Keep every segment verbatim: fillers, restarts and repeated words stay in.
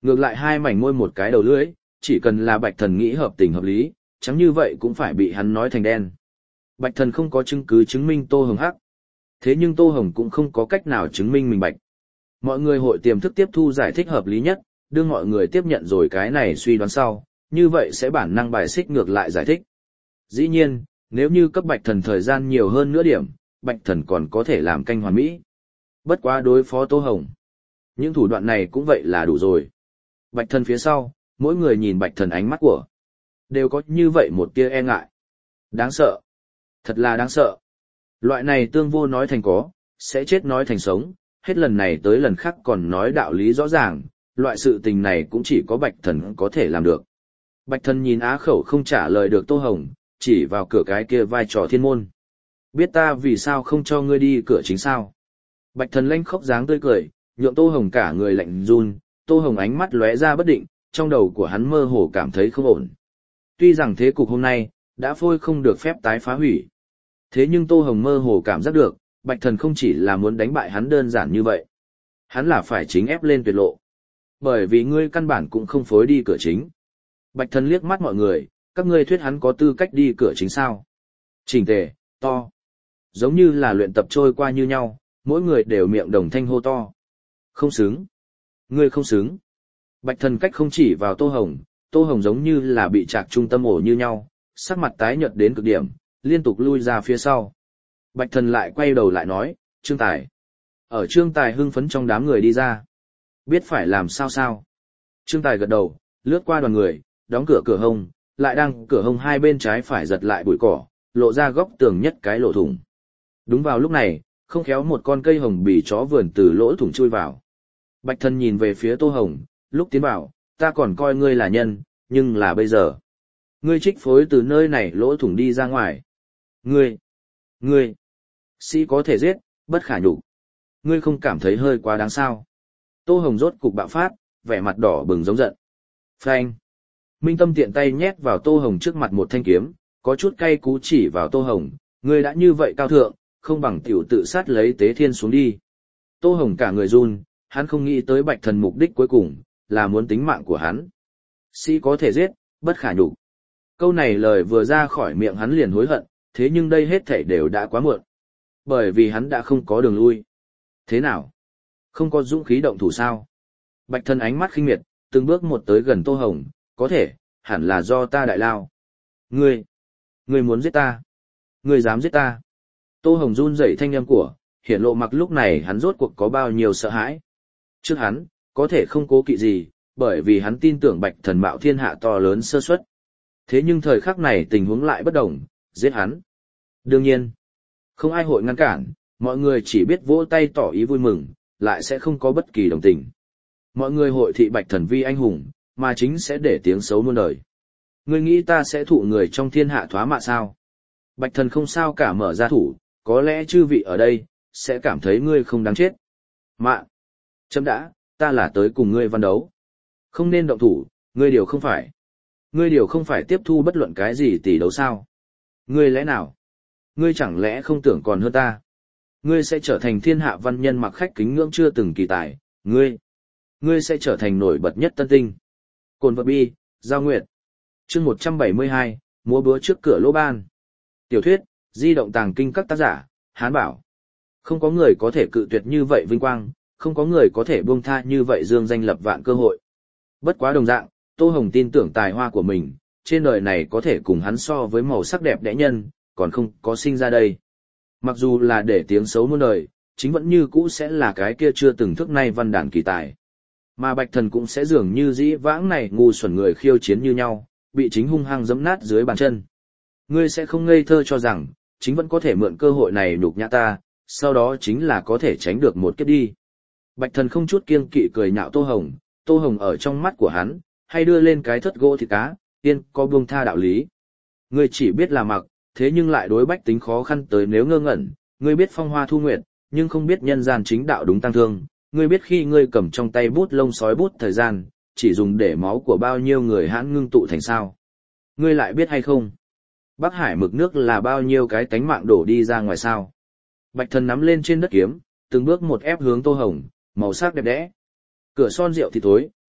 Ngược lại hai mảnh môi một cái đầu lưỡi, chỉ cần là Bạch Thần nghĩ hợp tình hợp lý, chẳng như vậy cũng phải bị hắn nói thành đen. Bạch Thần không có chứng cứ chứng minh Tô Hồng hắc. Thế nhưng Tô Hồng cũng không có cách nào chứng minh mình bạch. Mọi người hội tiềm thức tiếp thu giải thích hợp lý nhất, đưa mọi người tiếp nhận rồi cái này suy đoán sau, như vậy sẽ bản năng bài xích ngược lại giải thích. Dĩ nhiên, nếu như cấp Bạch Thần thời gian nhiều hơn nữa điểm, Bạch Thần còn có thể làm canh hoàn mỹ. Bất quá đối phó Tô Hồng. Những thủ đoạn này cũng vậy là đủ rồi. Bạch Thần phía sau, mỗi người nhìn Bạch Thần ánh mắt của, đều có như vậy một tia e ngại. Đáng sợ. Thật là đáng sợ. Loại này tương vô nói thành có, sẽ chết nói thành sống, hết lần này tới lần khác còn nói đạo lý rõ ràng, loại sự tình này cũng chỉ có Bạch Thần có thể làm được. Bạch Thần nhìn á khẩu không trả lời được Tô Hồng, chỉ vào cửa cái kia vai trò thiên môn. Biết ta vì sao không cho ngươi đi cửa chính sao? Bạch Thần lanh khóc dáng tươi cười, nhượng Tô Hồng cả người lạnh run, Tô Hồng ánh mắt lóe ra bất định, trong đầu của hắn mơ hồ cảm thấy không ổn. Tuy rằng thế cục hôm nay, đã phôi không được phép tái phá hủy. Thế nhưng Tô Hồng mơ hồ cảm giác được, Bạch Thần không chỉ là muốn đánh bại hắn đơn giản như vậy. Hắn là phải chính ép lên tuyệt lộ. Bởi vì ngươi căn bản cũng không phối đi cửa chính. Bạch Thần liếc mắt mọi người, các ngươi thuyết hắn có tư cách đi cửa chính sao? Chỉnh tề, to. Giống như là luyện tập trôi qua như nhau, mỗi người đều miệng đồng thanh hô to. Không xứng. Ngươi không xứng. Bạch Thần cách không chỉ vào Tô Hồng, Tô Hồng giống như là bị trạc trung tâm ổ như nhau, sắc mặt tái nhợt đến cực điểm, liên tục lui ra phía sau. Bạch Thần lại quay đầu lại nói, Trương Tài. Ở Trương Tài hưng phấn trong đám người đi ra. Biết phải làm sao sao. Trương Tài gật đầu, lướt qua đoàn người, đóng cửa cửa hông, lại đang cửa hông hai bên trái phải giật lại bụi cỏ, lộ ra góc tường nhất cái lỗ thủng. Đúng vào lúc này, không khéo một con cây hồng bì chó vườn từ lỗ thủng chui vào. Bạch Thần nhìn về phía Tô Hồng, lúc tiến vào, ta còn coi ngươi là nhân, nhưng là bây giờ. Ngươi trích phối từ nơi này lỗ thủng đi ra ngoài. Ngươi, ngươi, sĩ có thể giết, bất khả nhục. Ngươi không cảm thấy hơi quá đáng sao? Tô Hồng rốt cục bạo phát, vẻ mặt đỏ bừng giống giận. Phanh. Minh Tâm tiện tay nhét vào Tô Hồng trước mặt một thanh kiếm, có chút cay cú chỉ vào Tô Hồng, ngươi đã như vậy cao thượng, không bằng tiểu tự sát lấy tế thiên xuống đi. Tô Hồng cả người run, hắn không nghĩ tới Bạch Thần mục đích cuối cùng, là muốn tính mạng của hắn. Sĩ có thể giết, bất khả nhục. Câu này lời vừa ra khỏi miệng hắn liền hối hận, thế nhưng đây hết thảy đều đã quá muộn. Bởi vì hắn đã không có đường lui. Thế nào? Không có dũng khí động thủ sao? Bạch Thần ánh mắt khinh miệt, từng bước một tới gần Tô Hồng, có thể, hẳn là do ta đại lao. Ngươi, ngươi muốn giết ta. Ngươi dám giết ta. Tô Hồng run rẩy thanh âm của, hiển lộ mặc lúc này hắn rốt cuộc có bao nhiêu sợ hãi. Trước hắn, có thể không cố kỵ gì, bởi vì hắn tin tưởng Bạch Thần mạo thiên hạ to lớn sơ suất. Thế nhưng thời khắc này tình huống lại bất đồng, giết hắn. Đương nhiên, không ai hội ngăn cản, mọi người chỉ biết vỗ tay tỏ ý vui mừng, lại sẽ không có bất kỳ đồng tình. Mọi người hội thị Bạch Thần vi anh hùng, mà chính sẽ để tiếng xấu muôn đời. Ngươi nghĩ ta sẽ thụ người trong thiên hạ thoá mạ sao? Bạch Thần không sao cả mở ra thủ, có lẽ chư vị ở đây, sẽ cảm thấy ngươi không đáng chết. Mạ! Chấm đã, ta là tới cùng ngươi văn đấu. Không nên động thủ, ngươi điều không phải. Ngươi điều không phải tiếp thu bất luận cái gì tỷ đấu sao? Ngươi lẽ nào? Ngươi chẳng lẽ không tưởng còn hơn ta? Ngươi sẽ trở thành thiên hạ văn nhân mặc khách kính ngưỡng chưa từng kỳ tài, ngươi. Ngươi sẽ trở thành nổi bật nhất tân tinh. Cồn vật bi, Giao Nguyệt. Chương một trăm bảy mươi hai, múa búa trước cửa lỗ ban. Tiểu thuyết, di động tàng kinh các tác giả, Hán Bảo. Không có người có thể cự tuyệt như vậy vinh quang, không có người có thể buông tha như vậy dương danh lập vạn cơ hội. Bất quá đồng dạng, Tô Hồng tin tưởng tài hoa của mình, trên đời này có thể cùng hắn so với màu sắc đẹp đẽ nhân, còn không có sinh ra đây. Mặc dù là để tiếng xấu muôn đời, chính vẫn như cũ sẽ là cái kia chưa từng thức nay văn đàn kỳ tài. Mà Bạch Thần cũng sẽ dường như dĩ vãng này ngu xuẩn người khiêu chiến như nhau, bị chính hung hăng giẫm nát dưới bàn chân. Ngươi sẽ không ngây thơ cho rằng, chính vẫn có thể mượn cơ hội này nhục nhã ta, sau đó chính là có thể tránh được một kiếp đi. Bạch Thần không chút kiêng kỵ cười nhạo Tô Hồng, Tô Hồng ở trong mắt của hắn, hay đưa lên cái thất gỗ thịt cá, tiên có buông tha đạo lý. Ngươi chỉ biết là mặc, thế nhưng lại đối bách tính khó khăn tới nếu ngơ ngẩn, ngươi biết phong hoa thu nguyệt, nhưng không biết nhân gian chính đạo đúng tăng thương, ngươi biết khi ngươi cầm trong tay bút lông sói bút thời gian, chỉ dùng để máu của bao nhiêu người hãn ngưng tụ thành sao. Ngươi lại biết hay không? Bắc Hải mực nước là bao nhiêu cái tánh mạng đổ đi ra ngoài sao. Bạch Thần nắm lên trên đất kiếm, từng bước một ép hướng Tô Hồng, màu sắc đẹp đẽ. Cửa son rượu thì tối,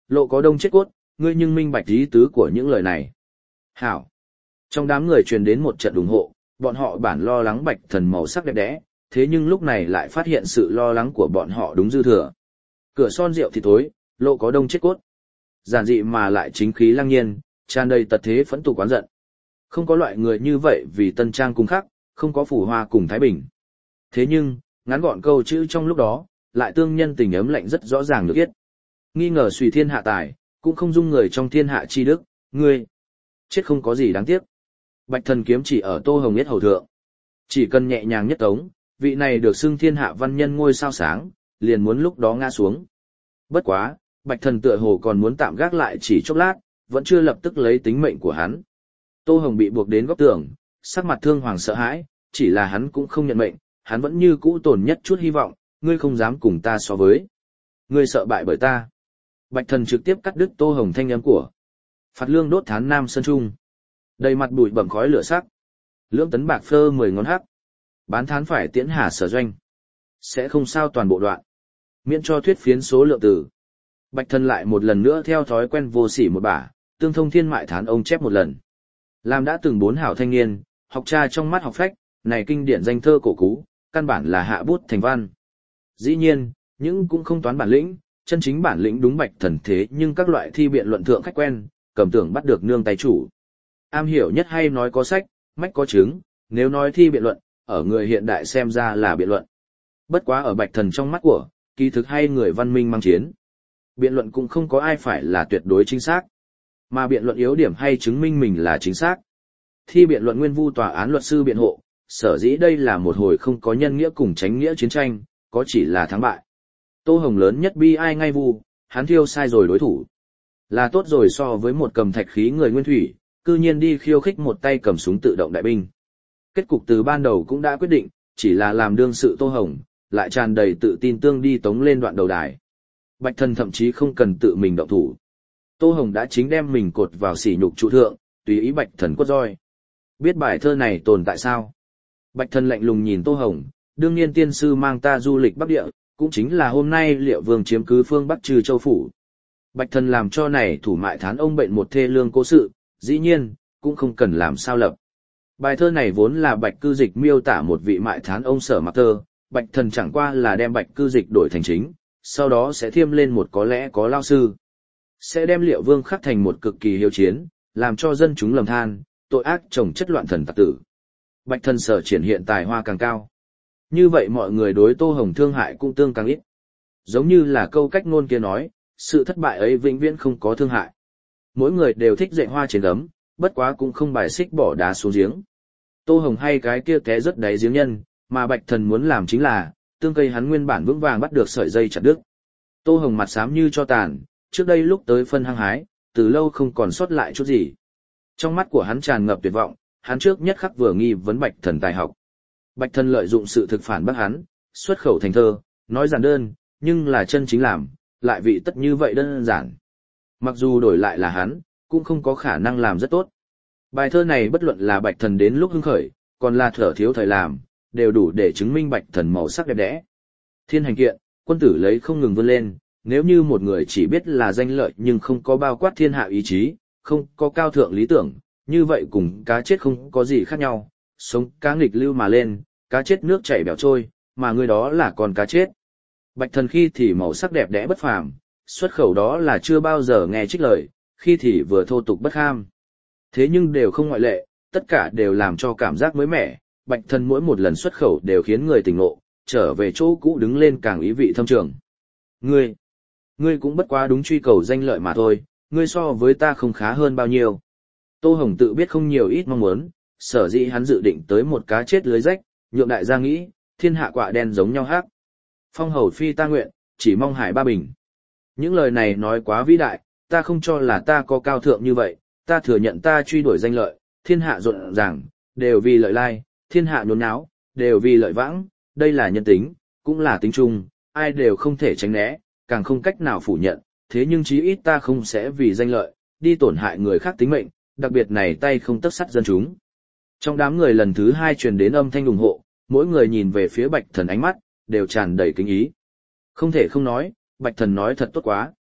lộ có đông chết cốt, ngươi nhưng minh bạch ý tứ của những lời này. Hảo. Trong đám người truyền đến một trận ủng hộ, bọn họ bản lo lắng Bạch Thần màu sắc đẹp đẽ, thế nhưng lúc này lại phát hiện sự lo lắng của bọn họ đúng dư thừa. Cửa son rượu thì tối, lộ có đông chết cốt. Giản dị mà lại chính khí lăng nhiên, tràn đầy tật thế phẫn tục oán giận. Không có loại người như vậy vì tân trang cùng khác, không có phủ hoa cùng thái bình. Thế nhưng, ngắn gọn câu chữ trong lúc đó, lại tương nhân tình ấm lạnh rất rõ ràng được biết. Nghi ngờ suy thiên hạ tài, cũng không dung người trong thiên hạ chi đức, ngươi. Chết không có gì đáng tiếc. Bạch Thần kiếm chỉ ở Tô Hồng Yết hầu thượng. Chỉ cần nhẹ nhàng nhất tống, vị này được xưng thiên hạ văn nhân ngôi sao sáng, liền muốn lúc đó ngã xuống. Bất quá, Bạch Thần tựa hồ còn muốn tạm gác lại chỉ chốc lát, vẫn chưa lập tức lấy tính mệnh của hắn. Tô Hồng bị buộc đến góc tường, sắc mặt thương hoàng sợ hãi, chỉ là hắn cũng không nhận mệnh, hắn vẫn như cũ tồn nhất chút hy vọng, ngươi không dám cùng ta so với. Ngươi sợ bại bởi ta. Bạch Thần trực tiếp cắt đứt Tô Hồng thanh âm của. Phạt lương đốt thán nam sơn trung. Đầy mặt bụi bẩm khói lửa sắc. Lưỡng tấn bạc phơ mười ngón hắc. Bán thán phải tiễn hà sở doanh. Sẽ không sao toàn bộ đoạn. Miễn cho thuyết phiến số lượng từ. Bạch Thần lại một lần nữa theo thói quen vô sỉ một bả, tương thông thiên mại thán ông chép một lần. Làm đã từng bốn hảo thanh niên, học cha trong mắt học phách, này kinh điển danh thơ cổ cú, căn bản là hạ bút thành văn. Dĩ nhiên, những cũng không toán bản lĩnh, chân chính bản lĩnh đúng Bạch Thần thế nhưng các loại thi biện luận thượng khách quen, cầm tưởng bắt được nương tay chủ. Am hiểu nhất hay nói có sách, mách có chứng, nếu nói thi biện luận, ở người hiện đại xem ra là biện luận. Bất quá ở Bạch Thần trong mắt của, kỳ thực hay người văn minh mang chiến. Biện luận cũng không có ai phải là tuyệt đối chính xác, mà biện luận yếu điểm hay chứng minh mình là chính xác. Thi biện luận nguyên vu tòa án luật sư biện hộ, sở dĩ đây là một hồi không có nhân nghĩa cùng tránh nghĩa chiến tranh, có chỉ là thắng bại. Tô Hồng lớn nhất bi ai ngay vu, hắn thiêu sai rồi đối thủ. Là tốt rồi so với một cầm thạch khí người nguyên thủy, cư nhiên đi khiêu khích một tay cầm súng tự động đại binh. Kết cục từ ban đầu cũng đã quyết định, chỉ là làm đương sự Tô Hồng, lại tràn đầy tự tin tương đi tống lên đoạn đầu đài. Bạch Thần thậm chí không cần tự mình động thủ. Tô Hồng đã chính đem mình cột vào sỉ nhục trụ thượng, tùy ý Bạch Thần quất roi. Biết bài thơ này tồn tại sao? Bạch Thần lạnh lùng nhìn Tô Hồng, đương nhiên tiên sư mang ta du lịch Bắc Địa, cũng chính là hôm nay Liệu Vương chiếm cứ phương Bắc Trừ Châu phủ. Bạch Thần làm cho này thủ mại thán ông bệnh một thê lương cố sự, dĩ nhiên, cũng không cần làm sao lập. Bài thơ này vốn là Bạch Cư Dịch miêu tả một vị mại thán ông sở mặc thơ, Bạch Thần chẳng qua là đem Bạch Cư Dịch đổi thành chính, sau đó sẽ thêm lên một có lẽ có lao sư. Sẽ đem Liệu Vương khắc thành một cực kỳ hiếu chiến, làm cho dân chúng lầm than, tội ác trồng chất loạn thần tặc tử. Bạch Thần sở triển hiện tài hoa càng cao. Như vậy mọi người đối Tô Hồng thương hại cũng tương càng ít. Giống như là câu cách ngôn kia nói, sự thất bại ấy vĩnh viễn không có thương hại. Mỗi người đều thích dạy hoa trên gấm, bất quá cũng không bài xích bỏ đá xuống giếng. Tô Hồng hay cái kia té rất đáy giếng nhân, mà Bạch Thần muốn làm chính là, tương cây hắn nguyên bản vững vàng bắt được sợi dây chặt đứt. Tô Hồng mặt xám như cho tàn, trước đây lúc tới phân hăng hái, từ lâu không còn sót lại chút gì. Trong mắt của hắn tràn ngập tuyệt vọng, hắn trước nhất khắc vừa nghi vấn Bạch Thần tài học. Bạch Thần lợi dụng sự thực phản bác hắn, xuất khẩu thành thơ, nói giản đơn, nhưng là chân chính làm, lại vị tất như vậy đơn giản. Mặc dù đổi lại là hắn, cũng không có khả năng làm rất tốt. Bài thơ này bất luận là Bạch Thần đến lúc hưng khởi, còn là thở thiếu thời làm, đều đủ để chứng minh Bạch Thần màu sắc đẹp đẽ. Thiên hành kiện, quân tử lấy không ngừng vươn lên, nếu như một người chỉ biết là danh lợi nhưng không có bao quát thiên hạ ý chí, không có cao thượng lý tưởng, như vậy cùng cá chết không có gì khác nhau, sống cá nghịch lưu mà lên, cá chết nước chảy bèo trôi, mà người đó là con cá chết. Bạch Thần khi thì màu sắc đẹp đẽ bất phàm, xuất khẩu đó là chưa bao giờ nghe trích lời, khi thì vừa thô tục bất kham. Thế nhưng đều không ngoại lệ, tất cả đều làm cho cảm giác mới mẻ, Bạch Thần mỗi một lần xuất khẩu đều khiến người tỉnh ngộ, trở về chỗ cũ đứng lên càng ý vị thâm trường. Ngươi, ngươi cũng bất quá đúng truy cầu danh lợi mà thôi, ngươi so với ta không khá hơn bao nhiêu. Tô Hồng tự biết không nhiều ít mong muốn, sở dĩ hắn dự định tới một cá chết lưới rách, nhượng đại gia nghĩ, thiên hạ quạ đen giống nhau hát. Phong hầu phi ta nguyện, chỉ mong hải ba bình. Những lời này nói quá vĩ đại, ta không cho là ta có cao thượng như vậy, ta thừa nhận ta truy đuổi danh lợi, thiên hạ rộn ràng, đều vì lợi lai, thiên hạ nhốn nháo, đều vì lợi vãng, đây là nhân tính, cũng là tính chung, ai đều không thể tránh né, càng không cách nào phủ nhận, thế nhưng chí ít ta không sẽ vì danh lợi, đi tổn hại người khác tính mệnh, đặc biệt này tay không tất sắt dân chúng. Trong đám người lần thứ hai truyền đến âm thanh ủng hộ, mỗi người nhìn về phía Bạch Thần ánh mắt, đều tràn đầy kính ý. Không thể không nói, Bạch Thần nói thật tốt quá.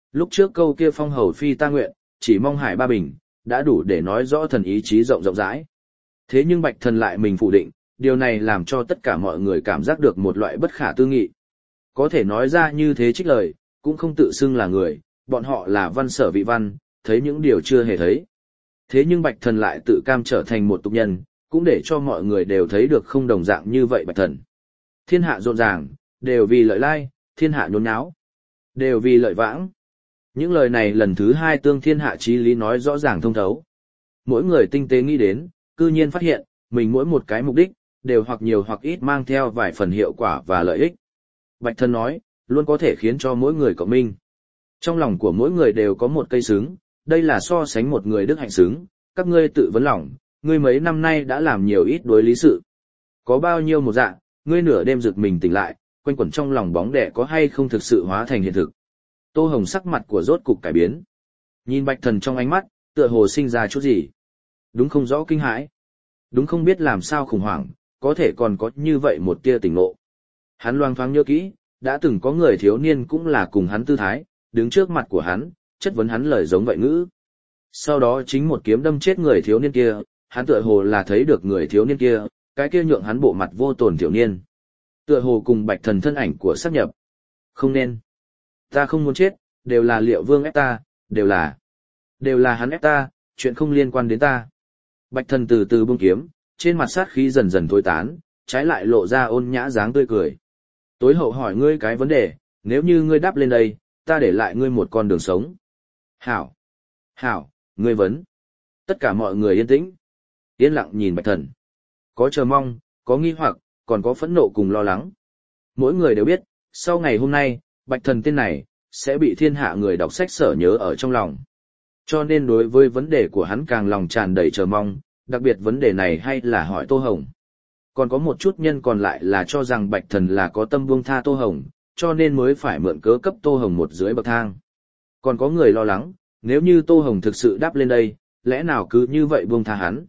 Lúc trước câu kia phong hầu phi ta nguyện, chỉ mong hải ba bình, đã đủ để nói rõ thần ý chí rộng rộng rãi. Thế nhưng Bạch Thần lại mình phủ định, điều này làm cho tất cả mọi người cảm giác được một loại bất khả tư nghị. Có thể nói ra như thế trích lời, cũng không tự xưng là người, bọn họ là văn sở vị văn, thấy những điều chưa hề thấy. Thế nhưng Bạch Thần lại tự cam trở thành một tục nhân, cũng để cho mọi người đều thấy được không đồng dạng như vậy Bạch Thần. Thiên hạ rộn ràng, đều vì lợi lai, thiên hạ nhốn nháo, đều vì lợi vãng. Những lời này lần thứ hai tương thiên hạ chí lý nói rõ ràng thông thấu. Mỗi người tinh tế nghĩ đến, cư nhiên phát hiện, mình mỗi một cái mục đích, đều hoặc nhiều hoặc ít mang theo vài phần hiệu quả và lợi ích. Bạch Thần nói, luôn có thể khiến cho mỗi người cộng minh. Trong lòng của mỗi người đều có một cây xứng, đây là so sánh một người đức hạnh xứng, các ngươi tự vấn lòng, ngươi mấy năm nay đã làm nhiều ít đối lý sự. Có bao nhiêu một dạng, ngươi nửa đêm giật mình tỉnh lại, quanh quẩn trong lòng bóng đẻ có hay không thực sự hóa thành hiện thực. Tô Hồng sắc mặt của rốt cục cải biến. Nhìn Bạch Thần trong ánh mắt, tựa hồ sinh ra chút gì. Đúng không rõ kinh hãi. Đúng không biết làm sao khủng hoảng, có thể còn có như vậy một tia tỉnh ngộ. Hắn loang thoáng nhớ kỹ, đã từng có người thiếu niên cũng là cùng hắn tư thái, đứng trước mặt của hắn, chất vấn hắn lời giống vậy ngữ. Sau đó chính một kiếm đâm chết người thiếu niên kia, hắn tựa hồ là thấy được người thiếu niên kia, cái kia nhượng hắn bộ mặt vô tổn thiếu niên. Tựa hồ cùng Bạch Thần thân ảnh của sáp nhập. Không nên. Ta không muốn chết, đều là Liệu Vương ép ta, đều là. Đều là hắn ép ta, chuyện không liên quan đến ta. Bạch Thần từ từ buông kiếm, trên mặt sát khí dần dần thôi tán, trái lại lộ ra ôn nhã dáng tươi cười. Tối hậu hỏi ngươi cái vấn đề, nếu như ngươi đáp lên đây, ta để lại ngươi một con đường sống. Hảo. Hảo, ngươi vấn. Tất cả mọi người yên tĩnh. Yên lặng nhìn Bạch Thần. Có chờ mong, có nghi hoặc, còn có phẫn nộ cùng lo lắng. Mỗi người đều biết, sau ngày hôm nay, Bạch Thần tên này, sẽ bị thiên hạ người đọc sách sở nhớ ở trong lòng. Cho nên đối với vấn đề của hắn càng lòng tràn đầy chờ mong, đặc biệt vấn đề này hay là hỏi Tô Hồng. Còn có một chút nhân còn lại là cho rằng Bạch Thần là có tâm buông tha Tô Hồng, cho nên mới phải mượn cớ cấp Tô Hồng một dưới bậc thang. Còn có người lo lắng, nếu như Tô Hồng thực sự đáp lên đây, lẽ nào cứ như vậy buông tha hắn.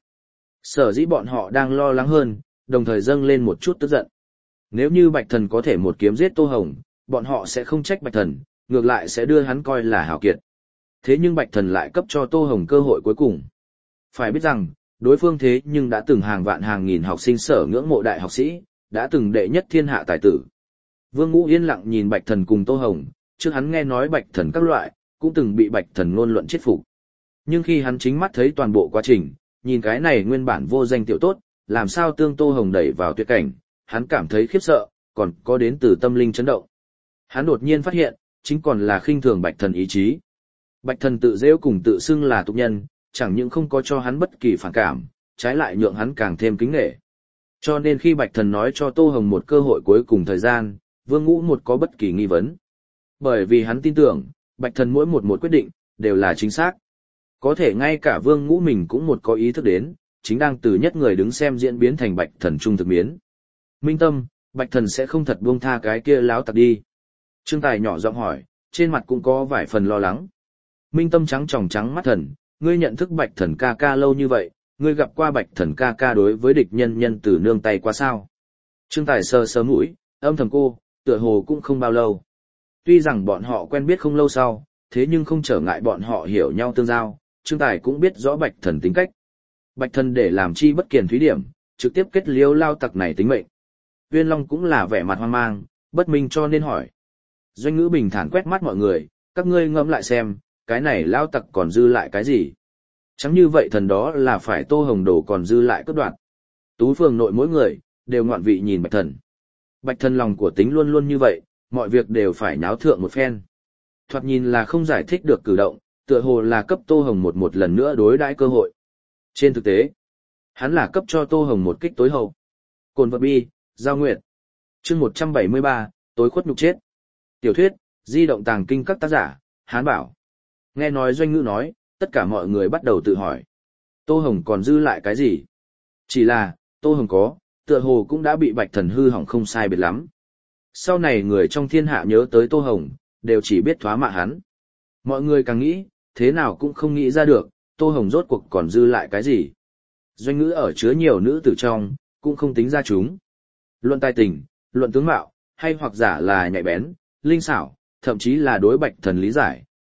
Sở dĩ bọn họ đang lo lắng hơn, đồng thời dâng lên một chút tức giận. Nếu như Bạch Thần có thể một kiếm giết Tô Hồng, bọn họ sẽ không trách Bạch Thần, ngược lại sẽ đưa hắn coi là hảo kiệt. Thế nhưng Bạch Thần lại cấp cho Tô Hồng cơ hội cuối cùng. Phải biết rằng, đối phương thế nhưng đã từng hàng vạn hàng nghìn học sinh sở ngưỡng mộ đại học sĩ, đã từng đệ nhất thiên hạ tài tử. Vương Ngũ yên lặng nhìn Bạch Thần cùng Tô Hồng, trước hắn nghe nói Bạch Thần các loại, cũng từng bị Bạch Thần ngôn luận chết phục. Nhưng khi hắn chính mắt thấy toàn bộ quá trình, nhìn cái này nguyên bản vô danh tiểu tốt, làm sao tương Tô Hồng đẩy vào tuyệt cảnh, hắn cảm thấy khiếp sợ, còn có đến từ tâm linh chấn động. Hắn đột nhiên phát hiện, chính còn là khinh thường Bạch Thần ý chí. Bạch Thần tự giễu cùng tự xưng là tục nhân, chẳng những không có cho hắn bất kỳ phản cảm, trái lại nhượng hắn càng thêm kính nể. Cho nên khi Bạch Thần nói cho Tô Hồng một cơ hội cuối cùng thời gian, Vương Ngũ một có bất kỳ nghi vấn. Bởi vì hắn tin tưởng, Bạch Thần mỗi một một quyết định, đều là chính xác. Có thể ngay cả Vương Ngũ mình cũng một có ý thức đến, chính đang từ nhất người đứng xem diễn biến thành Bạch Thần trung thực biến. Minh tâm, Bạch Thần sẽ không thật buông tha cái kia láo tặc đi. Trương Tài nhỏ giọng hỏi, trên mặt cũng có vài phần lo lắng. Minh tâm trắng tròng trắng mắt thần, ngươi nhận thức Bạch Thần ca ca lâu như vậy, ngươi gặp qua Bạch Thần ca ca đối với địch nhân nhân từ nương tay qua sao? Trương Tài sờ sờ mũi, âm thầm cô, tựa hồ cũng không bao lâu. Tuy rằng bọn họ quen biết không lâu sau, thế nhưng không trở ngại bọn họ hiểu nhau tương giao, Trương Tài cũng biết rõ Bạch Thần tính cách. Bạch Thần để làm chi bất kiền thúy điểm, trực tiếp kết liêu lao tặc này tính mệnh. Uyên Long cũng là vẻ mặt hoang mang, bất minh cho nên hỏi. Doanh Ngữ bình thản quét mắt mọi người, các ngươi ngẫm lại xem, cái này lao tặc còn dư lại cái gì? Chẳng như vậy thần đó là phải Tô Hồng đồ còn dư lại cướp đoạt. Tú phường nội mỗi người, đều ngoạn vị nhìn Bạch Thần. Bạch Thần lòng của tính luôn luôn như vậy, mọi việc đều phải nháo thượng một phen. Thoạt nhìn là không giải thích được cử động, tựa hồ là cấp Tô Hồng một một lần nữa đối đãi cơ hội. Trên thực tế, hắn là cấp cho Tô Hồng một kích tối hậu. Cồn vật bi, Giao Nguyệt. Chương một trăm bảy mươi ba, tối khuất nhục chết. Tiểu thuyết, di động tàng kinh các tác giả, Hán Bảo. Nghe nói Doanh Ngữ nói, tất cả mọi người bắt đầu tự hỏi. Tô Hồng còn dư lại cái gì? Chỉ là, Tô Hồng có, tựa hồ cũng đã bị Bạch Thần hư hỏng không sai biệt lắm. Sau này người trong thiên hạ nhớ tới Tô Hồng, đều chỉ biết thoá mạ hắn. Mọi người càng nghĩ, thế nào cũng không nghĩ ra được, Tô Hồng rốt cuộc còn dư lại cái gì. Doanh Ngữ ở chứa nhiều nữ tử trong, cũng không tính ra chúng. Luận tài tình, luận tướng mạo, hay hoặc giả là nhạy bén, linh xảo, thậm chí là đối Bạch Thần lý giải,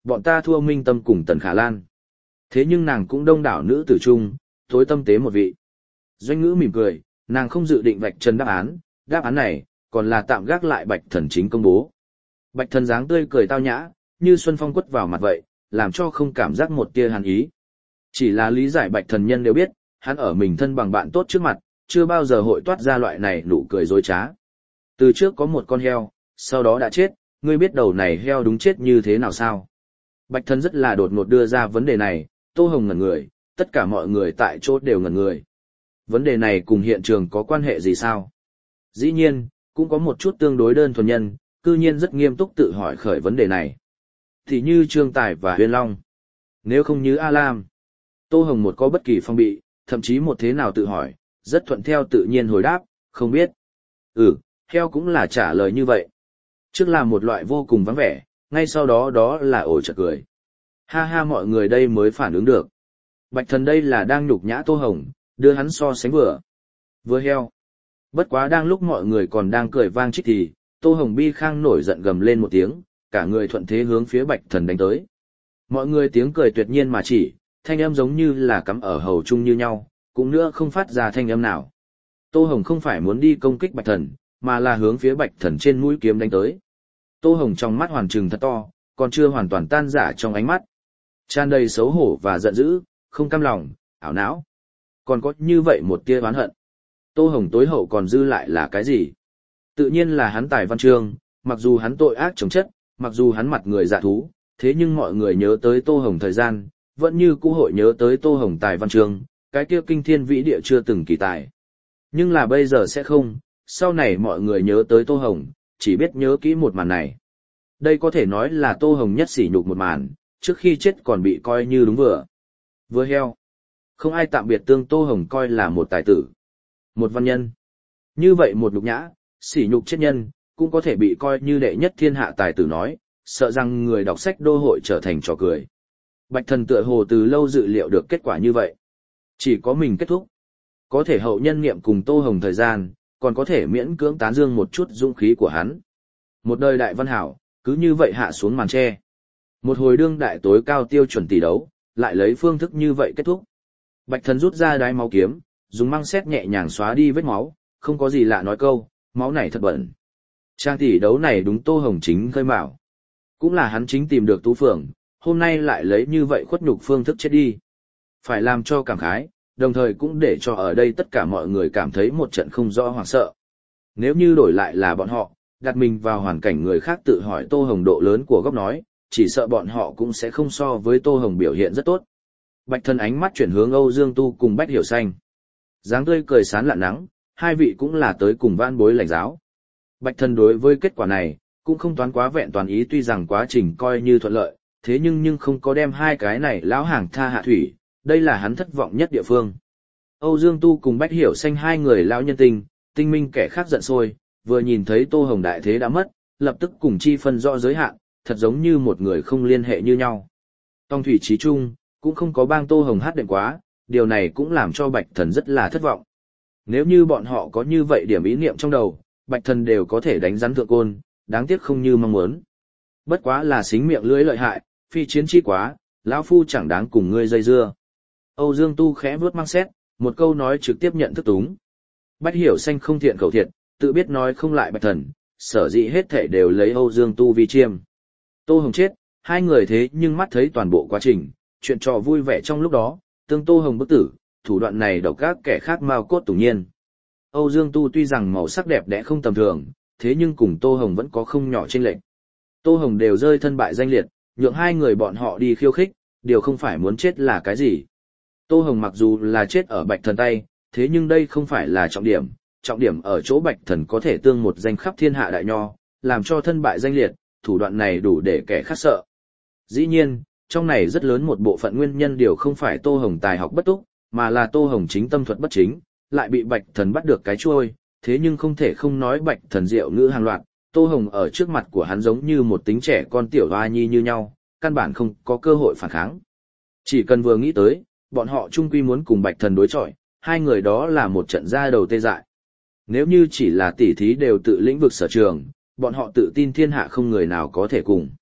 bọn ta thua Minh Tâm cùng Tần Khả Lan. Thế nhưng nàng cũng đông đảo nữ tử trung, tối tâm tế một vị. Doanh Ngữ mỉm cười, nàng không dự định vạch trần đáp án, đáp án này, còn là tạm gác lại Bạch Thần chính công bố. Bạch Thần dáng tươi cười tao nhã, như xuân phong quất vào mặt vậy, làm cho không cảm giác một tia hàn ý. Chỉ là lý giải Bạch Thần nhân đều biết, hắn ở mình thân bằng bạn tốt trước mặt, chưa bao giờ hội toát ra loại này nụ cười dối trá. Từ trước có một con heo, sau đó đã chết, ngươi biết đầu này heo đúng chết như thế nào sao? Bạch Thần rất là đột ngột đưa ra vấn đề này, Tô Hồng ngẩn người, tất cả mọi người tại chỗ đều ngẩn người. Vấn đề này cùng hiện trường có quan hệ gì sao? Dĩ nhiên, cũng có một chút tương đối đơn thuần nhân, cư nhiên rất nghiêm túc tự hỏi khởi vấn đề này. Thì như Trương Tài và Huyên Long. Nếu không như A Lam, Tô Hồng một có bất kỳ phong bị, thậm chí một thế nào tự hỏi, rất thuận theo tự nhiên hồi đáp, không biết. Ừ, heo cũng là trả lời như vậy. Trước là một loại vô cùng vắng vẻ, ngay sau đó đó là ổ chợt cười. Ha ha, mọi người đây mới phản ứng được. Bạch Thần đây là đang nhục nhã Tô Hồng, đưa hắn so sánh vừa. Vừa heo. Bất quá đang lúc mọi người còn đang cười vang chích thì, Tô Hồng bi khang nổi giận gầm lên một tiếng, cả người thuận thế hướng phía Bạch Thần đánh tới. Mọi người tiếng cười tuyệt nhiên mà chỉ, thanh âm giống như là cắm ở hầu chung như nhau, cũng nữa không phát ra thanh âm nào. Tô Hồng không phải muốn đi công kích Bạch Thần, mà là hướng phía Bạch Thần trên mũi kiếm đánh tới. Tô Hồng trong mắt hoàn trừng thật to, còn chưa hoàn toàn tan rã trong ánh mắt. Tràn đầy xấu hổ và giận dữ, không cam lòng, ảo não. Còn có như vậy một tia oán hận. Tô Hồng tối hậu còn dư lại là cái gì? Tự nhiên là hắn tài văn chương, mặc dù hắn tội ác chống chất, mặc dù hắn mặt người dạ thú, thế nhưng mọi người nhớ tới Tô Hồng thời gian, vẫn như cũ hội nhớ tới Tô Hồng tài văn chương, cái kia kinh thiên vĩ địa chưa từng kỳ tài. Nhưng là bây giờ sẽ không, sau này mọi người nhớ tới Tô Hồng, chỉ biết nhớ kỹ một màn này. Đây có thể nói là Tô Hồng nhất sỉ nhục một màn, trước khi chết còn bị coi như đúng vừa. Vừa heo. Không ai tạm biệt tương Tô Hồng coi là một tài tử, một văn nhân. Như vậy một nhục nhã, sỉ nhục chết nhân, cũng có thể bị coi như đệ nhất thiên hạ tài tử nói, sợ rằng người đọc sách đô hội trở thành trò cười. Bạch Thần tựa hồ từ lâu dự liệu được kết quả như vậy. Chỉ có mình kết thúc. Có thể hậu nhân niệm cùng Tô Hồng thời gian, còn có thể miễn cưỡng tán dương một chút dũng khí của hắn. Một đời đại văn hảo, cứ như vậy hạ xuống màn tre. Một hồi đương đại tối cao tiêu chuẩn tỷ đấu, lại lấy phương thức như vậy kết thúc. Bạch Thần rút ra đái máu kiếm, dùng măng sét nhẹ nhàng xóa đi vết máu, không có gì lạ nói câu, máu này thật bẩn. Trang tỷ đấu này đúng Tô Hồng chính khơi mào. Cũng là hắn chính tìm được Tú Phượng, hôm nay lại lấy như vậy khuất nhục phương thức chết đi. Phải làm cho cảm khái, đồng thời cũng để cho ở đây tất cả mọi người cảm thấy một trận không rõ hoảng sợ. Nếu như đổi lại là bọn họ, đặt mình vào hoàn cảnh người khác tự hỏi Tô Hồng độ lớn của góc nói, chỉ sợ bọn họ cũng sẽ không so với Tô Hồng biểu hiện rất tốt. Bạch Thần ánh mắt chuyển hướng Âu Dương Tu cùng Bách Hiểu Xanh. Dáng tươi cười sán lạn nắng, hai vị cũng là tới cùng vãn bối lãnh giáo. Bạch Thần đối với kết quả này, cũng không toán quá vẹn toàn ý, tuy rằng quá trình coi như thuận lợi, thế nhưng nhưng không có đem hai cái này lão hàng tha hạ thủy, đây là hắn thất vọng nhất địa phương. Âu Dương Tu cùng Bách Hiểu Xanh hai người lão nhân tình, tinh minh kẻ khác giận sôi, vừa nhìn thấy Tô Hồng đại thế đã mất, lập tức cùng chi phân rõ giới hạn, thật giống như một người không liên hệ như nhau. Tông thủy trí trung, cũng không có bang Tô Hồng hát đệm quá, điều này cũng làm cho Bạch Thần rất là thất vọng. Nếu như bọn họ có như vậy điểm ý niệm trong đầu, Bạch Thần đều có thể đánh rắn thượng côn, đáng tiếc không như mong muốn. Bất quá là xính miệng lưỡi lợi hại, phi chiến chi quá, lão phu chẳng đáng cùng ngươi dây dưa. Âu Dương Tu khẽ vuốt mang xét, một câu nói trực tiếp nhận thức túng. Bách Hiểu Xanh không thiện khẩu thiệt, tự biết nói không lại Bạch Thần, sở dĩ hết thể đều lấy Âu Dương Tu vi chiêm. Tô Hồng chết, hai người thế nhưng mắt thấy toàn bộ quá trình, chuyện trò vui vẻ trong lúc đó, tương Tô Hồng bức tử, thủ đoạn này độc ác kẻ khác mao cốt tủng nhiên. Âu Dương Tu tuy rằng màu sắc đẹp đẽ không tầm thường, thế nhưng cùng Tô Hồng vẫn có không nhỏ chênh lệch. Tô Hồng đều rơi thân bại danh liệt, nhượng hai người bọn họ đi khiêu khích, điều không phải muốn chết là cái gì. Tô Hồng mặc dù là chết ở Bạch Thần tay, thế nhưng đây không phải là trọng điểm, trọng điểm ở chỗ Bạch Thần có thể tương một danh khắp thiên hạ đại nho, làm cho thân bại danh liệt, thủ đoạn này đủ để kẻ khác sợ. Dĩ nhiên, trong này rất lớn một bộ phận nguyên nhân điều không phải Tô Hồng tài học bất túc, mà là Tô Hồng chính tâm thuật bất chính, lại bị Bạch Thần bắt được cái chuôi, thế nhưng không thể không nói Bạch Thần diệu ngữ hàng loạt, Tô Hồng ở trước mặt của hắn giống như một tính trẻ con tiểu hoa nhi như nhau, căn bản không có cơ hội phản kháng. Chỉ cần vừa nghĩ tới, bọn họ chung quy muốn cùng Bạch Thần đối chọi, hai người đó là một trận ra đầu tê dại. Nếu như chỉ là tỉ thí đều tự lĩnh vực sở trường, bọn họ tự tin thiên hạ không người nào có thể cùng.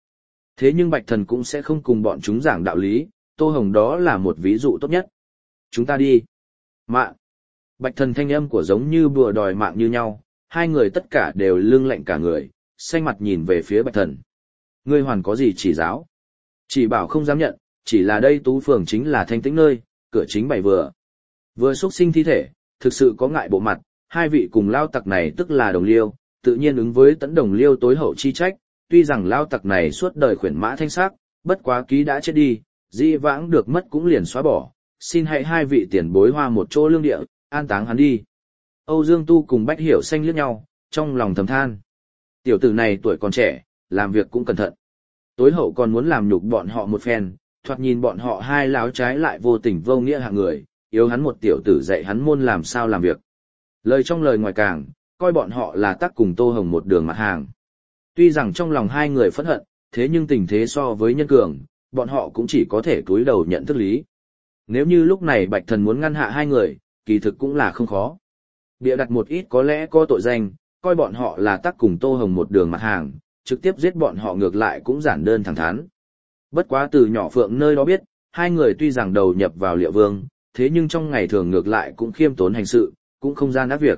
Thế nhưng Bạch Thần cũng sẽ không cùng bọn chúng giảng đạo lý, Tô Hồng đó là một ví dụ tốt nhất. Chúng ta đi. Mạng. Bạch Thần thanh âm của giống như bùa đòi mạng như nhau, hai người tất cả đều lưng lạnh cả người, xanh mặt nhìn về phía Bạch Thần. Ngươi hoàn có gì chỉ giáo? Chỉ bảo không dám nhận, chỉ là đây Tú Phường chính là thanh tĩnh nơi, cửa chính bày vừa. Vừa xuất sinh thi thể, thực sự có ngại bộ mặt, hai vị cùng lao tặc này tức là đồng liêu, tự nhiên ứng với tấn đồng liêu tối hậu chi trách, tuy rằng lao tặc này suốt đời khuyển mã thanh sắc, bất quá ký đã chết đi, di vãng được mất cũng liền xóa bỏ, xin hãy hai vị tiền bối hoa một chỗ lương địa, an táng hắn đi. Âu Dương Tu cùng Bách Hiểu Xanh liếc nhau, trong lòng thầm than. Tiểu tử này tuổi còn trẻ, làm việc cũng cẩn thận. Tối hậu còn muốn làm nhục bọn họ một phen, thoạt nhìn bọn họ hai láo trái lại vô tình vô nghĩa hạng người, yếu hắn một tiểu tử dạy hắn môn làm sao làm việc. Lời trong lời ngoài càng, coi bọn họ là tác cùng Tô Hồng một đường mặt hàng. Tuy rằng trong lòng hai người phẫn hận, thế nhưng tình thế so với nhân cường, bọn họ cũng chỉ có thể cúi đầu nhận thức lý. Nếu như lúc này Bạch Thần muốn ngăn hạ hai người, kỳ thực cũng là không khó. Bịa đặt một ít có lẽ có tội danh, coi bọn họ là tác cùng Tô Hồng một đường mặt hàng, trực tiếp giết bọn họ ngược lại cũng giản đơn thẳng thắn. Bất quá từ nhỏ Phượng nơi đó biết, hai người tuy rằng đầu nhập vào Liệu Vương, thế nhưng trong ngày thường ngược lại cũng khiêm tốn hành sự, cũng không gian ác việc.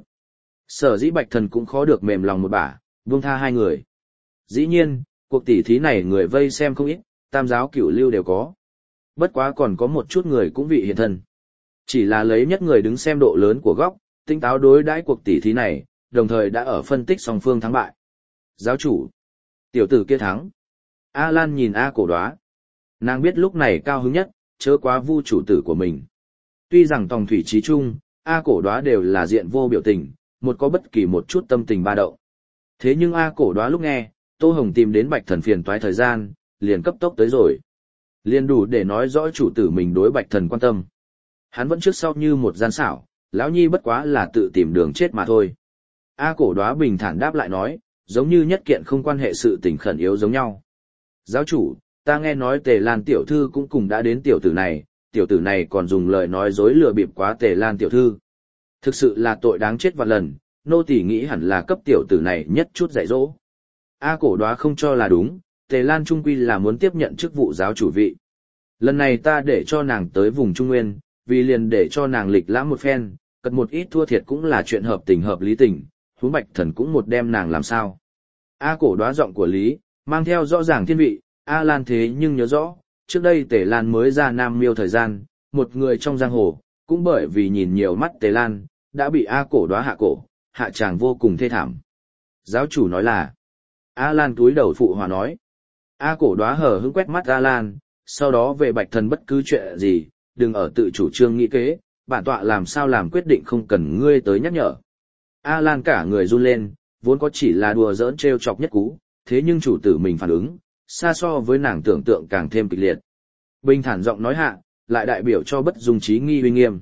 Sở dĩ Bạch Thần cũng khó được mềm lòng một bả, buông tha hai người. Dĩ nhiên, cuộc tỉ thí này người vây xem không ít, tam giáo cửu lưu đều có. Bất quá còn có một chút người cũng vị hiện thân. Chỉ là lấy nhất người đứng xem độ lớn của góc, tinh táo đối đãi cuộc tỉ thí này, đồng thời đã ở phân tích song phương thắng bại. Giáo chủ, tiểu tử kia thắng. A Lan nhìn A Cổ Đoá. Nàng biết lúc này cao hứng nhất, chớ quá vu chủ tử của mình. Tuy rằng tòng thủy trí chung, A Cổ Đoá đều là diện vô biểu tình, một có bất kỳ một chút tâm tình ba động. Thế nhưng A Cổ Đoá lúc nghe, Tô Hồng tìm đến Bạch Thần phiền toái thời gian, liền cấp tốc tới rồi. Liền đủ để nói rõ chủ tử mình đối Bạch Thần quan tâm. Hắn vẫn trước sau như một gian xảo, lão nhi bất quá là tự tìm đường chết mà thôi. A Cổ Đoá bình thản đáp lại nói, giống như nhất kiện không quan hệ sự tình khẩn yếu giống nhau. Giáo chủ, ta nghe nói Tề Lan tiểu thư cũng cùng đã đến tiểu tử này, tiểu tử này còn dùng lời nói dối lừa bịp quá Tề Lan tiểu thư. Thực sự là tội đáng chết vạn lần, nô tỳ nghĩ hẳn là cấp tiểu tử này nhất chút dạy dỗ. A Cổ Đoá không cho là đúng, Tề Lan trung quy là muốn tiếp nhận chức vụ giáo chủ vị. Lần này ta để cho nàng tới vùng Trung Nguyên, vì liền để cho nàng lịch lãm một phen, cật một ít thua thiệt cũng là chuyện hợp tình hợp lý tình, huống Bạch Thần cũng một đem nàng làm sao. A Cổ Đoá giọng của Lý, mang theo rõ ràng thiên vị, A Lan thế nhưng nhớ rõ, trước đây Tề Lan mới ra Nam Miêu thời gian, một người trong giang hồ, cũng bởi vì nhìn nhiều mắt Tề Lan, đã bị A Cổ Đoá hạ cổ, hạ chàng vô cùng thê thảm. Giáo chủ nói là, A Lan túi đầu phụ hòa nói. A Cổ Đoá hở hững quét mắt A Lan, sau đó về Bạch Thần bất cứ chuyện gì, đừng ở tự chủ trương nghĩ kế, bản tọa làm sao làm quyết định không cần ngươi tới nhắc nhở. A Lan cả người run lên, vốn có chỉ là đùa giỡn trêu chọc nhất cú, thế nhưng chủ tử mình phản ứng, xa so với nàng tưởng tượng càng thêm kịch liệt. Bình thản giọng nói hạ, lại đại biểu cho bất dung trí nghi uy nghiêm.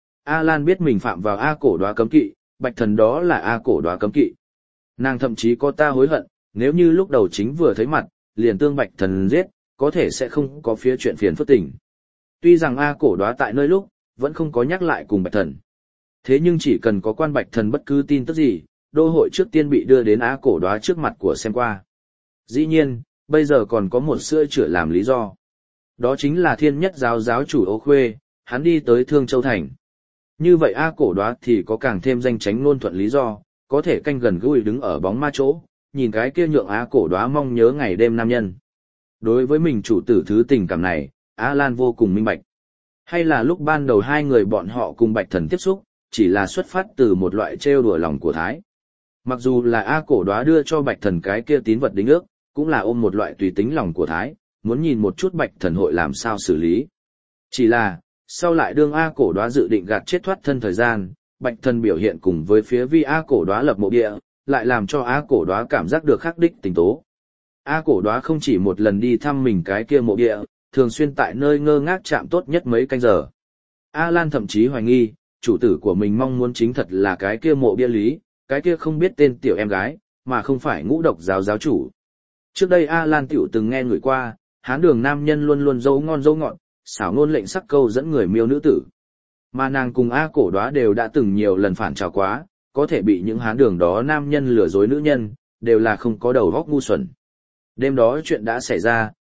A Lan biết mình phạm vào A Cổ Đoá cấm kỵ, Bạch Thần đó là A Cổ Đoá cấm kỵ. Nàng thậm chí có ta hối hận, nếu như lúc đầu chính vừa thấy mặt, liền tương Bạch Thần giết, có thể sẽ không có phía chuyện phiền phức tình. Tuy rằng A Cổ Đoá tại nơi lúc, vẫn không có nhắc lại cùng Bạch Thần. Thế nhưng chỉ cần có quan Bạch Thần bất cứ tin tức gì, đô hội trước tiên bị đưa đến A Cổ Đoá trước mặt của xem qua. Dĩ nhiên, bây giờ còn có một sữa chữa làm lý do. Đó chính là thiên nhất giáo giáo chủ Ô Khuê, hắn đi tới Thương Châu Thành. Như vậy A Cổ Đoá thì có càng thêm danh tránh ngôn thuận lý do, có thể canh gần gũi đứng ở bóng ma chỗ, nhìn cái kia nhượng A Cổ Đoá mong nhớ ngày đêm nam nhân. Đối với mình chủ tử thứ tình cảm này, A Lan vô cùng minh bạch. Hay là lúc ban đầu hai người bọn họ cùng Bạch Thần tiếp xúc, chỉ là xuất phát từ một loại trêu đùa lòng của Thái. Mặc dù là A Cổ Đoá đưa cho Bạch Thần cái kia tín vật đính ước, cũng là ôm một loại tùy tính lòng của Thái, muốn nhìn một chút Bạch Thần hội làm sao xử lý. Chỉ là, sau lại đương A Cổ Đoá dự định gạt chết thoát thân thời gian, Bạch Thần biểu hiện cùng với phía vi A Cổ Đoá lập mộ địa, lại làm cho A Cổ Đoá cảm giác được khắc đích tình tố. A Cổ Đoá không chỉ một lần đi thăm mình cái kia mộ địa, thường xuyên tại nơi ngơ ngác chạm tốt nhất mấy canh giờ. A Lan thậm chí hoài nghi, chủ tử của mình mong muốn chính thật là cái kia mộ bia lý, cái kia không biết tên tiểu em gái, mà không phải ngũ độc giáo giáo chủ. Trước đây A Lan tiểu từng nghe người qua, Hán Đường nam nhân luôn luôn dấu ngon dấu ngọt, xảo ngôn lệnh sắc câu dẫn người miêu nữ tử. Mà nàng cùng A Cổ Đoá đều đã từng nhiều lần phản trào quá, có thể bị những Hán Đường đó nam nhân lừa dối nữ nhân, đều là không có đầu óc ngu xuẩn. Đêm đó chuyện đã xảy ra,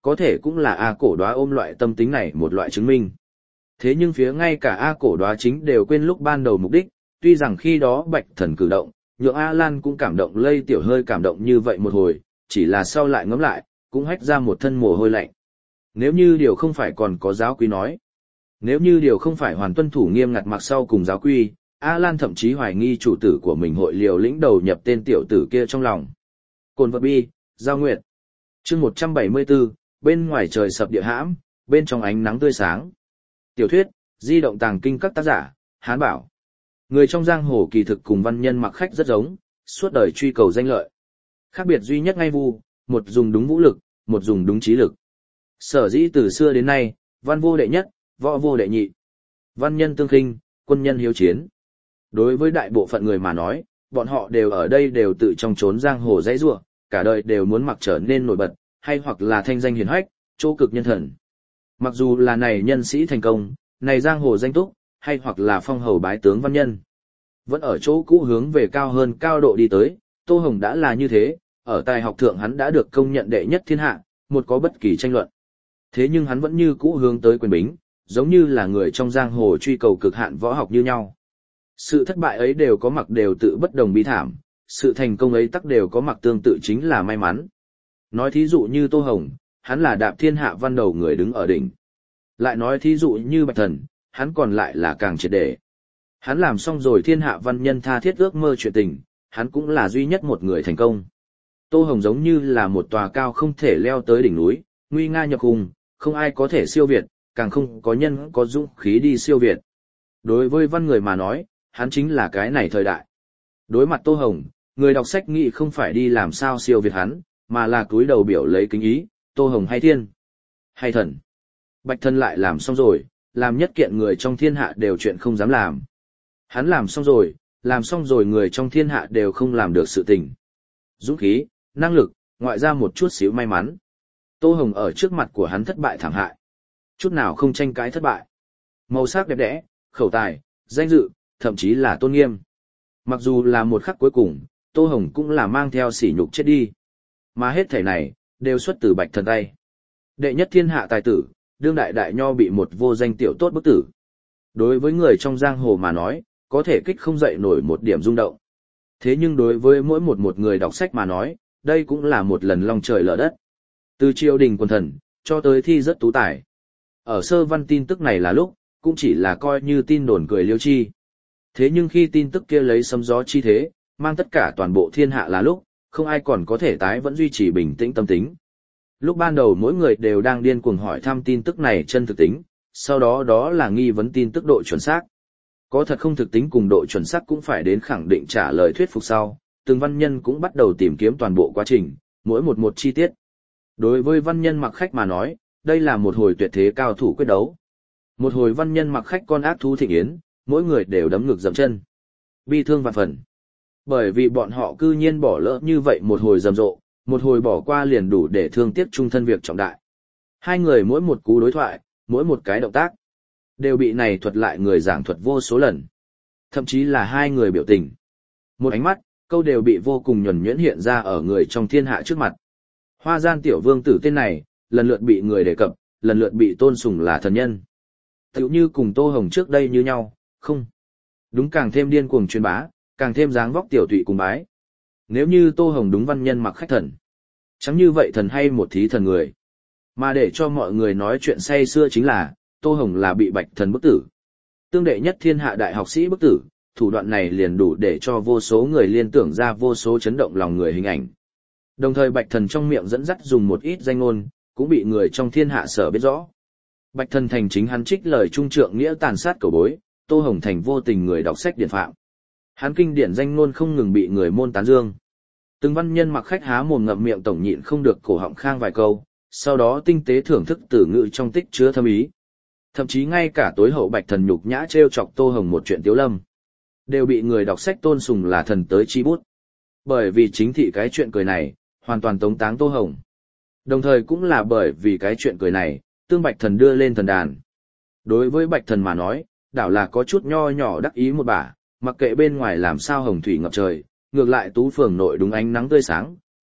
Có thể cũng là A Cổ Đoá ôm loại tâm tính này một loại chứng minh. Thế nhưng phía ngay cả A Cổ Đoá chính đều quên lúc ban đầu mục đích, tuy rằng khi đó Bạch Thần cử động, nhượng A Lan cũng cảm động lây tiểu hơi cảm động như vậy một hồi, chỉ là sau lại ngẫm lại, cũng hách ra một thân mồ hôi lạnh. Nếu như điều không phải còn có giáo quy nói, nếu như điều không phải hoàn tuân thủ nghiêm ngặt mặc sau cùng giáo quy, A Lan thậm chí hoài nghi chủ tử của mình hội liều lĩnh đầu nhập tên tiểu tử kia trong lòng. Cồn vật bi, Giao Nguyệt. Chương một trăm bảy mươi tư, bên ngoài trời sập địa hãm, bên trong ánh nắng tươi sáng. Tiểu thuyết, di động tàng kinh các tác giả, Hán Bảo. Người trong giang hồ kỳ thực cùng văn nhân mặc khách rất giống, suốt đời truy cầu danh lợi. Khác biệt duy nhất ngay vu, một dùng đúng vũ lực, một dùng đúng trí lực. Sở dĩ từ xưa đến nay, văn vô đệ nhất, võ vô đệ nhị. Văn nhân tương khinh, quân nhân hiếu chiến. Đối với đại bộ phận người mà nói, bọn họ đều ở đây đều tự trong trốn giang hồ dãy rủa, cả đời đều muốn mặc trở nên nổi bật, hay hoặc là thanh danh hiển hách, chỗ cực nhân thần. Mặc dù là này nhân sĩ thành công, này giang hồ danh túc, hay hoặc là phong hầu bái tướng văn nhân. Vẫn ở chỗ cũ hướng về cao hơn cao độ đi tới, Tô Hồng đã là như thế, ở tài học thượng hắn đã được công nhận đệ nhất thiên hạ, một có bất kỳ tranh luận. Thế nhưng hắn vẫn như cũ hướng tới quyền bính, giống như là người trong giang hồ truy cầu cực hạn võ học như nhau. Sự thất bại ấy đều có mặc đều tự bất đồng bi thảm, sự thành công ấy tắc đều có mặc tương tự chính là may mắn. Nói thí dụ như Tô Hồng, hắn là đạp thiên hạ văn đầu người đứng ở đỉnh. Lại nói thí dụ như Bạch Thần, hắn còn lại là càng triệt để. Hắn làm xong rồi thiên hạ văn nhân tha thiết ước mơ chuyện tình, hắn cũng là duy nhất một người thành công. Tô Hồng giống như là một tòa cao không thể leo tới đỉnh núi, nguy nga nhập hùng, không ai có thể siêu việt, càng không có nhân có dũng khí đi siêu việt. Đối với văn người mà nói, hắn chính là cái này thời đại. Đối mặt Tô Hồng, người đọc sách nghĩ không phải đi làm sao siêu việt hắn, mà là cúi đầu biểu lấy kính ý, Tô Hồng hay thiên, hay thần. Bạch Thần lại làm xong rồi, làm nhất kiện người trong thiên hạ đều chuyện không dám làm. Hắn làm xong rồi, làm xong rồi người trong thiên hạ đều không làm được sự tình. Dũng khí, năng lực, ngoại ra một chút xíu may mắn. Tô Hồng ở trước mặt của hắn thất bại thảm hại. Chút nào không tranh cãi thất bại. Màu sắc đẹp đẽ, khẩu tài, danh dự, thậm chí là tôn nghiêm. Mặc dù là một khắc cuối cùng, Tô Hồng cũng là mang theo sỉ nhục chết đi. Mà hết thảy này, đều xuất từ Bạch Thần tay. Đệ nhất thiên hạ tài tử, đương đại đại nho bị một vô danh tiểu tốt bức tử. Đối với người trong giang hồ mà nói, có thể kích không dậy nổi một điểm rung động. Thế nhưng đối với mỗi một một người đọc sách mà nói, đây cũng là một lần long trời lở đất. Từ triều đình quần thần, cho tới thi rất tú tài. Ở sơ văn tin tức này là lúc, cũng chỉ là coi như tin đồn cười liêu chi. Thế nhưng khi tin tức kia lấy sấm gió chi thế, mang tất cả toàn bộ thiên hạ là lúc, không ai còn có thể tái vẫn duy trì bình tĩnh tâm tính. Lúc ban đầu mỗi người đều đang điên cuồng hỏi thăm tin tức này chân thực tính, sau đó đó là nghi vấn tin tức độ chuẩn xác. Có thật không thực tính cùng độ chuẩn xác cũng phải đến khẳng định trả lời thuyết phục sau, từng văn nhân cũng bắt đầu tìm kiếm toàn bộ quá trình, mỗi một một chi tiết. Đối với văn nhân mặc khách mà nói, đây là một hồi tuyệt thế cao thủ quyết đấu. Một hồi văn nhân mặc khách con ác thú thịnh yến, mỗi người đều đấm ngực dậm chân. Bi thương vạn phần. Bởi vì bọn họ cư nhiên bỏ lỡ như vậy một hồi rầm rộ, một hồi bỏ qua liền đủ để thương tiếc trung thân việc trọng đại. Hai người mỗi một cú đối thoại, mỗi một cái động tác, đều bị này thuật lại người giảng thuật vô số lần. Thậm chí là hai người biểu tình. Một ánh mắt, câu đều bị vô cùng nhuần nhuyễn hiện ra ở người trong thiên hạ trước mặt. Hoa gian tiểu vương tử tên này, lần lượt bị người đề cập, lần lượt bị tôn sùng là thần nhân. Tiểu như cùng Tô Hồng trước đây như nhau, không. Đúng càng thêm điên cuồng truyền bá, càng thêm dáng vóc tiểu tụy cùng bái. Nếu như Tô Hồng đúng văn nhân mặc khách thần. Chẳng như vậy thần hay một thí thần người. Mà để cho mọi người nói chuyện say xưa chính là, Tô Hồng là bị Bạch Thần bức tử. Tương đệ nhất thiên hạ đại học sĩ bức tử, thủ đoạn này liền đủ để cho vô số người liên tưởng ra vô số chấn động lòng người hình ảnh. Đồng thời Bạch Thần trong miệng dẫn dắt dùng một ít danh ngôn, cũng bị người trong thiên hạ sở biết rõ. Bạch Thần thành chính hắn trích lời trung trượng nghĩa tàn sát cầu bối, Tô Hồng thành vô tình người đọc sách điển phạm. Hắn kinh điển danh ngôn không ngừng bị người môn tán dương. Từng văn nhân mặc khách há mồm ngậm miệng tổng nhịn không được cổ họng khang vài câu, sau đó tinh tế thưởng thức từ ngữ trong tích chứa thâm ý. Thậm chí ngay cả tối hậu Bạch Thần nhục nhã trêu chọc Tô Hồng một chuyện tiếu lâm, đều bị người đọc sách tôn sùng là thần tới chi bút. Bởi vì chính thị cái chuyện cười này, hoàn toàn tống táng Tô Hồng. Đồng thời cũng là bởi vì cái chuyện cười này, tương Bạch Thần đưa lên thần đàn. Đối với Bạch Thần mà nói, đảo là có chút nho nhỏ đắc ý một bả, mặc kệ bên ngoài làm sao hồng thủy ngập trời, ngược lại tú phường nội đúng ánh nắng tươi sáng,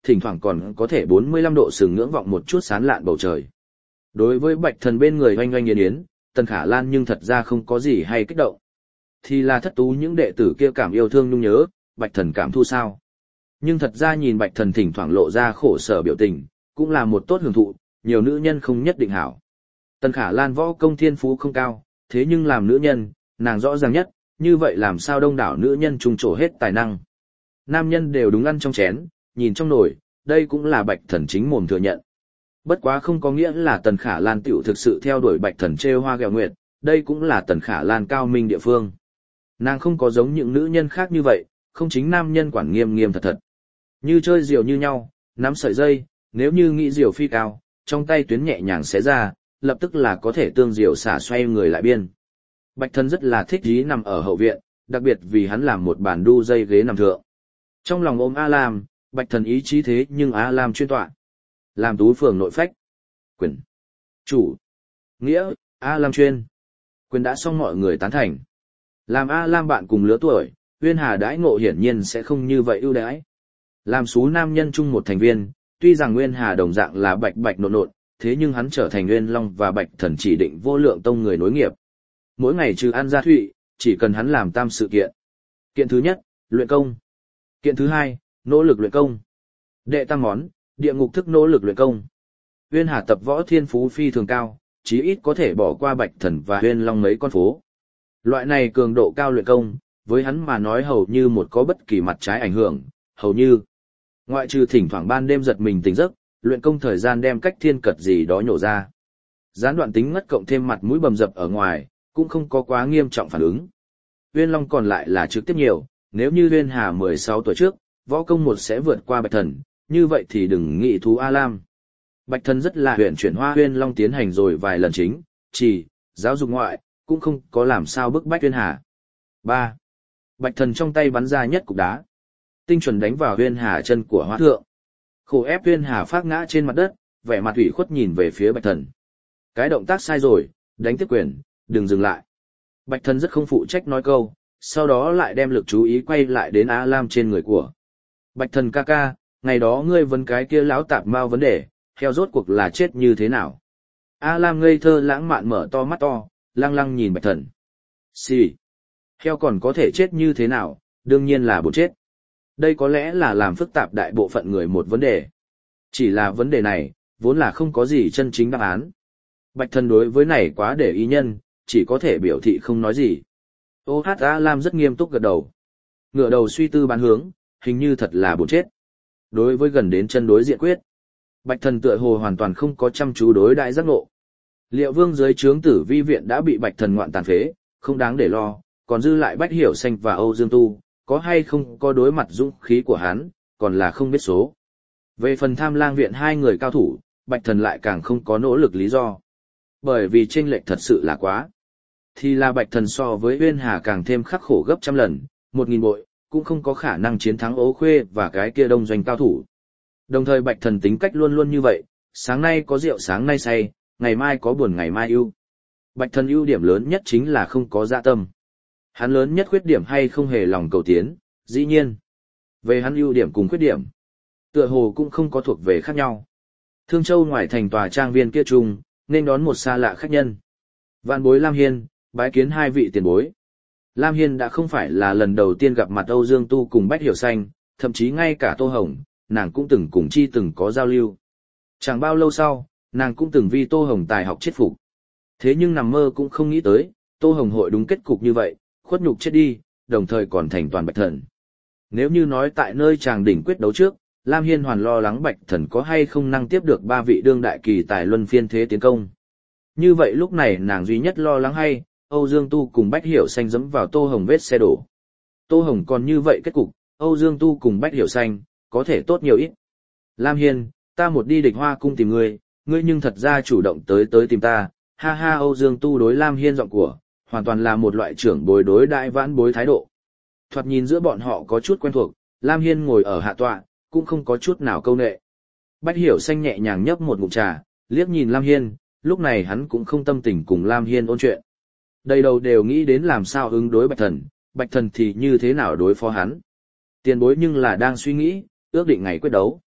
thỉnh thoảng còn có thể bốn mươi lăm độ sừng ngưỡng vọng một chút sán lạn bầu trời. Đối với Bạch Thần bên người oanh oanh yến yến, Tần Khả Lan nhưng thật ra không có gì hay kích động. Thì là thất tú những đệ tử kia cảm yêu thương nhung nhớ, Bạch Thần cảm thu sao. Nhưng thật ra nhìn Bạch Thần thỉnh thoảng lộ ra khổ sở biểu tình, cũng là một tốt hưởng thụ, nhiều nữ nhân không nhất định hảo. Tần Khả Lan võ công thiên phú không cao, thế nhưng làm nữ nhân, nàng rõ ràng nhất, như vậy làm sao đông đảo nữ nhân trùng trổ hết tài năng. Nam nhân đều đúng ăn trong chén, nhìn trong nồi, đây cũng là Bạch Thần chính mồm thừa nhận. Bất quá không có nghĩa là Tần Khả Lan tiểu thực sự theo đuổi Bạch Thần trêu hoa ghẹo nguyệt, đây cũng là Tần Khả Lan cao minh địa phương. Nàng không có giống những nữ nhân khác như vậy, không chính nam nhân quản nghiêm nghiêm thật thật. Như chơi diều như nhau, nắm sợi dây, nếu như nghĩ diều phi cao, trong tay tuyến nhẹ nhàng xé ra, lập tức là có thể tương diều xả xoay người lại biên. Bạch Thần rất là thích ý nằm ở hậu viện, đặc biệt vì hắn làm một bàn đu dây ghế nằm thượng. Trong lòng ôm A Lam, Bạch Thần ý chí thế nhưng A Lam chuyên tọa. Làm tú phường nội phách. Quyền. Chủ. Nghĩa, A Lam chuyên. Quyền đã xong mọi người tán thành. Làm A Lam bạn cùng lứa tuổi, Uyên Hà đãi ngộ hiển nhiên sẽ không như vậy ưu đãi. Làm số nam nhân chung một thành viên, tuy rằng Uyên Hà đồng dạng là bạch bạch nộn nộn, thế nhưng hắn trở thành Uyên Long và Bạch Thần chỉ định vô lượng tông người nối nghiệp. Mỗi ngày trừ ăn gia thụy, chỉ cần hắn làm tam sự kiện. Kiện thứ nhất, luyện công. Kiện thứ hai, nỗ lực luyện công. Đệ tam món, địa ngục thức nỗ lực luyện công. Uyên Hà tập võ thiên phú phi thường cao, chí ít có thể bỏ qua Bạch Thần và Uyên Long mấy con phố. Loại này cường độ cao luyện công, với hắn mà nói hầu như một có bất kỳ mặt trái ảnh hưởng, hầu như. Ngoại trừ thỉnh thoảng ban đêm giật mình tỉnh giấc, luyện công thời gian đem cách thiên cật gì đó nhổ ra. Gián đoạn tính ngất cộng thêm mặt mũi bầm dập ở ngoài, cũng không có quá nghiêm trọng phản ứng. Uyên Long còn lại là trực tiếp nhiều, nếu như Uyên Hà mười sáu tuổi trước, võ công một sẽ vượt qua Bạch Thần, như vậy thì đừng nghĩ thú A Lam. Bạch Thần rất là huyền chuyển hoa Uyên Long tiến hành rồi vài lần chính, chỉ, giáo dục ngoại, cũng không có làm sao bức bách Uyên Hà. ba. Bạch Thần trong tay bắn ra nhất cục đá. Tinh chuẩn đánh vào Uyên Hà chân của hoa thượng. Khổ ép Uyên Hà phát ngã trên mặt đất, vẻ mặt ủy khuất nhìn về phía Bạch Thần. Cái động tác sai rồi, đánh tiếp quyền, đừng dừng lại. Bạch Thần rất không phụ trách nói câu, sau đó lại đem lực chú ý quay lại đến A Lam trên người của. Bạch Thần ca ca, ngày đó ngươi vấn cái kia lão tạp mau vấn đề, heo rốt cuộc là chết như thế nào? A Lam ngây thơ lãng mạn mở to mắt to, lăng lăng nhìn Bạch Thần. Xì. Heo còn có thể chết như thế nào, đương nhiên là bột chết. Đây có lẽ là làm phức tạp đại bộ phận người một vấn đề. Chỉ là vấn đề này, vốn là không có gì chân chính đáp án. Bạch Thần đối với này quá để ý nhân, chỉ có thể biểu thị không nói gì. Ô hát A Lam rất nghiêm túc gật đầu. Ngựa đầu suy tư bán hướng, hình như thật là bột chết. Đối với gần đến chân đối diện quyết, Bạch Thần tựa hồ hoàn toàn không có chăm chú đối đại giác ngộ. Liệu Vương dưới trướng Tử Vi viện đã bị Bạch Thần ngoạn tàn phế, không đáng để lo, còn dư lại Bách Hiểu Xanh và Âu Dương Tu, có hay không có đối mặt dũng khí của hắn, còn là không biết số. Về phần Tham Lang viện hai người cao thủ, Bạch Thần lại càng không có nỗ lực lý do. Bởi vì chênh lệch thật sự là quá. Thì là Bạch Thần so với Uyên Hà càng thêm khắc khổ gấp trăm lần, một nghìn bội, cũng không có khả năng chiến thắng Ố Khuê và cái kia đông doanh cao thủ. Đồng thời Bạch Thần tính cách luôn luôn như vậy, sáng nay có rượu sáng nay say, ngày mai có buồn ngày mai ưu. Bạch Thần ưu điểm lớn nhất chính là không có dạ tâm. Hắn lớn nhất khuyết điểm hay không hề lòng cầu tiến, dĩ nhiên. Về hắn ưu điểm cùng khuyết điểm, tựa hồ cũng không có thuộc về khác nhau. Thương Châu ngoài thành tòa trang viên kia trung, nên đón một xa lạ khách nhân. Vạn bối Lam Hiên, bái kiến hai vị tiền bối. Lam Hiên đã không phải là lần đầu tiên gặp mặt Âu Dương Tu cùng Bách Hiểu Xanh, thậm chí ngay cả Tô Hồng, nàng cũng từng cùng chi từng có giao lưu. Chẳng bao lâu sau, nàng cũng từng vì Tô Hồng tài học chết phục. Thế nhưng nằm mơ cũng không nghĩ tới, Tô Hồng hội đúng kết cục như vậy, khuất nhục chết đi, đồng thời còn thành toàn Bạch Thần. Nếu như nói tại nơi chàng đỉnh quyết đấu trước, Lam Hiên hoàn lo lắng Bạch Thần có hay không năng tiếp được ba vị đương đại kỳ tài luân phiên thế tiến công. Như vậy lúc này nàng duy nhất lo lắng hay, Âu Dương Tu cùng Bách Hiểu Xanh dẫm vào Tô Hồng vết xe đổ. Tô Hồng còn như vậy kết cục, Âu Dương Tu cùng Bách Hiểu Xanh, có thể tốt nhiều ít. Lam Hiên, ta một đi địch hoa cung tìm ngươi, ngươi nhưng thật ra chủ động tới tới tìm ta, ha ha. Âu Dương Tu đối Lam Hiên giọng của, hoàn toàn là một loại trưởng bối đối đại vãn bối thái độ. Thoạt nhìn giữa bọn họ có chút quen thuộc, Lam Hiên ngồi ở hạ tọa, cũng không có chút nào câu nệ. Bách Hiểu Xanh nhẹ nhàng nhấp một ngụm trà, liếc nhìn Lam Hiên, lúc này hắn cũng không tâm tình cùng Lam Hiên ôn chuyện. Đầy đầu đều nghĩ đến làm sao ứng đối Bạch Thần, Bạch Thần thì như thế nào đối phó hắn. Tiền bối nhưng là đang suy nghĩ, ước định ngày quyết đấu.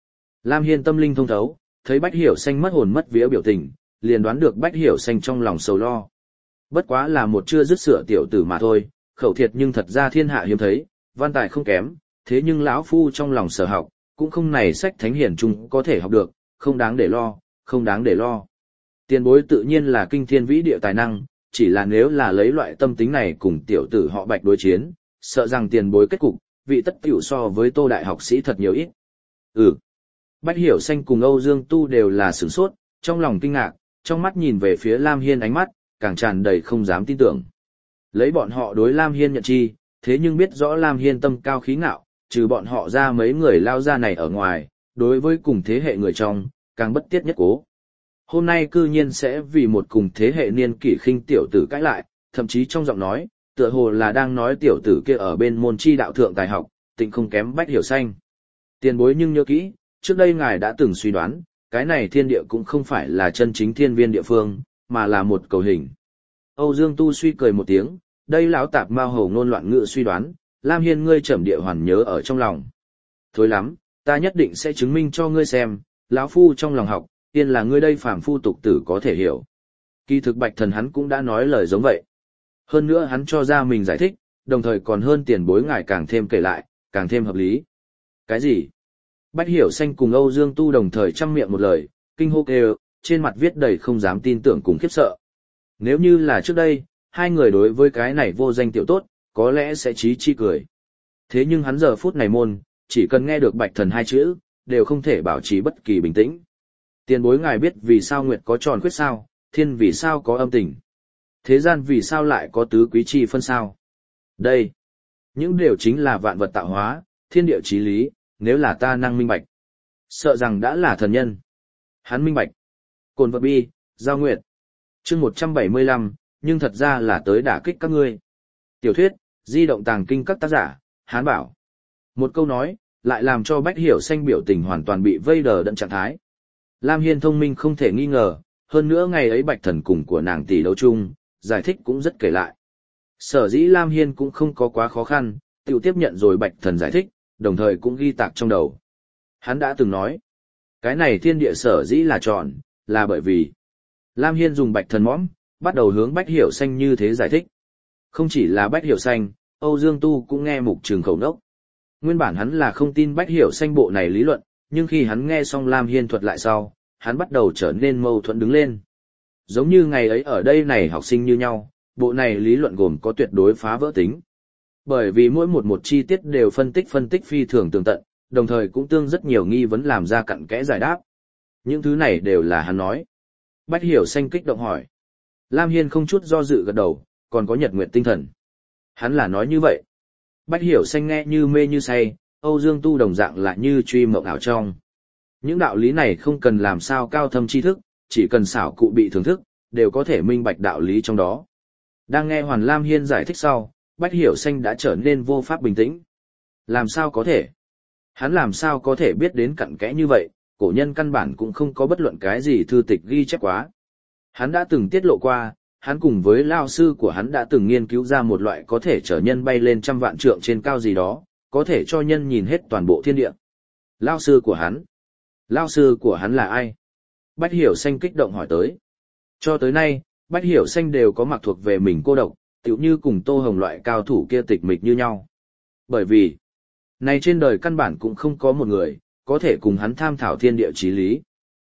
Lam Hiên tâm linh thông thấu, thấy Bách Hiểu Xanh mất hồn mất vía biểu tình, liền đoán được Bách Hiểu Xanh trong lòng sầu lo. Bất quá là một chưa dứt sửa tiểu tử mà thôi, khẩu thiệt nhưng thật ra thiên hạ hiếm thấy, văn tài không kém, thế nhưng lão phu trong lòng sở học, cũng không này sách thánh hiển chung có thể học được, không đáng để lo, không đáng để lo. Tiền bối tự nhiên là kinh thiên vĩ địa tài năng, chỉ là nếu là lấy loại tâm tính này cùng tiểu tử họ Bạch đối chiến, sợ rằng tiền bối kết cục, vị tất tiểu so với Tô đại học sĩ thật nhiều ít. Ừ. Bách Hiểu Xanh cùng Âu Dương Tu đều là sửng sốt, trong lòng kinh ngạc, trong mắt nhìn về phía Lam Hiên ánh mắt, càng tràn đầy không dám tin tưởng. Lấy bọn họ đối Lam Hiên nhận chi, thế nhưng biết rõ Lam Hiên tâm cao khí ngạo, trừ bọn họ ra mấy người lao ra này ở ngoài, đối với cùng thế hệ người trong, càng bất tiết nhất cố. Hôm nay cư nhiên sẽ vì một cùng thế hệ niên kỷ khinh tiểu tử cãi lại, thậm chí trong giọng nói, tựa hồ là đang nói tiểu tử kia ở bên môn chi đạo thượng tài học, tịnh không kém Bách Hiểu Xanh. Tiền bối nhưng nhớ kỹ, trước đây ngài đã từng suy đoán, cái này thiên địa cũng không phải là chân chính thiên viên địa phương, mà là một cầu hình. Âu Dương Tu suy cười một tiếng, đây lão tạp mao hầu ngôn loạn ngữ suy đoán, Lam Hiên ngươi trầm địa hoàn nhớ ở trong lòng. Thối lắm, ta nhất định sẽ chứng minh cho ngươi xem, lão phu trong lòng học, tiên là ngươi đây phàm phu tục tử có thể hiểu. Kỳ thực Bạch Thần hắn cũng đã nói lời giống vậy. Hơn nữa hắn cho ra mình giải thích, đồng thời còn hơn tiền bối ngài càng thêm kể lại, càng thêm hợp lý. Cái gì? Bách Hiểu Xanh cùng Âu Dương Tu đồng thời chăm miệng một lời, kinh hô kêu, trên mặt viết đầy không dám tin tưởng cùng khiếp sợ. Nếu như là trước đây, hai người đối với cái này vô danh tiểu tốt, có lẽ sẽ chí chi cười. Thế nhưng hắn giờ phút này môn, chỉ cần nghe được Bạch Thần hai chữ, đều không thể bảo trì bất kỳ bình tĩnh. Tiền bối ngài biết vì sao nguyệt có tròn khuyết sao, thiên vì sao có âm tình. Thế gian vì sao lại có tứ quý chi phân sao. Đây, những điều chính là vạn vật tạo hóa, thiên địa chí lý, nếu là ta năng minh bạch. Sợ rằng đã là thần nhân. Hắn minh bạch. Cồn vật bi, giao nguyệt. chương một trăm bảy mươi lăm, nhưng thật ra là tới đả kích các ngươi. Tiểu thuyết, di động tàng kinh các tác giả, Hán Bảo. Một câu nói, lại làm cho Bách Hiểu Xanh biểu tình hoàn toàn bị vây đờ đẫn trạng thái. Lam Hiên thông minh không thể nghi ngờ, hơn nữa ngày ấy Bạch Thần cùng của nàng tỷ đấu chung, giải thích cũng rất kể lại. Sở dĩ Lam Hiên cũng không có quá khó khăn, tự tiếp nhận rồi Bạch Thần giải thích, đồng thời cũng ghi tạc trong đầu. Hắn đã từng nói, cái này thiên địa sở dĩ là tròn, là bởi vì Lam Hiên dùng Bạch Thần mõm, bắt đầu hướng Bách Hiểu Xanh như thế giải thích. Không chỉ là Bách Hiểu Xanh, Âu Dương Tu cũng nghe mục trường khẩu nốc. Nguyên bản hắn là không tin Bách Hiểu Xanh bộ này lý luận, nhưng khi hắn nghe xong Lam Hiên thuật lại sau, hắn bắt đầu trở nên mâu thuẫn đứng lên. Giống như ngày ấy ở đây này học sinh như nhau, bộ này lý luận gồm có tuyệt đối phá vỡ tính. Bởi vì mỗi một một chi tiết đều phân tích phân tích phi thường tường tận, đồng thời cũng tương rất nhiều nghi vấn làm ra cặn kẽ giải đáp. Những thứ này đều là hắn nói. Bách Hiểu Xanh kích động hỏi. Lam Hiên không chút do dự gật đầu, còn có nhật nguyện tinh thần. Hắn là nói như vậy. Bách Hiểu Xanh nghe như mê như say, Âu Dương Tu đồng dạng là như truy mộng ảo trong. Những đạo lý này không cần làm sao cao thâm tri thức, chỉ cần xảo cụ bị thưởng thức, đều có thể minh bạch đạo lý trong đó. Đang nghe Hoàn Lam Hiên giải thích sau, Bách Hiểu Xanh đã trở nên vô pháp bình tĩnh. Làm sao có thể? Hắn làm sao có thể biết đến cặn kẽ như vậy, cổ nhân căn bản cũng không có bất luận cái gì thư tịch ghi chép quá. Hắn đã từng tiết lộ qua, hắn cùng với lao sư của hắn đã từng nghiên cứu ra một loại có thể chở nhân bay lên trăm vạn trượng trên cao gì đó, có thể cho nhân nhìn hết toàn bộ thiên địa. Lao sư của hắn? Lao sư của hắn là ai? Bách Hiểu Xanh kích động hỏi tới. Cho tới nay, Bách Hiểu Xanh đều có mặc thuộc về mình cô độc, tựu như cùng Tô Hồng loại cao thủ kia tịch mịch như nhau. Bởi vì, này trên đời căn bản cũng không có một người, có thể cùng hắn tham thảo thiên địa chí lý.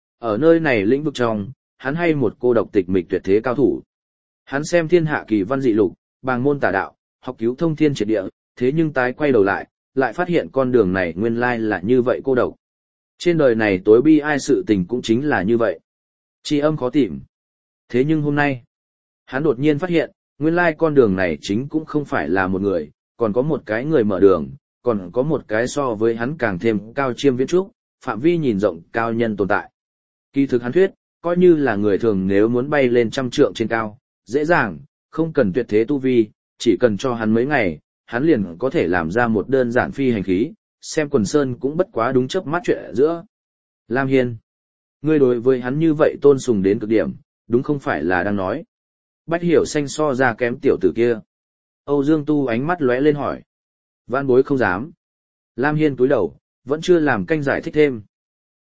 Ở nơi này lĩnh vực trong, hắn hay một cô độc tịch mịch tuyệt thế cao thủ. Hắn xem thiên hạ kỳ văn dị lục, bàng môn tả đạo, học cứu thông thiên triệt địa, thế nhưng tái quay đầu lại, lại phát hiện con đường này nguyên lai là như vậy cô độc. Trên đời này tối bi ai sự tình cũng chính là như vậy. Tri âm khó tìm. Thế nhưng hôm nay, hắn đột nhiên phát hiện, nguyên lai con đường này chính cũng không phải là một người, còn có một cái người mở đường, còn có một cái so với hắn càng thêm cao chiêm viễn trúc, phạm vi nhìn rộng cao nhân tồn tại. Kỳ thực hắn thuyết, coi như là người thường nếu muốn bay lên trăm trượng trên cao, dễ dàng, không cần tuyệt thế tu vi, chỉ cần cho hắn mấy ngày, hắn liền có thể làm ra một đơn giản phi hành khí, xem quần sơn cũng bất quá đúng chớp mắt chuyện ở giữa. Lam Hiên, ngươi đối với hắn như vậy tôn sùng đến cực điểm, đúng không phải là đang nói. Bách Hiểu Xanh so ra kém tiểu tử kia. Âu Dương Tu ánh mắt lóe lên hỏi. Vãn bối không dám. Lam Hiên cúi đầu, vẫn chưa làm canh giải thích thêm.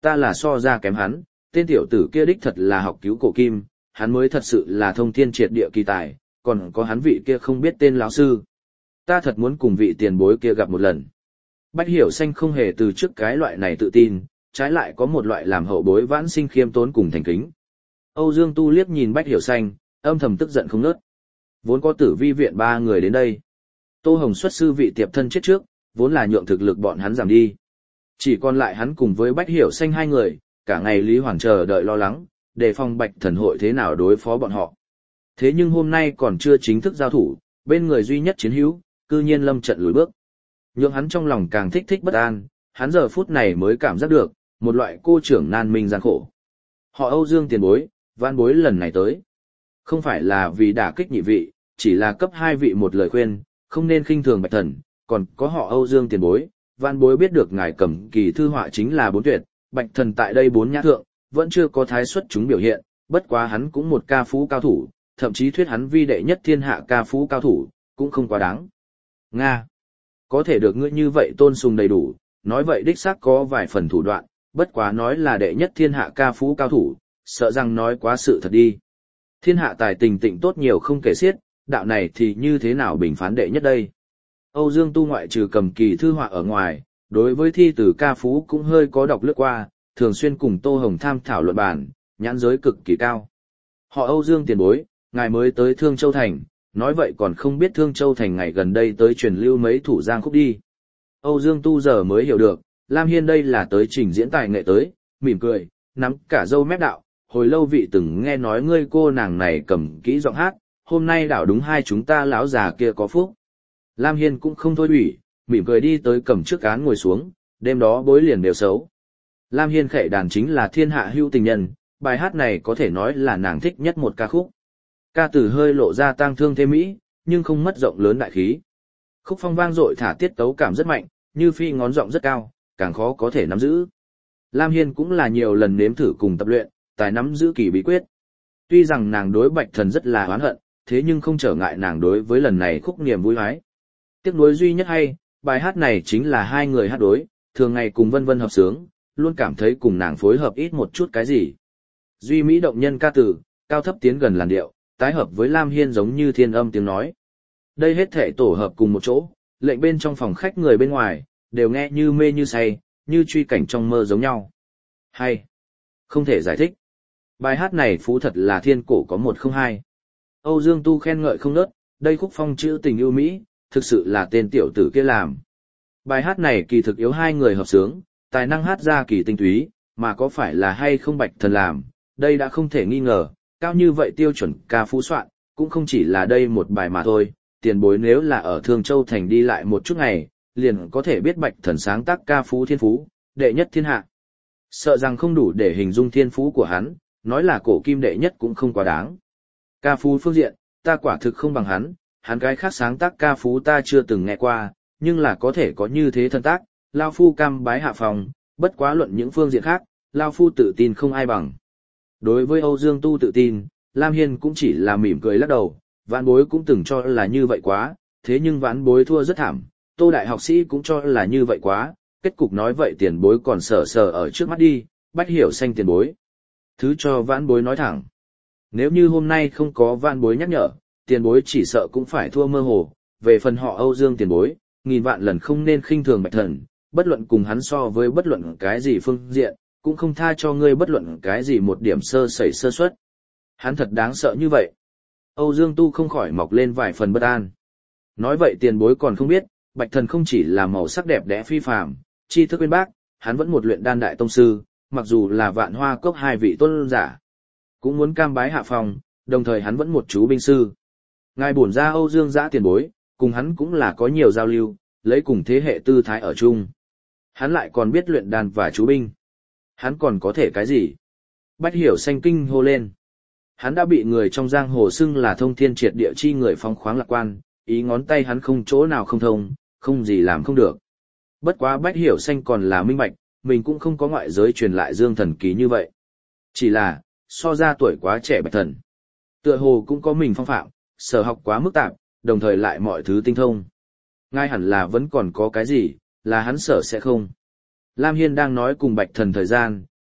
Ta là so ra kém hắn, tên tiểu tử kia đích thật là học cứu cổ kim, hắn mới thật sự là thông thiên triệt địa kỳ tài, còn có hắn vị kia không biết tên lão sư. Ta thật muốn cùng vị tiền bối kia gặp một lần. Bách Hiểu Xanh không hề từ trước cái loại này tự tin, trái lại có một loại làm hậu bối vãn sinh khiêm tốn cùng thành kính. Âu Dương Tu liếc nhìn Bách Hiểu Xanh, âm thầm tức giận không ngớt. Vốn có Tử Vi viện ba người đến đây. Tô Hồng xuất sư vị tiệp thân chết trước, vốn là nhượng thực lực bọn hắn giảm đi. Chỉ còn lại hắn cùng với Bách Hiểu Xanh hai người, cả ngày Lý Hoàng chờ đợi lo lắng, đề phòng Bạch Thần hội thế nào đối phó bọn họ. Thế nhưng hôm nay còn chưa chính thức giao thủ, bên người duy nhất chiến hữu, cư nhiên lâm trận lùi bước. Nhượng hắn trong lòng càng thích thích bất an, hắn giờ phút này mới cảm giác được, một loại cô trưởng nan minh gian khổ. Họ Âu Dương tiền bối, van bối lần này tới. Không phải là vì đả kích nhị vị, chỉ là cấp hai vị một lời khuyên, không nên khinh thường Bạch Thần, còn có họ Âu Dương tiền bối, van bối biết được ngài cầm kỳ thư họa chính là bốn tuyệt, Bạch Thần tại đây bốn nhã thượng, vẫn chưa có thái xuất chúng biểu hiện, bất quá hắn cũng một ca phú cao thủ, thậm chí thuyết hắn vi đệ nhất thiên hạ ca phú cao thủ, cũng không quá đáng. Nga, có thể được ngươi như vậy tôn sùng đầy đủ, nói vậy đích xác có vài phần thủ đoạn, bất quá nói là đệ nhất thiên hạ ca phú cao thủ, sợ rằng nói quá sự thật đi. Thiên hạ tài tình tịnh tốt nhiều không kể xiết, đạo này thì như thế nào bình phán đệ nhất đây? Âu Dương Tu ngoại trừ cầm kỳ thư họa ở ngoài, đối với thi từ ca phú cũng hơi có đọc lướt qua, thường xuyên cùng Tô Hồng tham thảo luận bàn, nhãn giới cực kỳ cao. Họ Âu Dương tiền bối, ngài mới tới Thương Châu Thành, nói vậy còn không biết Thương Châu Thành ngày gần đây tới truyền lưu mấy thủ giang khúc đi. Âu Dương Tu giờ mới hiểu được, Lam Hiên đây là tới trình diễn tài nghệ tới, mỉm cười, nắm cả dâu mép đạo, hồi lâu vị từng nghe nói ngươi cô nàng này cầm kỹ giọng hát, hôm nay đảo đúng hai chúng ta lão già kia có phúc. Lam Hiên cũng không thôi ủy, mỉm cười đi tới cầm trước án ngồi xuống, đêm đó bối liền đều xấu. Lam Hiên khệ đàn chính là thiên hạ hữu tình nhân, bài hát này có thể nói là nàng thích nhất một ca khúc. Ca từ hơi lộ ra tang thương thêm mỹ, nhưng không mất rộng lớn đại khí. Khúc phong vang dội thả tiết tấu cảm rất mạnh, như phi ngón giọng rất cao, càng khó có thể nắm giữ. Lam Hiên cũng là nhiều lần nếm thử cùng tập luyện, tài nắm giữ kỳ bí quyết. Tuy rằng nàng đối Bạch Thần rất là oán hận, thế nhưng không trở ngại nàng đối với lần này khúc niềm vui hái. Tiếc nuối duy nhất hay, bài hát này chính là hai người hát đối, thường ngày cùng vân vân hợp sướng, luôn cảm thấy cùng nàng phối hợp ít một chút cái gì. Duy mỹ động nhân ca từ, cao thấp tiến gần làn điệu, tái hợp với Lam Hiên giống như thiên âm tiếng nói. Đây hết thể tổ hợp cùng một chỗ, lệnh bên trong phòng khách người bên ngoài, đều nghe như mê như say, như truy cảnh trong mơ giống nhau. Hay, không thể giải thích. Bài hát này phú thật là thiên cổ có một không hai. Âu Dương Tu khen ngợi không nớt, đây khúc phong chữ tình yêu Mỹ, thực sự là tên tiểu tử kia làm. Bài hát này kỳ thực yếu hai người hợp sướng, tài năng hát ra kỳ tinh túy, mà có phải là hay không Bạch Thần làm, đây đã không thể nghi ngờ, cao như vậy tiêu chuẩn ca phú soạn, cũng không chỉ là đây một bài mà thôi, tiền bối nếu là ở Thương Châu Thành đi lại một chút ngày, liền có thể biết Bạch Thần sáng tác ca phú thiên phú, đệ nhất thiên hạ. Sợ rằng không đủ để hình dung thiên phú của hắn, nói là cổ kim đệ nhất cũng không quá đáng. Ca phú phương diện, ta quả thực không bằng hắn, hắn cái khác sáng tác ca phú ta chưa từng nghe qua, nhưng là có thể có như thế thân tác, Lao Phu cam bái hạ phòng, bất quá luận những phương diện khác, Lao Phu tự tin không ai bằng. Đối với Âu Dương Tu tự tin, Lam Hiên cũng chỉ là mỉm cười lắc đầu, vãn bối cũng từng cho là như vậy quá, thế nhưng vãn bối thua rất thảm, Tô đại học sĩ cũng cho là như vậy quá, kết cục nói vậy tiền bối còn sở sở ở trước mắt đi, Bách Hiểu Xanh tiền bối. Thứ cho vãn bối nói thẳng. Nếu như hôm nay không có vãn bối nhắc nhở, tiền bối chỉ sợ cũng phải thua mơ hồ, về phần họ Âu Dương tiền bối, nghìn vạn lần không nên khinh thường Bạch Thần, bất luận cùng hắn so với bất luận cái gì phương diện, cũng không tha cho ngươi bất luận cái gì một điểm sơ sẩy sơ suất. Hắn thật đáng sợ như vậy. Âu Dương Tu không khỏi mọc lên vài phần bất an. Nói vậy tiền bối còn không biết, Bạch Thần không chỉ là màu sắc đẹp đẽ phi phàm, tri thức uyên bác, hắn vẫn một luyện đan đại tông sư, mặc dù là Vạn Hoa Cốc hai vị tôn giả, cũng muốn cam bái hạ phòng, đồng thời hắn vẫn một chú binh sư. Ngài bổn ra Âu Dương Giã tiền bối, cùng hắn cũng là có nhiều giao lưu, lấy cùng thế hệ tư thái ở chung. Hắn lại còn biết luyện đàn và chú binh. Hắn còn có thể cái gì? Bách Hiểu Xanh kinh hô lên. Hắn đã bị người trong giang hồ xưng là thông thiên triệt địa chi người phóng khoáng lạc quan, ý ngón tay hắn không chỗ nào không thông, không gì làm không được. Bất quá Bách Hiểu Xanh còn là minh bạch, mình cũng không có ngoại giới truyền lại dương thần ký như vậy. Chỉ là, so ra tuổi quá trẻ Bạch Thần. Tựa hồ cũng có mình phong phạm, sở học quá mức tạp, đồng thời lại mọi thứ tinh thông. Ngay hẳn là vẫn còn có cái gì, là hắn sở sẽ không. Lam Hiên đang nói cùng Bạch Thần thời gian,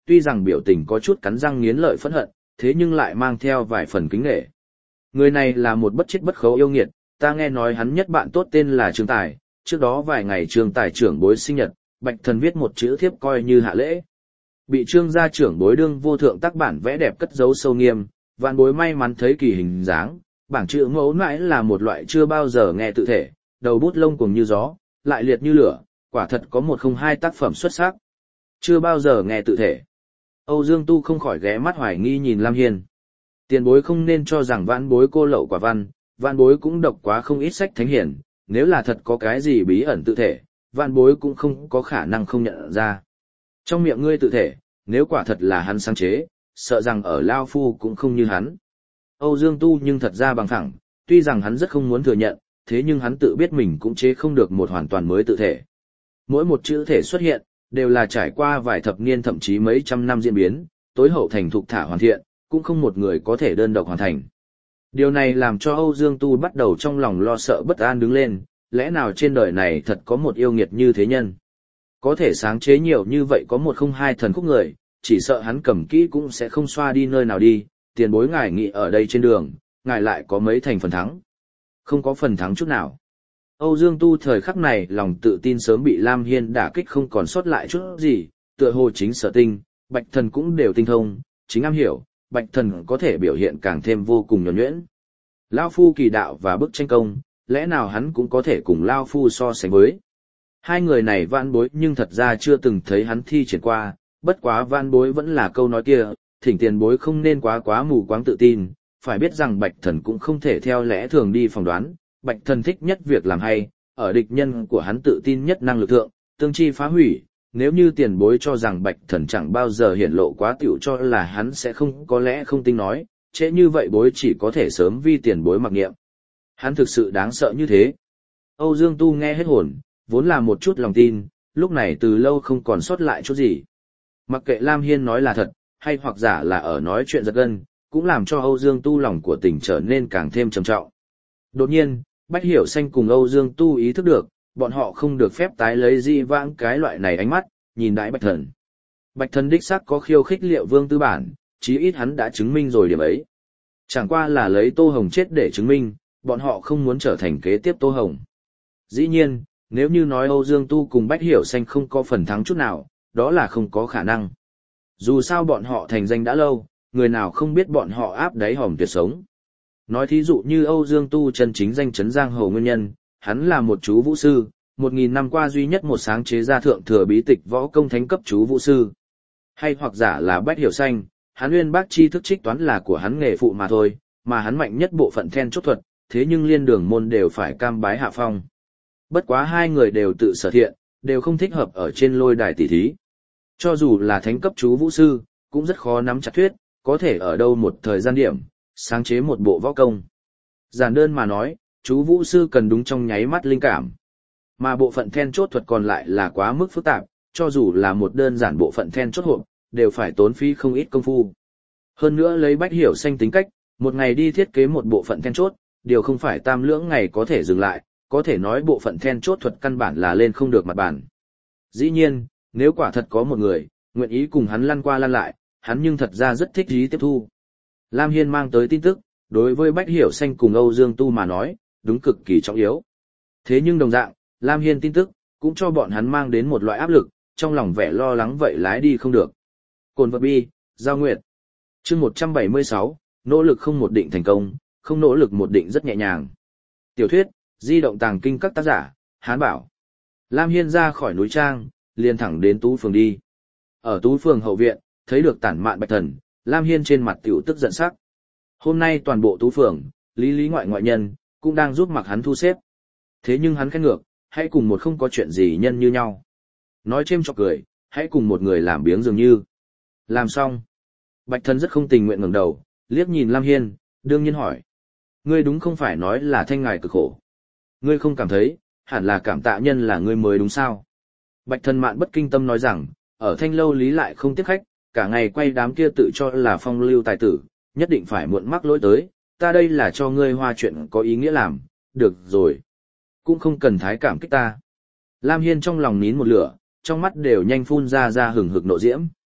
tuy rằng biểu tình có chút cắn răng nghiến lợi phẫn hận, thế nhưng lại mang theo vài phần kính nể. Người này là một bất chết bất khấu yêu nghiệt, ta nghe nói hắn nhất bạn tốt tên là Trương Tài, trước đó vài ngày Trương Tài trưởng bối sinh nhật, Bạch Thần viết một chữ thiếp coi như hạ lễ. Bị Trương gia trưởng bối đương vô thượng tác bản vẽ đẹp cất giấu sâu nghiêm, vạn bối may mắn thấy kỳ hình dáng, bảng chữ mẫu mãi là một loại chưa bao giờ nghe tự thể, đầu bút lông cuồng như gió, lại liệt như lửa, quả thật có một không hai tác phẩm xuất sắc. Chưa bao giờ nghe tự thể. Âu Dương Tu không khỏi ghé mắt hoài nghi nhìn Lam Hiên. Tiền bối không nên cho rằng vãn bối cô lậu quả văn, vãn bối cũng đọc quá không ít sách thánh hiển, nếu là thật có cái gì bí ẩn tự thể, vãn bối cũng không có khả năng không nhận ra. Trong miệng ngươi tự thể, nếu quả thật là hắn sáng chế, sợ rằng ở Lao Phu cũng không như hắn. Âu Dương Tu nhưng thật ra bằng phẳng, tuy rằng hắn rất không muốn thừa nhận, thế nhưng hắn tự biết mình cũng chế không được một hoàn toàn mới tự thể. Mỗi một chữ thể xuất hiện, đều là trải qua vài thập niên thậm chí mấy trăm năm diễn biến, tối hậu thành thục thả hoàn thiện, cũng không một người có thể đơn độc hoàn thành. Điều này làm cho Âu Dương Tu bắt đầu trong lòng lo sợ bất an đứng lên, lẽ nào trên đời này thật có một yêu nghiệt như thế nhân? Có thể sáng chế nhiều như vậy có một không hai thần khúc người, chỉ sợ hắn cầm kỹ cũng sẽ không xoa đi nơi nào đi, tiền bối ngài nghĩ ở đây trên đường, ngài lại có mấy thành phần thắng. Không có phần thắng chút nào. Âu Dương Tu thời khắc này lòng tự tin sớm bị Lam Hiên đả kích không còn sót lại chút gì, tựa hồ chính sở tinh, Bạch Thần cũng đều tinh thông, chính am hiểu, Bạch Thần có thể biểu hiện càng thêm vô cùng nhuần nhuyễn. Lao Phu kỳ đạo và bức tranh công, lẽ nào hắn cũng có thể cùng Lao Phu so sánh với. Hai người này vãn bối nhưng thật ra chưa từng thấy hắn thi triển qua, bất quá vãn bối vẫn là câu nói kia, thỉnh tiền bối không nên quá quá mù quáng tự tin, phải biết rằng Bạch Thần cũng không thể theo lẽ thường đi phỏng đoán, Bạch Thần thích nhất việc làm hay, ở địch nhân của hắn tự tin nhất năng lực thượng, tương chi phá hủy, nếu như tiền bối cho rằng Bạch Thần chẳng bao giờ hiển lộ quá tiểu cho là hắn sẽ không có lẽ không tin nói, trễ như vậy bối chỉ có thể sớm vi tiền bối mặc nghiệm. Hắn thực sự đáng sợ như thế. Âu Dương Tu nghe hết hồn, vốn là một chút lòng tin, lúc này từ lâu không còn sót lại chút gì. Mặc kệ Lam Hiên nói là thật, hay hoặc giả là ở nói chuyện giật gân, cũng làm cho Âu Dương Tu lòng của tình trở nên càng thêm trầm trọng. Đột nhiên, Bách Hiểu Xanh cùng Âu Dương Tu ý thức được, bọn họ không được phép tái lấy di vãng cái loại này ánh mắt, nhìn đại Bạch Thần. Bạch Thần đích xác có khiêu khích Liệu Vương tư bản, chí ít hắn đã chứng minh rồi điểm ấy. Chẳng qua là lấy Tô Hồng chết để chứng minh, bọn họ không muốn trở thành kế tiếp Tô Hồng. Dĩ nhiên, nếu như nói Âu Dương Tu cùng Bách Hiểu Xanh không có phần thắng chút nào, đó là không có khả năng. Dù sao bọn họ thành danh đã lâu, người nào không biết bọn họ áp đáy hòm tuyệt sống. Nói thí dụ như Âu Dương Tu chân chính danh chấn giang hồ nguyên nhân, hắn là một chú vũ sư, một nghìn năm qua duy nhất một sáng chế ra thượng thừa bí tịch võ công thánh cấp chú vũ sư. Hay hoặc giả là Bách Hiểu Xanh, hắn uyên bác chi thức trích toán là của hắn nghề phụ mà thôi, mà hắn mạnh nhất bộ phận then chốt thuật, thế nhưng liên đường môn đều phải cam bái hạ phong. Bất quá hai người đều tự sở thiện, đều không thích hợp ở trên lôi đài tỷ thí. Cho dù là thánh cấp chú vũ sư, cũng rất khó nắm chặt thuyết, có thể ở đâu một thời gian điểm, sáng chế một bộ võ công. Giản đơn mà nói, chú vũ sư cần đúng trong nháy mắt linh cảm. Mà bộ phận then chốt thuật còn lại là quá mức phức tạp, cho dù là một đơn giản bộ phận then chốt hộp, đều phải tốn phí không ít công phu. Hơn nữa lấy Bách Hiểu Xanh tính cách, một ngày đi thiết kế một bộ phận then chốt, điều không phải tam lưỡng ngày có thể dừng lại, có thể nói bộ phận then chốt thuật căn bản là lên không được mặt bản. Dĩ nhiên, nếu quả thật có một người, nguyện ý cùng hắn lăn qua lăn lại, hắn nhưng thật ra rất thích ý tiếp thu. Lam Hiên mang tới tin tức, đối với Bách Hiểu Xanh cùng Âu Dương Tu mà nói, đúng cực kỳ trọng yếu. Thế nhưng đồng dạng, Lam Hiên tin tức, cũng cho bọn hắn mang đến một loại áp lực, trong lòng vẻ lo lắng vậy lái đi không được. Cồn vật bi, Giao Nguyệt. Chương một trăm bảy mươi sáu, nỗ lực không một định thành công, không nỗ lực một định rất nhẹ nhàng. Tiểu thuyết, di động tàng kinh các tác giả, Hán Bảo. Lam Hiên ra khỏi núi trang, liền thẳng đến Tú Phường đi. Ở Tú Phường hậu viện, thấy được tản mạn Bạch Thần, Lam Hiên trên mặt tiểu tức giận sắc. Hôm nay toàn bộ Tú Phường, lý lý ngoại ngoại nhân, cũng đang giúp mặc hắn thu xếp. Thế nhưng hắn khen ngược, hãy cùng một không có chuyện gì nhân như nhau. Nói chêm chọc cười, hãy cùng một người làm biếng dường như. Làm xong. Bạch Thần rất không tình nguyện ngẩng đầu, liếc nhìn Lam Hiên, đương nhiên hỏi. Ngươi đúng không phải nói là thanh ngài cực khổ. Ngươi không cảm thấy, hẳn là cảm tạ nhân là ngươi mới đúng sao. Bạch Thần mạn bất kinh tâm nói rằng, ở thanh lâu lý lại không tiếp khách, cả ngày quay đám kia tự cho là phong lưu tài tử, nhất định phải muộn mắc lỗi tới, ta đây là cho ngươi hoa chuyện có ý nghĩa làm, được rồi. Cũng không cần thái cảm kích ta. Lam Hiên trong lòng nín một lửa, trong mắt đều nhanh phun ra ra hừng hực nộ diễm.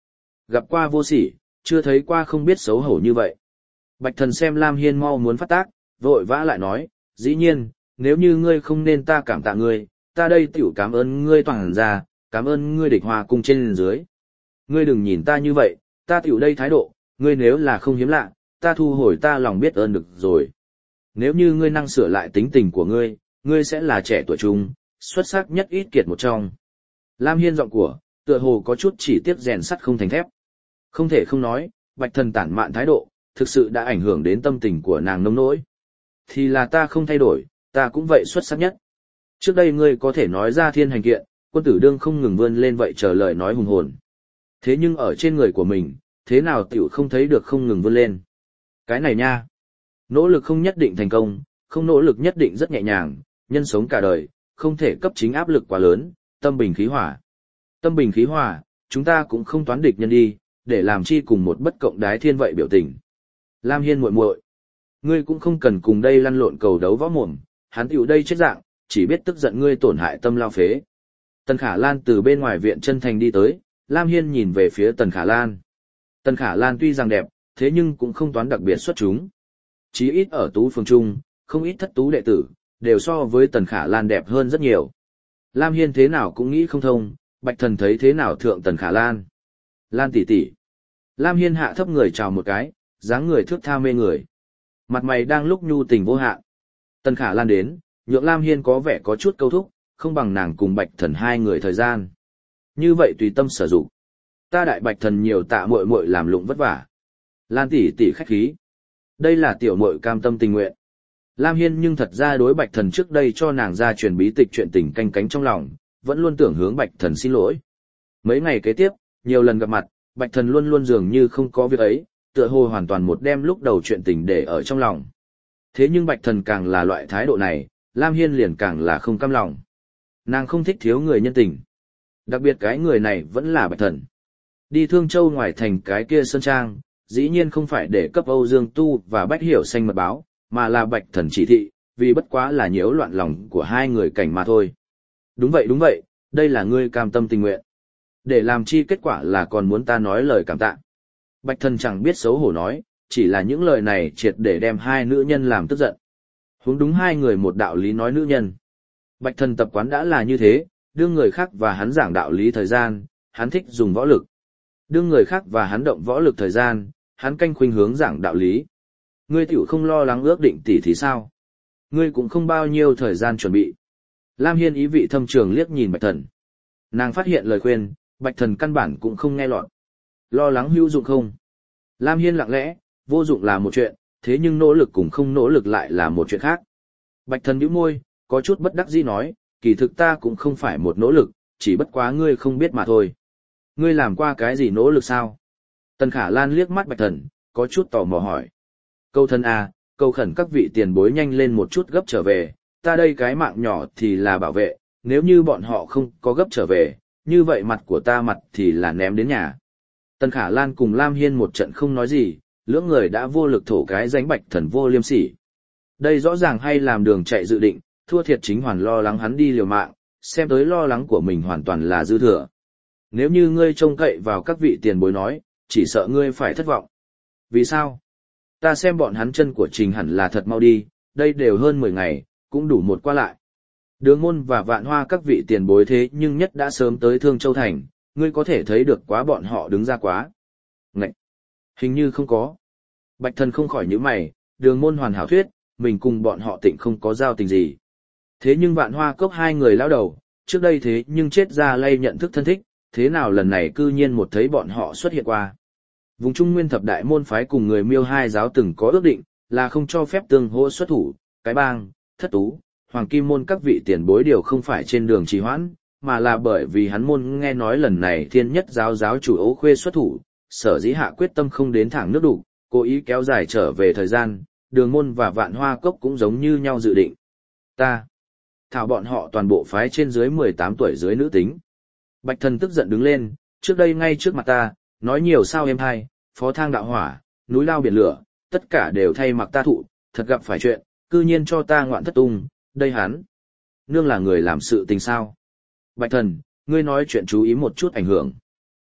Gặp qua vô sỉ, chưa thấy qua không biết xấu hổ như vậy. Bạch thần xem Lam Hiên mau muốn phát tác, vội vã lại nói, dĩ nhiên, nếu như ngươi không nên ta cảm tạ ngươi, ta đây tiểu cảm ơn ngươi toàn ra, cảm ơn ngươi địch hòa cùng trên dưới. Ngươi đừng nhìn ta như vậy, ta tiểu đây thái độ, ngươi nếu là không hiếm lạ, ta thu hồi ta lòng biết ơn được rồi. Nếu như ngươi năng sửa lại tính tình của ngươi, ngươi sẽ là trẻ tuổi trung, xuất sắc nhất ít kiệt một trong. Lam Hiên giọng của, tựa hồ có chút chỉ tiếc rèn sắt không thành thép. Không thể không nói, bạch thần tản mạn thái độ, thực sự đã ảnh hưởng đến tâm tình của nàng nông nỗi. Thì là ta không thay đổi, ta cũng vậy xuất sắc nhất. Trước đây ngươi có thể nói ra thiên hành kiện, quân tử đương không ngừng vươn lên vậy chờ lời nói hùng hồn. Thế nhưng ở trên người của mình, thế nào tiểu không thấy được không ngừng vươn lên. Cái này nha, nỗ lực không nhất định thành công, không nỗ lực nhất định rất nhẹ nhàng, nhân sống cả đời, không thể cấp chính áp lực quá lớn, tâm bình khí hòa. Tâm bình khí hòa, chúng ta cũng không toán địch nhân đi, để làm chi cùng một bất cộng đái thiên vậy biểu tình. Lam Hiên muội muội, ngươi cũng không cần cùng đây lăn lộn cầu đấu võ mồm, hắn tiểu đây chết dạng, chỉ biết tức giận ngươi tổn hại tâm lao phế. Tần Khả Lan từ bên ngoài viện chân thành đi tới, Lam Hiên nhìn về phía Tần Khả Lan. Tần Khả Lan tuy rằng đẹp, thế nhưng cũng không toán đặc biệt xuất chúng. Chí ít ở tú phường trung, không ít thất tú đệ tử, đều so với Tần Khả Lan đẹp hơn rất nhiều. Lam Hiên thế nào cũng nghĩ không thông, Bạch Thần thấy thế nào thượng Tần Khả Lan. Lan tỷ tỷ. Lam Hiên hạ thấp người chào một cái, dáng người thước tha mê người. Mặt mày đang lúc nhu tình vô hạn. Tần Khả Lan đến, nhượng Lam Hiên có vẻ có chút câu thúc, không bằng nàng cùng Bạch Thần hai người thời gian. Như vậy tùy tâm sử dụng. Ta đại Bạch Thần nhiều tạ muội muội làm lụng vất vả. Lan tỷ tỷ khách khí. Đây là tiểu muội cam tâm tình nguyện. Lam Hiên nhưng thật ra đối Bạch Thần trước đây cho nàng ra truyền bí tịch chuyện tình canh cánh trong lòng, vẫn luôn tưởng hướng Bạch Thần xin lỗi. Mấy ngày kế tiếp, nhiều lần gặp mặt, Bạch Thần luôn luôn dường như không có việc ấy, tựa hồ hoàn toàn một đêm lúc đầu chuyện tình để ở trong lòng. Thế nhưng Bạch Thần càng là loại thái độ này, Lam Hiên liền càng là không cam lòng. Nàng không thích thiếu người nhân tình. Đặc biệt cái người này vẫn là Bạch Thần. Đi Thương Châu ngoài thành cái kia sơn trang, dĩ nhiên không phải để cấp Âu Dương Tu và Bách Hiểu Xanh mật báo, mà là Bạch Thần chỉ thị, vì bất quá là nhiễu loạn lòng của hai người cảnh mà thôi. Đúng vậy đúng vậy, đây là ngươi cam tâm tình nguyện. Để làm chi kết quả là còn muốn ta nói lời cảm tạ. Bạch Thần chẳng biết xấu hổ nói, chỉ là những lời này triệt để đem hai nữ nhân làm tức giận. Huống đúng hai người một đạo lý nói nữ nhân. Bạch Thần tập quán đã là như thế, đương người khác và hắn giảng đạo lý thời gian, hắn thích dùng võ lực. Đương người khác và hắn động võ lực thời gian, hắn canh khuynh hướng giảng đạo lý. Ngươi tiểu không lo lắng ước định tỉ thì sao? Ngươi cũng không bao nhiêu thời gian chuẩn bị. Lam Hiên ý vị thâm trường liếc nhìn Bạch Thần. Nàng phát hiện lời khuyên, Bạch Thần căn bản cũng không nghe lọt. Lo lắng hữu dụng không? Lam Hiên lặng lẽ, vô dụng là một chuyện, thế nhưng nỗ lực cùng không nỗ lực lại là một chuyện khác. Bạch Thần nhíu môi, có chút bất đắc dĩ nói, kỳ thực ta cũng không phải một nỗ lực, chỉ bất quá ngươi không biết mà thôi. Ngươi làm qua cái gì nỗ lực sao? Tần Khả Lan liếc mắt Bạch Thần, có chút tò mò hỏi. Câu thân à, câu khẩn các vị tiền bối nhanh lên một chút gấp trở về, ta đây cái mạng nhỏ thì là bảo vệ, nếu như bọn họ không có gấp trở về, như vậy mặt của ta mặt thì là ném đến nhà. Tần Khả Lan cùng Lam Hiên một trận không nói gì, lưỡng người đã vô lực thổ cái danh Bạch Thần vô liêm sỉ. Đây rõ ràng hay làm đường chạy dự định, thua thiệt chính hoàn lo lắng hắn đi liều mạng, xem tới lo lắng của mình hoàn toàn là dư thừa. Nếu như ngươi trông cậy vào các vị tiền bối nói, chỉ sợ ngươi phải thất vọng. Vì sao? Ta xem bọn hắn chân của Trình hẳn là thật mau đi, đây đều hơn mười ngày, cũng đủ một qua lại. Đường Môn và Vạn Hoa các vị tiền bối thế nhưng nhất đã sớm tới Thương Châu Thành, ngươi có thể thấy được quá bọn họ đứng ra quá. Ngậy! Hình như không có. Bạch Thần không khỏi nhíu mày, Đường Môn hoàn hảo thuyết, mình cùng bọn họ tịnh không có giao tình gì. Thế nhưng Vạn Hoa cốc hai người lão đầu, trước đây thế nhưng chết ra lây nhận thức thân thích, thế nào lần này cư nhiên một thấy bọn họ xuất hiện qua. Vùng Trung Nguyên thập đại môn phái cùng người Miêu hai giáo từng có ước định, là không cho phép tương hỗ xuất thủ, cái bang, thất tú, hoàng kim môn các vị tiền bối đều không phải trên đường trì hoãn, mà là bởi vì hắn môn nghe nói lần này thiên nhất giáo giáo chủ Ấu Khuê xuất thủ, sở dĩ hạ quyết tâm không đến thẳng nước đủ, cố ý kéo dài trở về thời gian, Đường Môn và Vạn Hoa cốc cũng giống như nhau dự định. Ta, thảo bọn họ toàn bộ phái trên dưới mười tám tuổi dưới nữ tính. Bạch Thần tức giận đứng lên, trước đây ngay trước mặt ta, nói nhiều sao em hay, phó thang đạo hỏa, núi lao biển lửa, tất cả đều thay mặc ta thụ, thật gặp phải chuyện, cư nhiên cho ta ngoạn thất tung, đây hắn. Nương là người làm sự tình sao. Bạch Thần, ngươi nói chuyện chú ý một chút ảnh hưởng.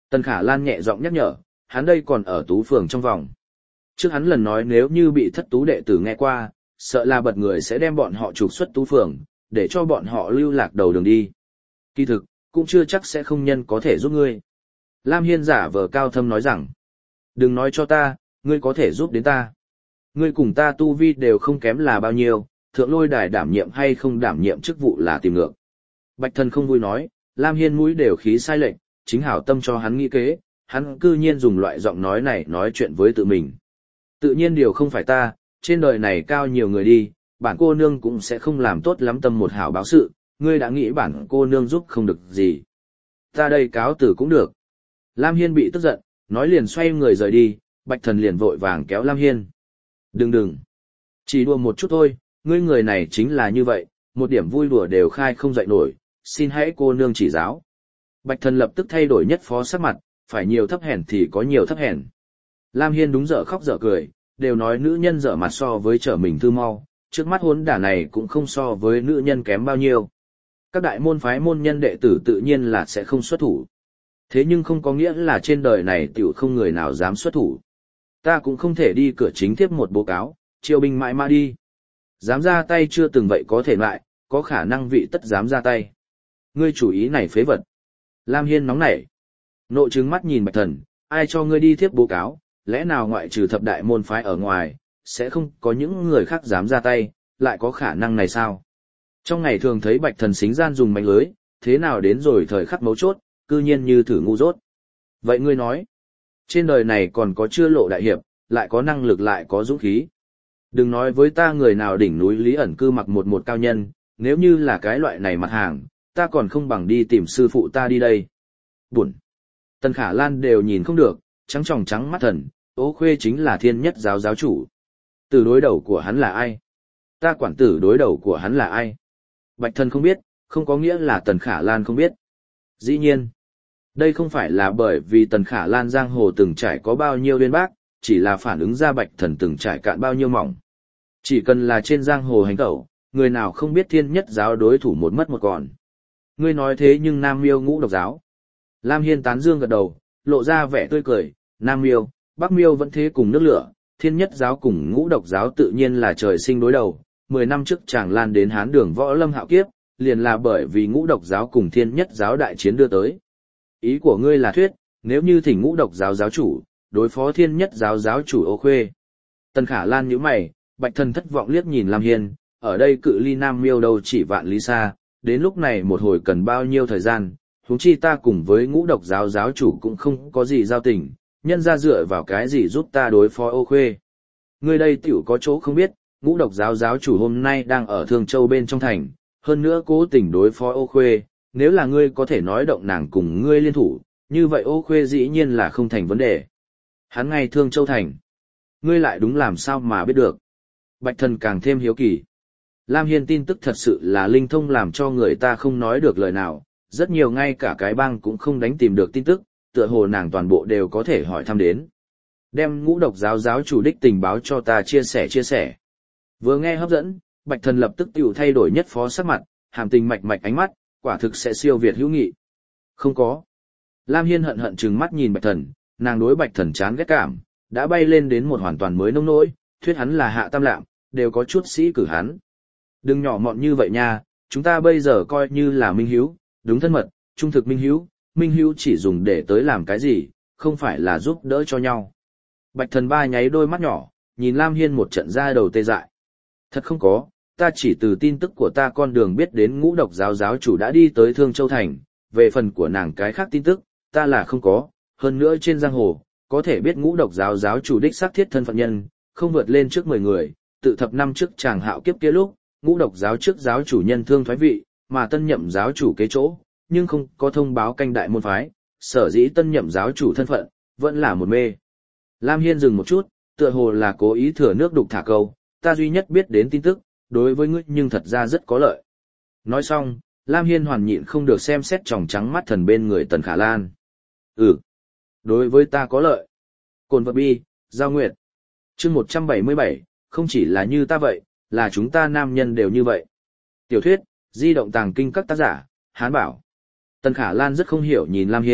Tần Khả Lan nhẹ giọng nhắc nhở, hắn đây còn ở tú phường trong vòng. Trước hắn lần nói nếu như bị thất tú đệ tử nghe qua, sợ là bật người sẽ đem bọn họ trục xuất tú phường, để cho bọn họ lưu lạc đầu đường đi. Kỳ thực, cũng chưa chắc sẽ không nhân có thể giúp ngươi. Lam Hiên giả vờ cao thâm nói rằng, đừng nói cho ta, ngươi có thể giúp đến ta. Ngươi cùng ta tu vi đều không kém là bao nhiêu, thượng lôi đài đảm nhiệm hay không đảm nhiệm chức vụ là tìm ngược. Bạch Thần không vui nói, Lam Hiên mũi đều khí sai lệch, chính hảo tâm cho hắn nghĩ kế, hắn cư nhiên dùng loại giọng nói này nói chuyện với tự mình. Tự nhiên điều không phải ta, trên đời này cao nhiều người đi, bản cô nương cũng sẽ không làm tốt lắm tâm một hảo báo sự, ngươi đã nghĩ bản cô nương giúp không được gì. Ta đây cáo tử cũng được. Lam Hiên bị tức giận, nói liền xoay người rời đi, Bạch Thần liền vội vàng kéo Lam Hiên. Đừng đừng. Chỉ đùa một chút thôi, ngươi người này chính là như vậy, một điểm vui đùa đều khai không dậy nổi, xin hãy cô nương chỉ giáo. Bạch Thần lập tức thay đổi nhất phó sắc mặt, phải nhiều thấp hèn thì có nhiều thấp hèn. Lam Hiên đúng dở khóc dở cười, đều nói nữ nhân dở mặt so với trở mình thư mau, trước mắt hốn đả này cũng không so với nữ nhân kém bao nhiêu. Các đại môn phái môn nhân đệ tử tự nhiên là sẽ không xuất thủ. Thế nhưng không có nghĩa là trên đời này tiểu không người nào dám xuất thủ. Ta cũng không thể đi cửa chính tiếp một báo cáo, triều binh mãi mã đi. Dám ra tay chưa từng vậy có thể lại, có khả năng vị tất dám ra tay. Ngươi chủ ý này phế vật. Lam Hiên nóng nảy. Nộ trừng mắt nhìn Bạch Thần, ai cho ngươi đi tiếp báo cáo, lẽ nào ngoại trừ thập đại môn phái ở ngoài, sẽ không có những người khác dám ra tay, lại có khả năng này sao? Trong ngày thường thấy Bạch Thần xính gian dùng mánh lưới, thế nào đến rồi thời khắc mấu chốt, cư nhiên như thử ngu dốt. Vậy ngươi nói, trên đời này còn có chưa lộ đại hiệp, lại có năng lực lại có dũng khí. Đừng nói với ta người nào đỉnh núi Lý ẩn cư mặc một một cao nhân, nếu như là cái loại này mặt hàng, ta còn không bằng đi tìm sư phụ ta đi đây. Buồn. Tần Khả Lan đều nhìn không được, trắng tròng trắng mắt thần, Ô Khuê chính là thiên nhất giáo giáo chủ. Tử đối đầu của hắn là ai? Ta quản tử đối đầu của hắn là ai? Bạch Thần không biết, không có nghĩa là Tần Khả Lan không biết. Dĩ nhiên, đây không phải là bởi vì Tần Khả Lan giang hồ từng trải có bao nhiêu uyên bác, chỉ là phản ứng ra Bạch Thần từng trải cạn bao nhiêu mỏng. Chỉ cần là trên giang hồ hành tẩu, người nào không biết thiên nhất giáo đối thủ một mất một còn. Ngươi nói thế nhưng Nam Miêu Ngũ Độc giáo. Lam Hiên tán dương gật đầu, lộ ra vẻ tươi cười, Nam Miêu, Bắc Miêu vẫn thế cùng nước lửa, thiên nhất giáo cùng Ngũ Độc giáo tự nhiên là trời sinh đối đầu. Mười năm trước chàng lan đến Hán Đường Võ Lâm hạo kiếp, liền là bởi vì Ngũ Độc giáo cùng thiên nhất giáo đại chiến đưa tới. Ý của ngươi là thuyết, nếu như thỉnh Ngũ Độc giáo giáo chủ, đối phó thiên nhất giáo giáo chủ Ô Khuê. Tần Khả Lan nhíu mày, Bạch Thần thất vọng liếc nhìn Lam Hiên, ở đây cự ly Nam Miêu đâu chỉ vạn lý xa, đến lúc này một hồi cần bao nhiêu thời gian, huống chi ta cùng với Ngũ Độc giáo giáo chủ cũng không có gì giao tình, nhân ra dựa vào cái gì giúp ta đối phó Ô Khuê. Ngươi đây tiểu có chỗ không biết, Ngũ Độc giáo giáo chủ hôm nay đang ở Thương Châu bên trong thành, hơn nữa cố tình đối phó Ô Khuê, nếu là ngươi có thể nói động nàng cùng ngươi liên thủ, như vậy Ô Khuê dĩ nhiên là không thành vấn đề. Hắn ngay Thương Châu thành. Ngươi lại đúng làm sao mà biết được. Bạch Thần càng thêm hiếu kỳ. Lam Hiên tin tức thật sự là linh thông làm cho người ta không nói được lời nào, rất nhiều ngay cả cái bang cũng không đánh tìm được tin tức, tựa hồ nàng toàn bộ đều có thể hỏi thăm đến. Đem Ngũ Độc giáo giáo chủ đích tình báo cho ta chia sẻ chia sẻ. Vừa nghe hấp dẫn, Bạch Thần lập tức tiểu thay đổi nhất phó sắc mặt, hàm tình mạch mạch ánh mắt, quả thực sẽ siêu việt hữu nghị. Không có. Lam Hiên hận hận trừng mắt nhìn Bạch Thần, nàng đối Bạch Thần chán ghét cảm, đã bay lên đến một hoàn toàn mới nông nỗi, thuyết hắn là hạ tam lạm, đều có chút sĩ cử hắn. Đừng nhỏ mọn như vậy nha, chúng ta bây giờ coi như là minh hiếu, đúng thân mật, trung thực minh hiếu, minh hiếu chỉ dùng để tới làm cái gì, không phải là giúp đỡ cho nhau. Bạch Thần ba nháy đôi mắt nhỏ, nhìn Lam Hiên một trận ra đầu tê dại. Thật không có, ta chỉ từ tin tức của ta con đường biết đến Ngũ Độc giáo giáo chủ đã đi tới Thương Châu Thành, về phần của nàng cái khác tin tức, ta là không có, hơn nữa trên giang hồ, có thể biết Ngũ Độc giáo giáo chủ đích xác thiết thân phận nhân, không vượt lên trước mười người, tự thập năm trước chàng hạo kiếp kia lúc, Ngũ Độc giáo trước giáo chủ nhân thương thoái vị, mà tân nhậm giáo chủ kế chỗ, nhưng không có thông báo canh đại môn phái, sở dĩ tân nhậm giáo chủ thân phận, vẫn là một mê. Lam Hiên dừng một chút, tựa hồ là cố ý thừa nước đục thả câu, ta duy nhất biết đến tin tức, đối với ngươi nhưng thật ra rất có lợi. Nói xong, Lam Hiên hoàn nhịn không được xem xét tròng trắng mắt thần bên người Tần Khả Lan. Ừ, đối với ta có lợi. Cồn vật bi, Giao Nguyệt. chương một trăm bảy mươi bảy, không chỉ là như ta vậy, là chúng ta nam nhân đều như vậy. Tiểu thuyết, di động tàng kinh các tác giả, Hán Bảo. Tần Khả Lan rất không hiểu nhìn Lam Hiên,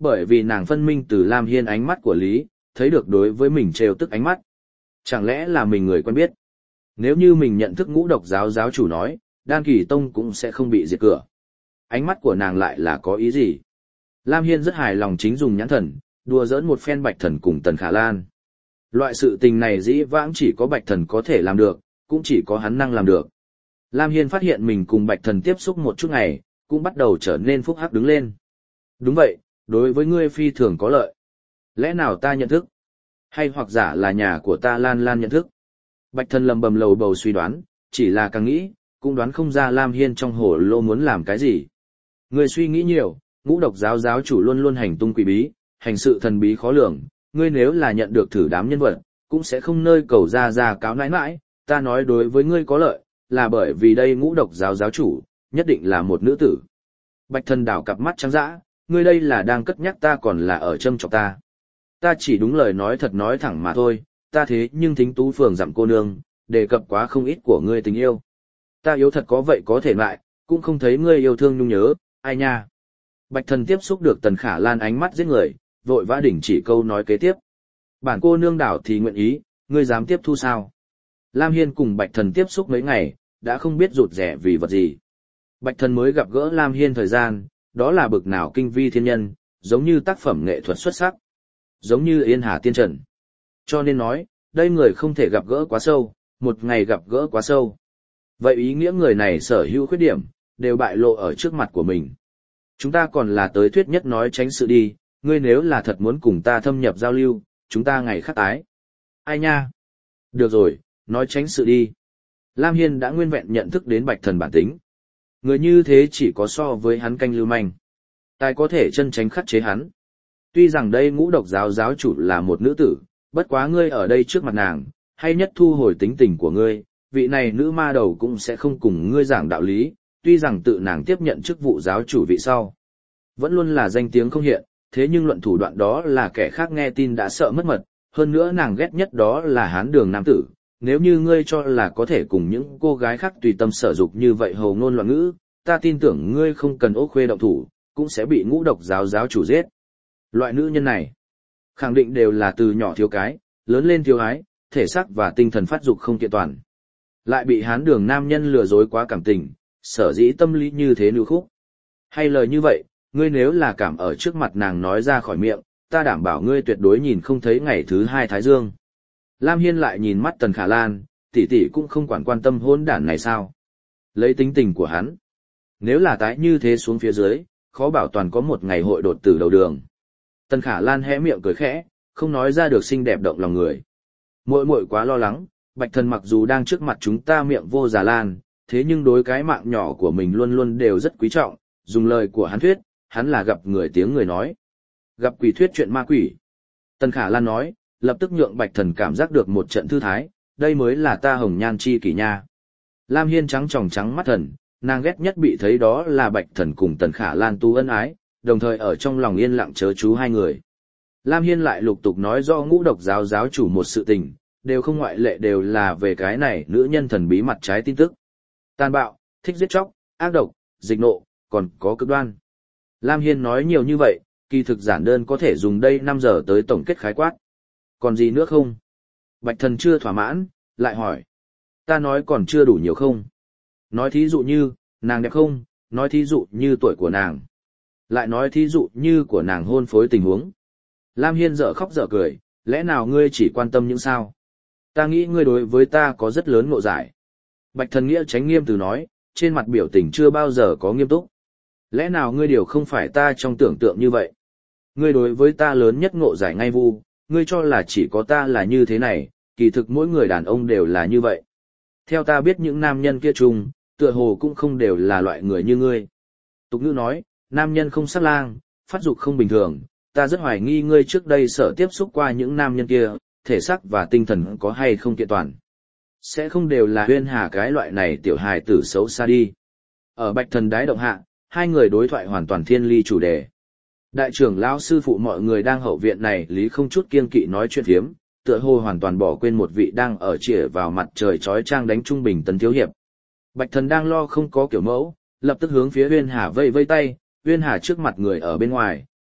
Bởi vì nàng phân minh từ Lam Hiên ánh mắt của Lý, thấy được đối với mình trêu tức ánh mắt. Chẳng lẽ là mình người quen biết? Nếu như mình nhận thức ngũ độc giáo giáo chủ nói, Đan Kỳ Tông cũng sẽ không bị diệt cửa. Ánh mắt của nàng lại là có ý gì? Lam Hiên rất hài lòng chính dùng nhãn thần, đùa giỡn một phen Bạch Thần cùng Tần Khả Lan. Loại sự tình này dĩ vãng chỉ có Bạch Thần có thể làm được, cũng chỉ có hắn năng làm được. Lam Hiên phát hiện mình cùng Bạch Thần tiếp xúc một chút ngày, cũng bắt đầu trở nên phúc hắc đứng lên. Đúng vậy, đối với ngươi phi thường có lợi. Lẽ nào ta nhận thức? Hay hoặc giả là nhà của ta Lan Lan nhận thức? Bạch Thần lầm bầm lầu bầu suy đoán, chỉ là càng nghĩ, cũng đoán không ra Lam Hiên trong hồ lô muốn làm cái gì. Ngươi suy nghĩ nhiều, ngũ độc giáo giáo chủ luôn luôn hành tung quỷ bí, hành sự thần bí khó lường, ngươi nếu là nhận được thử đám nhân vật, cũng sẽ không nơi cầu ra ra cáo nãi nãi, ta nói đối với ngươi có lợi, là bởi vì đây ngũ độc giáo giáo chủ, nhất định là một nữ tử. Bạch Thần đảo cặp mắt trắng dã, ngươi đây là đang cất nhắc ta còn là ở châm chọc ta. Ta chỉ đúng lời nói thật nói thẳng mà thôi, ta thế nhưng thính tú phường dặm cô nương, đề cập quá không ít của ngươi tình yêu. Ta yếu thật có vậy có thể lại, cũng không thấy ngươi yêu thương nhung nhớ, ai nha. Bạch Thần tiếp xúc được Tần Khả Lan ánh mắt giết người, vội vã đỉnh chỉ câu nói kế tiếp. Bản cô nương đảo thì nguyện ý, ngươi dám tiếp thu sao? Lam Hiên cùng Bạch Thần tiếp xúc mấy ngày, đã không biết rụt rẻ vì vật gì. Bạch Thần mới gặp gỡ Lam Hiên thời gian, đó là bực nào kinh vi thiên nhân, giống như tác phẩm nghệ thuật xuất sắc, giống như Yên Hà Tiên Trần. Cho nên nói, đây người không thể gặp gỡ quá sâu, một ngày gặp gỡ quá sâu. Vậy ý nghĩa người này sở hữu khuyết điểm, đều bại lộ ở trước mặt của mình. Chúng ta còn là tới thuyết nhất nói tránh sự đi, ngươi nếu là thật muốn cùng ta thâm nhập giao lưu, chúng ta ngày khác tái. Ai nha? Được rồi, nói tránh sự đi. Lam Hiên đã nguyên vẹn nhận thức đến Bạch Thần bản tính. Người như thế chỉ có so với hắn canh lưu manh. Tài có thể chân tránh khắc chế hắn. Tuy rằng đây ngũ độc giáo giáo chủ là một nữ tử, bất quá ngươi ở đây trước mặt nàng, hay nhất thu hồi tính tình của ngươi, vị này nữ ma đầu cũng sẽ không cùng ngươi giảng đạo lý, tuy rằng tự nàng tiếp nhận chức vụ giáo chủ vị sau. Vẫn luôn là danh tiếng không hiện, thế nhưng luận thủ đoạn đó là kẻ khác nghe tin đã sợ mất mật, hơn nữa nàng ghét nhất đó là hán đường nam tử. Nếu như ngươi cho là có thể cùng những cô gái khác tùy tâm sở dục như vậy hầu ngôn loạn ngữ, ta tin tưởng ngươi không cần ốc khuê động thủ, cũng sẽ bị ngũ độc giáo giáo chủ giết. Loại nữ nhân này, khẳng định đều là từ nhỏ thiếu cái, lớn lên thiếu ái, thể xác và tinh thần phát dục không kiện toàn. Lại bị hán đường nam nhân lừa dối quá cảm tình, sở dĩ tâm lý như thế lưu khúc. Hay lời như vậy, ngươi nếu là cảm ở trước mặt nàng nói ra khỏi miệng, ta đảm bảo ngươi tuyệt đối nhìn không thấy ngày thứ hai thái dương. Lam Hiên lại nhìn mắt Tần Khả Lan, tỷ tỷ cũng không quản quan tâm hôn đản này sao. Lấy tính tình của hắn, nếu là tái như thế xuống phía dưới, khó bảo toàn có một ngày hội đột tử đầu đường. Tần Khả Lan hé miệng cười khẽ, không nói ra được xinh đẹp động lòng người. Muội muội quá lo lắng, Bạch Thần mặc dù đang trước mặt chúng ta miệng vô giả lan, thế nhưng đối cái mạng nhỏ của mình luôn luôn đều rất quý trọng, dùng lời của hắn thuyết, hắn là gặp người tiếng người nói. Gặp quỷ thuyết chuyện ma quỷ. Tần Khả Lan nói, lập tức nhượng Bạch Thần cảm giác được một trận thư thái, đây mới là ta hồng nhan chi kỷ nha. Lam Hiên trắng tròng trắng mắt thần, nàng ghét nhất bị thấy đó là Bạch Thần cùng Tần Khả Lan tu ân ái, đồng thời ở trong lòng yên lặng chớ chú hai người. Lam Hiên lại lục tục nói do ngũ độc giáo giáo chủ một sự tình, đều không ngoại lệ đều là về cái này nữ nhân thần bí mặt trái tin tức. Tàn bạo, thích giết chóc, ác độc, dịch nộ, còn có cực đoan. Lam Hiên nói nhiều như vậy, kỳ thực giản đơn có thể dùng đây năm giờ tới tổng kết khái quát. Còn gì nữa không? Bạch Thần chưa thỏa mãn, lại hỏi. Ta nói còn chưa đủ nhiều không? Nói thí dụ như, nàng đẹp không? Nói thí dụ như tuổi của nàng. Lại nói thí dụ như của nàng hôn phối tình huống. Lam Hiên dở khóc dở cười, lẽ nào ngươi chỉ quan tâm những sao? Ta nghĩ ngươi đối với ta có rất lớn ngộ giải. Bạch Thần nghĩa tránh nghiêm từ nói, trên mặt biểu tình chưa bao giờ có nghiêm túc. Lẽ nào ngươi điều không phải ta trong tưởng tượng như vậy? Ngươi đối với ta lớn nhất ngộ giải ngay vu, ngươi cho là chỉ có ta là như thế này, kỳ thực mỗi người đàn ông đều là như vậy. Theo ta biết những nam nhân kia chung, tựa hồ cũng không đều là loại người như ngươi. Tục ngữ nói, nam nhân không sát lang, phát dục không bình thường, ta rất hoài nghi ngươi trước đây sở tiếp xúc qua những nam nhân kia, thể xác và tinh thần có hay không kiện toàn. Sẽ không đều là huyên hà cái loại này tiểu hài tử xấu xa đi. Ở Bạch Thần đái động hạ, hai người đối thoại hoàn toàn thiên ly chủ đề. Đại trưởng lão sư phụ mọi người đang hậu viện này lý không chút kiêng kỵ nói chuyện phiếm, tựa hồ hoàn toàn bỏ quên một vị đang ở chĩa vào mặt trời chói chang đánh trung bình tấn thiếu hiệp. Bạch Thần đang lo không có kiểu mẫu, lập tức hướng phía Uyên Hà vây vây tay, Uyên Hà trước mặt người ở bên ngoài,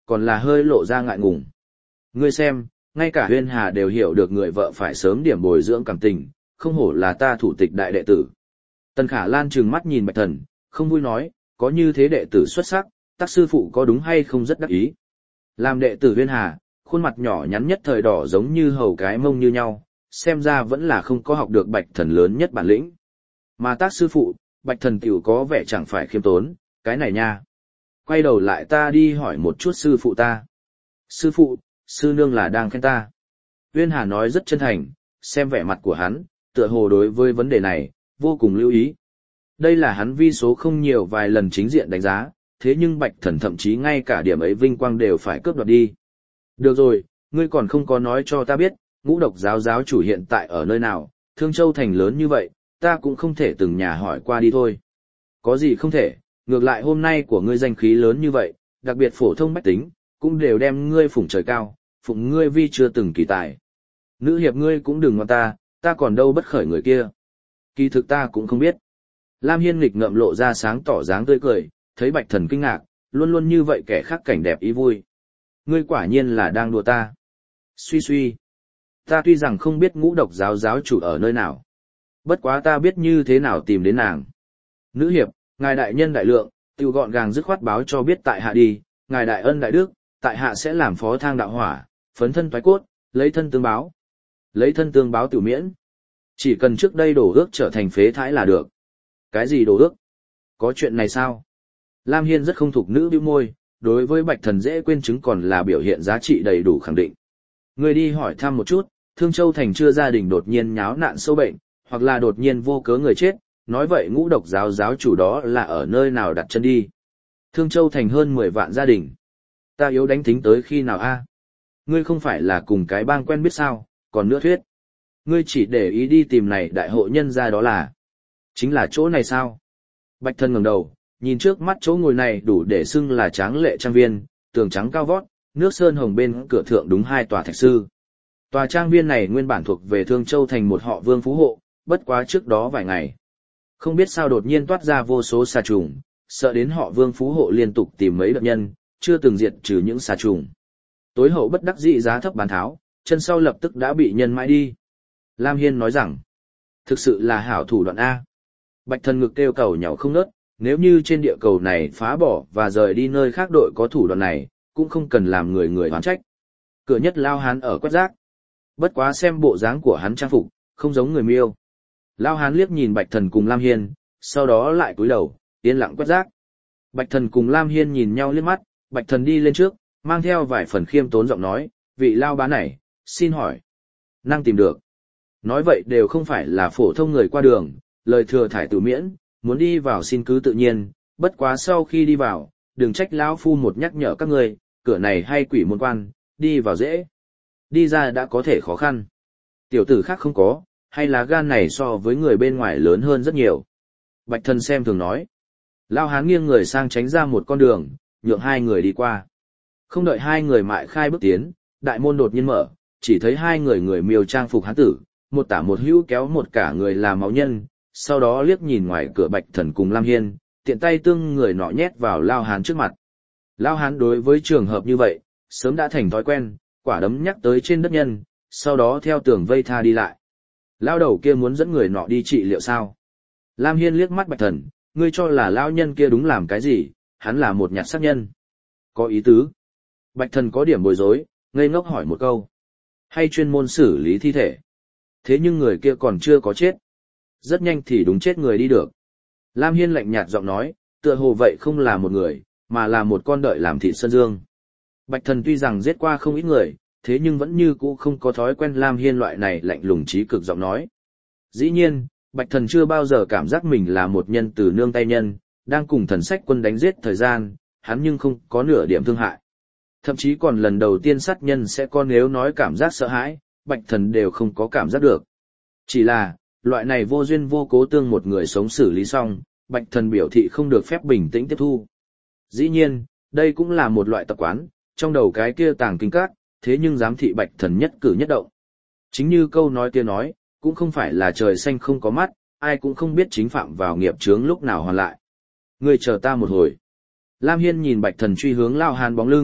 còn là hơi lộ ra ngại ngùng. Ngươi xem, ngay cả Huyên Hà đều hiểu được người vợ phải sớm điểm bồi dưỡng cảm tình, không hổ là ta thủ tịch đại đệ tử. Tần Khả Lan trừng mắt nhìn Bạch Thần, không vui nói, có như thế đệ tử xuất sắc, Tắc sư phụ có đúng hay không rất đắc ý. Làm đệ tử Huyên Hà, khuôn mặt nhỏ nhắn nhất thời đỏ giống như hầu cái mông như nhau, xem ra vẫn là không có học được Bạch Thần lớn nhất bản lĩnh. Mà Tắc sư phụ, Bạch Thần tiểu có vẻ chẳng phải khiêm tốn, cái này nha. Quay đầu lại ta đi hỏi một chút sư phụ ta. Sư phụ, sư nương là đang khen ta. Huyên Hà nói rất chân thành, xem vẻ mặt của hắn, tựa hồ đối với vấn đề này, vô cùng lưu ý. Đây là hắn vi số không nhiều vài lần chính diện đánh giá, thế nhưng Bạch Thần thậm chí ngay cả điểm ấy vinh quang đều phải cướp đoạt đi. Được rồi, ngươi còn không có nói cho ta biết, Ngũ Độc giáo giáo chủ hiện tại ở nơi nào, Thương Châu thành lớn như vậy, ta cũng không thể từng nhà hỏi qua đi thôi. Có gì không thể, ngược lại hôm nay của ngươi danh khí lớn như vậy, đặc biệt phổ thông bách tính, cũng đều đem ngươi phụng trời cao, phụng ngươi vi chưa từng kỳ tài. Nữ hiệp ngươi cũng đừng ngoan ta, ta còn đâu bất khởi người kia. Kỳ thực ta cũng không biết. Lam Hiên nghịch ngợm lộ ra sáng tỏ dáng tươi cười, thấy Bạch Thần kinh ngạc, luôn luôn như vậy kẻ khác cảnh đẹp ý vui. Ngươi quả nhiên là đang đùa ta. Suy suy. Ta tuy rằng không biết Ngũ Độc giáo giáo chủ ở nơi nào. Bất quá ta biết như thế nào tìm đến nàng. Nữ hiệp, ngài đại nhân đại lượng, tiêu gọn gàng dứt khoát báo cho biết tại hạ đi, ngài đại ân đại đức, tại hạ sẽ làm phó thang đạo hỏa, phấn thân toái cốt, lấy thân tương báo. Lấy thân tương báo tiểu miễn. Chỉ cần trước đây đổ ước trở thành phế thái là được. Cái gì đổ ước? Có chuyện này sao? Lam Hiên rất không thục nữ bĩu môi, đối với Bạch Thần dễ quên chứng còn là biểu hiện giá trị đầy đủ khẳng định. Người đi hỏi thăm một chút, Thương Châu thành chưa gia đình đột nhiên nháo nạn sâu bệnh, hoặc là đột nhiên vô cớ người chết, nói vậy Ngũ Độc giáo giáo chủ đó là ở nơi nào đặt chân đi. Thương Châu thành hơn mười vạn gia đình. Ta yếu đánh tính tới khi nào a? Ngươi không phải là cùng cái bang quen biết sao, còn nữa thuyết. Ngươi chỉ để ý đi tìm này đại hộ nhân ra đó là. Chính là chỗ này sao? Bạch Thần ngẩng đầu, nhìn trước mắt chỗ ngồi này đủ để xưng là tráng lệ trang viên, tường trắng cao vót, nước sơn hồng bên cửa thượng đúng hai tòa thạch sư. Tòa trang viên này nguyên bản thuộc về Thương Châu thành một họ Vương phú hộ, bất quá trước đó vài ngày. Không biết sao đột nhiên toát ra vô số xà trùng, sợ đến họ Vương phú hộ liên tục tìm mấy đợt nhân, chưa từng diệt trừ những xà trùng. Tối hậu bất đắc dĩ giá thấp bán tháo, chân sau lập tức đã bị nhân mãi đi. Lam Hiên nói rằng, thực sự là hảo thủ đoạn A. Bạch Thần ngực kêu cầu nhàu không nớt, nếu như trên địa cầu này phá bỏ và rời đi nơi khác đội có thủ đoạn này, cũng không cần làm người người oán trách. Cửa nhất lao hán ở quét rác. Bất quá xem bộ dáng của hắn trang phục, không giống người miêu. Lao hán liếc nhìn Bạch Thần cùng Lam Hiên, sau đó lại cúi đầu, yên lặng quét rác. Bạch Thần cùng Lam Hiên nhìn nhau liếc mắt, Bạch Thần đi lên trước, mang theo vài phần khiêm tốn giọng nói, vị lao bá này, xin hỏi. Năng tìm được. Nói vậy đều không phải là phổ thông người qua đường, lời thừa thải tự miễn, muốn đi vào xin cứ tự nhiên, bất quá sau khi đi vào, đừng trách lão phu một nhắc nhở các người, cửa này hay quỷ môn quan, đi vào dễ. Đi ra đã có thể khó khăn. Tiểu tử khác không có, hay là gan này so với người bên ngoài lớn hơn rất nhiều. Bạch Thần xem thường nói. Lao hán nghiêng người sang tránh ra một con đường, nhượng hai người đi qua. Không đợi hai người mại khai bước tiến, đại môn đột nhiên mở, chỉ thấy hai người người miêu trang phục hán tử, một tả một hữu kéo một cả người là máu nhân, sau đó liếc nhìn ngoài cửa Bạch Thần cùng Lam Hiên, tiện tay tương người nọ nhét vào Lao hán trước mặt. Lao hán đối với trường hợp như vậy, sớm đã thành thói quen, quả đấm nhắc tới trên đất nhân, sau đó theo tường vây tha đi lại. Lao đầu kia muốn dẫn người nọ đi trị liệu sao? Lam Hiên liếc mắt Bạch Thần, ngươi cho là Lao nhân kia đúng làm cái gì, hắn là một nhặt xác nhân. Có ý tứ. Bạch Thần có điểm bối rối, ngây ngốc hỏi một câu. Hay chuyên môn xử lý thi thể? Thế nhưng người kia còn chưa có chết. Rất nhanh thì đúng chết người đi được. Lam Hiên lạnh nhạt giọng nói, tựa hồ vậy không là một người, mà là một con đợi làm thịt sơn dương. Bạch Thần tuy rằng giết qua không ít người, thế nhưng vẫn như cũ không có thói quen Lam Hiên loại này lạnh lùng trí cực giọng nói. Dĩ nhiên, Bạch Thần chưa bao giờ cảm giác mình là một nhân từ nương tay nhân, đang cùng thần sách quân đánh giết thời gian, hắn nhưng không có nửa điểm thương hại. Thậm chí còn lần đầu tiên sát nhân sẽ có nếu nói cảm giác sợ hãi, Bạch Thần đều không có cảm giác được. Chỉ là, loại này vô duyên vô cố tương một người sống xử lý xong, Bạch Thần biểu thị không được phép bình tĩnh tiếp thu. Dĩ nhiên, đây cũng là một loại tập quán, trong đầu cái kia tàng kinh các, thế nhưng giám thị Bạch Thần nhất cử nhất động. Chính như câu nói kia nói, cũng không phải là trời xanh không có mắt, ai cũng không biết chính phạm vào nghiệp chướng lúc nào hoàn lại. Ngươi chờ ta một hồi. Lam Hiên nhìn Bạch Thần truy hướng Lao Hán bóng lưng,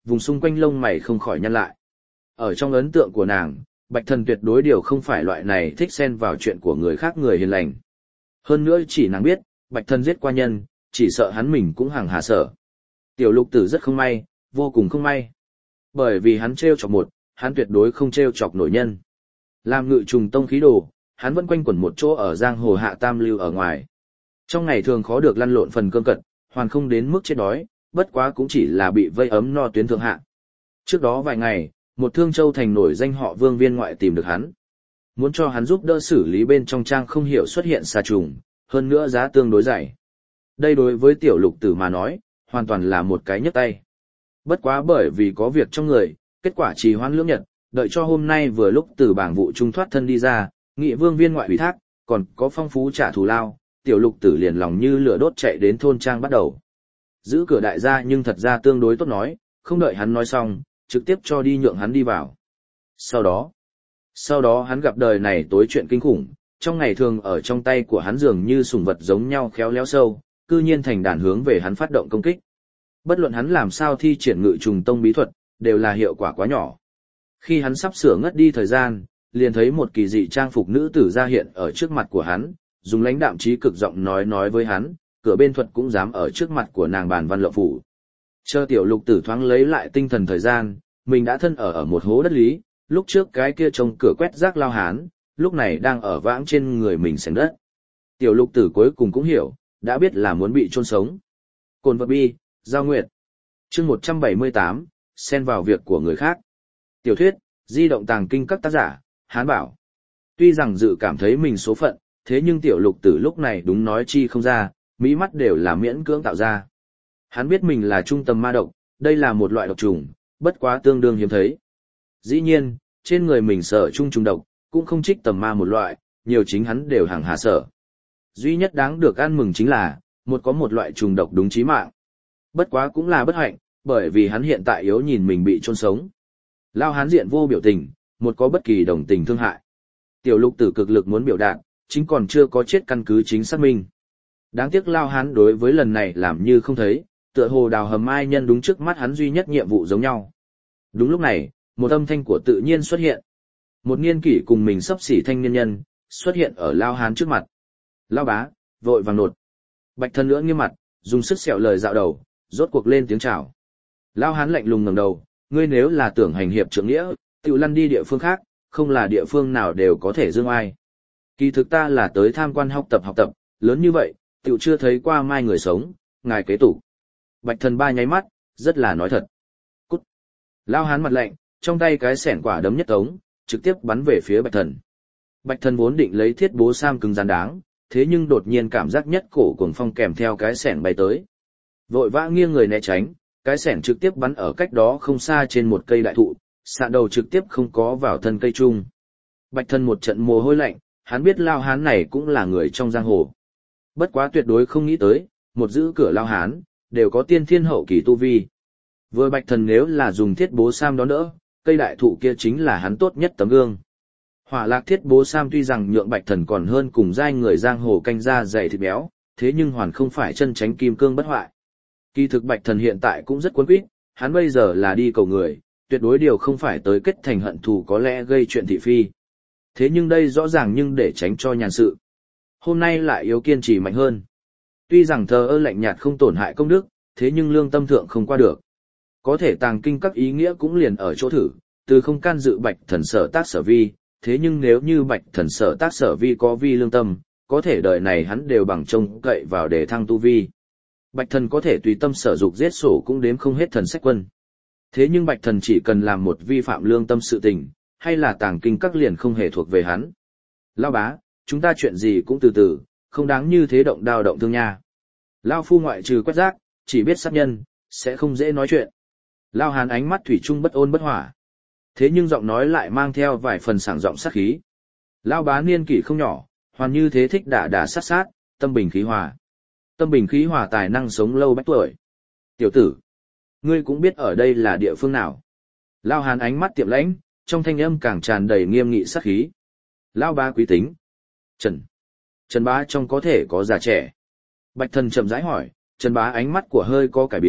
vùng xung quanh lông mày không khỏi nhăn lại. Ở trong ấn tượng của nàng, Bạch Thần tuyệt đối điều không phải loại này thích xen vào chuyện của người khác người hiền lành. Hơn nữa chỉ nàng biết, Bạch Thần giết qua nhân, chỉ sợ hắn mình cũng hàng hà sợ. Tiểu Lục Tử rất không may, vô cùng không may. Bởi vì hắn trêu chọc một, hắn tuyệt đối không trêu chọc nổi nhân. Làm Ngự Trùng Tông khí đồ, hắn vẫn quanh quẩn một chỗ ở giang hồ hạ tam lưu ở ngoài. Trong ngày thường khó được lăn lộn phần cơm cật, hoàn không đến mức chết đói, bất quá cũng chỉ là bị vây ấm no tuyến thượng hạ. Trước đó vài ngày, một Thương Châu thành nổi danh họ Vương viên ngoại tìm được hắn. Muốn cho hắn giúp đỡ xử lý bên trong trang không hiểu xuất hiện xà trùng, hơn nữa giá tương đối dày. Đây đối với Tiểu Lục Tử mà nói, hoàn toàn là một cái nhấc tay. Bất quá bởi vì có việc trong người, kết quả trì hoãn lưỡng nhật, đợi cho hôm nay vừa lúc từ bảng vụ trung thoát thân đi ra, nghị Vương viên ngoại ủy thác, còn có phong phú trả thù lao, Tiểu Lục Tử liền lòng như lửa đốt chạy đến thôn trang bắt đầu. Giữ cửa đại gia nhưng thật ra tương đối tốt nói, không đợi hắn nói xong, trực tiếp cho đi nhượng hắn đi vào. Sau đó, sau đó hắn gặp đời này tối chuyện kinh khủng, trong ngày thường ở trong tay của hắn dường như sủng vật giống nhau khéo léo sâu, cư nhiên thành đàn hướng về hắn phát động công kích. Bất luận hắn làm sao thi triển Ngự Trùng Tông bí thuật, đều là hiệu quả quá nhỏ. Khi hắn sắp sửa ngất đi thời gian, liền thấy một kỳ dị trang phục nữ tử ra hiện ở trước mặt của hắn, dùng lãnh đạm trí cực giọng nói nói với hắn, cửa bên thuật cũng dám ở trước mặt của nàng bàn văn lộng phủ. Chờ Tiểu Lục Tử thoáng lấy lại tinh thần thời gian, mình đã thân ở ở một hố đất lý, lúc trước cái kia trông cửa quét rác lao hán, lúc này đang ở vãng trên người mình sành đất. Tiểu Lục Tử cuối cùng cũng hiểu, đã biết là muốn bị chôn sống. Cồn vật bi, Giao Nguyệt. Chương một trăm bảy mươi tám, xen vào việc của người khác. Tiểu thuyết, di động tàng kinh các tác giả, Hán Bảo. Tuy rằng dự cảm thấy mình số phận, thế nhưng Tiểu Lục Tử lúc này đúng nói chi không ra, mỹ mắt đều là miễn cưỡng tạo ra. Hắn biết mình là trung tâm ma độc, đây là một loại độc trùng, bất quá tương đương hiếm thấy. Dĩ nhiên, trên người mình sở trung trùng độc, cũng không trích tầm ma một loại, nhiều chính hắn đều hàng hà sở. Duy nhất đáng được ăn mừng chính là, một có một loại trùng độc đúng chí mạng. Bất quá cũng là bất hạnh, bởi vì hắn hiện tại yếu nhìn mình bị chôn sống. Lao hán diện vô biểu tình, một có bất kỳ đồng tình thương hại. Tiểu Lục Tử cực lực muốn biểu đạt, chính còn chưa có chết căn cứ chính xác minh. Đáng tiếc Lao hán đối với lần này làm như không thấy, tựa hồ đào hầm ai nhân đúng trước mắt hắn duy nhất nhiệm vụ giống nhau. Đúng lúc này, một âm thanh của tự nhiên xuất hiện. Một niên kỷ cùng mình sắp xỉ thanh niên nhân, xuất hiện ở Lao hán trước mặt. Lao bá, vội vàng nột. Bạch Thần nữa nghiêm mặt, dùng sức sẹo lời dạo đầu, rốt cuộc lên tiếng chào. Lao hán lạnh lùng ngẩng đầu, ngươi nếu là tưởng hành hiệp trượng nghĩa, tự lăn đi địa phương khác, không là địa phương nào đều có thể dương ai. Kỳ thực ta là tới tham quan học tập học tập, lớn như vậy, tự chưa thấy qua mai người sống, ngài kế tục. Bạch Thần ba nháy mắt, rất là nói thật. Cút. Lao hán mặt lạnh, trong tay cái xẻng quả đấm nhất tống, trực tiếp bắn về phía Bạch Thần. Bạch Thần vốn định lấy thiết bố sam cứng rắn đáng, thế nhưng đột nhiên cảm giác nhất cổ cuồng phong kèm theo cái xẻng bay tới. Vội vã nghiêng người né tránh, cái xẻng trực tiếp bắn ở cách đó không xa trên một cây đại thụ, sạn đầu trực tiếp không có vào thân cây trung. Bạch Thần một trận mồ hôi lạnh, hắn biết Lao hán này cũng là người trong giang hồ. Bất quá tuyệt đối không nghĩ tới, một giữ cửa Lao hán, đều có tiên thiên hậu kỳ tu vi. Vừa Bạch Thần nếu là dùng thiết bố sam đó nữa, cây đại thụ kia chính là hắn tốt nhất tấm gương. Hỏa lạc thiết bố sam tuy rằng nhượng Bạch Thần còn hơn cùng giai người giang hồ canh da dày thịt béo, thế nhưng hoàn không phải chân tránh kim cương bất hoại. Kỳ thực Bạch Thần hiện tại cũng rất cuốn quýt, hắn bây giờ là đi cầu người, tuyệt đối điều không phải tới kết thành hận thù có lẽ gây chuyện thị phi. Thế nhưng đây rõ ràng nhưng để tránh cho nhàn sự. Hôm nay lại yếu kiên trì mạnh hơn. Tuy rằng thờ ơ lạnh nhạt không tổn hại công đức, thế nhưng lương tâm thượng không qua được. Có thể tàng kinh các ý nghĩa cũng liền ở chỗ thử, từ không can dự Bạch Thần sở tác sở vi, thế nhưng nếu như Bạch Thần sở tác sở vi có vi lương tâm, có thể đời này hắn đều bằng trông cậy vào để thăng tu vi. Bạch Thần có thể tùy tâm sở dục giết sổ cũng đếm không hết thần sách quân. Thế nhưng Bạch Thần chỉ cần làm một vi phạm lương tâm sự tình, hay là tàng kinh các liền không hề thuộc về hắn. Lao bá, chúng ta chuyện gì cũng từ từ, không đáng như thế động đao động thương nha. Lao phu ngoại trừ quét rác, chỉ biết sát nhân, sẽ không dễ nói chuyện. Lao hán ánh mắt thủy chung bất ôn bất hỏa. Thế nhưng giọng nói lại mang theo vài phần sảng giọng sát khí. Lao bá niên kỷ không nhỏ, hoàn như thế thích đả đả sát sát, tâm bình khí hòa. Tâm bình khí hòa tài năng sống lâu bách tuổi. Tiểu tử, ngươi cũng biết ở đây là địa phương nào. Lao hán ánh mắt tiệm lãnh, trong thanh âm càng tràn đầy nghiêm nghị sát khí. Lao bá quý tính. Trần. Trần bá trong có thể có già trẻ. Bạch Thần chậm rãi hỏi, Trần bá ánh mắt của hơi có cải biến,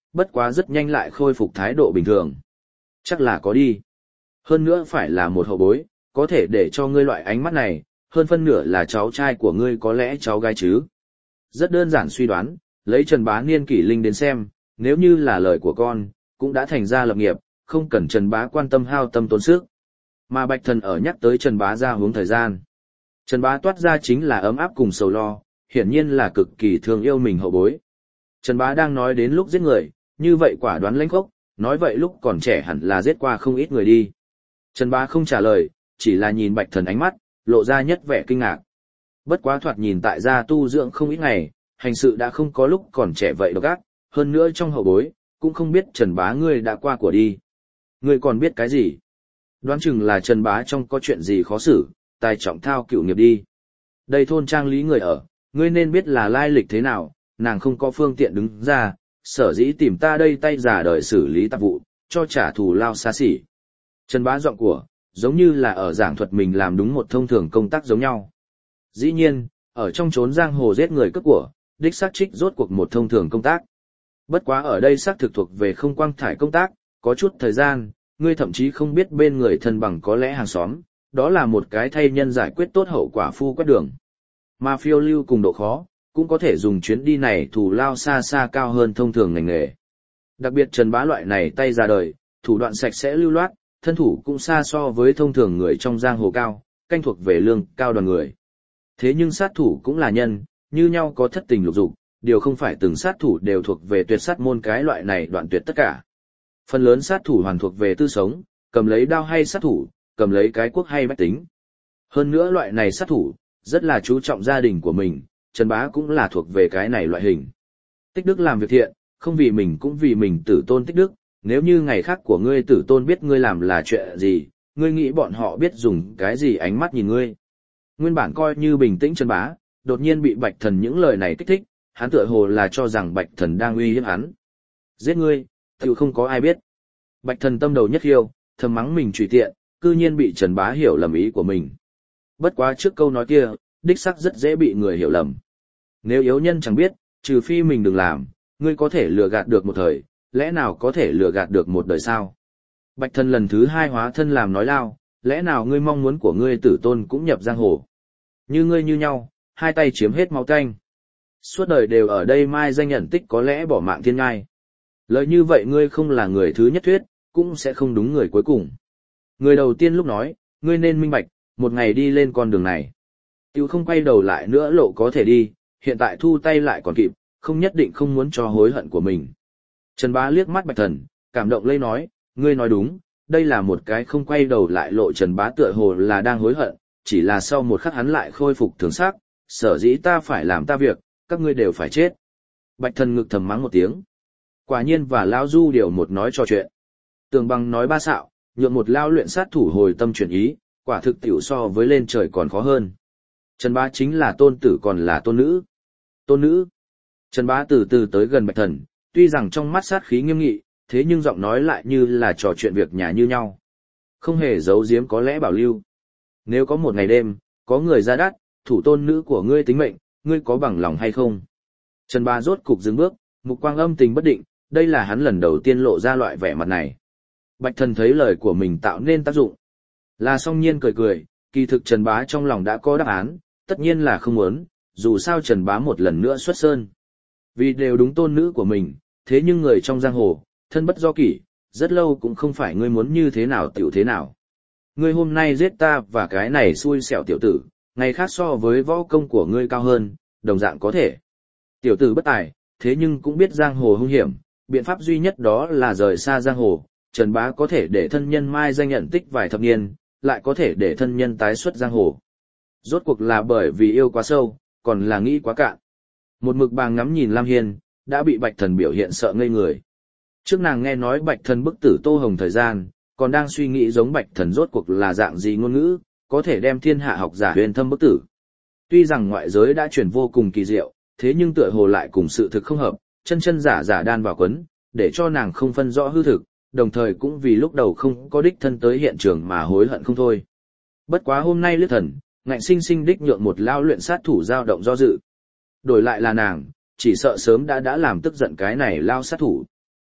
bất quá rất nhanh lại khôi phục thái độ bình thường. Chắc là có đi. Hơn nữa phải là một hậu bối, có thể để cho ngươi loại ánh mắt này, hơn phân nửa là cháu trai của ngươi có lẽ cháu gái chứ. Rất đơn giản suy đoán, lấy Trần Bá niên kỷ linh đến xem, nếu như là lời của con, cũng đã thành ra lập nghiệp, không cần Trần Bá quan tâm hao tâm tốn sức. Mà Bạch Thần ở nhắc tới Trần Bá ra hướng thời gian. Trần Bá toát ra chính là ấm áp cùng sầu lo, hiển nhiên là cực kỳ thương yêu mình hậu bối. Trần Bá đang nói đến lúc giết người, như vậy quả đoán lãnh khốc, nói vậy lúc còn trẻ hẳn là giết qua không ít người đi. Trần Bá không trả lời, chỉ là nhìn Bạch Thần ánh mắt, lộ ra nhất vẻ kinh ngạc. Bất quá thoạt nhìn tại gia tu dưỡng không ít ngày, hành sự đã không có lúc còn trẻ vậy độc ác, hơn nữa trong hậu bối, cũng không biết Trần Bá ngươi đã qua của đi. Ngươi còn biết cái gì? Đoán chừng là Trần Bá trong có chuyện gì khó xử, tài trọng thao cựu nghiệp đi. Đây thôn trang lý người ở, ngươi nên biết là lai lịch thế nào, nàng không có phương tiện đứng ra, sở dĩ tìm ta đây tay giả đời xử lý tạp vụ, cho trả thù lao xa xỉ. Trần Bá giọng của, giống như là ở giảng thuật mình làm đúng một thông thường công tác giống nhau. Dĩ nhiên, ở trong chốn giang hồ giết người cướp của, đích xác trích rốt cuộc một thông thường công tác. Bất quá ở đây xác thực thuộc về không quang thải công tác, có chút thời gian, ngươi thậm chí không biết bên người thân bằng có lẽ hàng xóm, đó là một cái thay nhân giải quyết tốt hậu quả phu quét đường. Mà phiêu lưu cùng độ khó, cũng có thể dùng chuyến đi này thù lao xa xa cao hơn thông thường ngành nghề. Đặc biệt Trần Bá loại này tay ra đời, thủ đoạn sạch sẽ lưu loát, thân thủ cũng xa so với thông thường người trong giang hồ cao, canh thuộc về lương cao đoàn người. Thế nhưng sát thủ cũng là nhân, như nhau có thất tình lục dục, điều không phải từng sát thủ đều thuộc về tuyệt sát môn cái loại này đoạn tuyệt tất cả. Phần lớn sát thủ hoàn thuộc về tư sống, cầm lấy đao hay sát thủ, cầm lấy cái cuốc hay bách tính. Hơn nữa loại này sát thủ, rất là chú trọng gia đình của mình, Trần Bá cũng là thuộc về cái này loại hình. Tích đức làm việc thiện, không vì mình cũng vì mình tử tôn tích đức, nếu như ngày khác của ngươi tử tôn biết ngươi làm là chuyện gì, ngươi nghĩ bọn họ biết dùng cái gì ánh mắt nhìn ngươi. Nguyên bản coi như bình tĩnh Trần Bá, đột nhiên bị Bạch Thần những lời này kích thích, hắn tựa hồ là cho rằng Bạch Thần đang uy hiếp hắn. Giết ngươi, tự không có ai biết. Bạch Thần tâm đầu nhất hiêu, thầm mắng mình trùy tiện, cư nhiên bị Trần Bá hiểu lầm ý của mình. Bất quá trước câu nói kia, đích xác rất dễ bị người hiểu lầm. Nếu yếu nhân chẳng biết, trừ phi mình đừng làm, ngươi có thể lừa gạt được một thời, lẽ nào có thể lừa gạt được một đời sao? Bạch Thần lần thứ hai hóa thân làm nói lao, lẽ nào ngươi mong muốn của ngươi tử tôn cũng nhập giang hồ? Như ngươi như nhau, hai tay chiếm hết máu tanh. Suốt đời đều ở đây mai danh nhận tích có lẽ bỏ mạng thiên ngai. Lời như vậy ngươi không là người thứ nhất thuyết, cũng sẽ không đúng người cuối cùng. Người đầu tiên lúc nói, ngươi nên minh bạch, một ngày đi lên con đường này. Tiêu không quay đầu lại nữa lộ có thể đi, hiện tại thu tay lại còn kịp, không nhất định không muốn cho hối hận của mình. Trần Bá liếc mắt Bạch Thần, cảm động lây nói, ngươi nói đúng, đây là một cái không quay đầu lại lộ. Trần Bá tựa hồ là đang hối hận, chỉ là sau một khắc hắn lại khôi phục thường sắc, sở dĩ ta phải làm ta việc, các ngươi đều phải chết. Bạch Thần ngực thầm mắng một tiếng. Quả nhiên và Lão Du điều một nói trò chuyện. Tường Bằng nói ba xạo, nhượng một lao luyện sát thủ hồi tâm chuyển ý, quả thực tiểu so với lên trời còn khó hơn. Trần Bá chính là tôn tử còn là tôn nữ. Tôn nữ. Trần Bá từ từ tới gần Bạch Thần, tuy rằng trong mắt sát khí nghiêm nghị, thế nhưng giọng nói lại như là trò chuyện việc nhà như nhau. Không hề giấu giếm có lẽ bảo lưu. Nếu có một ngày đêm, có người ra đắt, thủ tôn nữ của ngươi tính mệnh, ngươi có bằng lòng hay không? Trần Bá rốt cục dừng bước, mục quang âm tình bất định, đây là hắn lần đầu tiên lộ ra loại vẻ mặt này. Bạch Thần thấy lời của mình tạo nên tác dụng. Là song nhiên cười cười, kỳ thực Trần Bá trong lòng đã có đáp án, tất nhiên là không muốn, dù sao Trần Bá một lần nữa xuất sơn. Vì đều đúng tôn nữ của mình, thế nhưng người trong giang hồ, thân bất do kỷ, rất lâu cũng không phải ngươi muốn như thế nào tiểu thế nào. Ngươi hôm nay giết ta và cái này xui xẻo tiểu tử, ngày khác so với võ công của ngươi cao hơn, đồng dạng có thể. Tiểu tử bất tài, thế nhưng cũng biết giang hồ hung hiểm, biện pháp duy nhất đó là rời xa giang hồ. Trần Bá có thể để thân nhân mai danh nhận tích vài thập niên, lại có thể để thân nhân tái xuất giang hồ. Rốt cuộc là bởi vì yêu quá sâu, còn là nghĩ quá cạn. Một mực bàng ngắm nhìn Lam Hiên, đã bị Bạch Thần biểu hiện sợ ngây người. Trước nàng nghe nói Bạch Thần bức tử Tô Hồng thời gian, còn đang suy nghĩ giống Bạch Thần rốt cuộc là dạng gì ngôn ngữ, có thể đem thiên hạ học giả huyền thâm bức tử. Tuy rằng ngoại giới đã chuyển vô cùng kỳ diệu, thế nhưng tựa hồ lại cùng sự thực không hợp, chân chân giả giả đan vào quấn, để cho nàng không phân rõ hư thực, đồng thời cũng vì lúc đầu không có đích thân tới hiện trường mà hối hận không thôi. Bất quá hôm nay liếc thần, ngạnh sinh sinh đích nhượng một lao luyện sát thủ dao động do dự. Đổi lại là nàng, chỉ sợ sớm đã đã làm tức giận cái này lao sát thủ.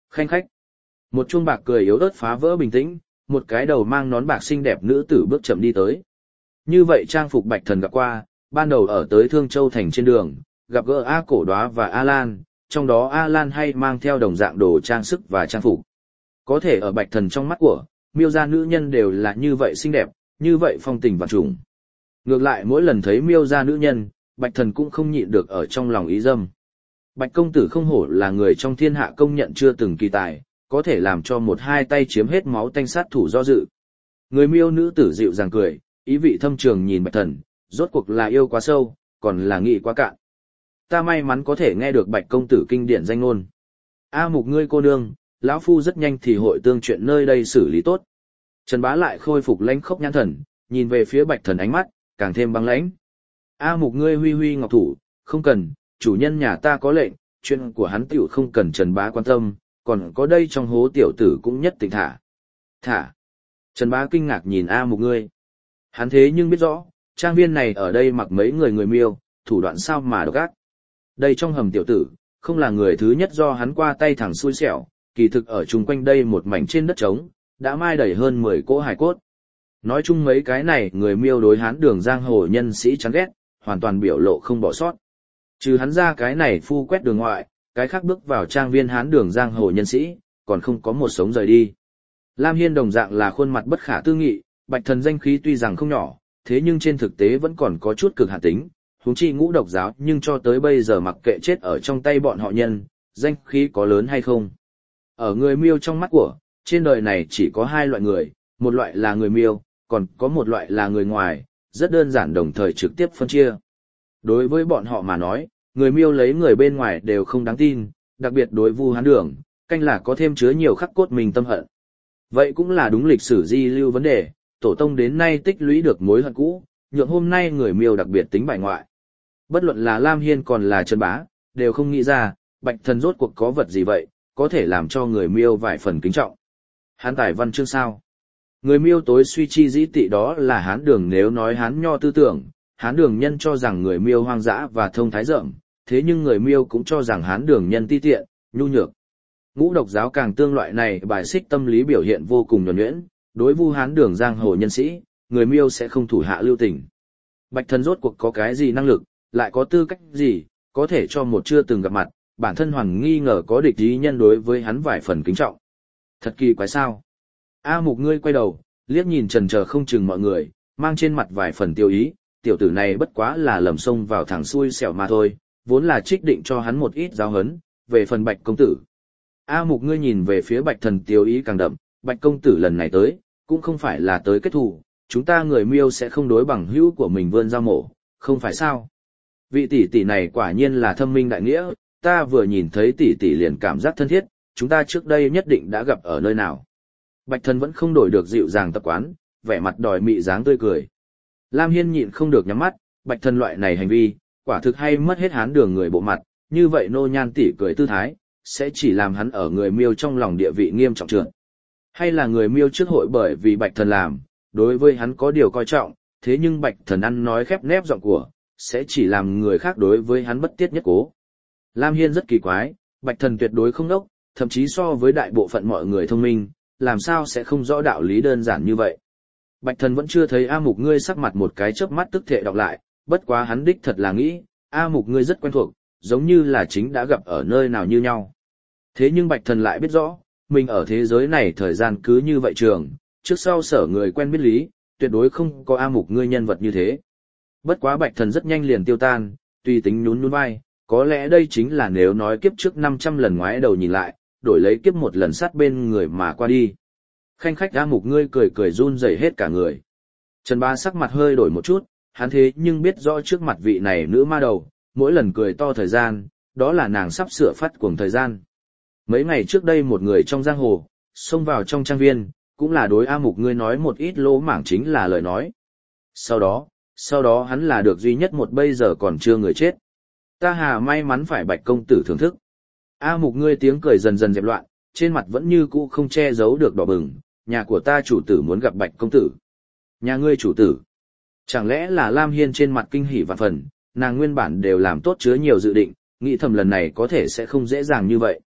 Khanh khách. Một chuông bạc cười yếu ớt phá vỡ bình tĩnh, một cái đầu mang nón bạc xinh đẹp nữ tử bước chậm đi tới. Như vậy trang phục Bạch Thần gặp qua, ban đầu ở tới Thương Châu thành trên đường, gặp gỡ A Cổ Đóa và A Lan, trong đó A Lan hay mang theo đồng dạng đồ trang sức và trang phục. Có thể ở Bạch Thần trong mắt của, miêu gia nữ nhân đều là như vậy xinh đẹp, như vậy phong tình vạn trùng. Ngược lại mỗi lần thấy miêu gia nữ nhân, Bạch Thần cũng không nhịn được ở trong lòng ý dâm. Bạch công tử không hổ là người trong thiên hạ công nhận chưa từng kỳ tài, có thể làm cho một hai tay chiếm hết máu tanh sát thủ do dự. Người miêu nữ tử dịu dàng cười, ý vị thâm trường nhìn Bạch Thần, rốt cuộc là yêu quá sâu, còn là nghị quá cạn. Ta may mắn có thể nghe được Bạch công tử kinh điển danh ngôn. A Mục ngươi cô nương, lão phu rất nhanh thì hội tương chuyện nơi đây xử lý tốt. Trần Bá lại khôi phục lãnh khốc nhãn thần, nhìn về phía Bạch Thần ánh mắt càng thêm băng lãnh. A Mục ngươi huy huy ngọc thủ, không cần, chủ nhân nhà ta có lệnh, chuyện của hắn tiểu không cần Trần Bá quan tâm, còn có đây trong hố tiểu tử cũng nhất định thả. Thả. Trần Bá kinh ngạc nhìn A Mục ngươi. Hắn thế nhưng biết rõ, trang viên này ở đây mặc mấy người người miêu, thủ đoạn sao mà độc ác. Đây trong hầm tiểu tử, không là người thứ nhất do hắn qua tay thẳng xui xẻo, kỳ thực ở chung quanh đây một mảnh trên đất trống, đã mai đầy hơn mười cỗ hài cốt. Nói chung mấy cái này người miêu đối hắn đường giang hồ nhân sĩ chán ghét, hoàn toàn biểu lộ không bỏ sót. Trừ hắn ra cái này phu quét đường ngoại, cái khác bước vào trang viên hán đường giang hồ nhân sĩ, còn không có một sống rời đi. Lam Hiên đồng dạng là khuôn mặt bất khả tư nghị, Bạch Thần danh khí tuy rằng không nhỏ, thế nhưng trên thực tế vẫn còn có chút cực hạn tính, huống chi ngũ độc giáo nhưng cho tới bây giờ mặc kệ chết ở trong tay bọn họ nhân, danh khí có lớn hay không. Ở người miêu trong mắt của, trên đời này chỉ có hai loại người, một loại là người miêu, còn có một loại là người ngoài, rất đơn giản đồng thời trực tiếp phân chia. Đối với bọn họ mà nói, người miêu lấy người bên ngoài đều không đáng tin, đặc biệt đối Vu Hán Đường, canh là có thêm chứa nhiều khắc cốt mình tâm hận. Vậy cũng là đúng lịch sử di lưu vấn đề, tổ tông đến nay tích lũy được mối hận cũ, nhượng hôm nay người miêu đặc biệt tính bài ngoại. Bất luận là Lam Hiên còn là Trần Bá, đều không nghĩ ra, Bạch Thần rốt cuộc có vật gì vậy, có thể làm cho người miêu vài phần kính trọng. Hán tài văn chương sao? Người miêu tối suy chi dĩ tị đó là Hán Đường, nếu nói Hán nho tư tưởng, Hán Đường nhân cho rằng người miêu hoang dã và thông thái rộng, thế nhưng người miêu cũng cho rằng Hán Đường nhân ti tiện, nhu nhược. Ngũ độc giáo càng tương loại này bài xích tâm lý biểu hiện vô cùng nhuần nhuyễn, đối Vu Hán Đường giang hồ nhân sĩ, người miêu sẽ không thủ hạ lưu tình. Bạch Thần rốt cuộc có cái gì năng lực, lại có tư cách gì, có thể cho một chưa từng gặp mặt, bản thân hoàn nghi ngờ có địch ý nhân đối với hắn vài phần kính trọng. Thật kỳ quái sao? A Mục ngươi quay đầu, liếc nhìn trần chờ không chừng mọi người, mang trên mặt vài phần tiêu ý, tiểu tử này bất quá là lầm xông vào thẳng xui xẻo mà thôi, vốn là trích định cho hắn một ít giáo hấn, về phần Bạch công tử. A Mục ngươi nhìn về phía Bạch Thần tiêu ý càng đậm, Bạch công tử lần này tới, cũng không phải là tới kết thù, chúng ta người miêu sẽ không đối bằng hữu của mình vươn dao mổ, không phải sao? Vị tỷ tỷ này quả nhiên là thâm minh đại nghĩa, ta vừa nhìn thấy tỷ tỷ liền cảm giác thân thiết, chúng ta trước đây nhất định đã gặp ở nơi nào. Bạch Thần vẫn không đổi được dịu dàng tập quán, vẻ mặt đòi mị dáng tươi cười. Lam Hiên nhịn không được nhắm mắt, Bạch Thần loại này hành vi, quả thực hay mất hết Hán Đường người bộ mặt, như vậy nô nhan tỷ cười tư thái, sẽ chỉ làm hắn ở người miêu trong lòng địa vị nghiêm trọng trượt. Hay là người miêu trước hội bởi vì Bạch Thần làm, đối với hắn có điều coi trọng, thế nhưng Bạch Thần ăn nói khép nép giọng của, sẽ chỉ làm người khác đối với hắn bất tiết nhất cố. Lam Hiên rất kỳ quái, Bạch Thần tuyệt đối không đốc, thậm chí so với đại bộ phận mọi người thông minh, làm sao sẽ không rõ đạo lý đơn giản như vậy. Bạch Thần vẫn chưa thấy A Mục ngươi sắc mặt một cái chớp mắt tức thệ đọc lại, bất quá hắn đích thật là nghĩ, A Mục ngươi rất quen thuộc, giống như là chính đã gặp ở nơi nào như nhau. Thế nhưng Bạch Thần lại biết rõ, mình ở thế giới này thời gian cứ như vậy trường, trước sau sở người quen biết lý, tuyệt đối không có A Mục ngươi nhân vật như thế. Bất quá Bạch Thần rất nhanh liền tiêu tan, tùy tính nhún nhún vai, có lẽ đây chính là nếu nói kiếp trước năm trăm lần ngoái đầu nhìn lại, đổi lấy kiếp một lần sát bên người mà qua đi. Khanh khách A Mục ngươi cười cười run rẩy hết cả người. Trần Bá sắc mặt hơi đổi một chút, hắn thế nhưng biết rõ trước mặt vị này nữ ma đầu, mỗi lần cười to thời gian, đó là nàng sắp sửa phát cuồng thời gian. Mấy ngày trước đây một người trong giang hồ, xông vào trong trang viên, cũng là đối A Mục ngươi nói một ít lỗ mảng chính là lời nói. Sau đó, sau đó hắn là được duy nhất một bây giờ còn chưa người chết. Ta hà may mắn phải Bạch công tử thưởng thức. A Mục ngươi tiếng cười dần dần dẹp loạn, trên mặt vẫn như cũ không che giấu được đỏ bừng, nhà của ta chủ tử muốn gặp Bạch công tử. Nhà ngươi chủ tử? Chẳng lẽ là Lam Hiên trên mặt kinh hỉ vạn phần, nàng nguyên bản đều làm tốt chứa nhiều dự định, nghĩ thầm lần này có thể sẽ không dễ dàng như vậy.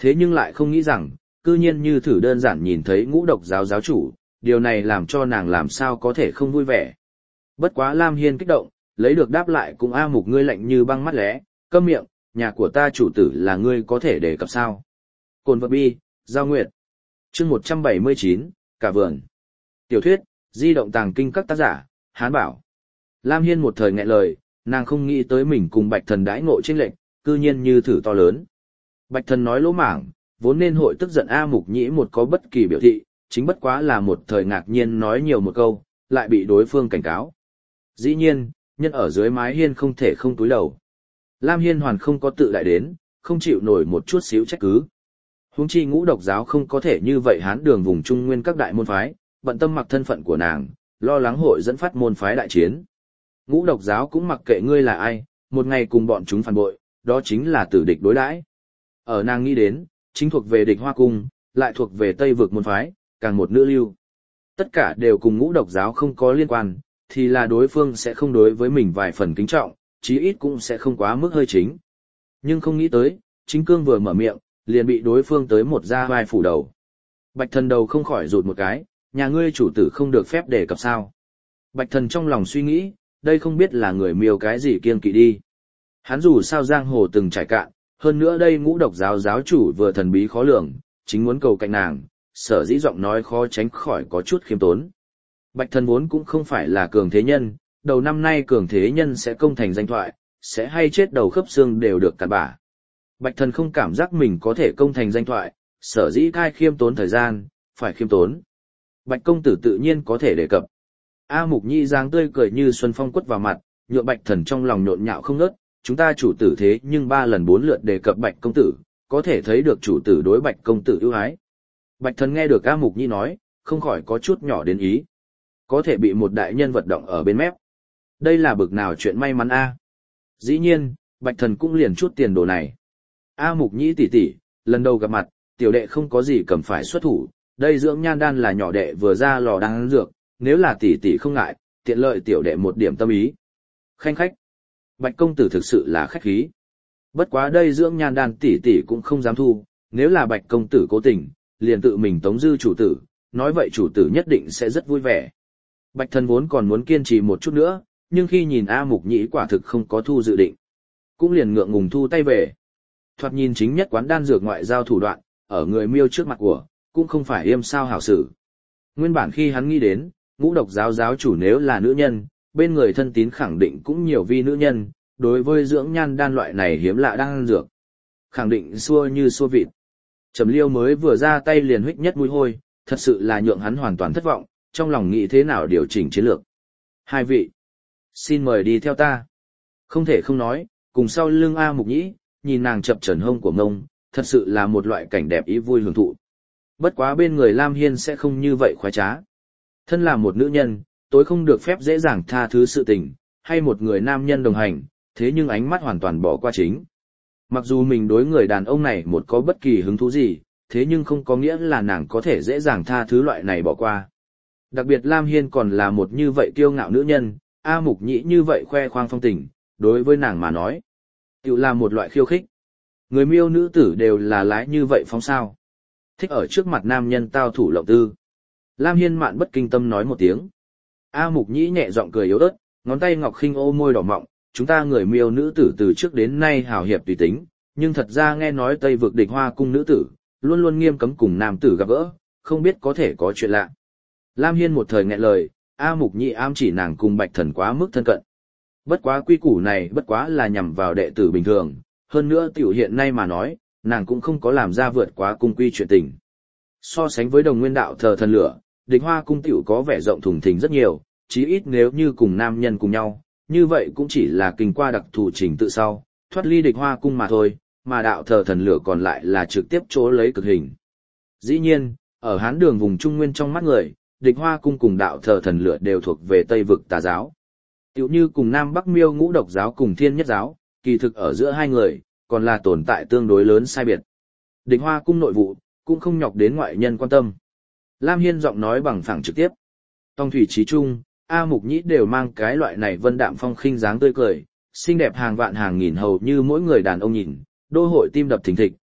Thế nhưng lại không nghĩ rằng, cư nhiên như thử đơn giản nhìn thấy ngũ độc giáo giáo chủ, điều này làm cho nàng làm sao có thể không vui vẻ. Bất quá Lam Hiên kích động, lấy được đáp lại cũng A Mục ngươi lạnh như băng mắt lẽ, câm miệng, nhà của ta chủ tử là ngươi có thể đề cập sao. Cồn vật bi, Giao Nguyệt. Chương một trăm bảy mươi chín, Cả vườn. Tiểu thuyết, di động tàng kinh các tác giả, Hán Bảo. Lam Hiên một thời nghẹn lời, nàng không nghĩ tới mình cùng Bạch Thần đãi ngộ chênh lệch, cư nhiên như thử to lớn. Bạch Thần nói lỗ mảng, vốn nên hội tức giận A Mục Nhĩ một có bất kỳ biểu thị, chính bất quá là một thời ngạc nhiên nói nhiều một câu, lại bị đối phương cảnh cáo. Dĩ nhiên, nhân ở dưới mái hiên không thể không túi đầu. Lam Hiên hoàn không có tự đại đến, không chịu nổi một chút xíu trách cứ. Huống chi ngũ độc giáo không có thể như vậy hán đường vùng trung nguyên các đại môn phái, bận tâm mặc thân phận của nàng, lo lắng hội dẫn phát môn phái đại chiến. Ngũ độc giáo cũng mặc kệ ngươi là ai, một ngày cùng bọn chúng phản bội, đó chính là tử địch đối đãi. Ở nàng nghĩ đến, chính thuộc về địch hoa cung, lại thuộc về Tây vực môn phái, càng một nữ lưu. Tất cả đều cùng ngũ độc giáo không có liên quan, thì là đối phương sẽ không đối với mình vài phần kính trọng, chí ít cũng sẽ không quá mức hơi chính. Nhưng không nghĩ tới, chính cương vừa mở miệng, liền bị đối phương tới một ra vai phủ đầu. Bạch Thần đầu không khỏi rụt một cái, nhà ngươi chủ tử không được phép đề cập sao. Bạch Thần trong lòng suy nghĩ, đây không biết là người miêu cái gì kiêng kỵ đi. Hắn dù sao giang hồ từng trải cạn, hơn nữa đây ngũ độc giáo giáo chủ vừa thần bí khó lường, chính muốn cầu cạnh nàng, sở dĩ giọng nói khó tránh khỏi có chút khiêm tốn. Bạch Thần vốn cũng không phải là cường thế nhân, đầu năm nay cường thế nhân sẽ công thành danh thoại, sẽ hay chết đầu khớp xương đều được cắt bả. Bạch Thần không cảm giác mình có thể công thành danh thoại, sở dĩ khai khiêm tốn thời gian, phải khiêm tốn. Bạch công tử tự nhiên có thể đề cập. A Mục Nhi dáng tươi cười như xuân phong quất vào mặt, nhượng Bạch Thần trong lòng nhộn nhạo không ngớt, chúng ta chủ tử thế nhưng ba lần bốn lượt đề cập Bạch công tử, có thể thấy được chủ tử đối Bạch công tử ưu ái. Bạch Thần nghe được A Mục Nhi nói, không khỏi có chút nhỏ đến ý. Có thể bị một đại nhân vật động ở bên mép. Đây là bực nào chuyện may mắn a. Dĩ nhiên, Bạch Thần cũng liền chút tiền đồ này. A Mục Nhĩ tỷ tỷ, lần đầu gặp mặt, tiểu đệ không có gì cầm phải xuất thủ, đây dưỡng nhan đan là nhỏ đệ vừa ra lò đan dược, nếu là tỷ tỷ không ngại, tiện lợi tiểu đệ một điểm tâm ý. Khanh khách. Bạch công tử thực sự là khách khí. Bất quá đây dưỡng nhan đan tỷ tỷ cũng không dám thu, nếu là Bạch công tử cố tình, liền tự mình tống dư chủ tử, nói vậy chủ tử nhất định sẽ rất vui vẻ. Bạch Thần vốn còn muốn kiên trì một chút nữa, nhưng khi nhìn A Mục Nhĩ quả thực không có thu dự định, cũng liền ngượng ngùng thu tay về. Thoạt nhìn chính nhất quán đan dược ngoại giao thủ đoạn, ở người miêu trước mặt của, cũng không phải yêm sao hảo xử. Nguyên bản khi hắn nghĩ đến, ngũ độc giáo giáo chủ nếu là nữ nhân, bên người thân tín khẳng định cũng nhiều vi nữ nhân, đối với dưỡng nhan đan loại này hiếm lạ đan dược. Khẳng định xua như xua vịt. Trầm Liêu mới vừa ra tay liền huých nhất mũi hôi, thật sự là nhượng hắn hoàn toàn thất vọng, trong lòng nghĩ thế nào điều chỉnh chiến lược. Hai vị, xin mời đi theo ta. Không thể không nói, cùng sau lưng A Mục Nhĩ, nhìn nàng chập chờn hông của ngông, thật sự là một loại cảnh đẹp ý vui hưởng thụ. Bất quá bên người Lam Hiên sẽ không như vậy khoái trá. Thân là một nữ nhân, tối không được phép dễ dàng tha thứ sự tình, hay một người nam nhân đồng hành, thế nhưng ánh mắt hoàn toàn bỏ qua chính. Mặc dù mình đối người đàn ông này một có bất kỳ hứng thú gì, thế nhưng không có nghĩa là nàng có thể dễ dàng tha thứ loại này bỏ qua. Đặc biệt Lam Hiên còn là một như vậy kiêu ngạo nữ nhân, A Mục Nhĩ như vậy khoe khoang phong tình, đối với nàng mà nói, tự là một loại khiêu khích. Người miêu nữ tử đều là lái như vậy phóng sao. Thích ở trước mặt nam nhân tao thủ lộng tư. Lam Hiên mạn bất kinh tâm nói một tiếng. A Mục Nhĩ nhẹ giọng cười yếu ớt, ngón tay ngọc khinh ô môi đỏ mọng, chúng ta người miêu nữ tử từ trước đến nay hào hiệp tùy tính, nhưng thật ra nghe nói Tây vực địch hoa cung nữ tử, luôn luôn nghiêm cấm cùng nam tử gặp gỡ, không biết có thể có chuyện lạ. Lam Hiên một thời nghẹn lời, A Mục Nhĩ ám chỉ nàng cùng Bạch Thần quá mức thân cận. Bất quá quy củ này bất quá là nhằm vào đệ tử bình thường, hơn nữa tiểu hiện nay mà nói, nàng cũng không có làm ra vượt quá cung quy chuyện tình. So sánh với đồng nguyên đạo thờ thần lửa, địch hoa cung tiểu có vẻ rộng thùng thình rất nhiều, chí ít nếu như cùng nam nhân cùng nhau, như vậy cũng chỉ là kinh qua đặc thù trình tự sau, thoát ly địch hoa cung mà thôi, mà đạo thờ thần lửa còn lại là trực tiếp chỗ lấy cực hình. Dĩ nhiên, ở Hán đường vùng Trung Nguyên trong mắt người, địch hoa cung cùng đạo thờ thần lửa đều thuộc về Tây vực tà giáo. Tiểu như cùng Nam Bắc Miêu ngũ độc giáo cùng Thiên Nhất giáo, kỳ thực ở giữa hai người, còn là tồn tại tương đối lớn sai biệt. Địch hoa cung nội vụ, cũng không nhọc đến ngoại nhân quan tâm. Lam Hiên giọng nói bằng phẳng trực tiếp. Tông thủy trí trung, A Mục Nhĩ đều mang cái loại này vân đạm phong khinh dáng tươi cười, xinh đẹp hàng vạn hàng nghìn hầu như mỗi người đàn ông nhìn, đô hội tim đập thình thịch,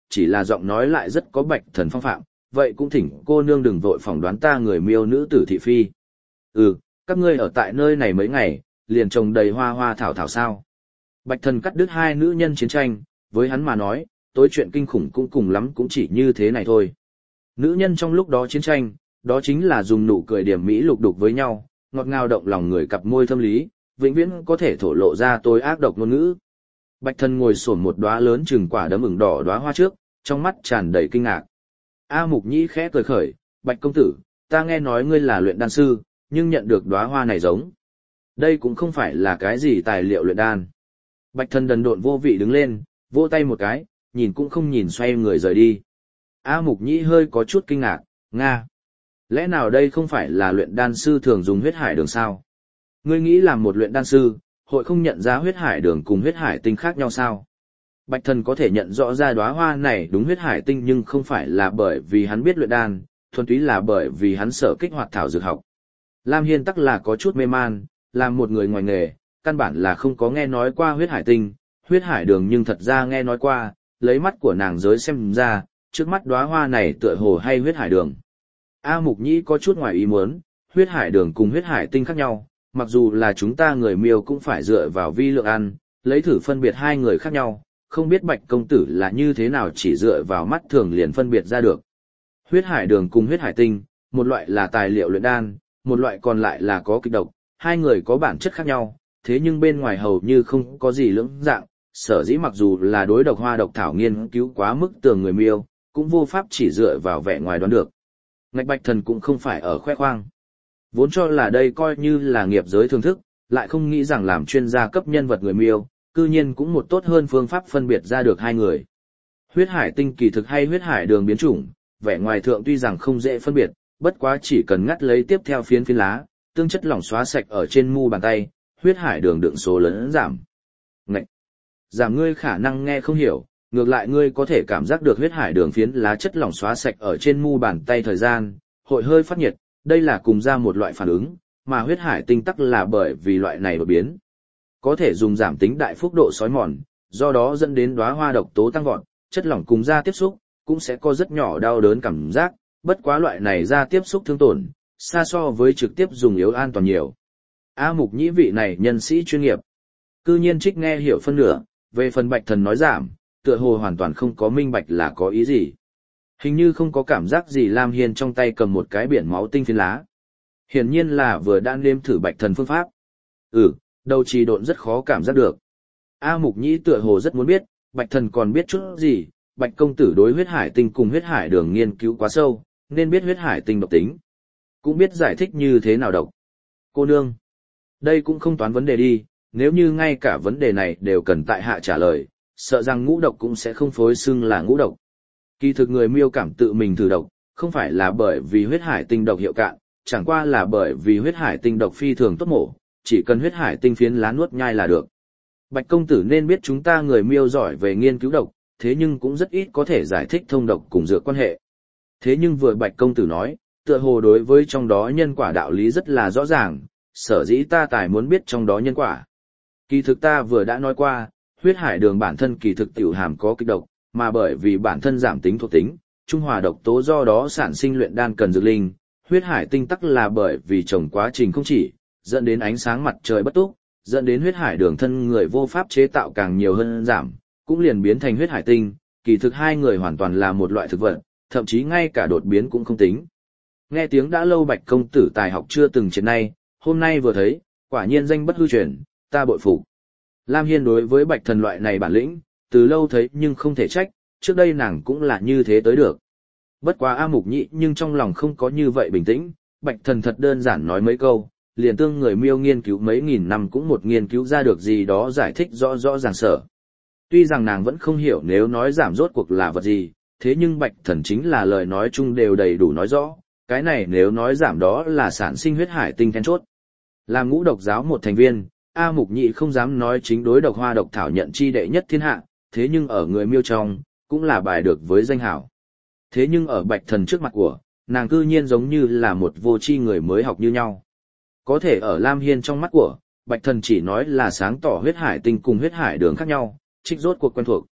chỉ là giọng nói lại rất có Bạch Thần phong phạm, vậy cũng thỉnh cô nương đừng vội phỏng đoán ta người miêu nữ tử thị phi. Ừ, các ngươi ở tại nơi này mấy ngày, liền trồng đầy hoa hoa thảo thảo sao. Bạch Thần cắt đứt hai nữ nhân chiến tranh, với hắn mà nói, tối chuyện kinh khủng cũng cùng lắm cũng chỉ như thế này thôi. Nữ nhân trong lúc đó chiến tranh, đó chính là dùng nụ cười điểm mỹ lục đục với nhau, ngọt ngào động lòng người cặp môi thâm lý, vĩnh viễn có thể thổ lộ ra tối ác độc ngôn ngữ. Bạch Thần ngồi xổm một đóa lớn chừng quả đấm ửng đỏ đóa hoa trước, trong mắt tràn đầy kinh ngạc. A Mục Nhĩ khẽ cười khởi, Bạch công tử, ta nghe nói ngươi là luyện đan sư, nhưng nhận được đóa hoa này giống. Đây cũng không phải là cái gì tài liệu luyện đan. Bạch Thần đần độn vô vị đứng lên, vỗ tay một cái, nhìn cũng không nhìn xoay người rời đi. A Mục Nhĩ hơi có chút kinh ngạc, Nga. Lẽ nào đây không phải là luyện đan sư thường dùng huyết hải đường sao? Ngươi nghĩ làm một luyện đan sư, hội không nhận ra huyết hải đường cùng huyết hải tinh khác nhau sao? Bạch Thần có thể nhận rõ ra đóa hoa này đúng huyết hải tinh nhưng không phải là bởi vì hắn biết luyện đan, thuần túy là bởi vì hắn sở kích hoạt thảo dược học. Lam Hiên tắc là có chút mê man, làm một người ngoài nghề, căn bản là không có nghe nói qua huyết hải tinh, huyết hải đường nhưng thật ra nghe nói qua, lấy mắt của nàng giới xem ra, trước mắt đóa hoa này tựa hồ hay huyết hải đường. A Mục Nhĩ có chút ngoài ý muốn, huyết hải đường cùng huyết hải tinh khác nhau, mặc dù là chúng ta người miêu cũng phải dựa vào vi lượng ăn, lấy thử phân biệt hai người khác nhau, không biết Bạch công tử là như thế nào chỉ dựa vào mắt thường liền phân biệt ra được. Huyết hải đường cùng huyết hải tinh, một loại là tài liệu luyện đan, một loại còn lại là có kịch độc, hai người có bản chất khác nhau, thế nhưng bên ngoài hầu như không có gì lưỡng dạng, sở dĩ mặc dù là đối độc hoa độc thảo nghiên cứu quá mức tường người miêu, cũng vô pháp chỉ dựa vào vẻ ngoài đoán được. Ngạch Bạch Thần cũng không phải ở khoe khoang. Vốn cho là đây coi như là nghiệp giới thưởng thức, lại không nghĩ rằng làm chuyên gia cấp nhân vật người miêu, cư nhiên cũng một tốt hơn phương pháp phân biệt ra được hai người. Huyết hải tinh kỳ thực hay huyết hải đường biến chủng, vẻ ngoài thượng tuy rằng không dễ phân biệt, bất quá chỉ cần ngắt lấy tiếp theo phiến phiến lá, tương chất lỏng xóa sạch ở trên mu bàn tay, huyết hải đường đựng số lớn giảm. Ngậy! Giảm ngươi khả năng nghe không hiểu, ngược lại ngươi có thể cảm giác được huyết hải đường phiến lá chất lỏng xóa sạch ở trên mu bàn tay thời gian, hội hơi phát nhiệt, đây là cùng ra một loại phản ứng, mà huyết hải tinh tắc là bởi vì loại này đột biến. Có thể dùng giảm tính đại phúc độ xói mòn, do đó dẫn đến đóa hoa độc tố tăng vọt, chất lỏng cùng da tiếp xúc, cũng sẽ có rất nhỏ đau đớn cảm giác, bất quá loại này da tiếp xúc thương tổn, xa so với trực tiếp dùng yếu an toàn nhiều. A Mục Nhĩ vị này nhân sĩ chuyên nghiệp, cư nhiên trích nghe hiểu phân nửa, về phần Bạch Thần nói giảm, tựa hồ hoàn toàn không có minh bạch là có ý gì. Hình như không có cảm giác gì. Lam Hiên trong tay cầm một cái biển máu tinh phiến lá. Hiển nhiên là vừa đã nếm thử Bạch Thần phương pháp. Ừ, đầu trì độn rất khó cảm giác được. A Mục Nhĩ tựa hồ rất muốn biết, Bạch Thần còn biết chút gì, Bạch công tử đối huyết hải tinh cùng huyết hải đường nghiên cứu quá sâu, nên biết huyết hải tinh độc tính. Cũng biết giải thích như thế nào độc. Cô nương, đây cũng không toán vấn đề đi, nếu như ngay cả vấn đề này đều cần tại hạ trả lời, sợ rằng ngũ độc cũng sẽ không phối xưng là ngũ độc. Kỳ thực người miêu cảm tự mình thử độc, không phải là bởi vì huyết hải tinh độc hiệu cạn, chẳng qua là bởi vì huyết hải tinh độc phi thường tốt mổ, chỉ cần huyết hải tinh phiến lá nuốt nhai là được. Bạch công tử nên biết chúng ta người miêu giỏi về nghiên cứu độc, thế nhưng cũng rất ít có thể giải thích thông độc cùng dược quan hệ. Thế nhưng vừa Bạch công tử nói, tựa hồ đối với trong đó nhân quả đạo lý rất là rõ ràng, sở dĩ ta tài muốn biết trong đó nhân quả. Kỳ thực ta vừa đã nói qua, huyết hải đường bản thân kỳ thực tiểu hàm có kịch độc, mà bởi vì bản thân giảm tính thuộc tính, trung hòa độc tố do đó sản sinh luyện đan cần dược linh, huyết hải tinh tắc là bởi vì trồng quá trình không chỉ, dẫn đến ánh sáng mặt trời bất túc, dẫn đến huyết hải đường thân người vô pháp chế tạo càng nhiều hơn giảm, cũng liền biến thành huyết hải tinh, kỳ thực hai người hoàn toàn là một loại thực vật, thậm chí ngay cả đột biến cũng không tính. Nghe tiếng đã lâu Bạch công tử tài học chưa từng trên nay, hôm nay vừa thấy, quả nhiên danh bất hư truyền, ta bội phục. Lam Hiên đối với Bạch Thần loại này bản lĩnh, từ lâu thấy nhưng không thể trách, trước đây nàng cũng là như thế tới được. Bất quá A Mục Nhĩ nhưng trong lòng không có như vậy bình tĩnh, Bạch Thần thật đơn giản nói mấy câu, liền tương người miêu nghiên cứu mấy nghìn năm cũng một nghiên cứu ra được gì đó giải thích rõ rõ ràng sở. Tuy rằng nàng vẫn không hiểu nếu nói giảm rốt cuộc là vật gì, thế nhưng Bạch Thần chính là lời nói chung đều đầy đủ nói rõ, cái này nếu nói giảm đó là sản sinh huyết hải tinh then chốt. Làm ngũ độc giáo một thành viên, A Mục Nhĩ không dám nói chính đối độc hoa độc thảo nhận chi đệ nhất thiên hạ, thế nhưng ở người miêu trong, cũng là bài được với danh hảo. Thế nhưng ở Bạch Thần trước mặt của, nàng cư nhiên giống như là một vô tri người mới học như nhau. Có thể ở Lam Hiên trong mắt của, Bạch Thần chỉ nói là sáng tỏ huyết hải tinh cùng huyết hải đường khác nhau, trích rốt cuộc quen thuộc.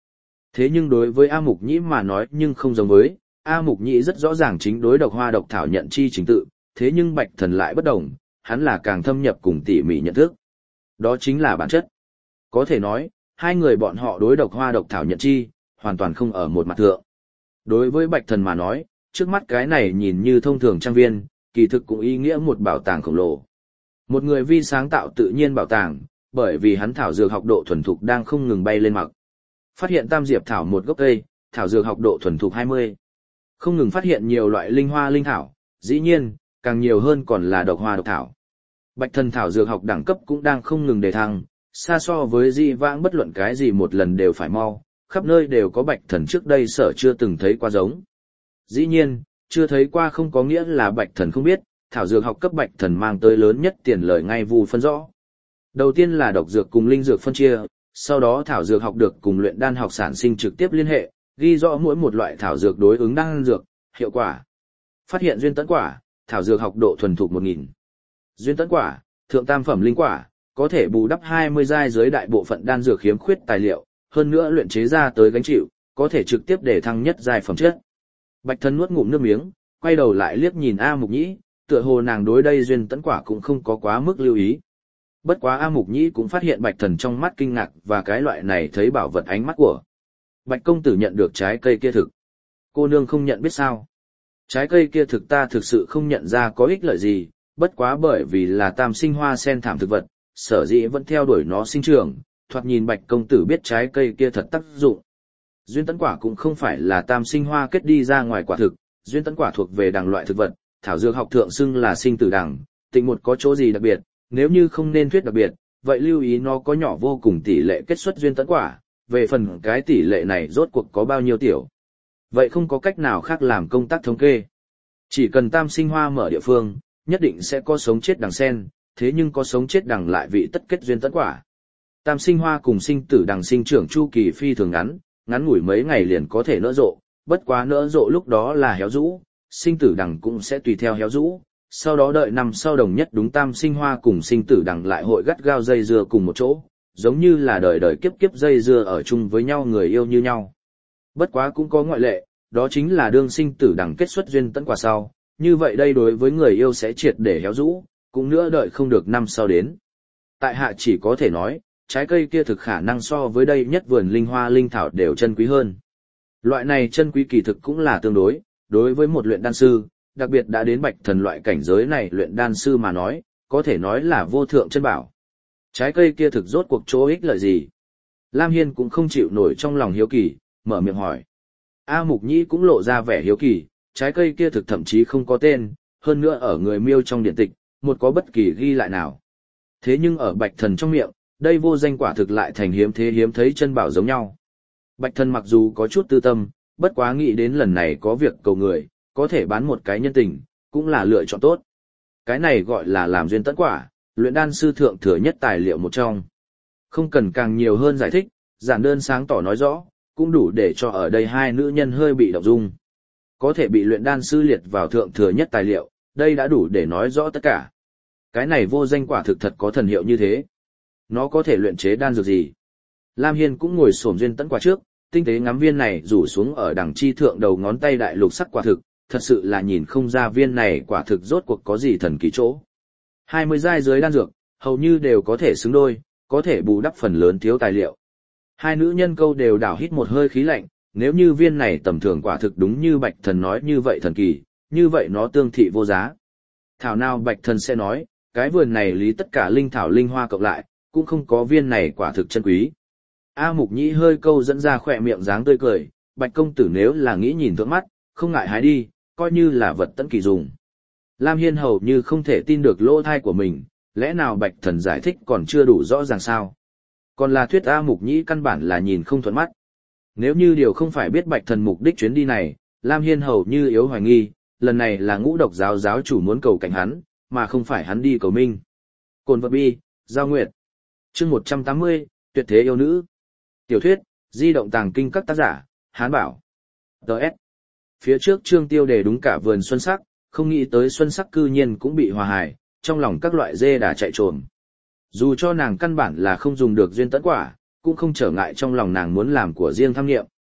Thế nhưng đối với A Mục Nhĩ mà nói nhưng không giống với, A Mục Nhĩ rất rõ ràng chính đối độc hoa độc thảo nhận chi chính tự, thế nhưng Bạch Thần lại bất đồng, hắn là càng thâm nhập cùng tỉ mỉ nhận thức. Đó chính là bản chất. Có thể nói, hai người bọn họ đối độc hoa độc thảo nhận chi, hoàn toàn không ở một mặt thượng. Đối với Bạch Thần mà nói, trước mắt cái này nhìn như thông thường trang viên, kỳ thực cũng ý nghĩa một bảo tàng khổng lồ. Một người vi sáng tạo tự nhiên bảo tàng, bởi vì hắn thảo dược học độ thuần thục đang không ngừng bay lên mặc. Phát hiện tam diệp thảo một gốc cây, thảo dược học độ thuần thục hai mươi. Không ngừng phát hiện nhiều loại linh hoa linh thảo, dĩ nhiên, càng nhiều hơn còn là độc hoa độc thảo. Bạch Thần thảo dược học đẳng cấp cũng đang không ngừng đề thăng, xa so với di vãng bất luận cái gì một lần đều phải mau, khắp nơi đều có Bạch Thần trước đây sở chưa từng thấy qua giống. Dĩ nhiên, chưa thấy qua không có nghĩa là Bạch Thần không biết, thảo dược học cấp Bạch Thần mang tới lớn nhất tiền lời ngay vu phân rõ. Đầu tiên là độc dược cùng linh dược phân chia, sau đó thảo dược học được cùng luyện đan học sản sinh trực tiếp liên hệ, ghi rõ mỗi một loại thảo dược đối ứng đan dược, hiệu quả. Phát hiện duyên tấn quả, thảo dược học độ thuần thục một nghìn. Duyên tấn quả, thượng tam phẩm linh quả, có thể bù đắp hai mươi giai dưới đại bộ phận đan dược khiếm khuyết tài liệu, hơn nữa luyện chế ra tới gánh chịu, có thể trực tiếp để thăng nhất giai phẩm chất. Bạch Thần nuốt ngụm nước miếng, quay đầu lại liếc nhìn A Mục Nhĩ, tựa hồ nàng đối đây duyên tấn quả cũng không có quá mức lưu ý. Bất quá A Mục Nhĩ cũng phát hiện Bạch Thần trong mắt kinh ngạc và cái loại này thấy bảo vật ánh mắt của. Bạch công tử nhận được trái cây kia thực. Cô nương không nhận biết sao. Trái cây kia thực ta thực sự không nhận ra có ích lợi gì, bất quá bởi vì là tam sinh hoa sen thảm thực vật, sở dĩ vẫn theo đuổi nó sinh trưởng, thoạt nhìn Bạch công tử biết trái cây kia thật tác dụng. Duyên tấn quả cũng không phải là tam sinh hoa kết đi ra ngoài quả thực, duyên tấn quả thuộc về đằng loại thực vật, thảo dược học thượng xưng là sinh tử đằng, tịnh một có chỗ gì đặc biệt, nếu như không nên thuyết đặc biệt, vậy lưu ý nó có nhỏ vô cùng tỷ lệ kết xuất duyên tấn quả, về phần cái tỷ lệ này rốt cuộc có bao nhiêu tiểu. Vậy không có cách nào khác làm công tác thống kê. Chỉ cần tam sinh hoa mở địa phương, nhất định sẽ có sống chết đằng sen, thế nhưng có sống chết đằng lại vị tất kết duyên tấn quả. Tam sinh hoa cùng sinh tử đằng sinh trưởng chu kỳ phi thường ngắn, ngắn ngủi mấy ngày liền có thể nở rộ, bất quá nở rộ lúc đó là héo rũ, sinh tử đằng cũng sẽ tùy theo héo rũ, sau đó đợi năm sau đồng nhất đúng tam sinh hoa cùng sinh tử đằng lại hội gắt gao dây dưa cùng một chỗ, giống như là đời đời kiếp kiếp dây dưa ở chung với nhau người yêu như nhau. Bất quá cũng có ngoại lệ, đó chính là đương sinh tử đằng kết xuất duyên tấn quả sau, như vậy đây đối với người yêu sẽ triệt để héo rũ, cũng nữa đợi không được năm sau đến. Tại hạ chỉ có thể nói, trái cây kia thực khả năng so với đây nhất vườn linh hoa linh thảo đều chân quý hơn. Loại này chân quý kỳ thực cũng là tương đối, đối với một luyện đan sư, đặc biệt đã đến Bạch Thần loại cảnh giới này luyện đan sư mà nói, có thể nói là vô thượng chân bảo. Trái cây kia thực rốt cuộc chỗ ích lợi gì? Lam Hiên cũng không chịu nổi trong lòng hiếu kỳ, mở miệng hỏi. A Mục Nhĩ cũng lộ ra vẻ hiếu kỳ, trái cây kia thực thậm chí không có tên, hơn nữa ở người miêu trong điện tịch, một có bất kỳ ghi lại nào. Thế nhưng ở Bạch Thần trong miệng, đây vô danh quả thực lại thành hiếm thế hiếm thấy chân bảo giống nhau. Bạch Thần mặc dù có chút tư tâm, bất quá nghĩ đến lần này có việc cầu người, có thể bán một cái nhân tình, cũng là lựa chọn tốt. Cái này gọi là làm duyên tấn quả, luyện đan sư thượng thừa nhất tài liệu một trong. Không cần càng nhiều hơn giải thích, giản đơn sáng tỏ nói rõ, cũng đủ để cho ở đây hai nữ nhân hơi bị động dung. Có thể bị luyện đan sư liệt vào thượng thừa nhất tài liệu, đây đã đủ để nói rõ tất cả. Cái này vô danh quả thực thật có thần hiệu như thế. Nó có thể luyện chế đan dược gì? Lam Hiên cũng ngồi xổm duyên tấn quả trước, tinh tế ngắm viên này rủ xuống ở đằng chi thượng đầu ngón tay đại lục sắc quả thực, thật sự là nhìn không ra viên này quả thực rốt cuộc có gì thần kỳ chỗ. hai mươi giai dưới đan dược, hầu như đều có thể xứng đôi, có thể bù đắp phần lớn thiếu tài liệu. Hai nữ nhân câu đều đảo hít một hơi khí lạnh, nếu như viên này tầm thường quả thực đúng như Bạch Thần nói như vậy thần kỳ, như vậy nó tương thị vô giá. Thảo nào Bạch Thần sẽ nói, cái vườn này lý tất cả linh thảo linh hoa cộng lại, cũng không có viên này quả thực chân quý. A Mục Nhĩ hơi câu dẫn ra khỏe miệng dáng tươi cười, Bạch công tử nếu là nghĩ nhìn thượng mắt, không ngại hái đi, coi như là vật tận kỳ dùng. Lam Hiên hầu như không thể tin được lỗ thai của mình, lẽ nào Bạch Thần giải thích còn chưa đủ rõ ràng sao? Còn là thuyết A Mục Nhĩ căn bản là nhìn không thuận mắt. Nếu như điều không phải biết Bạch Thần mục đích chuyến đi này, Lam Hiên hầu như yếu hoài nghi, lần này là Ngũ Độc giáo giáo chủ muốn cầu cảnh hắn, mà không phải hắn đi cầu minh. Cồn vật bi, Giao Nguyệt. Chương một trăm tám mươi, Tuyệt thế yêu nữ. Tiểu thuyết, di động tàng kinh các tác giả, Hán Bảo. Đợt. Phía trước chương tiêu đề đúng cả vườn xuân sắc, không nghĩ tới xuân sắc cư nhiên cũng bị hòa hài, trong lòng các loại dê đà chạy trồm. Dù cho nàng căn bản là không dùng được duyên tấn quả, cũng không trở ngại trong lòng nàng muốn làm của riêng tham nghiệm,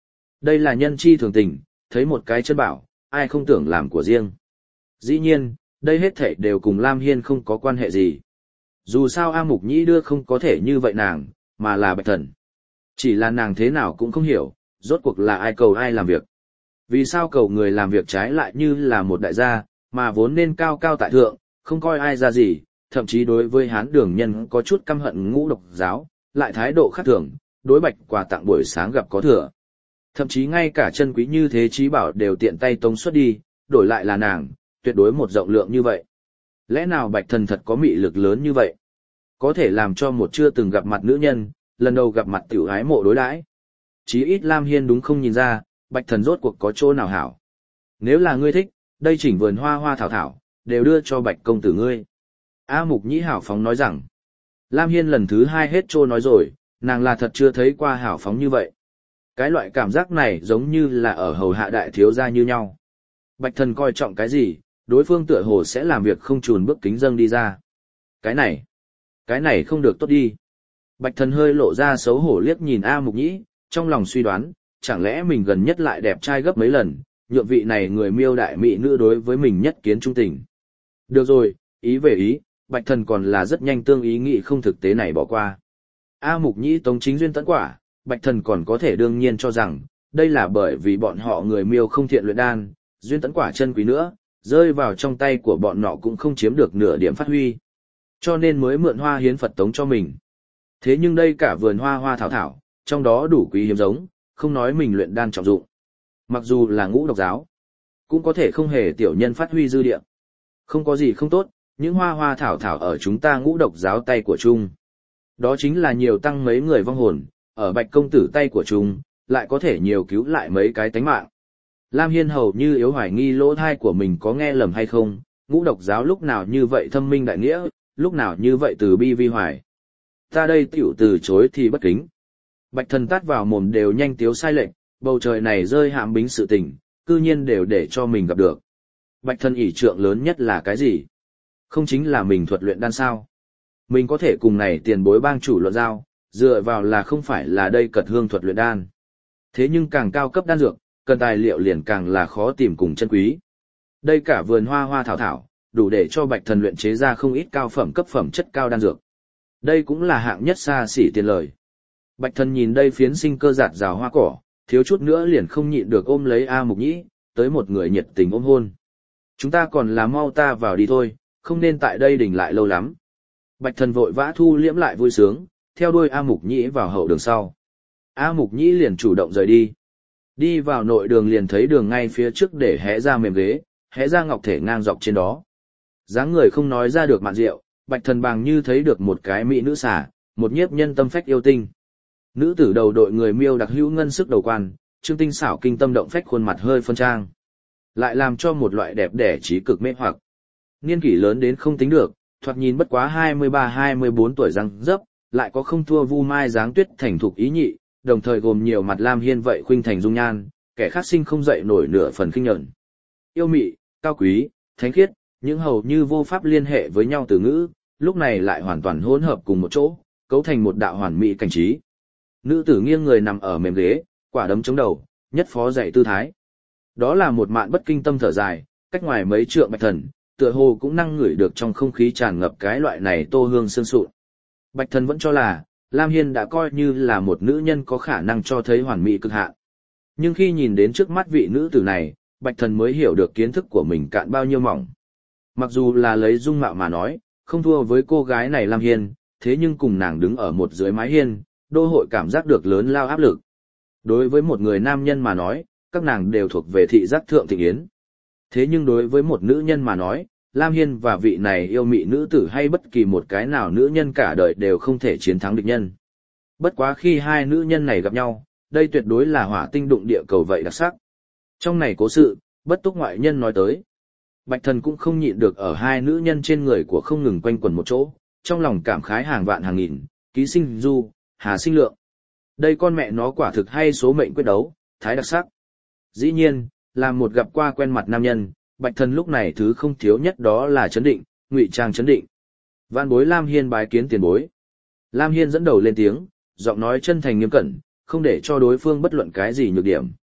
Đây là nhân chi thường tình, thấy một cái chân bảo, ai không tưởng làm của riêng. Dĩ nhiên, đây hết thảy đều cùng Lam Hiên không có quan hệ gì. Dù sao A Mục Nhĩ đưa không có thể như vậy nàng, mà là Bạch Thần. Chỉ là nàng thế nào cũng không hiểu, rốt cuộc là ai cầu ai làm việc. Vì sao cầu người làm việc trái lại như là một đại gia, mà vốn nên cao cao tại thượng, không coi ai ra gì, thậm chí đối với Hán Đường Nhân có chút căm hận Ngũ Độc giáo, lại thái độ khác thường, đối Bạch quà tặng buổi sáng gặp có thừa. Thậm chí ngay cả chân quý như thế trí bảo đều tiện tay tống xuất đi, đổi lại là nàng, tuyệt đối một rộng lượng như vậy. Lẽ nào Bạch Thần thật có mị lực lớn như vậy? Có thể làm cho một chưa từng gặp mặt nữ nhân, lần đầu gặp mặt tiểu ái mộ đối đãi. Chí ít Lam Hiên đúng không nhìn ra, Bạch Thần rốt cuộc có chỗ nào hảo. Nếu là ngươi thích, đây chỉnh vườn hoa hoa thảo thảo, đều đưa cho Bạch công tử ngươi. A Mục Nhĩ hảo phóng nói rằng, Lam Hiên lần thứ hai hết trô nói rồi, nàng là thật chưa thấy qua hảo phóng như vậy. Cái loại cảm giác này giống như là ở hầu hạ đại thiếu gia như nhau. Bạch Thần coi trọng cái gì, đối phương tựa hồ sẽ làm việc không chùn bước kính dâng đi ra. Cái này, cái này không được tốt đi. Bạch Thần hơi lộ ra xấu hổ liếc nhìn A Mục Nhĩ, trong lòng suy đoán, chẳng lẽ mình gần nhất lại đẹp trai gấp mấy lần, nhượng vị này người miêu đại mỹ nữ đối với mình nhất kiến trung tình. Được rồi, ý về ý, Bạch Thần còn là rất nhanh tương ý nghĩ không thực tế này bỏ qua. A Mục Nhĩ tống chính duyên tấn quả, Bạch Thần còn có thể đương nhiên cho rằng, đây là bởi vì bọn họ người miêu không thiện luyện đan, duyên tấn quả chân quý nữa, rơi vào trong tay của bọn nọ cũng không chiếm được nửa điểm phát huy. Cho nên mới mượn hoa hiến Phật tống cho mình. Thế nhưng đây cả vườn hoa hoa thảo thảo, trong đó đủ quý hiếm giống, không nói mình luyện đan trọng dụng. Mặc dù là Ngũ Độc giáo, cũng có thể không hề tiểu nhân phát huy dư địa. Không có gì không tốt, những hoa hoa thảo thảo ở chúng ta Ngũ Độc giáo tay của chung. Đó chính là nhiều tăng mấy người vong hồn, ở Bạch công tử tay của chung, lại có thể nhiều cứu lại mấy cái tánh mạng. Lam Hiên hầu như yếu hoài nghi lỗ thai của mình có nghe lầm hay không, Ngũ Độc giáo lúc nào như vậy thâm minh đại nghĩa, lúc nào như vậy từ bi vi hoài. Ta đây tiểu từ chối thì bất kính. Bạch Thần tát vào mồm đều nhanh tiếu sai lệnh, bầu trời này rơi hạm bính sự tình, cư nhiên đều để cho mình gặp được. Bạch Thần ỷ trượng lớn nhất là cái gì? Không chính là mình thuật luyện đan sao? Mình có thể cùng này tiền bối bang chủ luận giao, dựa vào là không phải là đây cật hương thuật luyện đan. Thế nhưng càng cao cấp đan dược, cần tài liệu liền càng là khó tìm cùng chân quý. Đây cả vườn hoa hoa thảo thảo, đủ để cho Bạch Thần luyện chế ra không ít cao phẩm cấp phẩm chất cao đan dược. Đây cũng là hạng nhất xa xỉ tiền lời. Bạch Thần nhìn đây phiến sinh cơ giạt rào hoa cỏ, thiếu chút nữa liền không nhịn được ôm lấy A Mục Nhĩ, tới một người nhiệt tình ôm hôn. Chúng ta còn là mau ta vào đi thôi, không nên tại đây đỉnh lại lâu lắm. Bạch Thần vội vã thu liễm lại vui sướng, theo đuôi A Mục Nhĩ vào hậu đường sau. A Mục Nhĩ liền chủ động rời đi. Đi vào nội đường liền thấy đường ngay phía trước để hé ra mềm ghế, hé ra ngọc thể ngang dọc trên đó. Dáng người không nói ra được mạn diệu, Bạch Thần bàng như thấy được một cái mỹ nữ xả, một nhiếp nhân tâm phách yêu tinh. Nữ tử đầu đội người miêu đặc hữu ngân sức đầu quan, trương tinh xảo kinh tâm động phách khuôn mặt hơi phân trang, lại làm cho một loại đẹp đẽ trí cực mê hoặc. Niên kỷ lớn đến không tính được, thoạt nhìn bất quá hai mươi ba hai mươi bốn tuổi răng dấp, lại có không thua Vu Mai dáng tuyết thành thục ý nhị, đồng thời gồm nhiều mặt Lam Hiên vậy khuynh thành dung nhan, kẻ khác sinh không dậy nổi nửa phần khinh nhẫn. Yêu mị, cao quý, thánh khiết, những hầu như vô pháp liên hệ với nhau từ ngữ, lúc này lại hoàn toàn hỗn hợp cùng một chỗ, cấu thành một đạo hoàn mỹ cảnh trí. Nữ tử nghiêng người nằm ở mềm ghế, quả đấm chống đầu, nhất phó dạy tư thái. Đó là một mạn bất kinh tâm thở dài, cách ngoài mấy trượng Bạch Thần, tựa hồ cũng năng ngửi được trong không khí tràn ngập cái loại này tô hương sương sụn. Bạch Thần vẫn cho là, Lam Hiên đã coi như là một nữ nhân có khả năng cho thấy hoàn mỹ cực hạn. Nhưng khi nhìn đến trước mắt vị nữ tử này, Bạch Thần mới hiểu được kiến thức của mình cạn bao nhiêu mỏng. Mặc dù là lấy dung mạo mà nói, không thua với cô gái này Lam Hiên, thế nhưng cùng nàng đứng ở một dưới mái hiên, đô hội cảm giác được lớn lao áp lực. Đối với một người nam nhân mà nói, các nàng đều thuộc về thị giác thượng thịnh yến. Thế nhưng đối với một nữ nhân mà nói, Lam Hiên và vị này yêu mị nữ tử hay bất kỳ một cái nào nữ nhân cả đời đều không thể chiến thắng địch nhân. Bất quá khi hai nữ nhân này gặp nhau, đây tuyệt đối là hỏa tinh đụng địa cầu vậy đặc sắc. Trong này cố sự, bất túc ngoại nhân nói tới. Bạch Thần cũng không nhịn được ở hai nữ nhân trên người của không ngừng quanh quẩn một chỗ, trong lòng cảm khái hàng vạn hàng nghìn, ký sinh du, hà sinh lượng. Đây con mẹ nó quả thực hay số mệnh quyết đấu, thái đặc sắc. Dĩ nhiên, là một gặp qua quen mặt nam nhân, Bạch Thần lúc này thứ không thiếu nhất đó là chấn định, ngụy trang chấn định. Vạn bối Lam Hiên bái kiến tiền bối. Lam Hiên dẫn đầu lên tiếng, giọng nói chân thành nghiêm cẩn, không để cho đối phương bất luận cái gì nhược điểm,